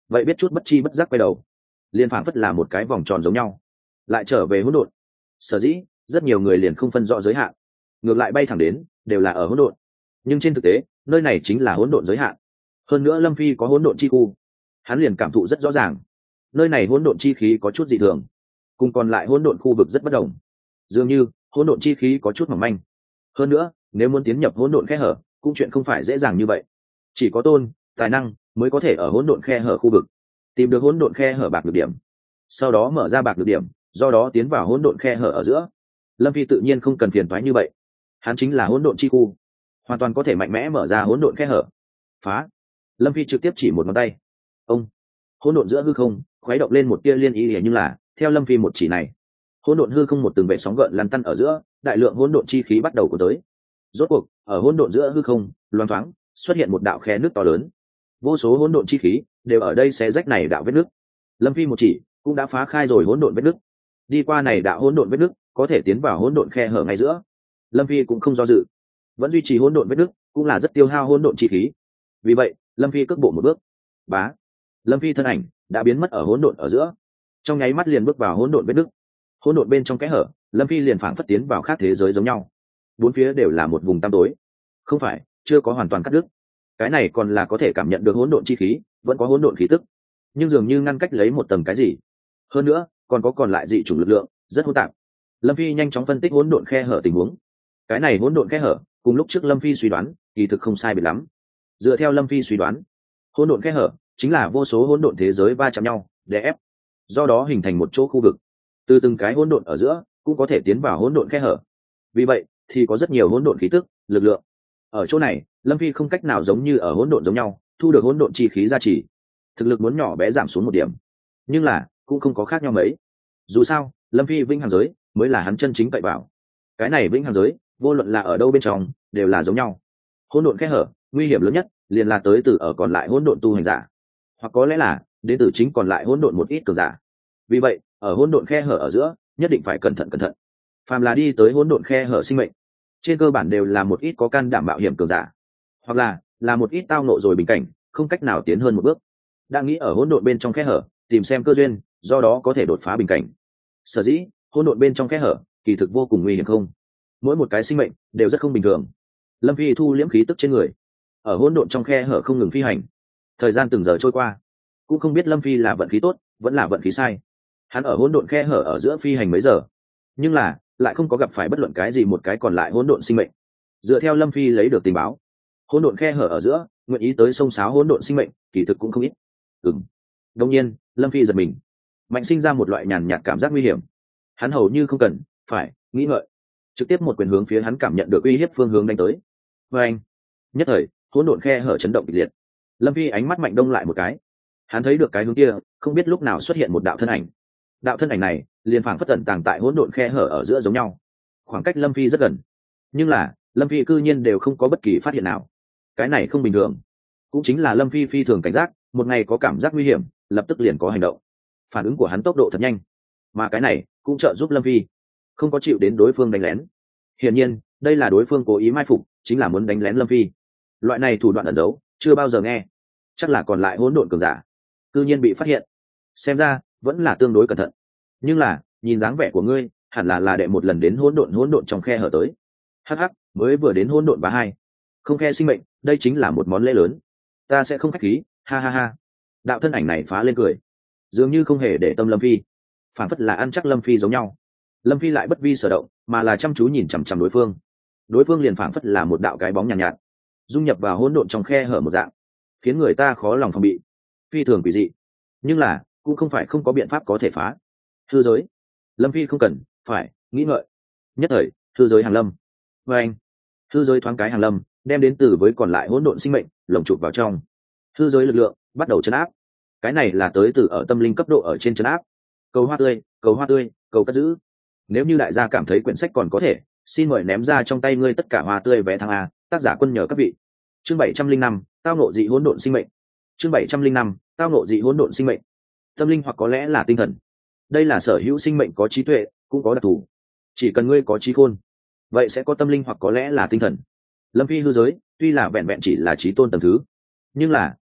vậy biết chút bất chi bất giác quay đầu, liền phảng phất là một cái vòng tròn giống nhau, lại trở về hỗn độn. Sở dĩ rất nhiều người liền không phân rõ giới hạn, ngược lại bay thẳng đến đều là ở hỗn độn. Nhưng trên thực tế nơi này chính là hỗn độn giới hạn. Hơn nữa Lâm Phi có hỗn độn chi khu, hắn liền cảm thụ rất rõ ràng nơi này hỗn độn chi khí có chút dị thường, cùng còn lại hỗn độn khu vực rất bất đồng. Dường như hỗn độn chi khí có chút mỏng manh. Hơn nữa nếu muốn tiến nhập hỗn độn khe hở cũng chuyện không phải dễ dàng như vậy, chỉ có tôn tài năng mới có thể ở hỗn độn khe hở khu vực tìm được hỗn độn khe hở bạc được điểm, sau đó mở ra bạc được điểm, do đó tiến vào hỗn độn khe hở ở giữa. Lâm Phi tự nhiên không cần phiền toái như vậy, hắn chính là hỗn độn chi khu, hoàn toàn có thể mạnh mẽ mở ra hỗn độn khe hở. Phá! Lâm Phi trực tiếp chỉ một ngón tay, ông hỗn độn giữa hư không khuấy động lên một tia liên ý, nhưng là theo Lâm Phi một chỉ này, hỗn độn hư không một từng vệ sóng gợn lăn tăn ở giữa, đại lượng hỗn độn chi khí bắt đầu của tới. Rốt cuộc ở hỗn độn giữa hư không loáng thoáng xuất hiện một đạo khe nước to lớn, vô số hỗn độn chi khí đều ở đây xé rách này đạo vết nước. Lâm Phi một chỉ cũng đã phá khai rồi hỗn độn vết nước, đi qua này đạo hỗn độn vết nước có thể tiến vào hỗn độn khe hở ngay giữa. Lâm Phi cũng không do dự, vẫn duy trì hỗn độn vết nước cũng là rất tiêu hao hỗn độn chi khí. Vì vậy Lâm Phi cước bộ một bước, bá, Lâm Phi thân ảnh đã biến mất ở hỗn độn ở giữa, trong nháy mắt liền bước vào hỗn độn vết nước. Hỗn độn bên trong kẽ hở, Lâm Phi liền phảng phất tiến vào khác thế giới giống nhau, bốn phía đều là một vùng tăm tối. Không phải chưa có hoàn toàn cắt đứt, cái này còn là có thể cảm nhận được hỗn độn chi khí, vẫn có hỗn độn khí tức, nhưng dường như ngăn cách lấy một tầng cái gì. Hơn nữa còn có còn lại dị chủng lực lượng rất hỗn tạp. Lâm Phi nhanh chóng phân tích hỗn độn khe hở tình huống. Cái này hỗn độn khe hở cùng lúc trước Lâm Phi suy đoán kỳ thực không sai biệt lắm. Dựa theo Lâm Phi suy đoán, hỗn độn khe hở chính là vô số hỗn độn thế giới va chạm nhau để ép, do đó hình thành một chỗ khu vực, từ từng cái hỗn độn ở giữa cũng có thể tiến vào hỗn độn khe hở. Vì vậy thì có rất nhiều hỗn độn khí tức, lực lượng. Ở chỗ này Lâm Phi không cách nào giống như ở hỗn độn giống nhau thu được hỗn độn chi khí gia trì, thực lực muốn nhỏ bé giảm xuống một điểm, nhưng là cũng không có khác nhau mấy. Dù sao Lâm Phi vĩnh hằng giới mới là hắn chân chính cậy vào. Cái này vĩnh hằng giới vô luận là ở đâu bên trong đều là giống nhau. Hỗn độn kẽ hở nguy hiểm lớn nhất liền là tới từ ở còn lại hỗn độn tu hành giả, hoặc có lẽ là đến từ chính còn lại hỗn độn một ít cường giả. Vì vậy ở hỗn độn khe hở ở giữa nhất định phải cẩn thận cẩn thận. Phàm là đi tới hỗn độn khe hở sinh mệnh, trên cơ bản đều là một ít có can đảm mạo hiểm cường giả, hoặc là là một ít tao nộ rồi bình cảnh không cách nào tiến hơn một bước, đang nghĩ ở hỗn độn bên trong khe hở tìm xem cơ duyên, do đó có thể đột phá bình cảnh. Sở dĩ hỗn độn bên trong khe hở kỳ thực vô cùng nguy hiểm, không mỗi một cái sinh mệnh đều rất không bình thường. Lâm Phi thu liễm khí tức trên người, ở hỗn độn trong khe hở không ngừng phi hành. Thời gian từng giờ trôi qua, cũng không biết Lâm Phi là vận khí tốt vẫn là vận khí sai. Hắn ở hỗn độn khe hở ở giữa phi hành mấy giờ, nhưng là lại không có gặp phải bất luận cái gì một cái còn lại hỗn độn sinh mệnh. Dựa theo Lâm Phi lấy được tình báo, hỗn độn khe hở ở giữa nguyện ý tới sông sáo hỗn độn sinh mệnh kỳ thực cũng không ít. Ừm. Đương nhiên Lâm Phi giật mình, mạnh sinh ra một loại nhàn nhạt cảm giác nguy hiểm. Hắn hầu như không cần phải nghĩ ngợi, trực tiếp một quyền hướng phía hắn cảm nhận được uy hiếp phương hướng đánh tới. Và anh nhất thời hỗn độn khe hở chấn động kịch liệt. Lâm Phi ánh mắt mạnh đông lại một cái, hắn thấy được cái hướng kia không biết lúc nào xuất hiện một đạo thân ảnh. Đạo thân ảnh này liền phảng phất tẩn tàng tại hỗn độn khe hở ở giữa giống nhau, khoảng cách Lâm Phi rất gần, nhưng là Lâm Phi cư nhiên đều không có bất kỳ phát hiện nào. Cái này không bình thường, cũng chính là Lâm Phi phi thường cảnh giác, một ngày có cảm giác nguy hiểm lập tức liền có hành động. Phản ứng của hắn tốc độ thật nhanh, mà cái này cũng trợ giúp Lâm Phi không có chịu đến đối phương đánh lén. Hiển nhiên đây là đối phương cố ý mai phục, chính là muốn đánh lén Lâm Phi. Loại này thủ đoạn ẩn giấu chưa bao giờ nghe, chắc là còn lại hỗn độn cường giả cư nhiên bị phát hiện, xem ra vẫn là tương đối cẩn thận. Nhưng là nhìn dáng vẻ của ngươi hẳn là là đệ một lần đến hỗn độn hỗn độn trong khe hở tới. Hắc hắc, mới vừa đến hỗn độn và hai không khe sinh mệnh, đây chính là một món lễ lớn, ta sẽ không khách khí, ha ha ha. Đạo thân ảnh này phá lên cười, dường như không hề để tâm Lâm Phi, phản phất là ăn chắc Lâm Phi giống nhau. Lâm Phi lại bất vi sở động, mà là chăm chú nhìn chằm chằm đối phương. Đối phương liền phản phất là một đạo cái bóng nhàn nhạt, nhạt dung nhập vào hỗn độn trong khe hở một dạng, khiến người ta khó lòng phòng bị, phi thường quỷ dị. Nhưng là cũng không phải không có biện pháp có thể phá. Hư giới. Lâm Phi không cần phải nghĩ ngợi, nhất thời hư giới hàng lâm. Và anh hư giới thoáng cái hàng lâm, đem đến từ với còn lại hỗn độn sinh mệnh lồng chụp vào trong. Hư giới lực lượng bắt đầu chấn áp. Cái này là tới từ ở tâm linh cấp độ ở trên chấn áp. Cầu hoa tươi, cầu hoa tươi, cầu cất giữ. Nếu như đại gia cảm thấy quyển sách còn có thể, xin mời ném ra trong tay ngươi tất cả hoa tươi vé thăng A. Tác giả Quân nhờ các vị. Chương bảy trăm linh năm, tao ngộ dị hỗn độn sinh mệnh. Chương bảy trăm linh năm, tao ngộ dị hỗn độn sinh mệnh. Tâm linh hoặc có lẽ là tinh thần, đây là sở hữu sinh mệnh có trí tuệ, cũng có đặc thù. Chỉ cần ngươi có trí khôn, vậy sẽ có tâm linh hoặc có lẽ là tinh thần. Lâm Phi hư giới tuy là vẹn vẹn chỉ là trí tôn tầng thứ, nhưng là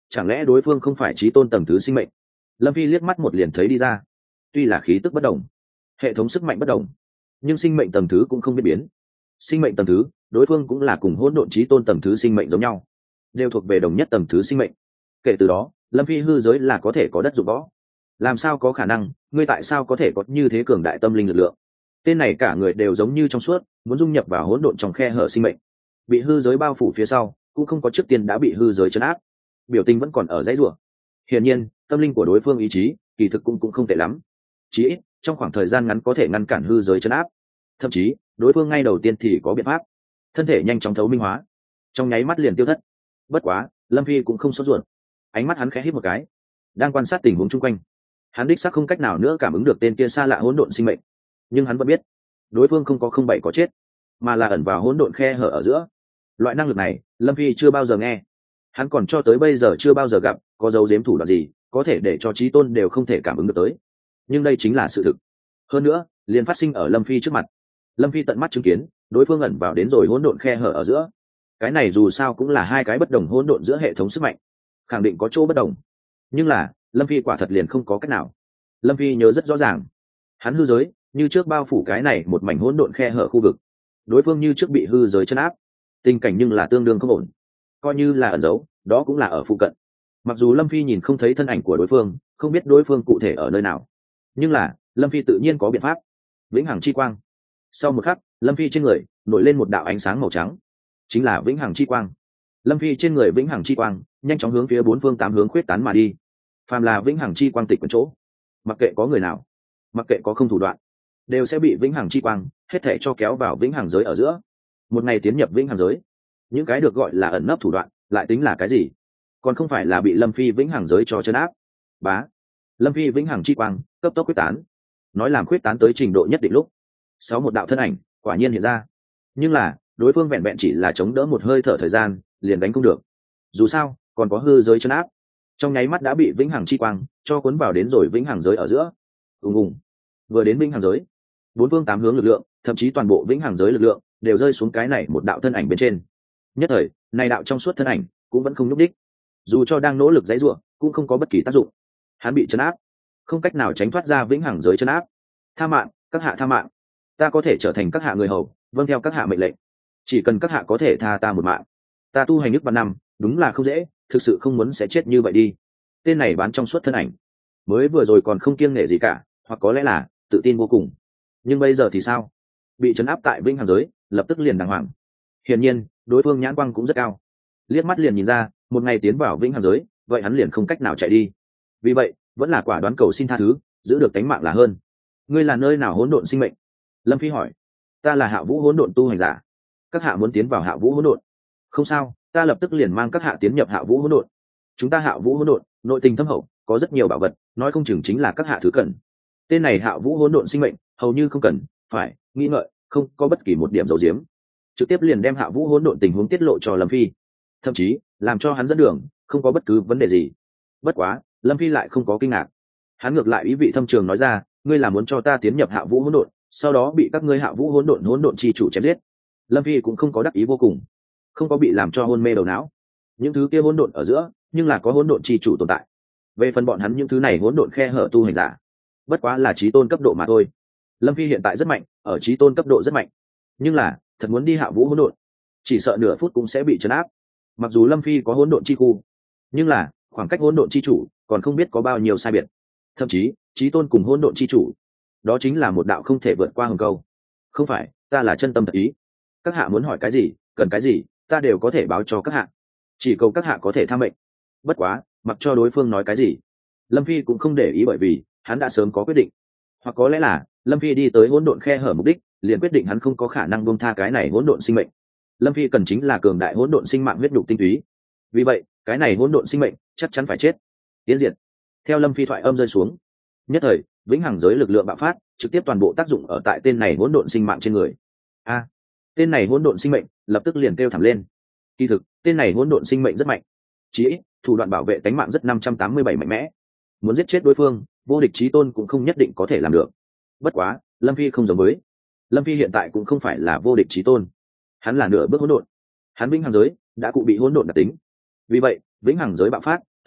chẳng lẽ đối phương không phải chí tôn tầng thứ sinh mệnh? Lâm Phi liếc mắt một liền thấy đi ra. Tuy là khí tức bất đồng, hệ thống sức mạnh bất đồng, nhưng sinh mệnh tầng thứ cũng không biết biến. Sinh mệnh tầng thứ, đối phương cũng là cùng hỗn độn chí tôn tầng thứ sinh mệnh giống nhau, đều thuộc về đồng nhất tầng thứ sinh mệnh. Kể từ đó, Lâm Phi hư giới là có thể có đất dụng võ. Làm sao có khả năng, ngươi tại sao có thể có như thế cường đại tâm linh lực lượng? Tên này cả người đều giống như trong suốt, muốn dung nhập vào hỗn độn trong khe hở sinh mệnh. Bị hư giới bao phủ phía sau, cũng không có trước tiên đã bị hư giới trấn áp, biểu tình vẫn còn ở dãy rủa. Hiển nhiên, tâm linh của đối phương ý chí, kỳ thực cũng cũng không tệ lắm. Chí ít, trong khoảng thời gian ngắn có thể ngăn cản hư giới trấn áp. Thậm chí, đối phương ngay đầu tiên thì có biện pháp. Thân thể nhanh chóng thấu minh hóa, trong nháy mắt liền tiêu thất. Bất quá, Lâm Phi cũng không sốt ruột. Ánh mắt hắn khẽ híp một cái, đang quan sát tình huống chung quanh. Hắn đích xác không cách nào nữa cảm ứng được tên kia xa lạ hỗn độn sinh mệnh, nhưng hắn vẫn biết, đối phương không có không bảy có chết, mà là ẩn vào hỗn độn khe hở ở giữa. Loại năng lực này, Lâm Phi chưa bao giờ nghe. Hắn còn cho tới bây giờ chưa bao giờ gặp có dấu giếm thủ đoạn gì có thể để cho chí tôn đều không thể cảm ứng được tới. Nhưng đây chính là sự thực. Hơn nữa, liền phát sinh ở Lâm Phi trước mặt. Lâm Phi tận mắt chứng kiến, đối phương ẩn vào đến rồi hỗn độn khe hở ở giữa. Cái này dù sao cũng là hai cái bất đồng hỗn độn giữa hệ thống sức mạnh, khẳng định có chỗ bất đồng. Nhưng là, Lâm Phi quả thật liền không có cách nào. Lâm Phi nhớ rất rõ ràng, hắn hư giới như trước bao phủ cái này một mảnh hỗn độn khe hở khu vực. Đối phương như trước bị hư giới chấn áp, tình cảnh nhưng là tương đương không ổn. Coi như là ẩn giấu, đó cũng là ở phụ cận. Mặc dù Lâm Phi nhìn không thấy thân ảnh của đối phương, không biết đối phương cụ thể ở nơi nào, nhưng là Lâm Phi tự nhiên có biện pháp. Vĩnh hằng chi quang. Sau một khắc, Lâm Phi trên người nổi lên một đạo ánh sáng màu trắng, chính là vĩnh hằng chi quang. Lâm Phi trên người vĩnh hằng chi quang nhanh chóng hướng phía bốn phương tám hướng khuyết tán mà đi. Phàm là vĩnh hằng chi quang tịch quyển chỗ, mặc kệ có người nào, mặc kệ có không thủ đoạn, đều sẽ bị vĩnh hằng chi quang hết thảy cho kéo vào vĩnh hằng giới ở giữa. Một ngày tiến nhập vĩnh hằng giới, những cái được gọi là ẩn nấp thủ đoạn lại tính là cái gì? Còn không phải là bị Lâm Phi vĩnh hằng giới cho chấn áp. Bá, Lâm Phi vĩnh hằng chi quang cấp tốc quyết tán. Nói làm quyết tán tới trình độ nhất định lúc, sáu một đạo thân ảnh quả nhiên hiện ra. Nhưng là đối phương vẹn vẹn chỉ là chống đỡ một hơi thở thời gian, liền đánh không được. Dù sao, còn có hư giới chấn áp, trong nháy mắt đã bị vĩnh hằng chi quang cho cuốn vào đến rồi vĩnh hằng giới ở giữa. Ùng ùng. Vừa đến vĩnh hằng giới, bốn phương tám hướng lực lượng, thậm chí toàn bộ vĩnh hằng giới lực lượng đều rơi xuống cái này một đạo thân ảnh bên trên. Nhất thời, này đạo trong suốt thân ảnh cũng vẫn không nhúc đích, dù cho đang nỗ lực giãy giụa, cũng không có bất kỳ tác dụng. Hắn bị trấn áp, không cách nào tránh thoát ra vĩnh hằng giới trấn áp. Tha mạng, các hạ tha mạng, ta có thể trở thành các hạ người hầu, vâng theo các hạ mệnh lệnh. Chỉ cần các hạ có thể tha ta một mạng, ta tu hành nước vạn năm, đúng là không dễ, thực sự không muốn sẽ chết như vậy đi. Tên này bán trong suốt thân ảnh, mới vừa rồi còn không kiêng nể gì cả, hoặc có lẽ là tự tin vô cùng. Nhưng bây giờ thì sao? Bị trấn áp tại vĩnh hằng giới, lập tức liền đàng hoàng. Hiển nhiên, đối phương nhãn quang cũng rất cao, liếc mắt liền nhìn ra, một ngày tiến vào vĩnh hằng giới, vậy hắn liền không cách nào chạy đi. Vì vậy, vẫn là quả đoán cầu xin tha thứ, giữ được tánh mạng là hơn. Ngươi là nơi nào hỗn độn sinh mệnh? Lâm Phi hỏi. Ta là Hạ Vũ hỗn độn tu hành giả. Các hạ muốn tiến vào Hạ Vũ hỗn độn? Không sao, ta lập tức liền mang các hạ tiến nhập Hạ Vũ hỗn độn. Chúng ta Hạ Vũ hỗn độn nội tình thâm hậu, có rất nhiều bảo vật, nói không chừng chính là các hạ thứ cần. Tên này Hạ Vũ hỗn độn sinh mệnh hầu như không cần phải nghĩ ngợi, không có bất kỳ một điểm giấu giếm, trực tiếp liền đem Hạ Vũ hỗn độn tình huống tiết lộ cho Lâm Phi, thậm chí làm cho hắn dẫn đường, không có bất cứ vấn đề gì. Bất quá, Lâm Phi lại không có kinh ngạc, hắn ngược lại ý vị thâm trường nói ra, ngươi là muốn cho ta tiến nhập Hạ Vũ hỗn độn, sau đó bị các ngươi Hạ Vũ hỗn độn hỗn độn chi chủ chém giết. Lâm Phi cũng không có đắc ý vô cùng, không có bị làm cho hôn mê đầu não. Những thứ kia hỗn độn ở giữa, nhưng là có hỗn độn chi chủ tồn tại. Về phần bọn hắn những thứ này hỗn độn khe hở tu hành giả, bất quá là chí tôn cấp độ mà thôi. Lâm Phi hiện tại rất mạnh, ở chí tôn cấp độ rất mạnh, nhưng là thật muốn đi Hạ Vũ hỗn độn, chỉ sợ nửa phút cũng sẽ bị trấn áp. Mặc dù Lâm Phi có hỗn độn chi khu, nhưng là khoảng cách hỗn độn chi chủ còn không biết có bao nhiêu sai biệt. Thậm chí chí tôn cùng hỗn độn chi chủ, đó chính là một đạo không thể vượt qua hừng câu. Không phải, ta là chân tâm thật ý. Các hạ muốn hỏi cái gì, cần cái gì, ta đều có thể báo cho các hạ, chỉ cầu các hạ có thể tha mệnh. Bất quá, mặc cho đối phương nói cái gì, Lâm Phi cũng không để ý, bởi vì hắn đã sớm có quyết định. Hoặc có lẽ là Lâm Phi đi tới hỗn độn khe hở mục đích, liền quyết định hắn không có khả năng buông tha cái này hỗn độn sinh mệnh. Lâm Phi cần chính là cường đại hỗn độn sinh mạng huyết nhục tinh túy. Vì vậy, cái này hỗn độn sinh mệnh chắc chắn phải chết, tiến diệt. Theo Lâm Phi thoại âm rơi xuống, nhất thời vĩnh hằng giới lực lượng bạo phát, trực tiếp toàn bộ tác dụng ở tại tên này hỗn độn sinh mạng trên người. A, tên này hỗn độn sinh mệnh lập tức liền kêu thảm lên. Kỳ thực, tên này hỗn độn sinh mệnh rất mạnh, chí ít thủ đoạn bảo vệ tính mạng rất năm trăm tám mươi bảy mạnh mẽ. Muốn giết chết đối phương, vô địch chí tôn cũng không nhất định có thể làm được. Bất quá, Lâm Phi không giống với. Lâm Phi hiện tại cũng không phải là vô địch chí tôn, hắn là nửa bước hỗn độn. Hắn vĩnh hằng giới đã cụ bị hỗn độn đặc tính. Vì vậy, vĩnh hằng giới bạo phát,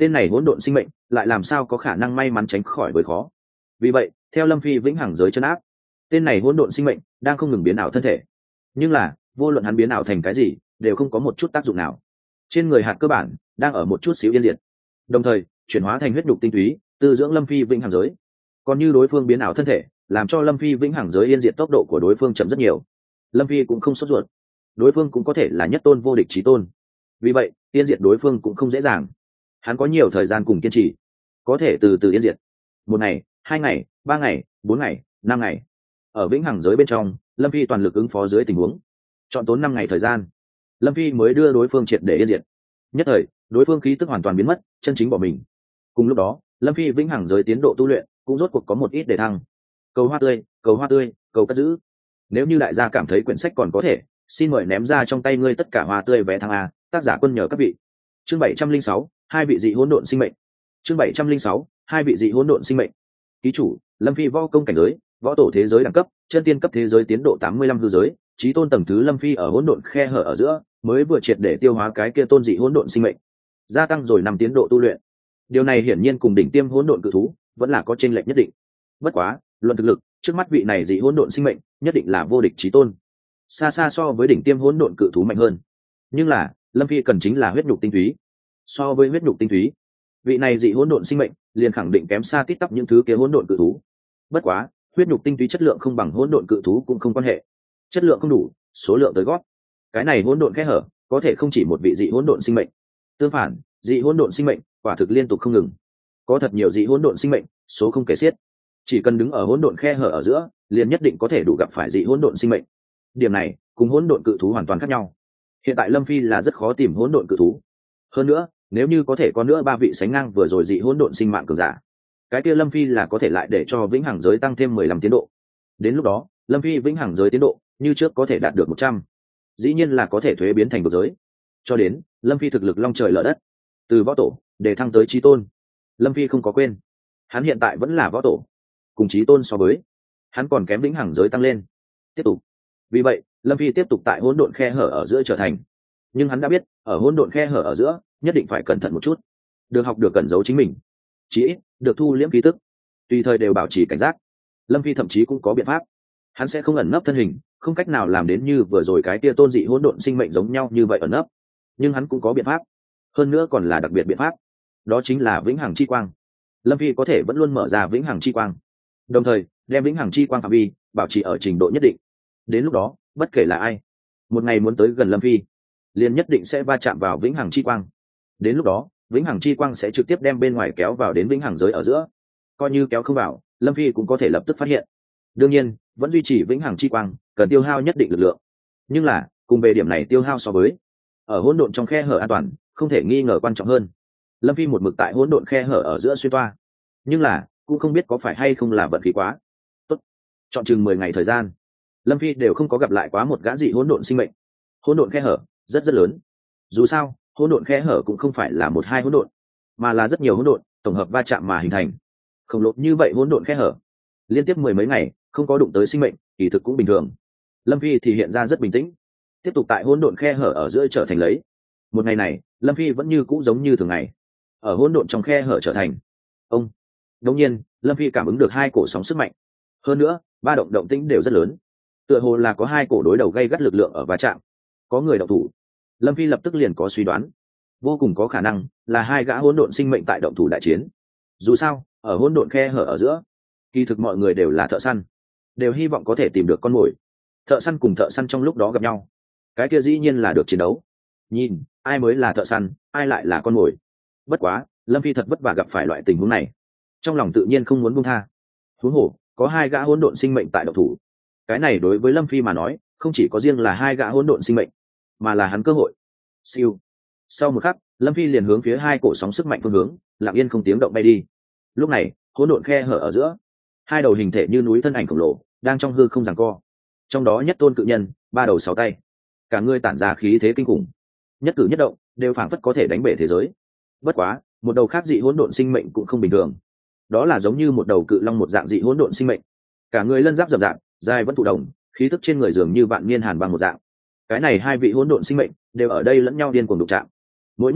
tên này hỗn độn sinh mệnh lại làm sao có khả năng may mắn tránh khỏi với khó. Vì vậy theo lâm phi vĩnh hằng giới chân áp, tên này hỗn độn sinh mệnh đang không ngừng biến ảo thân thể, nhưng là vô luận hắn biến ảo thành cái gì đều không có một chút tác dụng nào. Trên người hạt cơ bản đang ở một chút xíu yên diệt, đồng thời chuyển hóa thành huyết nhục tinh túy tư dưỡng lâm phi vĩnh hằng giới. Còn như đối phương biến ảo thân thể làm cho lâm phi vĩnh hằng giới yên diệt tốc độ của đối phương chậm rất nhiều, lâm phi cũng không sốt ruột. Đối phương cũng có thể là nhất tôn vô địch chí tôn, vì vậy yên diệt đối phương cũng không dễ dàng. Hắn có nhiều thời gian cùng kiên trì, có thể từ từ yên diệt. Một ngày, hai ngày, ba ngày, bốn ngày, năm ngày. Ở vĩnh hằng giới bên trong, lâm phi toàn lực ứng phó dưới tình huống, chọn tốn năm ngày thời gian, lâm phi mới đưa đối phương triệt để yên diệt. Nhất thời đối phương khí tức hoàn toàn biến mất, chân chính bỏ mình. Cùng lúc đó lâm phi vĩnh hằng giới tiến độ tu luyện cũng rốt cuộc có một ít để thăng. Cầu hoa tươi, cầu hoa tươi, cầu cất giữ. Nếu như đại gia cảm thấy quyển sách còn có thể, xin mời ném ra trong tay ngươi tất cả hoa tươi vé thăng a. Tác giả Quân nhờ các vị. Chương bảy trăm linh sáu, hai vị dị hỗn độn sinh mệnh. Chương bảy trăm linh sáu, hai vị dị hỗn độn sinh mệnh. Ký chủ lâm phi võ công cảnh giới võ tổ thế giới đẳng cấp chân tiên cấp thế giới tiến độ tám mươi lăm hư giới chí tôn tầng thứ. Lâm phi ở hỗn độn khe hở ở giữa mới vừa triệt để tiêu hóa cái kia tôn dị hỗn độn sinh mệnh, gia tăng rồi năm tiến độ tu luyện. Điều này hiển nhiên cùng đỉnh tiêm hỗn độn cự thú vẫn là có chênh lệch nhất định. Bất quá luận thực lực, trước mắt vị này dị hỗn độn sinh mệnh nhất định là vô địch chí tôn, xa xa so với đỉnh tiêm hỗn độn cự thú mạnh hơn. Nhưng là lâm phi cần chính là huyết nhục tinh túy. So với huyết nhục tinh túy, vị này dị hỗn độn sinh mệnh liền khẳng định kém xa tít tắp những thứ kia hỗn độn cự thú. Bất quá huyết nhục tinh túy chất lượng không bằng hỗn độn cự thú cũng không quan hệ, chất lượng không đủ, số lượng tới gót. Cái này hỗn độn kẽ hở có thể không chỉ một vị dị hỗn độn sinh mệnh, tương phản dị hỗn độn sinh mệnh quả thực liên tục không ngừng, có thật nhiều dị hỗn độn sinh mệnh, số không kể xiết. Chỉ cần đứng ở hỗn độn khe hở ở giữa liền nhất định có thể đủ gặp phải dị hỗn độn sinh mệnh. Điểm này cùng hỗn độn cự thú hoàn toàn khác nhau. Hiện tại lâm phi là rất khó tìm hỗn độn cự thú, hơn nữa nếu như có thể có nữa ba vị sánh ngang vừa rồi dị hỗn độn sinh mạng cường giả, cái kia lâm phi là có thể lại để cho vĩnh hằng giới tăng thêm mười lăm tiến độ. Đến lúc đó lâm phi vĩnh hằng giới tiến độ như trước có thể đạt được một trăm, dĩ nhiên là có thể thuế biến thành vực giới. Cho đến lâm phi thực lực long trời lở đất, từ võ tổ để thăng tới chí tôn. Lâm phi không có quên, hắn hiện tại vẫn là võ tổ, cùng chí tôn so với hắn còn kém vĩnh hằng giới tăng lên tiếp tục. Vì vậy lâm phi tiếp tục tại hỗn độn khe hở ở giữa trở thành, nhưng hắn đã biết ở hỗn độn khe hở ở giữa nhất định phải cẩn thận một chút, được học được cẩn giấu chính mình, chí ít được thu liễm ký tức, tùy thời đều bảo trì cảnh giác. Lâm phi thậm chí cũng có biện pháp, hắn sẽ không ẩn nấp thân hình, không cách nào làm đến như vừa rồi cái tia tôn dị hỗn độn sinh mệnh giống nhau như vậy ẩn nấp, nhưng hắn cũng có biện pháp, hơn nữa còn là đặc biệt biện pháp, đó chính là vĩnh hằng chi quang. Lâm phi có thể vẫn luôn mở ra vĩnh hằng chi quang, đồng thời đem vĩnh hằng chi quang phạm vi bảo trì ở trình độ nhất định. Đến lúc đó bất kể là ai một ngày muốn tới gần lâm phi liền nhất định sẽ va chạm vào vĩnh hằng chi quang. Đến lúc đó vĩnh hằng chi quang sẽ trực tiếp đem bên ngoài kéo vào đến vĩnh hằng giới ở giữa, coi như kéo không vào lâm phi cũng có thể lập tức phát hiện. Đương nhiên vẫn duy trì vĩnh hằng chi quang cần tiêu hao nhất định lực lượng, nhưng là cùng về điểm này tiêu hao so với ở hỗn độn trong khe hở an toàn không thể nghi ngờ quan trọng hơn. Lâm phi một mực tại hỗn độn khe hở ở giữa xuyên toa, nhưng là cũng không biết có phải hay không là vận khí quá tốt, chọn chừng mười ngày thời gian lâm phi đều không có gặp lại quá một gã dị hỗn độn sinh mệnh. Hỗn độn khe hở rất rất lớn, dù sao hỗn độn khe hở cũng không phải là một hai hỗn độn, mà là rất nhiều hỗn độn tổng hợp va chạm mà hình thành khổng lồ như vậy hỗn độn khe hở. Liên tiếp mười mấy ngày không có đụng tới sinh mệnh kỳ thực cũng bình thường. Lâm phi thì hiện ra rất bình tĩnh, tiếp tục tại hỗn độn khe hở ở giữa trở thành lấy. Một ngày này lâm phi vẫn như cũ giống như thường ngày ở hỗn độn trong khe hở trở thành. Ông đột nhiên lâm phi cảm ứng được hai cổ sóng sức mạnh, hơn nữa ba động động tĩnh đều rất lớn, tựa hồ là có hai cổ đối đầu gây gắt lực lượng ở va chạm, có người động thủ. Lâm phi lập tức liền có suy đoán, vô cùng có khả năng là hai gã hỗn độn sinh mệnh tại động thủ đại chiến. Dù sao ở hỗn độn khe hở ở giữa kỳ thực mọi người đều là thợ săn, đều hy vọng có thể tìm được con mồi. Thợ săn cùng thợ săn trong lúc đó gặp nhau, cái kia dĩ nhiên là được chiến đấu, nhìn ai mới là thợ săn, ai lại là con mồi. Bất quá lâm phi thật vất vả gặp phải loại tình huống này, trong lòng tự nhiên không muốn buông tha. Huống hồ có hai gã hỗn độn sinh mệnh tại động thủ, cái này đối với lâm phi mà nói không chỉ có riêng là hai gã hỗn độn sinh mệnh, mà là hắn cơ hội. Siêu. Sau một khắc lâm phi liền hướng phía hai cổ sóng sức mạnh phương hướng lặng yên không tiếng động bay đi. Lúc này hỗn độn khe hở ở giữa hai đầu hình thể như núi thân ảnh khổng lồ đang trong hư không giằng co, trong đó nhất tôn cự nhân ba đầu sáu tay, cả người tản ra khí thế kinh khủng, nhất cử nhất động đều phảng phất có thể đánh bể thế giới. Bất quá một đầu khác dị hỗn độn sinh mệnh cũng không bình thường, đó là giống như một đầu cự long một dạng dị hỗn độn sinh mệnh, cả người lân giáp rậm rạp, dài vẫn thụ đồng, khí tức trên người dường như vạn niên hàn băng một dạng. Cái này hai vị hỗn độn sinh mệnh đều ở đây lẫn nhau điên cuồng đụng chạm, mỗi nhất kích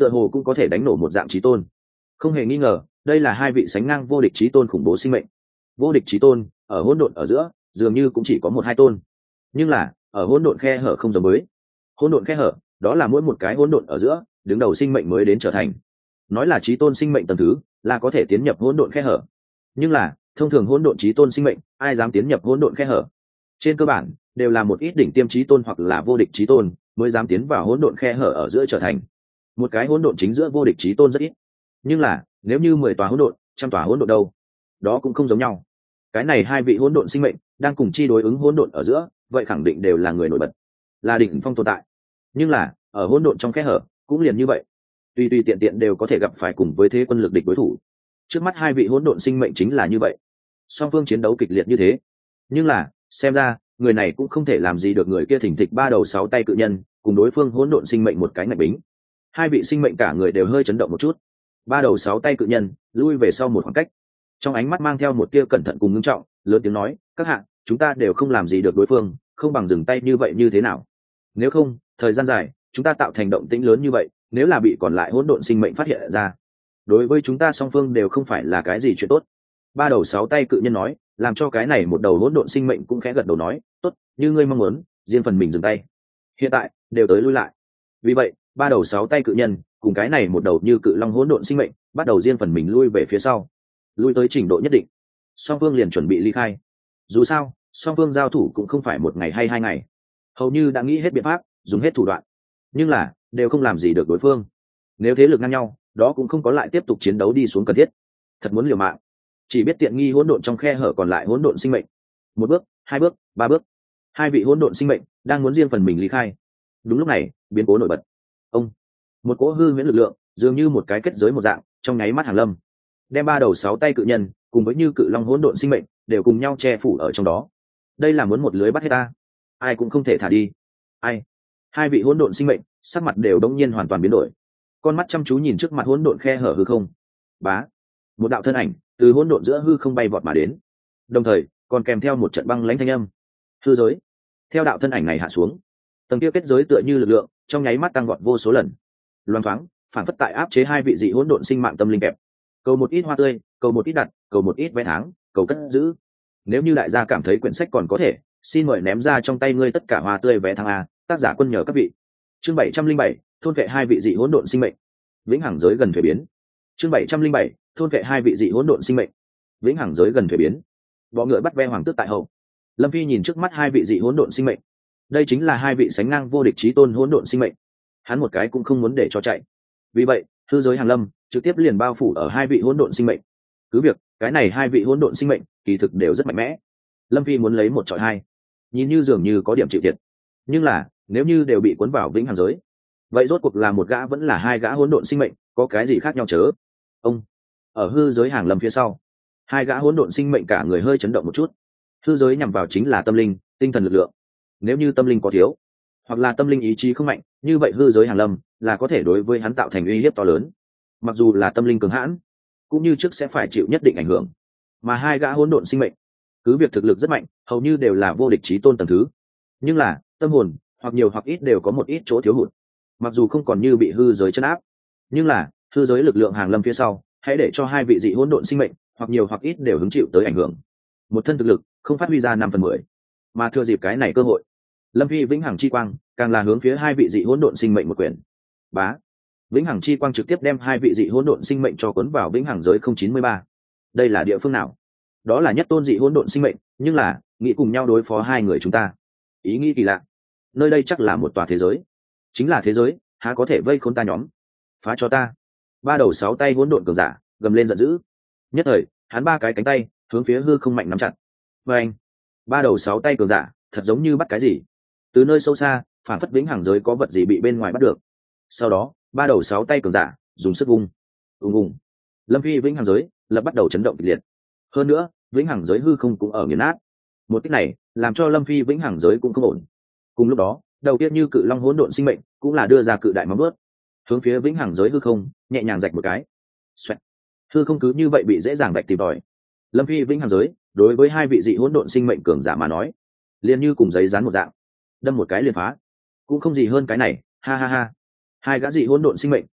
tựa hồ cũng có thể đánh nổ một dạng chí tôn. Không hề nghi ngờ, đây là hai vị sánh ngang vô địch chí tôn khủng bố sinh mệnh. Vô địch chí tôn ở hỗn độn ở giữa dường như cũng chỉ có một hai tôn, nhưng là ở hỗn độn khe hở không giống với. Hỗn độn khe hở đó là mỗi một cái hỗn độn ở giữa đứng đầu sinh mệnh mới đến trở thành. Nói là chí tôn sinh mệnh tầng thứ là có thể tiến nhập hỗn độn khe hở, nhưng là thông thường hỗn độn chí tôn sinh mệnh ai dám tiến nhập hỗn độn khe hở? Trên cơ bản đều là một ít đỉnh tiêm chí tôn hoặc là vô địch chí tôn mới dám tiến vào hỗn độn khe hở ở giữa trở thành. Một cái hỗn độn chính giữa vô địch chí tôn rất ít, nhưng là nếu như mười tòa hỗn độn, trăm tòa hỗn độn đâu, đó cũng không giống nhau. Cái này hai vị hỗn độn sinh mệnh đang cùng chi đối ứng hỗn độn ở giữa, vậy khẳng định đều là người nổi bật, là đỉnh phong tồn tại. Nhưng là ở hỗn độn trong khe hở cũng liền như vậy, tùy tùy tiện tiện đều có thể gặp phải cùng với thế quân lực địch đối thủ. Trước mắt hai vị hỗn độn sinh mệnh chính là như vậy, song phương chiến đấu kịch liệt như thế, nhưng là xem ra người này cũng không thể làm gì được người kia thỉnh thịch ba đầu sáu tay cự nhân cùng đối phương hỗn độn sinh mệnh một cái ngạch bính. Hai vị sinh mệnh cả người đều hơi chấn động một chút. Ba đầu sáu tay cự nhân lui về sau một khoảng cách, trong ánh mắt mang theo một tia cẩn thận cùng ngưng trọng, lớn tiếng nói: các hạ, chúng ta đều không làm gì được đối phương, không bằng dừng tay như vậy như thế nào? Nếu không, thời gian dài chúng ta tạo thành động tĩnh lớn như vậy, nếu là bị còn lại hỗn độn sinh mệnh phát hiện ra, đối với chúng ta song phương đều không phải là cái gì chuyện tốt. Ba đầu sáu tay cự nhân nói, làm cho cái này một đầu hỗn độn sinh mệnh cũng khẽ gật đầu nói: tốt, như ngươi mong muốn, riêng phần mình dừng tay. Hiện tại đều tới lui lại. Vì vậy ba đầu sáu tay cự nhân cùng cái này một đầu như cự long hỗn độn sinh mệnh bắt đầu riêng phần mình lui về phía sau, lui tới trình độ nhất định, song phương liền chuẩn bị ly khai. Dù sao song phương giao thủ cũng không phải một ngày hay hai ngày, hầu như đã nghĩ hết biện pháp, dùng hết thủ đoạn, nhưng là đều không làm gì được đối phương. Nếu thế lực ngang nhau, đó cũng không có lại tiếp tục chiến đấu đi xuống cần thiết. Thật muốn liều mạng, chỉ biết tiện nghi hỗn độn trong khe hở còn lại hỗn độn sinh mệnh. Một bước, hai bước, ba bước, hai vị hỗn độn sinh mệnh đang muốn riêng phần mình ly khai. Đúng lúc này biến cố nổi bật. Ông, một cỗ hư huyễn lực lượng dường như một cái kết giới một dạng trong nháy mắt hàng lâm, đem ba đầu sáu tay cự nhân cùng với như cự long hỗn độn sinh mệnh đều cùng nhau che phủ ở trong đó. Đây là muốn một lưới bắt hết ta, ai cũng không thể thả đi. Ai? Hai vị hỗn độn sinh mệnh sắc mặt đều đống nhiên hoàn toàn biến đổi, con mắt chăm chú nhìn trước mặt hỗn độn khe hở hư không. Bá, một đạo thân ảnh từ hỗn độn giữa hư không bay vọt mà đến, đồng thời còn kèm theo một trận băng lãnh thanh âm. Hư giới. Theo đạo thân ảnh này hạ xuống, tầng kia kết giới tựa như lực lượng trong nháy mắt tăng vọt vô số lần, loang thoáng phản phất tại áp chế hai vị dị hỗn độn sinh mạng tâm linh kẹp. Cầu một ít hoa tươi, cầu một ít đặt, cầu một ít vé tháng, cầu cất giữ. Nếu như đại gia cảm thấy quyển sách còn có thể, xin mời ném ra trong tay ngươi tất cả hoa tươi vé tháng a. Tác giả quân nhờ các vị. Chương bảy trăm linh bảy, thôn vệ hai vị dị hỗn độn sinh mệnh, vĩnh hằng giới gần thuế biến. Chương bảy trăm linh bảy, thôn vệ hai vị dị hỗn độn sinh mệnh, vĩnh hằng giới gần thuế biến. Bọ ngựa bắt ve hoàng tước tại hậu. Lâm Phi nhìn trước mắt hai vị dị hỗn độn sinh mệnh, đây chính là hai vị sánh ngang vô địch chí tôn hỗn độn sinh mệnh, hắn một cái cũng không muốn để cho chạy. Vì vậy hư giới hàng lâm trực tiếp liền bao phủ ở hai vị hỗn độn sinh mệnh. Cứ việc cái này hai vị hỗn độn sinh mệnh kỳ thực đều rất mạnh mẽ, Lâm Phi muốn lấy một chọi hai, nhìn như dường như có điểm chịu thiệt, nhưng là nếu như đều bị cuốn vào vĩnh hằng giới, vậy rốt cuộc là một gã vẫn là hai gã hỗn độn sinh mệnh, có cái gì khác nhau chớ? Ông, ở hư giới hàng lâm phía sau, hai gã hỗn độn sinh mệnh cả người hơi chấn động một chút. Hư giới nhằm vào chính là tâm linh, tinh thần lực lượng. Nếu như tâm linh có thiếu, hoặc là tâm linh ý chí không mạnh, như vậy hư giới hàng lâm là có thể đối với hắn tạo thành uy hiếp to lớn. Mặc dù là tâm linh cường hãn, cũng như trước sẽ phải chịu nhất định ảnh hưởng. Mà hai gã hỗn độn sinh mệnh, cứ việc thực lực rất mạnh, hầu như đều là vô địch chí tôn tầng thứ, nhưng là tâm hồn hoặc nhiều hoặc ít đều có một ít chỗ thiếu hụt. Mặc dù không còn như bị hư giới chấn áp, nhưng là hư giới lực lượng hàng lâm phía sau, hãy để cho hai vị dị hỗn độn sinh mệnh hoặc nhiều hoặc ít đều hứng chịu tới ảnh hưởng. Một thân thực lực không phát huy ra năm phần mười, mà thừa dịp cái này cơ hội, Lâm Phi vĩnh hằng chi quang càng là hướng phía hai vị dị hỗn độn sinh mệnh một quyển. Bá, vĩnh hằng chi quang trực tiếp đem hai vị dị hỗn độn sinh mệnh cho cuốn vào vĩnh hằng giới không chín mươi ba. Đây là địa phương nào? Đó là nhất tôn dị hỗn độn sinh mệnh, nhưng là nghĩ cùng nhau đối phó hai người chúng ta, ý nghĩ kỳ lạ. Nơi đây chắc là một tòa thế giới, chính là thế giới, há có thể vây khốn ta nhóm? Phá cho ta! Ba đầu sáu tay hỗn độn cường giả gầm lên giận dữ. Nhất thời hắn ba cái cánh tay hướng phía hư không mạnh nắm chặt. Và anh, ba đầu sáu tay cường giả thật giống như bắt cái gì, từ nơi sâu xa phản phất vĩnh hằng giới có vật gì bị bên ngoài bắt được. Sau đó ba đầu sáu tay cường giả dùng sức vung ùng ùng, Lâm Phi vĩnh hằng giới lập bắt đầu chấn động kịch liệt. Hơn nữa vĩnh hằng giới hư không cũng ở nghiền nát. Một cách này làm cho Lâm Phi vĩnh hằng giới cũng không ổn. Cùng lúc đó đầu tiên như cự long hỗn độn sinh mệnh cũng là đưa ra cự đại móng vuốt, hướng phía vĩnh hằng giới hư không nhẹ nhàng rạch một cái. Xoẹt. Hư không cứ như vậy bị dễ dàng rạch tìm tòi. Lâm Phi vĩnh hằng giới đối với hai vị dị hỗn độn sinh mệnh cường giả mà nói, liền như cùng giấy dán một dạng, đâm một cái liền phá, cũng không gì hơn cái này. Ha ha ha. Hai gã dị hỗn độn sinh mệnh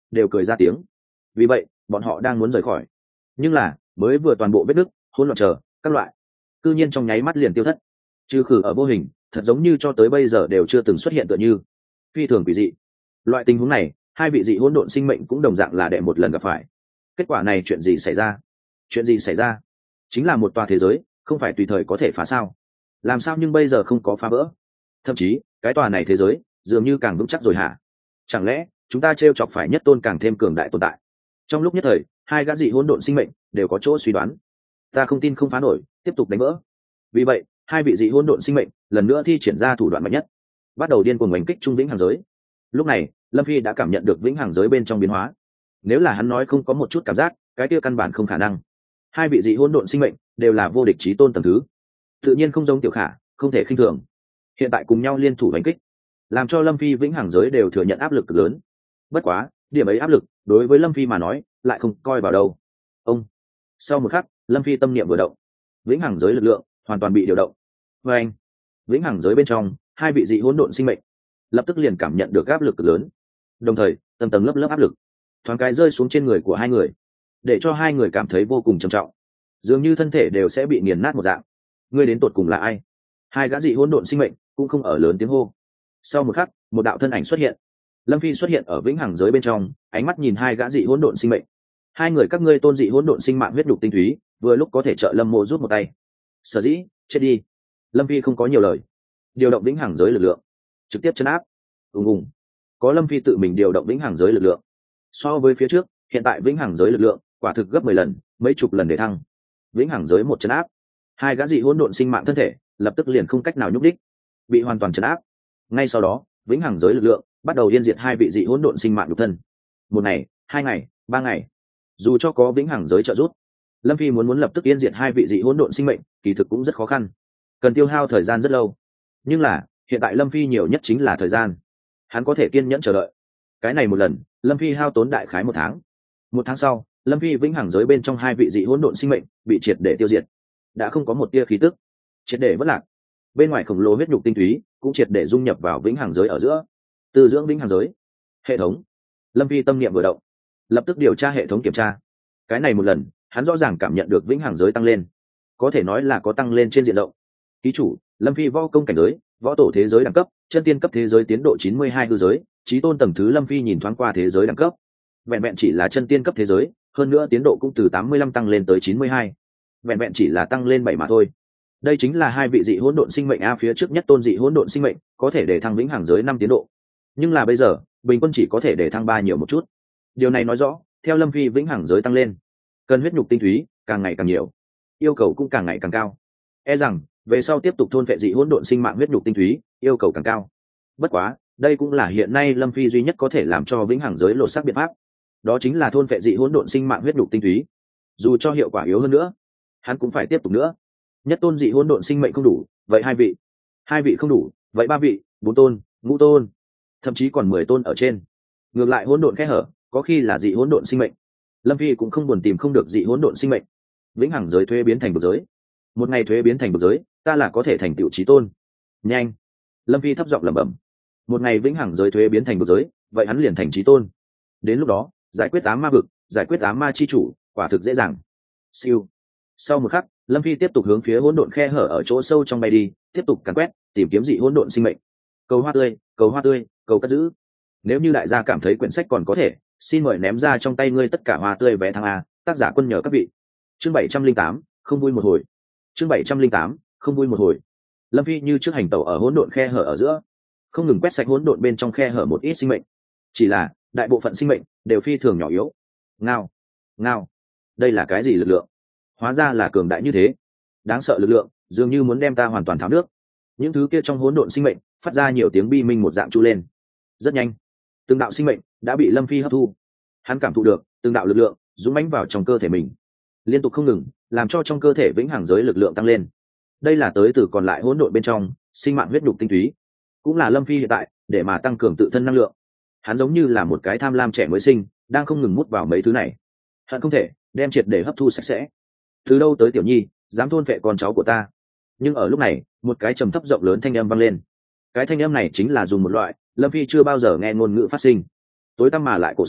đều cười ra tiếng. Vì vậy bọn họ đang muốn rời khỏi, nhưng là mới vừa toàn bộ vết nứt hỗn loạn chờ các loại cư nhiên trong nháy mắt liền tiêu thất, trừ khử ở vô hình, thật giống như cho tới bây giờ đều chưa từng xuất hiện tựa như. Phi thường quỷ dị. Loại tình huống này hai vị dị hỗn độn sinh mệnh cũng đồng dạng là đệ một lần gặp phải. Kết quả này chuyện gì xảy ra? Chuyện gì xảy ra? Chính là một tòa thế giới không phải tùy thời có thể phá sao? Làm sao nhưng bây giờ không có phá vỡ? Thậm chí cái tòa này thế giới dường như càng vững chắc rồi hả? Chẳng lẽ chúng ta trêu chọc phải nhất tôn càng thêm cường đại tồn tại? Trong lúc nhất thời hai gã dị hỗn độn sinh mệnh đều có chỗ suy đoán. Ta không tin không phá nổi, tiếp tục đánh vỡ. Vì vậy hai vị dị hỗn độn sinh mệnh lần nữa thi triển ra thủ đoạn mạnh nhất, bắt đầu điên cuồng đánh kích trung vĩnh hằng giới. Lúc này Lâm Phi đã cảm nhận được vĩnh hằng giới bên trong biến hóa. Nếu là hắn nói không có một chút cảm giác, cái kia căn bản không khả năng. Hai vị dị hỗn độn sinh mệnh đều là vô địch chí tôn tầng thứ, tự nhiên không giống tiểu khả, không thể khinh thường. Hiện tại cùng nhau liên thủ đánh kích, làm cho Lâm Phi vĩnh hằng giới đều thừa nhận áp lực cực lớn. Bất quá điểm ấy áp lực đối với Lâm Phi mà nói lại không coi vào đâu. Ông sau một khắc Lâm Phi tâm niệm vừa động, vĩnh hằng giới lực lượng hoàn toàn bị điều động. Và anh vĩnh hằng giới bên trong hai vị dị hỗn độn sinh mệnh lập tức liền cảm nhận được áp lực cực lớn, đồng thời tầng tầng lớp lớp áp lực thoáng cái rơi xuống trên người của hai người, để cho hai người cảm thấy vô cùng trầm trọng, dường như thân thể đều sẽ bị nghiền nát một dạng. Ngươi đến tột cùng là ai? Hai gã dị hỗn độn sinh mệnh cũng không ở lớn tiếng hô. Sau một khắc một đạo thân ảnh xuất hiện. Lâm Phi xuất hiện ở vĩnh hằng giới bên trong, ánh mắt nhìn hai gã dị hỗn độn sinh mệnh. Hai người các ngươi tôn dị hỗn độn sinh mạng huyết nhục tinh túy, vừa lúc có thể trợ Lâm Mộ rút một tay. Sở dĩ chết đi. Lâm Phi không có nhiều lời, điều động vĩnh hằng giới lực lượng trực tiếp chấn áp. ùng ùng có Lâm Phi tự mình điều động vĩnh hằng giới lực lượng, so với phía trước hiện tại vĩnh hằng giới lực lượng quả thực gấp mười lần, mấy chục lần để thăng. Vĩnh hằng giới một chấn áp, hai gã dị hỗn độn sinh mạng thân thể lập tức liền không cách nào nhúc đích, bị hoàn toàn chấn áp. Ngay sau đó vĩnh hằng giới lực lượng bắt đầu yên diệt hai vị dị hỗn độn sinh mạng nhục thân. Một ngày, hai ngày, ba ngày, dù cho có vĩnh hằng giới trợ giúp, Lâm Phi muốn muốn lập tức yên diệt hai vị dị hỗn độn sinh mệnh kỳ thực cũng rất khó khăn, cần tiêu hao thời gian rất lâu. Nhưng là hiện tại Lâm Phi nhiều nhất chính là thời gian, hắn có thể kiên nhẫn chờ đợi. Cái này một lần Lâm Phi hao tốn đại khái một tháng. Một tháng sau Lâm Phi vĩnh hằng giới bên trong hai vị dị hỗn độn sinh mệnh bị triệt để tiêu diệt, đã không có một tia khí tức, triệt để vất lạc. Bên ngoài khổng lồ huyết nhục tinh túy cũng triệt để dung nhập vào vĩnh hằng giới ở giữa. Từ dưỡng vĩnh hằng giới hệ thống, Lâm Phi tâm niệm vừa động, lập tức điều tra hệ thống kiểm tra. Cái này một lần hắn rõ ràng cảm nhận được vĩnh hằng giới tăng lên, có thể nói là có tăng lên trên diện rộng. Ký chủ Lâm Phi võ công cảnh giới võ tổ thế giới đẳng cấp, chân tiên cấp thế giới tiến độ chín mươi hai hư giới, chí tôn tầng thứ. Lâm Phi nhìn thoáng qua thế giới đẳng cấp, vẹn vẹn chỉ là chân tiên cấp thế giới, hơn nữa tiến độ cũng từ tám mươi lăm tăng lên tới chín mươi hai, vẹn vẹn chỉ là tăng lên bảy mà thôi. Đây chính là hai vị dị hỗn độn sinh mệnh a, phía trước nhất tôn dị hỗn độn sinh mệnh có thể để thăng vĩnh hằng giới năm tiến độ, nhưng là bây giờ bình quân chỉ có thể để thăng ba nhiều một chút. Điều này nói rõ theo Lâm Phi vĩnh hằng giới tăng lên, cần huyết nhục tinh túy càng ngày càng nhiều, yêu cầu cũng càng ngày càng cao. E rằng về sau tiếp tục thôn vệ dị hỗn độn sinh mạng huyết nhục tinh túy yêu cầu càng cao. Bất quá đây cũng là hiện nay Lâm Phi duy nhất có thể làm cho vĩnh hằng giới lột xác biện pháp, đó chính là thôn vệ dị hỗn độn sinh mạng huyết nhục tinh túy. Dù cho hiệu quả yếu hơn nữa, hắn cũng phải tiếp tục nữa. Nhất tôn dị hỗn độn sinh mệnh không đủ, vậy hai vị, hai vị không đủ, vậy ba vị, bốn tôn, ngũ tôn, thậm chí còn mười tôn ở trên. Ngược lại hỗn độn kẽ hở, có khi là dị hỗn độn sinh mệnh. Lâm Phi cũng không buồn tìm không được dị hỗn độn sinh mệnh. Vĩnh hằng giới thuế biến thành vực giới, một ngày thuế biến thành vực giới, ta là có thể thành tựu chí tôn. Nhanh, Lâm Phi thấp giọng lẩm bẩm. Một ngày vĩnh hằng giới thuế biến thành vực giới, vậy hắn liền thành chí tôn. Đến lúc đó giải quyết ám ma vực, giải quyết ám ma chi chủ quả thực dễ dàng. Siêu. Sau một khắc Lâm Phi tiếp tục hướng phía hỗn độn khe hở ở chỗ sâu trong bay đi, tiếp tục càn quét tìm kiếm dị hỗn độn sinh mệnh. Cầu hoa tươi, cầu hoa tươi, cầu cất giữ. Nếu như đại gia cảm thấy quyển sách còn có thể, xin mời ném ra trong tay ngươi tất cả hoa tươi vé thăng a. Tác giả Quân nhờ các vị. Chương bảy trăm linh tám, không vui một hồi. Chương bảy trăm linh tám, không vui một hồi. Lâm Phi như trước hành tẩu ở hỗn độn khe hở ở giữa, không ngừng quét sạch hỗn độn bên trong khe hở một ít sinh mệnh. Chỉ là đại bộ phận sinh mệnh đều phi thường nhỏ yếu. Ngao, ngao, đây là cái gì lực lượng? Hóa ra là cường đại như thế, đáng sợ lực lượng, dường như muốn đem ta hoàn toàn tháo nước. Những thứ kia trong hỗn độn sinh mệnh phát ra nhiều tiếng bi minh một dạng tru lên. Rất nhanh từng đạo sinh mệnh đã bị Lâm Phi hấp thu, hắn cảm thụ được từng đạo lực lượng dũng mãnh vào trong cơ thể mình, liên tục không ngừng làm cho trong cơ thể vĩnh hằng giới lực lượng tăng lên. Đây là tới từ còn lại hỗn độn bên trong sinh mạng huyết nhục tinh túy, cũng là Lâm Phi hiện tại để mà tăng cường tự thân năng lượng. Hắn giống như là một cái tham lam trẻ mới sinh, đang không ngừng mút vào mấy thứ này, hận không thể đem triệt để hấp thu sạch sẽ. Từ đâu tới tiểu nhi dám thôn vệ con cháu của ta? Nhưng ở lúc này một cái trầm thấp rộng lớn thanh âm vang lên. Cái thanh âm này chính là dùng một loại Lâm Phi chưa bao giờ nghe ngôn ngữ phát sinh, tối tăm mà lại cổ xưa,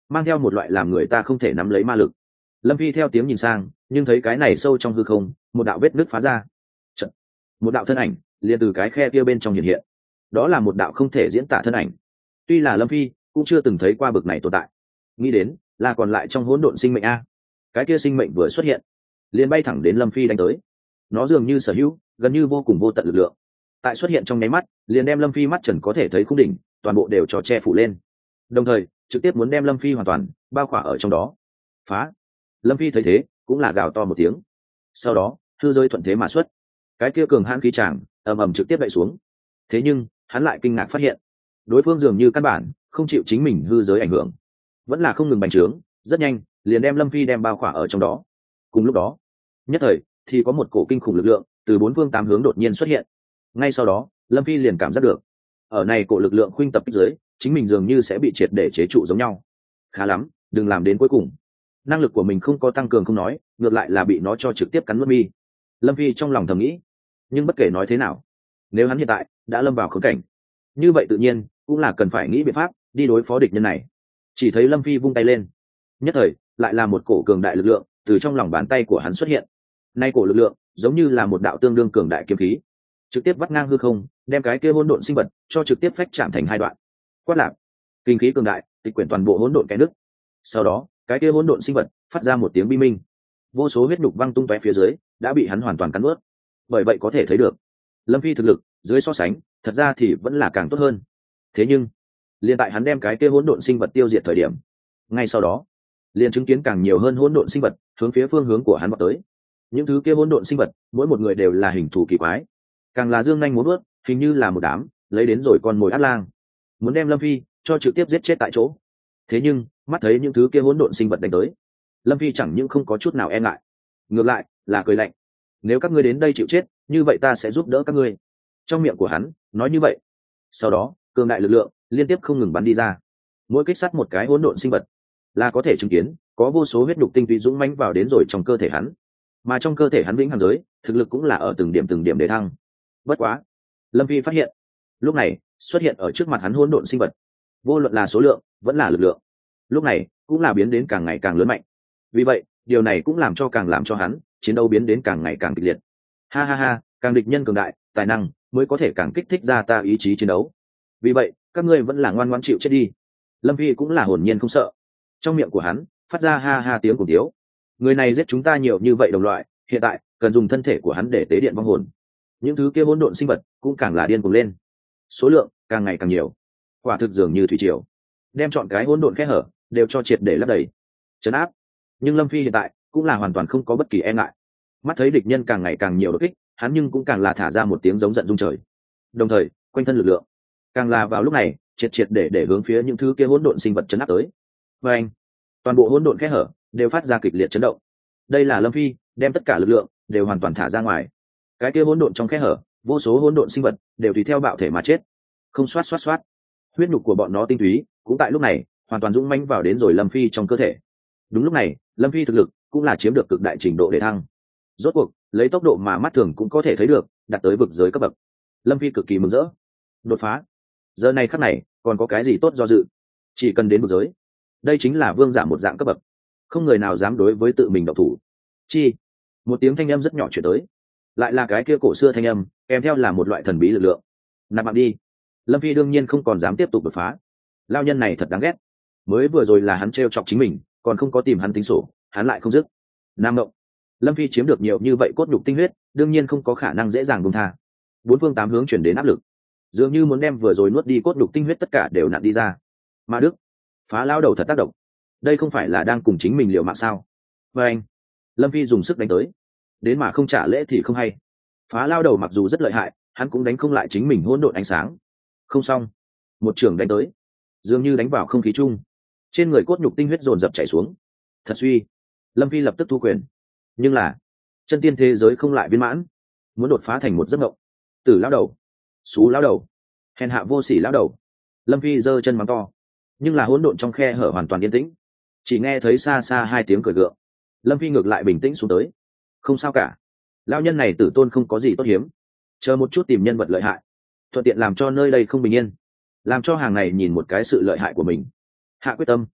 mang theo một loại làm người ta không thể nắm lấy ma lực. Lâm Phi theo tiếng nhìn sang, nhưng thấy cái này sâu trong hư không, một đạo vết nứt phá ra. Chật, một đạo thân ảnh liền từ cái khe kia bên trong hiện hiện. Đó là một đạo không thể diễn tả thân ảnh. Tuy là Lâm Phi cũng chưa từng thấy qua bực này tồn tại. Nghĩ đến là còn lại trong hỗn độn sinh mệnh a. Cái kia sinh mệnh vừa xuất hiện, liền bay thẳng đến Lâm Phi đánh tới. Nó dường như sở hữu gần như vô cùng vô tận lực lượng, tại xuất hiện trong nháy mắt liền đem Lâm Phi mắt trần có thể thấy khung đỉnh toàn bộ đều cho che phủ lên, đồng thời trực tiếp muốn đem Lâm Phi hoàn toàn bao khỏa ở trong đó. Phá! Lâm Phi thấy thế cũng là gào to một tiếng, sau đó hư giới thuận thế mà xuất, cái kia cường hãn khí tràng ầm ầm trực tiếp đậy xuống. Thế nhưng hắn lại kinh ngạc phát hiện đối phương dường như căn bản không chịu chính mình hư giới ảnh hưởng, vẫn là không ngừng bành trướng, rất nhanh liền đem Lâm Phi đem bao khỏa ở trong đó. Cùng lúc đó nhất thời thì có một cổ kinh khủng lực lượng từ bốn phương tám hướng đột nhiên xuất hiện. Ngay sau đó Lâm Phi liền cảm giác được ở này cổ lực lượng khuynh tập kích dưới, chính mình dường như sẽ bị triệt để chế trụ giống nhau. Khá lắm, đừng làm đến cuối cùng. Năng lực của mình không có tăng cường không nói, ngược lại là bị nó cho trực tiếp cắn nuốt mi. Lâm Phi trong lòng thầm nghĩ. Nhưng bất kể nói thế nào, nếu hắn hiện tại đã lâm vào khốn cảnh, như vậy tự nhiên cũng là cần phải nghĩ biện pháp đi đối phó địch nhân này. Chỉ thấy Lâm Phi vung tay lên, nhất thời lại là một cổ cường đại lực lượng từ trong lòng bàn tay của hắn xuất hiện. Nay cổ lực lượng giống như là một đạo tương đương cường đại kiếm khí, trực tiếp vắt ngang hư không, đem cái kia hỗn độn sinh vật cho trực tiếp phách chạm thành hai đoạn. Quát lạc, kinh khí cường đại tịch quyển toàn bộ hỗn độn cái nước. Sau đó cái kia hỗn độn sinh vật phát ra một tiếng bi minh, vô số huyết nhục văng tung tóe phía dưới đã bị hắn hoàn toàn cắn ướt. Bởi vậy có thể thấy được Lâm Phi thực lực dưới so sánh thật ra thì vẫn là càng tốt hơn. Thế nhưng liền tại hắn đem cái kia hỗn độn sinh vật tiêu diệt thời điểm, ngay sau đó liền chứng kiến càng nhiều hơn hỗn độn sinh vật hướng phía phương hướng của hắn vọt tới. Những thứ kia hỗn độn sinh vật mỗi một người đều là hình thù kỳ quái, càng là dương nhanh múa vớt, hình như là một đám lấy đến rồi con mồi át lang, muốn đem Lâm Phi cho trực tiếp giết chết tại chỗ. Thế nhưng mắt thấy những thứ kia hỗn độn sinh vật đánh tới, Lâm Phi chẳng những không có chút nào e ngại, ngược lại là cười lạnh. Nếu các ngươi đến đây chịu chết, như vậy ta sẽ giúp đỡ các ngươi. Trong miệng của hắn nói như vậy. Sau đó cường đại lực lượng liên tiếp không ngừng bắn đi ra, mỗi kích sát một cái hỗn độn sinh vật là có thể chứng kiến có vô số huyết nhục tinh túy dũng mãnh vào đến rồi trong cơ thể hắn, mà trong cơ thể hắn vĩnh hằng giới thực lực cũng là ở từng điểm từng điểm để thăng. Bất quá Lâm Phi phát hiện lúc này xuất hiện ở trước mặt hắn hỗn độn sinh vật, vô luận là số lượng vẫn là lực lượng, lúc này cũng là biến đến càng ngày càng lớn mạnh. Vì vậy điều này cũng làm cho càng làm cho hắn chiến đấu biến đến càng ngày càng kịch liệt. Ha ha ha, càng địch nhân cường đại, tài năng mới có thể càng kích thích ra ta ý chí chiến đấu. Vì vậy các ngươi vẫn là ngoan ngoãn chịu chết đi. Lâm Phi cũng là hồn nhiên không sợ, trong miệng của hắn phát ra ha ha tiếng cùng tiếu. Người này giết chúng ta nhiều như vậy đồng loại, hiện tại cần dùng thân thể của hắn để tế điện vong hồn. Những thứ kia hỗn độn sinh vật cũng càng là điên cuồng lên, số lượng càng ngày càng nhiều, quả thực dường như thủy triều, đem chọn cái hỗn độn kẽ hở đều cho triệt để lấp đầy, trấn áp. Nhưng Lâm Phi hiện tại cũng là hoàn toàn không có bất kỳ e ngại. Mắt thấy địch nhân càng ngày càng nhiều đột kích, hắn nhưng cũng càng là thả ra một tiếng giống giận rung trời. Đồng thời quanh thân lực lượng càng là vào lúc này triệt triệt để để hướng phía những thứ kia hỗn độn sinh vật chấn áp tới. Và anh, toàn bộ hỗn độn kẽ hở đều phát ra kịch liệt chấn động. Đây là Lâm Phi đem tất cả lực lượng đều hoàn toàn thả ra ngoài. Cái kia hỗn độn trong kẽ hở, vô số hỗn độn sinh vật đều tùy theo bạo thể mà chết, không xoát xoát xoát. Huyết nhục của bọn nó tinh túy cũng tại lúc này hoàn toàn dũng mãnh vào đến rồi Lâm Phi trong cơ thể. Đúng lúc này Lâm Phi thực lực cũng là chiếm được cực đại trình độ để thăng. Rốt cuộc lấy tốc độ mà mắt thường cũng có thể thấy được đạt tới vực giới cấp bậc. Lâm Phi cực kỳ mừng rỡ. Đột phá, giờ này khắc này còn có cái gì tốt do dự, chỉ cần đến vực giới, đây chính là vương giả một dạng cấp bậc, không người nào dám đối với tự mình động thủ. Chi, một tiếng thanh âm rất nhỏ chuyển tới, lại là cái kia cổ xưa thanh âm, kèm theo là một loại thần bí lực lượng. Nạp mạng đi. Lâm Phi đương nhiên không còn dám tiếp tục đột phá. Lao nhân này thật đáng ghét, mới vừa rồi là hắn trêu chọc chính mình, còn không có tìm hắn tính sổ, hắn lại không dứt. Nam Ngộng, Lâm Phi chiếm được nhiều như vậy cốt nhục tinh huyết, đương nhiên không có khả năng dễ dàng buông tha. Bốn phương tám hướng chuyển đến áp lực, dường như muốn đem vừa rồi nuốt đi cốt nhục tinh huyết tất cả đều nặn đi ra. Mà Đức, phá lao đầu thật tác động, đây không phải là đang cùng chính mình liều mạng sao? Và anh, Lâm Phi dùng sức đánh tới, đến mà không trả lễ thì không hay. Phá lao đầu mặc dù rất lợi hại, hắn cũng đánh không lại chính mình hỗn độn ánh sáng. Không xong, một trường đánh tới, dường như đánh vào không khí chung, trên người cốt nhục tinh huyết dồn dập chảy xuống. Thật suy, Lâm Phi lập tức thu quyền. Nhưng là chân tiên thế giới không lại viên mãn, muốn đột phá thành một giấc mộng. Tử lão đầu, xú lão đầu, hèn hạ vô sỉ lão đầu. Lâm Phi giơ chân mắng to, nhưng là hỗn độn trong khe hở hoàn toàn yên tĩnh, chỉ nghe thấy xa xa hai tiếng cười gượng. Lâm Phi ngược lại bình tĩnh xuống tới. Không sao cả, lão nhân này tử tôn không có gì tốt hiếm, chờ một chút tìm nhân vật lợi hại, thuận tiện làm cho nơi đây không bình yên, làm cho hàng này nhìn một cái sự lợi hại của mình. Hạ quyết tâm,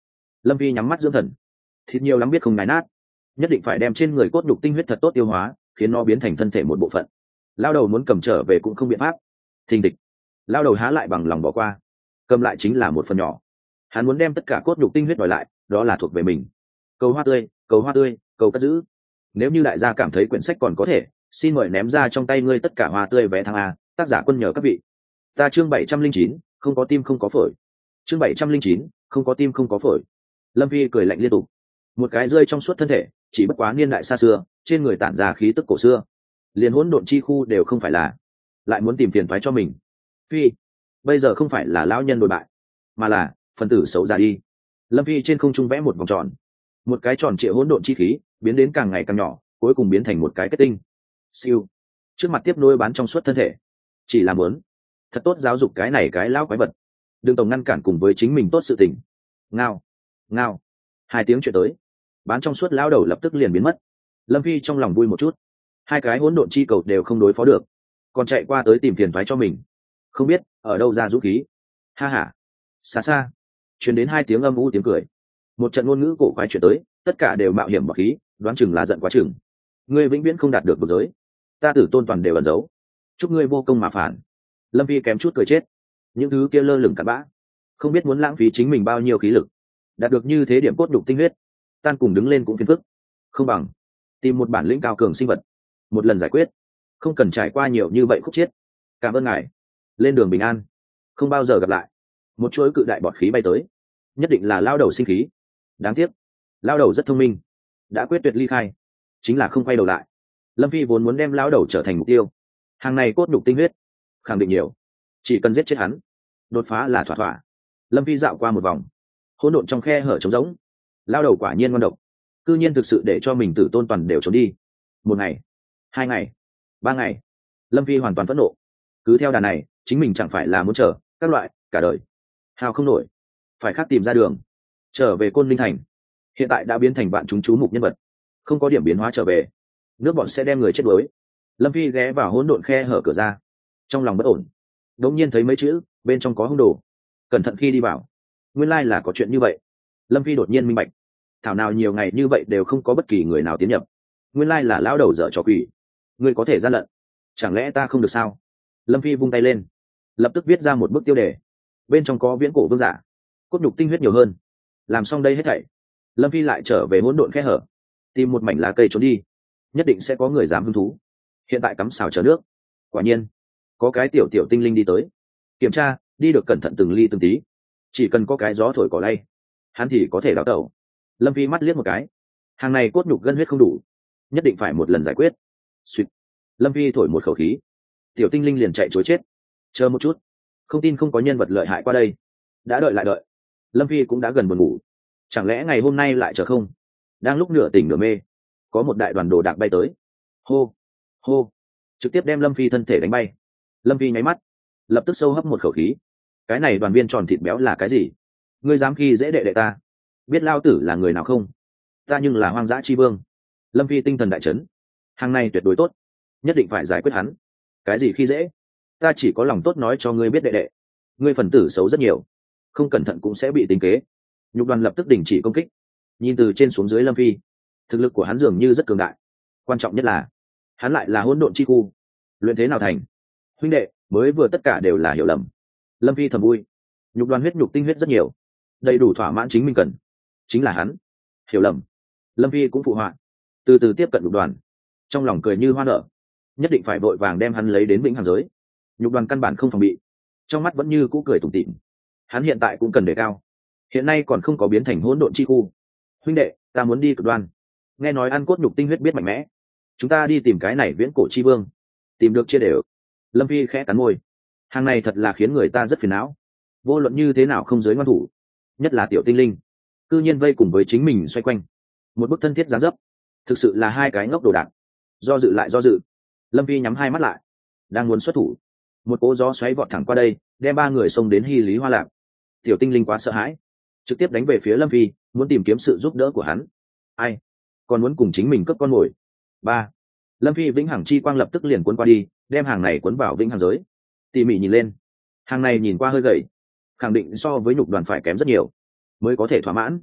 Lâm Phi nhắm mắt dưỡng thần. Thịt nhiều lắm biết không nái nát, nhất định phải đem trên người cốt nhục tinh huyết thật tốt tiêu hóa, khiến nó biến thành thân thể một bộ phận. Lao đầu muốn cầm trở về cũng không biện pháp. Thình địch, lao đầu há lại bằng lòng bỏ qua, cầm lại chính là một phần nhỏ. Hắn muốn đem tất cả cốt nhục tinh huyết đòi lại, đó là thuộc về mình. Cầu hoa tươi, cầu hoa tươi, cầu cất giữ. Nếu như đại gia cảm thấy quyển sách còn có thể, xin mời ném ra trong tay ngươi tất cả hoa tươi vé thăng a. Tác giả Quân nhờ các vị. Ta chương bảy trăm linh chín, không có tim không có phổi. Chương bảy trăm linh chín, không có tim không có phổi. Lâm Phi cười lạnh liên tục. Một cái rơi trong suốt thân thể, chỉ bất quá niên đại xa xưa, trên người tản ra khí tức cổ xưa, liền hỗn độn chi khu đều không phải là, lại muốn tìm phiền toái cho mình. Phi, bây giờ không phải là lão nhân đổi bại, mà là phần tử xấu ra đi. Lâm Phi trên không trung vẽ một vòng tròn, một cái tròn trịa hỗn độn chi khí biến đến càng ngày càng nhỏ, cuối cùng biến thành một cái kết tinh. Siêu, trước mặt tiếp nối bán trong suốt thân thể, chỉ là muốn thật tốt giáo dục cái này cái lão quái vật, đừng tổng ngăn cản cùng với chính mình tốt sự tình. Ngao, ngao, hai tiếng chuyện tới, bán trong suốt lão đầu lập tức liền biến mất. Lâm Phi trong lòng vui một chút, hai cái hỗn độn chi cầu đều không đối phó được, còn chạy qua tới tìm phiền thoái cho mình, không biết ở đâu ra dũng khí. Ha ha, xa xa truyền đến hai tiếng âm u tiếng cười, một trận ngôn ngữ cổ quái chuyển tới, tất cả đều mạo hiểm bậc khí, đoán chừng là giận quá chừng. Ngươi vĩnh viễn không đạt được vực giới, ta tử tôn toàn đều ẩn giấu, chúc ngươi vô công mà phản. Lâm Phi kém chút cười chết, những thứ kia lơ lửng cặn bã, không biết muốn lãng phí chính mình bao nhiêu khí lực, đạt được như thế điểm cốt đục tinh huyết, tan cùng đứng lên cũng phiền phức, không bằng tìm một bản lĩnh cao cường sinh vật, một lần giải quyết, không cần trải qua nhiều như vậy khúc chiết. Cảm ơn ngài, lên đường bình an, không bao giờ gặp lại. Một chuỗi cự đại bọt khí bay tới, nhất định là lao đầu sinh khí. Đáng tiếc, lao đầu rất thông minh, đã quyết tuyệt ly khai, chính là không quay đầu lại. Lâm Phi vốn muốn đem lao đầu trở thành mục tiêu, hàng này cốt đục tinh huyết khẳng định nhiều, chỉ cần giết chết hắn, đột phá là thỏa thỏa. Lâm Phi dạo qua một vòng, hỗn độn trong khe hở trống rỗng, lao đầu quả nhiên ngon độc, cư nhiên thực sự để cho mình tử tôn toàn đều trốn đi. Một ngày, hai ngày, ba ngày, Lâm Phi hoàn toàn phẫn nộ. Cứ theo đà này, chính mình chẳng phải là muốn chờ các loại cả đời hào không nổi, phải khác tìm ra đường trở về Côn Linh Thành. Hiện tại đã biến thành bạn chúng chú mục nhân vật, không có điểm biến hóa trở về, nước bọn sẽ đem người chết đuối. Lâm Phi ghé vào hỗn độn khe hở cửa ra, trong lòng bất ổn, đống nhiên thấy mấy chữ bên trong có hung đồ, cẩn thận khi đi vào, nguyên lai là có chuyện như vậy. Lâm Phi đột nhiên minh bạch, thảo nào nhiều ngày như vậy đều không có bất kỳ người nào tiến nhập, nguyên lai là lão đầu dở trò quỷ. Ngươi có thể gian lận, chẳng lẽ ta không được sao? Lâm Phi vung tay lên, lập tức viết ra một bức tiêu đề, bên trong có viễn cổ vương giả, cốt nhục tinh huyết nhiều hơn. Làm xong đây hết thảy, Lâm Phi lại trở về hỗn độn khe hở, tìm một mảnh lá cây trốn đi, nhất định sẽ có người dám hứng thú. Hiện tại cắm xào chờ nước, quả nhiên có cái tiểu tiểu tinh linh đi tới, kiểm tra đi được cẩn thận từng ly từng tí, chỉ cần có cái gió thổi cỏ lay, hắn thì có thể đào tẩu. Lâm Phi mắt liếc một cái, hàng này cốt nhục gân huyết không đủ, nhất định phải một lần giải quyết. Sweet. Lâm Phi thổi một khẩu khí, tiểu tinh linh liền chạy chối chết. Chờ một chút, không tin không có nhân vật lợi hại qua đây. Đã đợi lại đợi, Lâm Phi cũng đã gần buồn ngủ, chẳng lẽ ngày hôm nay lại chờ không? Đang lúc nửa tỉnh nửa mê, có một đại đoàn đồ đạc bay tới, hô hô, trực tiếp đem Lâm Phi thân thể đánh bay. Lâm Phi nháy mắt, lập tức sâu hấp một khẩu khí. Cái này đoàn viên tròn thịt béo là cái gì? Ngươi dám khi dễ đệ đệ ta, biết lao tử là người nào không? Ta nhưng là hoang dã chi vương. Lâm Phi tinh thần đại chấn, hàng này tuyệt đối tốt, nhất định phải giải quyết hắn. Cái gì khi dễ? Ta chỉ có lòng tốt nói cho ngươi biết đệ đệ, ngươi phần tử xấu rất nhiều, không cẩn thận cũng sẽ bị tính kế. Nhục đoàn lập tức đình chỉ công kích, nhìn từ trên xuống dưới Lâm Phi, thực lực của hắn dường như rất cường đại, quan trọng nhất là hắn lại là hỗn độn chi khu, luyện thế nào thành? Huynh đệ mới vừa tất cả đều là hiểu lầm. Lâm Phi thầm vui, nhục đoàn huyết nhục tinh huyết rất nhiều, đầy đủ thỏa mãn chính mình cần. Chính là hắn hiểu lầm. Lâm Phi cũng phụ họa, từ từ tiếp cận nhục đoàn, trong lòng cười như hoa nở, nhất định phải vội vàng đem hắn lấy đến vĩnh hằng giới. Nhục đoàn căn bản không phòng bị, trong mắt vẫn như cũ cười tủm tỉm. Hắn hiện tại cũng cần đề cao, hiện nay còn không có biến thành hỗn độn chi khu. Huynh đệ ta muốn đi cực đoan, nghe nói ăn cốt nhục tinh huyết biết mạnh mẽ, chúng ta đi tìm cái này viễn cổ chi vương, tìm được chia đều. Lâm Phi khẽ cắn môi, hàng này thật là khiến người ta rất phiền não, vô luận như thế nào không giới ngoan thủ, nhất là tiểu tinh linh cư nhiên vây cùng với chính mình xoay quanh, một bức thân thiết dáng dấp, thực sự là hai cái ngốc đồ đạc. Do dự lại do dự, Lâm Phi nhắm hai mắt lại, đang muốn xuất thủ, một cỗ gió xoáy vọt thẳng qua đây, đem ba người xông đến Hy Lý Hoa Lạc. Tiểu tinh linh quá sợ hãi, trực tiếp đánh về phía Lâm Phi, muốn tìm kiếm sự giúp đỡ của hắn. Ai còn muốn cùng chính mình cướp con mồi? Ba. Lâm Phi vĩnh hằng chi quang lập tức liền cuốn qua đi, đem hàng này cuốn vào vĩnh hằng giới. Tỉ mỉ nhìn lên, hàng này nhìn qua hơi gầy, khẳng định so với nhục đoàn phải kém rất nhiều mới có thể thỏa mãn.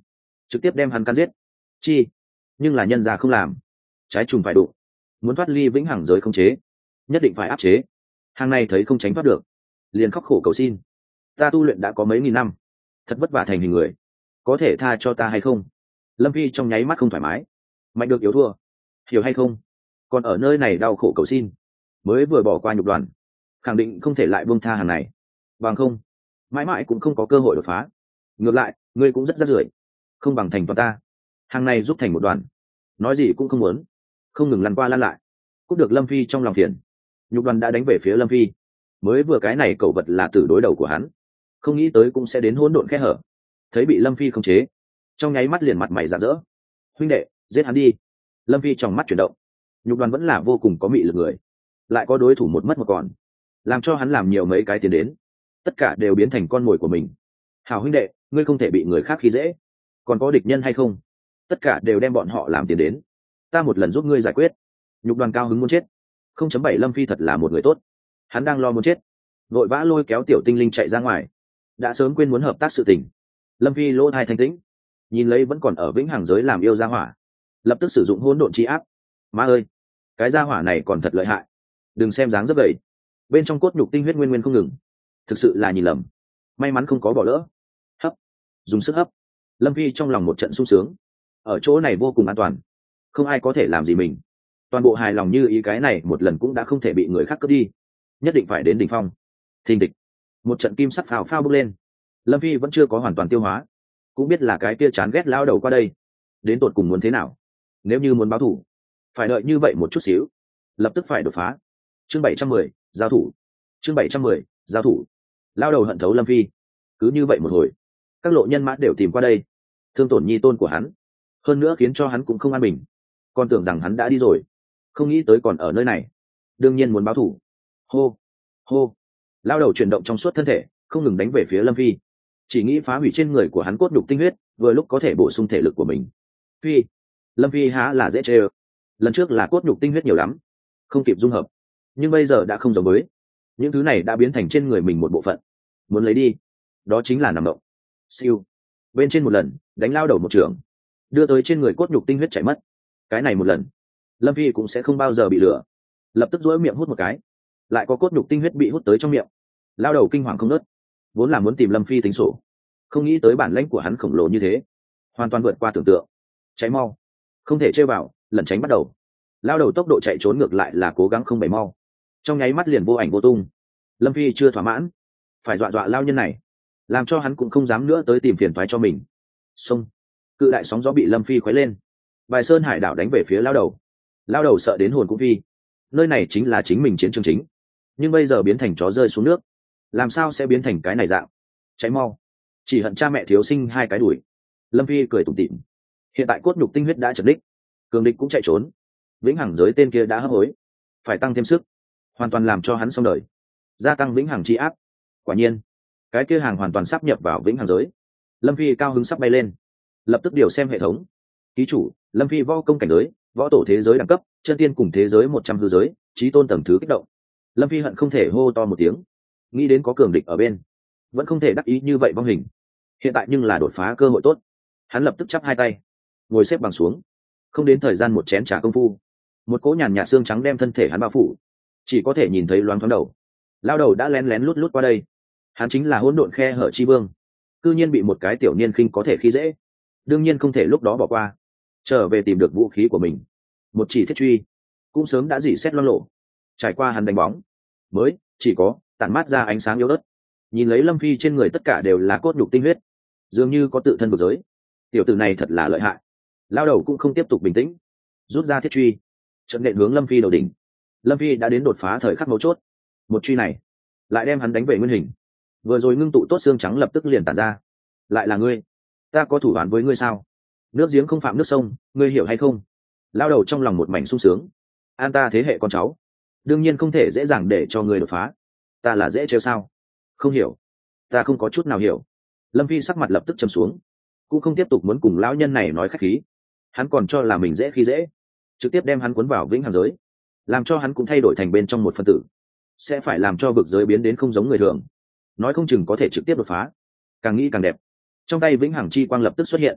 trực tiếp đem hắn cắn giết. Chi? Nhưng là nhân gia không làm, trái trùng phải đụng, muốn thoát ly vĩnh hằng giới không chế, nhất định phải áp chế. Hàng này thấy không tránh thoát được, liền khóc khổ cầu xin. Ta tu luyện đã có mấy nghìn năm, thật vất vả thành hình người, có thể tha cho ta hay không? Lâm Phi trong nháy mắt không thoải mái, mạnh được yếu thua, hiểu hay không? Còn ở nơi này đau khổ cầu xin, mới vừa bỏ qua nhục đoàn, khẳng định không thể lại buông tha hàng này, bằng không mãi mãi cũng không có cơ hội đột phá. Ngược lại ngươi cũng rất rắt rưởi, không bằng thành toàn ta. Hàng này giúp thành một đoàn, nói gì cũng không muốn, không ngừng lăn qua lăn lại. Cúp được Lâm Phi trong lòng phiền, nhục đoàn đã đánh về phía Lâm Phi. Mới vừa cái này cẩu vật là tử đối đầu của hắn, không nghĩ tới cũng sẽ đến hỗn độn khe hở. Thấy bị Lâm Phi khống chế, trong nháy mắt liền mặt mày rạng rỡ. Huynh đệ, giết hắn đi. Lâm Phi trong mắt chuyển động, nhục đoàn vẫn là vô cùng có mị lực người, lại có đối thủ một mất một còn, làm cho hắn làm nhiều mấy cái tiền đến, tất cả đều biến thành con mồi của mình. Hảo huynh đệ, ngươi không thể bị người khác khi dễ. Còn có địch nhân hay không? Tất cả đều đem bọn họ làm tiền đến, ta một lần giúp ngươi giải quyết. Nhục đoàn cao hứng muốn chết. không chấm bảy Lâm Phi thật là một người tốt, hắn đang lo muốn chết, vội vã lôi kéo tiểu tinh linh chạy ra ngoài, đã sớm quên muốn hợp tác sự tình. Lâm Phi lỗ thai thanh tĩnh, nhìn lấy vẫn còn ở vĩnh hằng giới làm yêu gia hỏa, lập tức sử dụng hỗn độn chi áp. Má ơi, cái gia hỏa này còn thật lợi hại, đừng xem dáng rất gầy, bên trong cốt nhục tinh huyết nguyên nguyên không ngừng, thực sự là nhìn lầm, may mắn không có bỏ lỡ. Hấp, dùng sức hấp. Lâm Phi trong lòng một trận sung sướng, ở chỗ này vô cùng an toàn, không ai có thể làm gì mình, toàn bộ hài lòng như ý. Cái này một lần cũng đã không thể bị người khác cướp đi, nhất định phải đến đỉnh phong. Thình địch, một trận kim sắc phào phao bốc lên. Lâm Phi vẫn chưa có hoàn toàn tiêu hóa, cũng biết là cái kia chán ghét lao đầu qua đây, đến tột cùng muốn thế nào. Nếu như muốn báo thủ, phải đợi như vậy một chút xíu, lập tức phải đột phá. Chương bảy trăm mười, giao thủ. Chương bảy trăm mười, giao thủ. Lao đầu hận thấu Lâm Phi, cứ như vậy một hồi, các lộ nhân mã đều tìm qua đây, thương tổn nhi tôn của hắn, hơn nữa khiến cho hắn cũng không an bình, còn tưởng rằng hắn đã đi rồi, không nghĩ tới còn ở nơi này, đương nhiên muốn báo thủ. Hô hô, lao đầu chuyển động trong suốt thân thể, không ngừng đánh về phía Lâm Phi, chỉ nghĩ phá hủy trên người của hắn cốt đục tinh huyết, vừa lúc có thể bổ sung thể lực của mình. Phi, Lâm Phi há là dễ chê ơ, lần trước là cốt nhục tinh huyết nhiều lắm, không kịp dung hợp, nhưng bây giờ đã không giống với, những thứ này đã biến thành trên người mình một bộ phận, muốn lấy đi đó chính là nằm động. Siêu, bên trên một lần đánh lao đầu một trưởng, đưa tới trên người cốt nhục tinh huyết chảy mất. Cái này một lần Lâm Phi cũng sẽ không bao giờ bị lừa, lập tức dỗi miệng hút một cái, lại có cốt nhục tinh huyết bị hút tới trong miệng. Lao đầu kinh hoàng không nớt, vốn là muốn tìm Lâm Phi tính sổ, không nghĩ tới bản lãnh của hắn khổng lồ như thế, hoàn toàn vượt qua tưởng tượng. Cháy mau, không thể chơi vào, lẩn tránh bắt đầu. Lao đầu tốc độ chạy trốn ngược lại là cố gắng không bày mau, trong nháy mắt liền vô ảnh vô tung. Lâm Phi chưa thỏa mãn, phải dọa dọa lao nhân này, làm cho hắn cũng không dám nữa tới tìm phiền toái cho mình. Xông, cự đại sóng gió bị Lâm Phi khuấy lên, bài sơn hải đảo đánh về phía lao đầu. Lao đầu sợ đến hồn cũng phi, nơi này chính là chính mình chiến trường chính, nhưng bây giờ biến thành chó rơi xuống nước, làm sao sẽ biến thành cái này dạng. Cháy mau, chỉ hận cha mẹ thiếu sinh hai cái đuổi. Lâm Phi cười tủm tỉm, hiện tại cốt nhục tinh huyết đã chật đích, cường địch cũng chạy trốn, vĩnh hằng giới tên kia đã hấp hối, phải tăng thêm sức, hoàn toàn làm cho hắn xong đời, gia tăng vĩnh hằng chi áp. Quả nhiên cái kia hàng hoàn toàn sắp nhập vào vĩnh hằng giới. Lâm Phi cao hứng sắp bay lên, lập tức điều xem hệ thống. Ký chủ Lâm Phi võ công cảnh giới, võ tổ thế giới đẳng cấp, chân tiên cùng thế giới một trăm hư giới, trí tôn tầng thứ kích động. Lâm Phi hận không thể hô to một tiếng, nghĩ đến có cường địch ở bên, vẫn không thể đắc ý như vậy vong hình. Hiện tại nhưng là đột phá cơ hội tốt, hắn lập tức chắp hai tay, ngồi xếp bằng xuống. Không đến thời gian một chén trà công phu, một cỗ nhàn nhạt xương trắng đem thân thể hắn bao phủ, chỉ có thể nhìn thấy loáng thoáng đầu. Lao đầu đã lén lén lút lút qua đây, hắn chính là hỗn độn khe hở chi vương, cư nhiên bị một cái tiểu niên khinh có thể khi dễ, đương nhiên không thể lúc đó bỏ qua, trở về tìm được vũ khí của mình. Một chỉ thiết truy cũng sớm đã dỉ xét loang lộ, trải qua hắn đánh bóng mới chỉ có tản mát ra ánh sáng yếu ớt. Nhìn lấy Lâm Phi trên người tất cả đều là cốt nhục tinh huyết, dường như có tự thân vực giới. Tiểu tử này thật là lợi hại. Lao đầu cũng không tiếp tục bình tĩnh, rút ra thiết truy, trận nện hướng Lâm Phi đầu đỉnh. Lâm Phi đã đến đột phá thời khắc mấu chốt, một truy này lại đem hắn đánh về nguyên hình. Vừa rồi ngưng tụ tốt xương trắng lập tức liền tản ra. Lại là ngươi, ta có thủ án với ngươi sao? Nước giếng không phạm nước sông, ngươi hiểu hay không? Lao đầu trong lòng một mảnh sung sướng, an ta thế hệ con cháu, đương nhiên không thể dễ dàng để cho ngươi đột phá. Ta là dễ trêu sao? Không hiểu, ta không có chút nào hiểu. Lâm Phi sắc mặt lập tức trầm xuống, cũng không tiếp tục muốn cùng lão nhân này nói khách khí. Hắn còn cho là mình dễ khi dễ, trực tiếp đem hắn cuốn vào vĩnh hằng giới, làm cho hắn cũng thay đổi thành bên trong một phân tử, sẽ phải làm cho vực giới biến đến không giống người thường, nói không chừng có thể trực tiếp đột phá. Càng nghĩ càng đẹp, trong tay vĩnh hằng chi quang lập tức xuất hiện,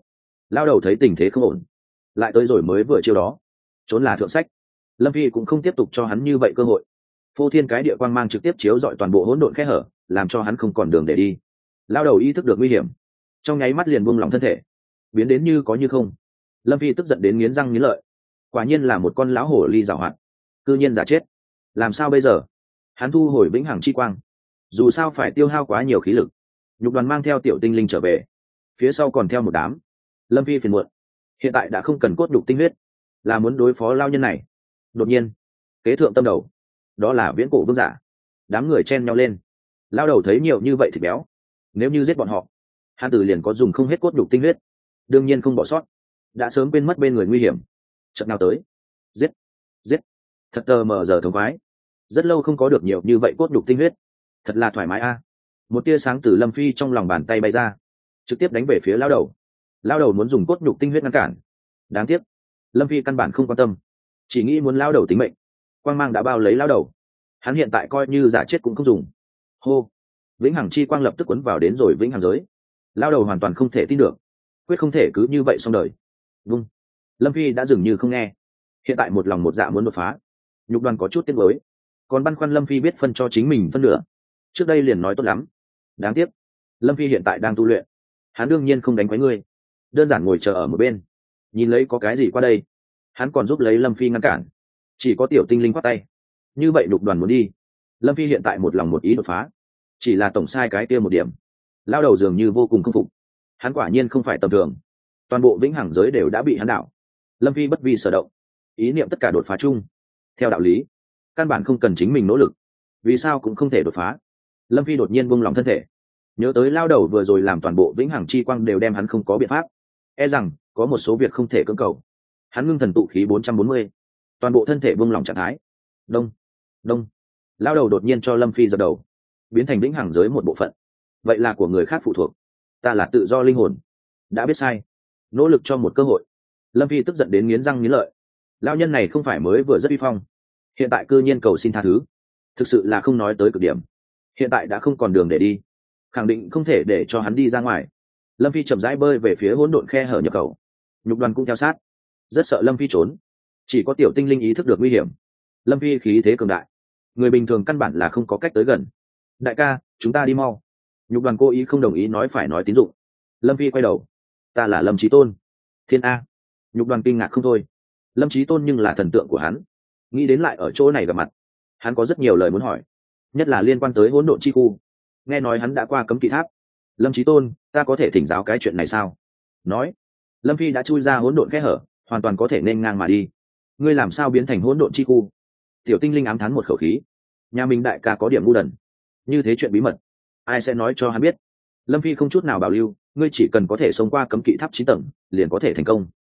Lao đầu thấy tình thế không ổn, lại tới rồi mới vừa chiêu đó, trốn là thượng sách. Lâm phi cũng không tiếp tục cho hắn như vậy cơ hội. Phô thiên cái địa quang mang trực tiếp chiếu dọi toàn bộ hỗn độn khe hở, làm cho hắn không còn đường để đi. Lao đầu ý thức được nguy hiểm, trong nháy mắt liền buông lỏng thân thể, biến đến như có như không. Lâm phi tức giận đến nghiến răng nghiến lợi, quả nhiên là một con lão hổ ly giảo hoạt, cư nhiên giả chết. Làm sao bây giờ? Hắn thu hồi vĩnh hằng chi quang, dù sao phải tiêu hao quá nhiều khí lực. Nhục đoàn mang theo tiểu tinh linh trở về, phía sau còn theo một đám. Lâm phi phiền muộn, hiện tại đã không cần cốt nhục tinh huyết, là muốn đối phó lao nhân này. Đột nhiên kế thượng tâm đầu, đó là viễn cổ vương giả. Đám người chen nhau lên. Lao đầu thấy nhiều như vậy thì béo, nếu như giết bọn họ, hắn tử liền có dùng không hết cốt nhục tinh huyết, đương nhiên không bỏ sót. Đã sớm quên mất bên người nguy hiểm, trận nào tới giết giết, thật tờ mờ giờ thống khoái. Rất lâu không có được nhiều như vậy cốt nhục tinh huyết, thật là thoải mái a. Một tia sáng từ Lâm phi trong lòng bàn tay bay ra, trực tiếp đánh về phía lao đầu. Lao đầu muốn dùng cốt nhục tinh huyết ngăn cản, đáng tiếc Lâm phi căn bản không quan tâm, chỉ nghĩ muốn lao đầu tính mệnh. Quang mang đã bao lấy lao đầu, hắn hiện tại coi như giả chết cũng không dùng. Hô, vĩnh hằng chi quang lập tức quấn vào đến rồi vĩnh hằng giới. Lao đầu hoàn toàn không thể tin được, quyết không thể cứ như vậy xong đời. Vung. Lâm phi đã dường như không nghe, hiện tại một lòng một dạ muốn đột phá. Nhục đoàn có chút tiếc mới, còn băn khoăn Lâm phi biết phân cho chính mình phân nửa, trước đây liền nói tốt lắm. Đáng tiếc Lâm phi hiện tại đang tu luyện, hắn đương nhiên không đánh quấy ngươi, đơn giản ngồi chờ ở một bên nhìn lấy có cái gì qua đây. Hắn còn giúp lấy Lâm phi ngăn cản, chỉ có tiểu tinh linh khoát tay. Như vậy nhục đoàn muốn đi, Lâm phi hiện tại một lòng một ý đột phá, chỉ là tổng sai cái kia một điểm. Lao đầu dường như vô cùng không phục, hắn quả nhiên không phải tầm thường, toàn bộ vĩnh hằng giới đều đã bị hắn đảo. Lâm phi bất vi sở động, ý niệm tất cả đột phá chung. Theo đạo lý căn bản không cần chính mình nỗ lực, vì sao cũng không thể đột phá. Lâm phi đột nhiên buông lỏng thân thể, nhớ tới lao đầu vừa rồi làm toàn bộ vĩnh hằng chi quang đều đem hắn không có biện pháp, e rằng có một số việc không thể cưỡng cầu. Hắn ngưng thần tụ khí bốn trăm bốn mươi, toàn bộ thân thể buông lỏng trạng thái. Đông đông, lao đầu đột nhiên cho Lâm phi giật đầu, biến thành vĩnh hằng giới một bộ phận. Vậy là của người khác phụ thuộc, ta là tự do linh hồn, đã biết sai, nỗ lực cho một cơ hội. Lâm phi tức giận đến nghiến răng nghiến lợi. Lao nhân này không phải mới vừa rất uy phong, hiện tại cư nhiên cầu xin tha thứ, thực sự là không nói tới cực điểm. Hiện tại đã không còn đường để đi, khẳng định không thể để cho hắn đi ra ngoài. Lâm phi chậm rãi bơi về phía hỗn độn khe hở nhập khẩu, nhục đoàn cũng theo sát, rất sợ Lâm phi trốn. Chỉ có tiểu tinh linh ý thức được nguy hiểm. Lâm phi khí thế cường đại, người bình thường căn bản là không có cách tới gần. Đại ca, chúng ta đi mau. Nhục đoàn cố ý không đồng ý nói phải nói tín dụng. Lâm phi quay đầu, ta là Lâm Chí Tôn. Thiên A. Nhục đoàn kinh ngạc không thôi, Lâm Chí Tôn nhưng là thần tượng của hắn, nghĩ đến lại ở chỗ này gặp mặt, hắn có rất nhiều lời muốn hỏi, nhất là liên quan tới hỗn độn chi khu. Nghe nói hắn đã qua cấm kỵ tháp. Lâm Chí Tôn, ta có thể thỉnh giáo cái chuyện này sao? Nói, Lâm phi đã chui ra hỗn độn kẽ hở, hoàn toàn có thể nên ngang mà đi. Ngươi làm sao biến thành hỗn độn chi khu? Tiểu tinh linh ám thán một khẩu khí, nhà mình đại ca có điểm ngu đần, như thế chuyện bí mật ai sẽ nói cho hắn biết. Lâm phi không chút nào bảo lưu, ngươi chỉ cần có thể xông qua cấm kỵ tháp chín tầng liền có thể thành công.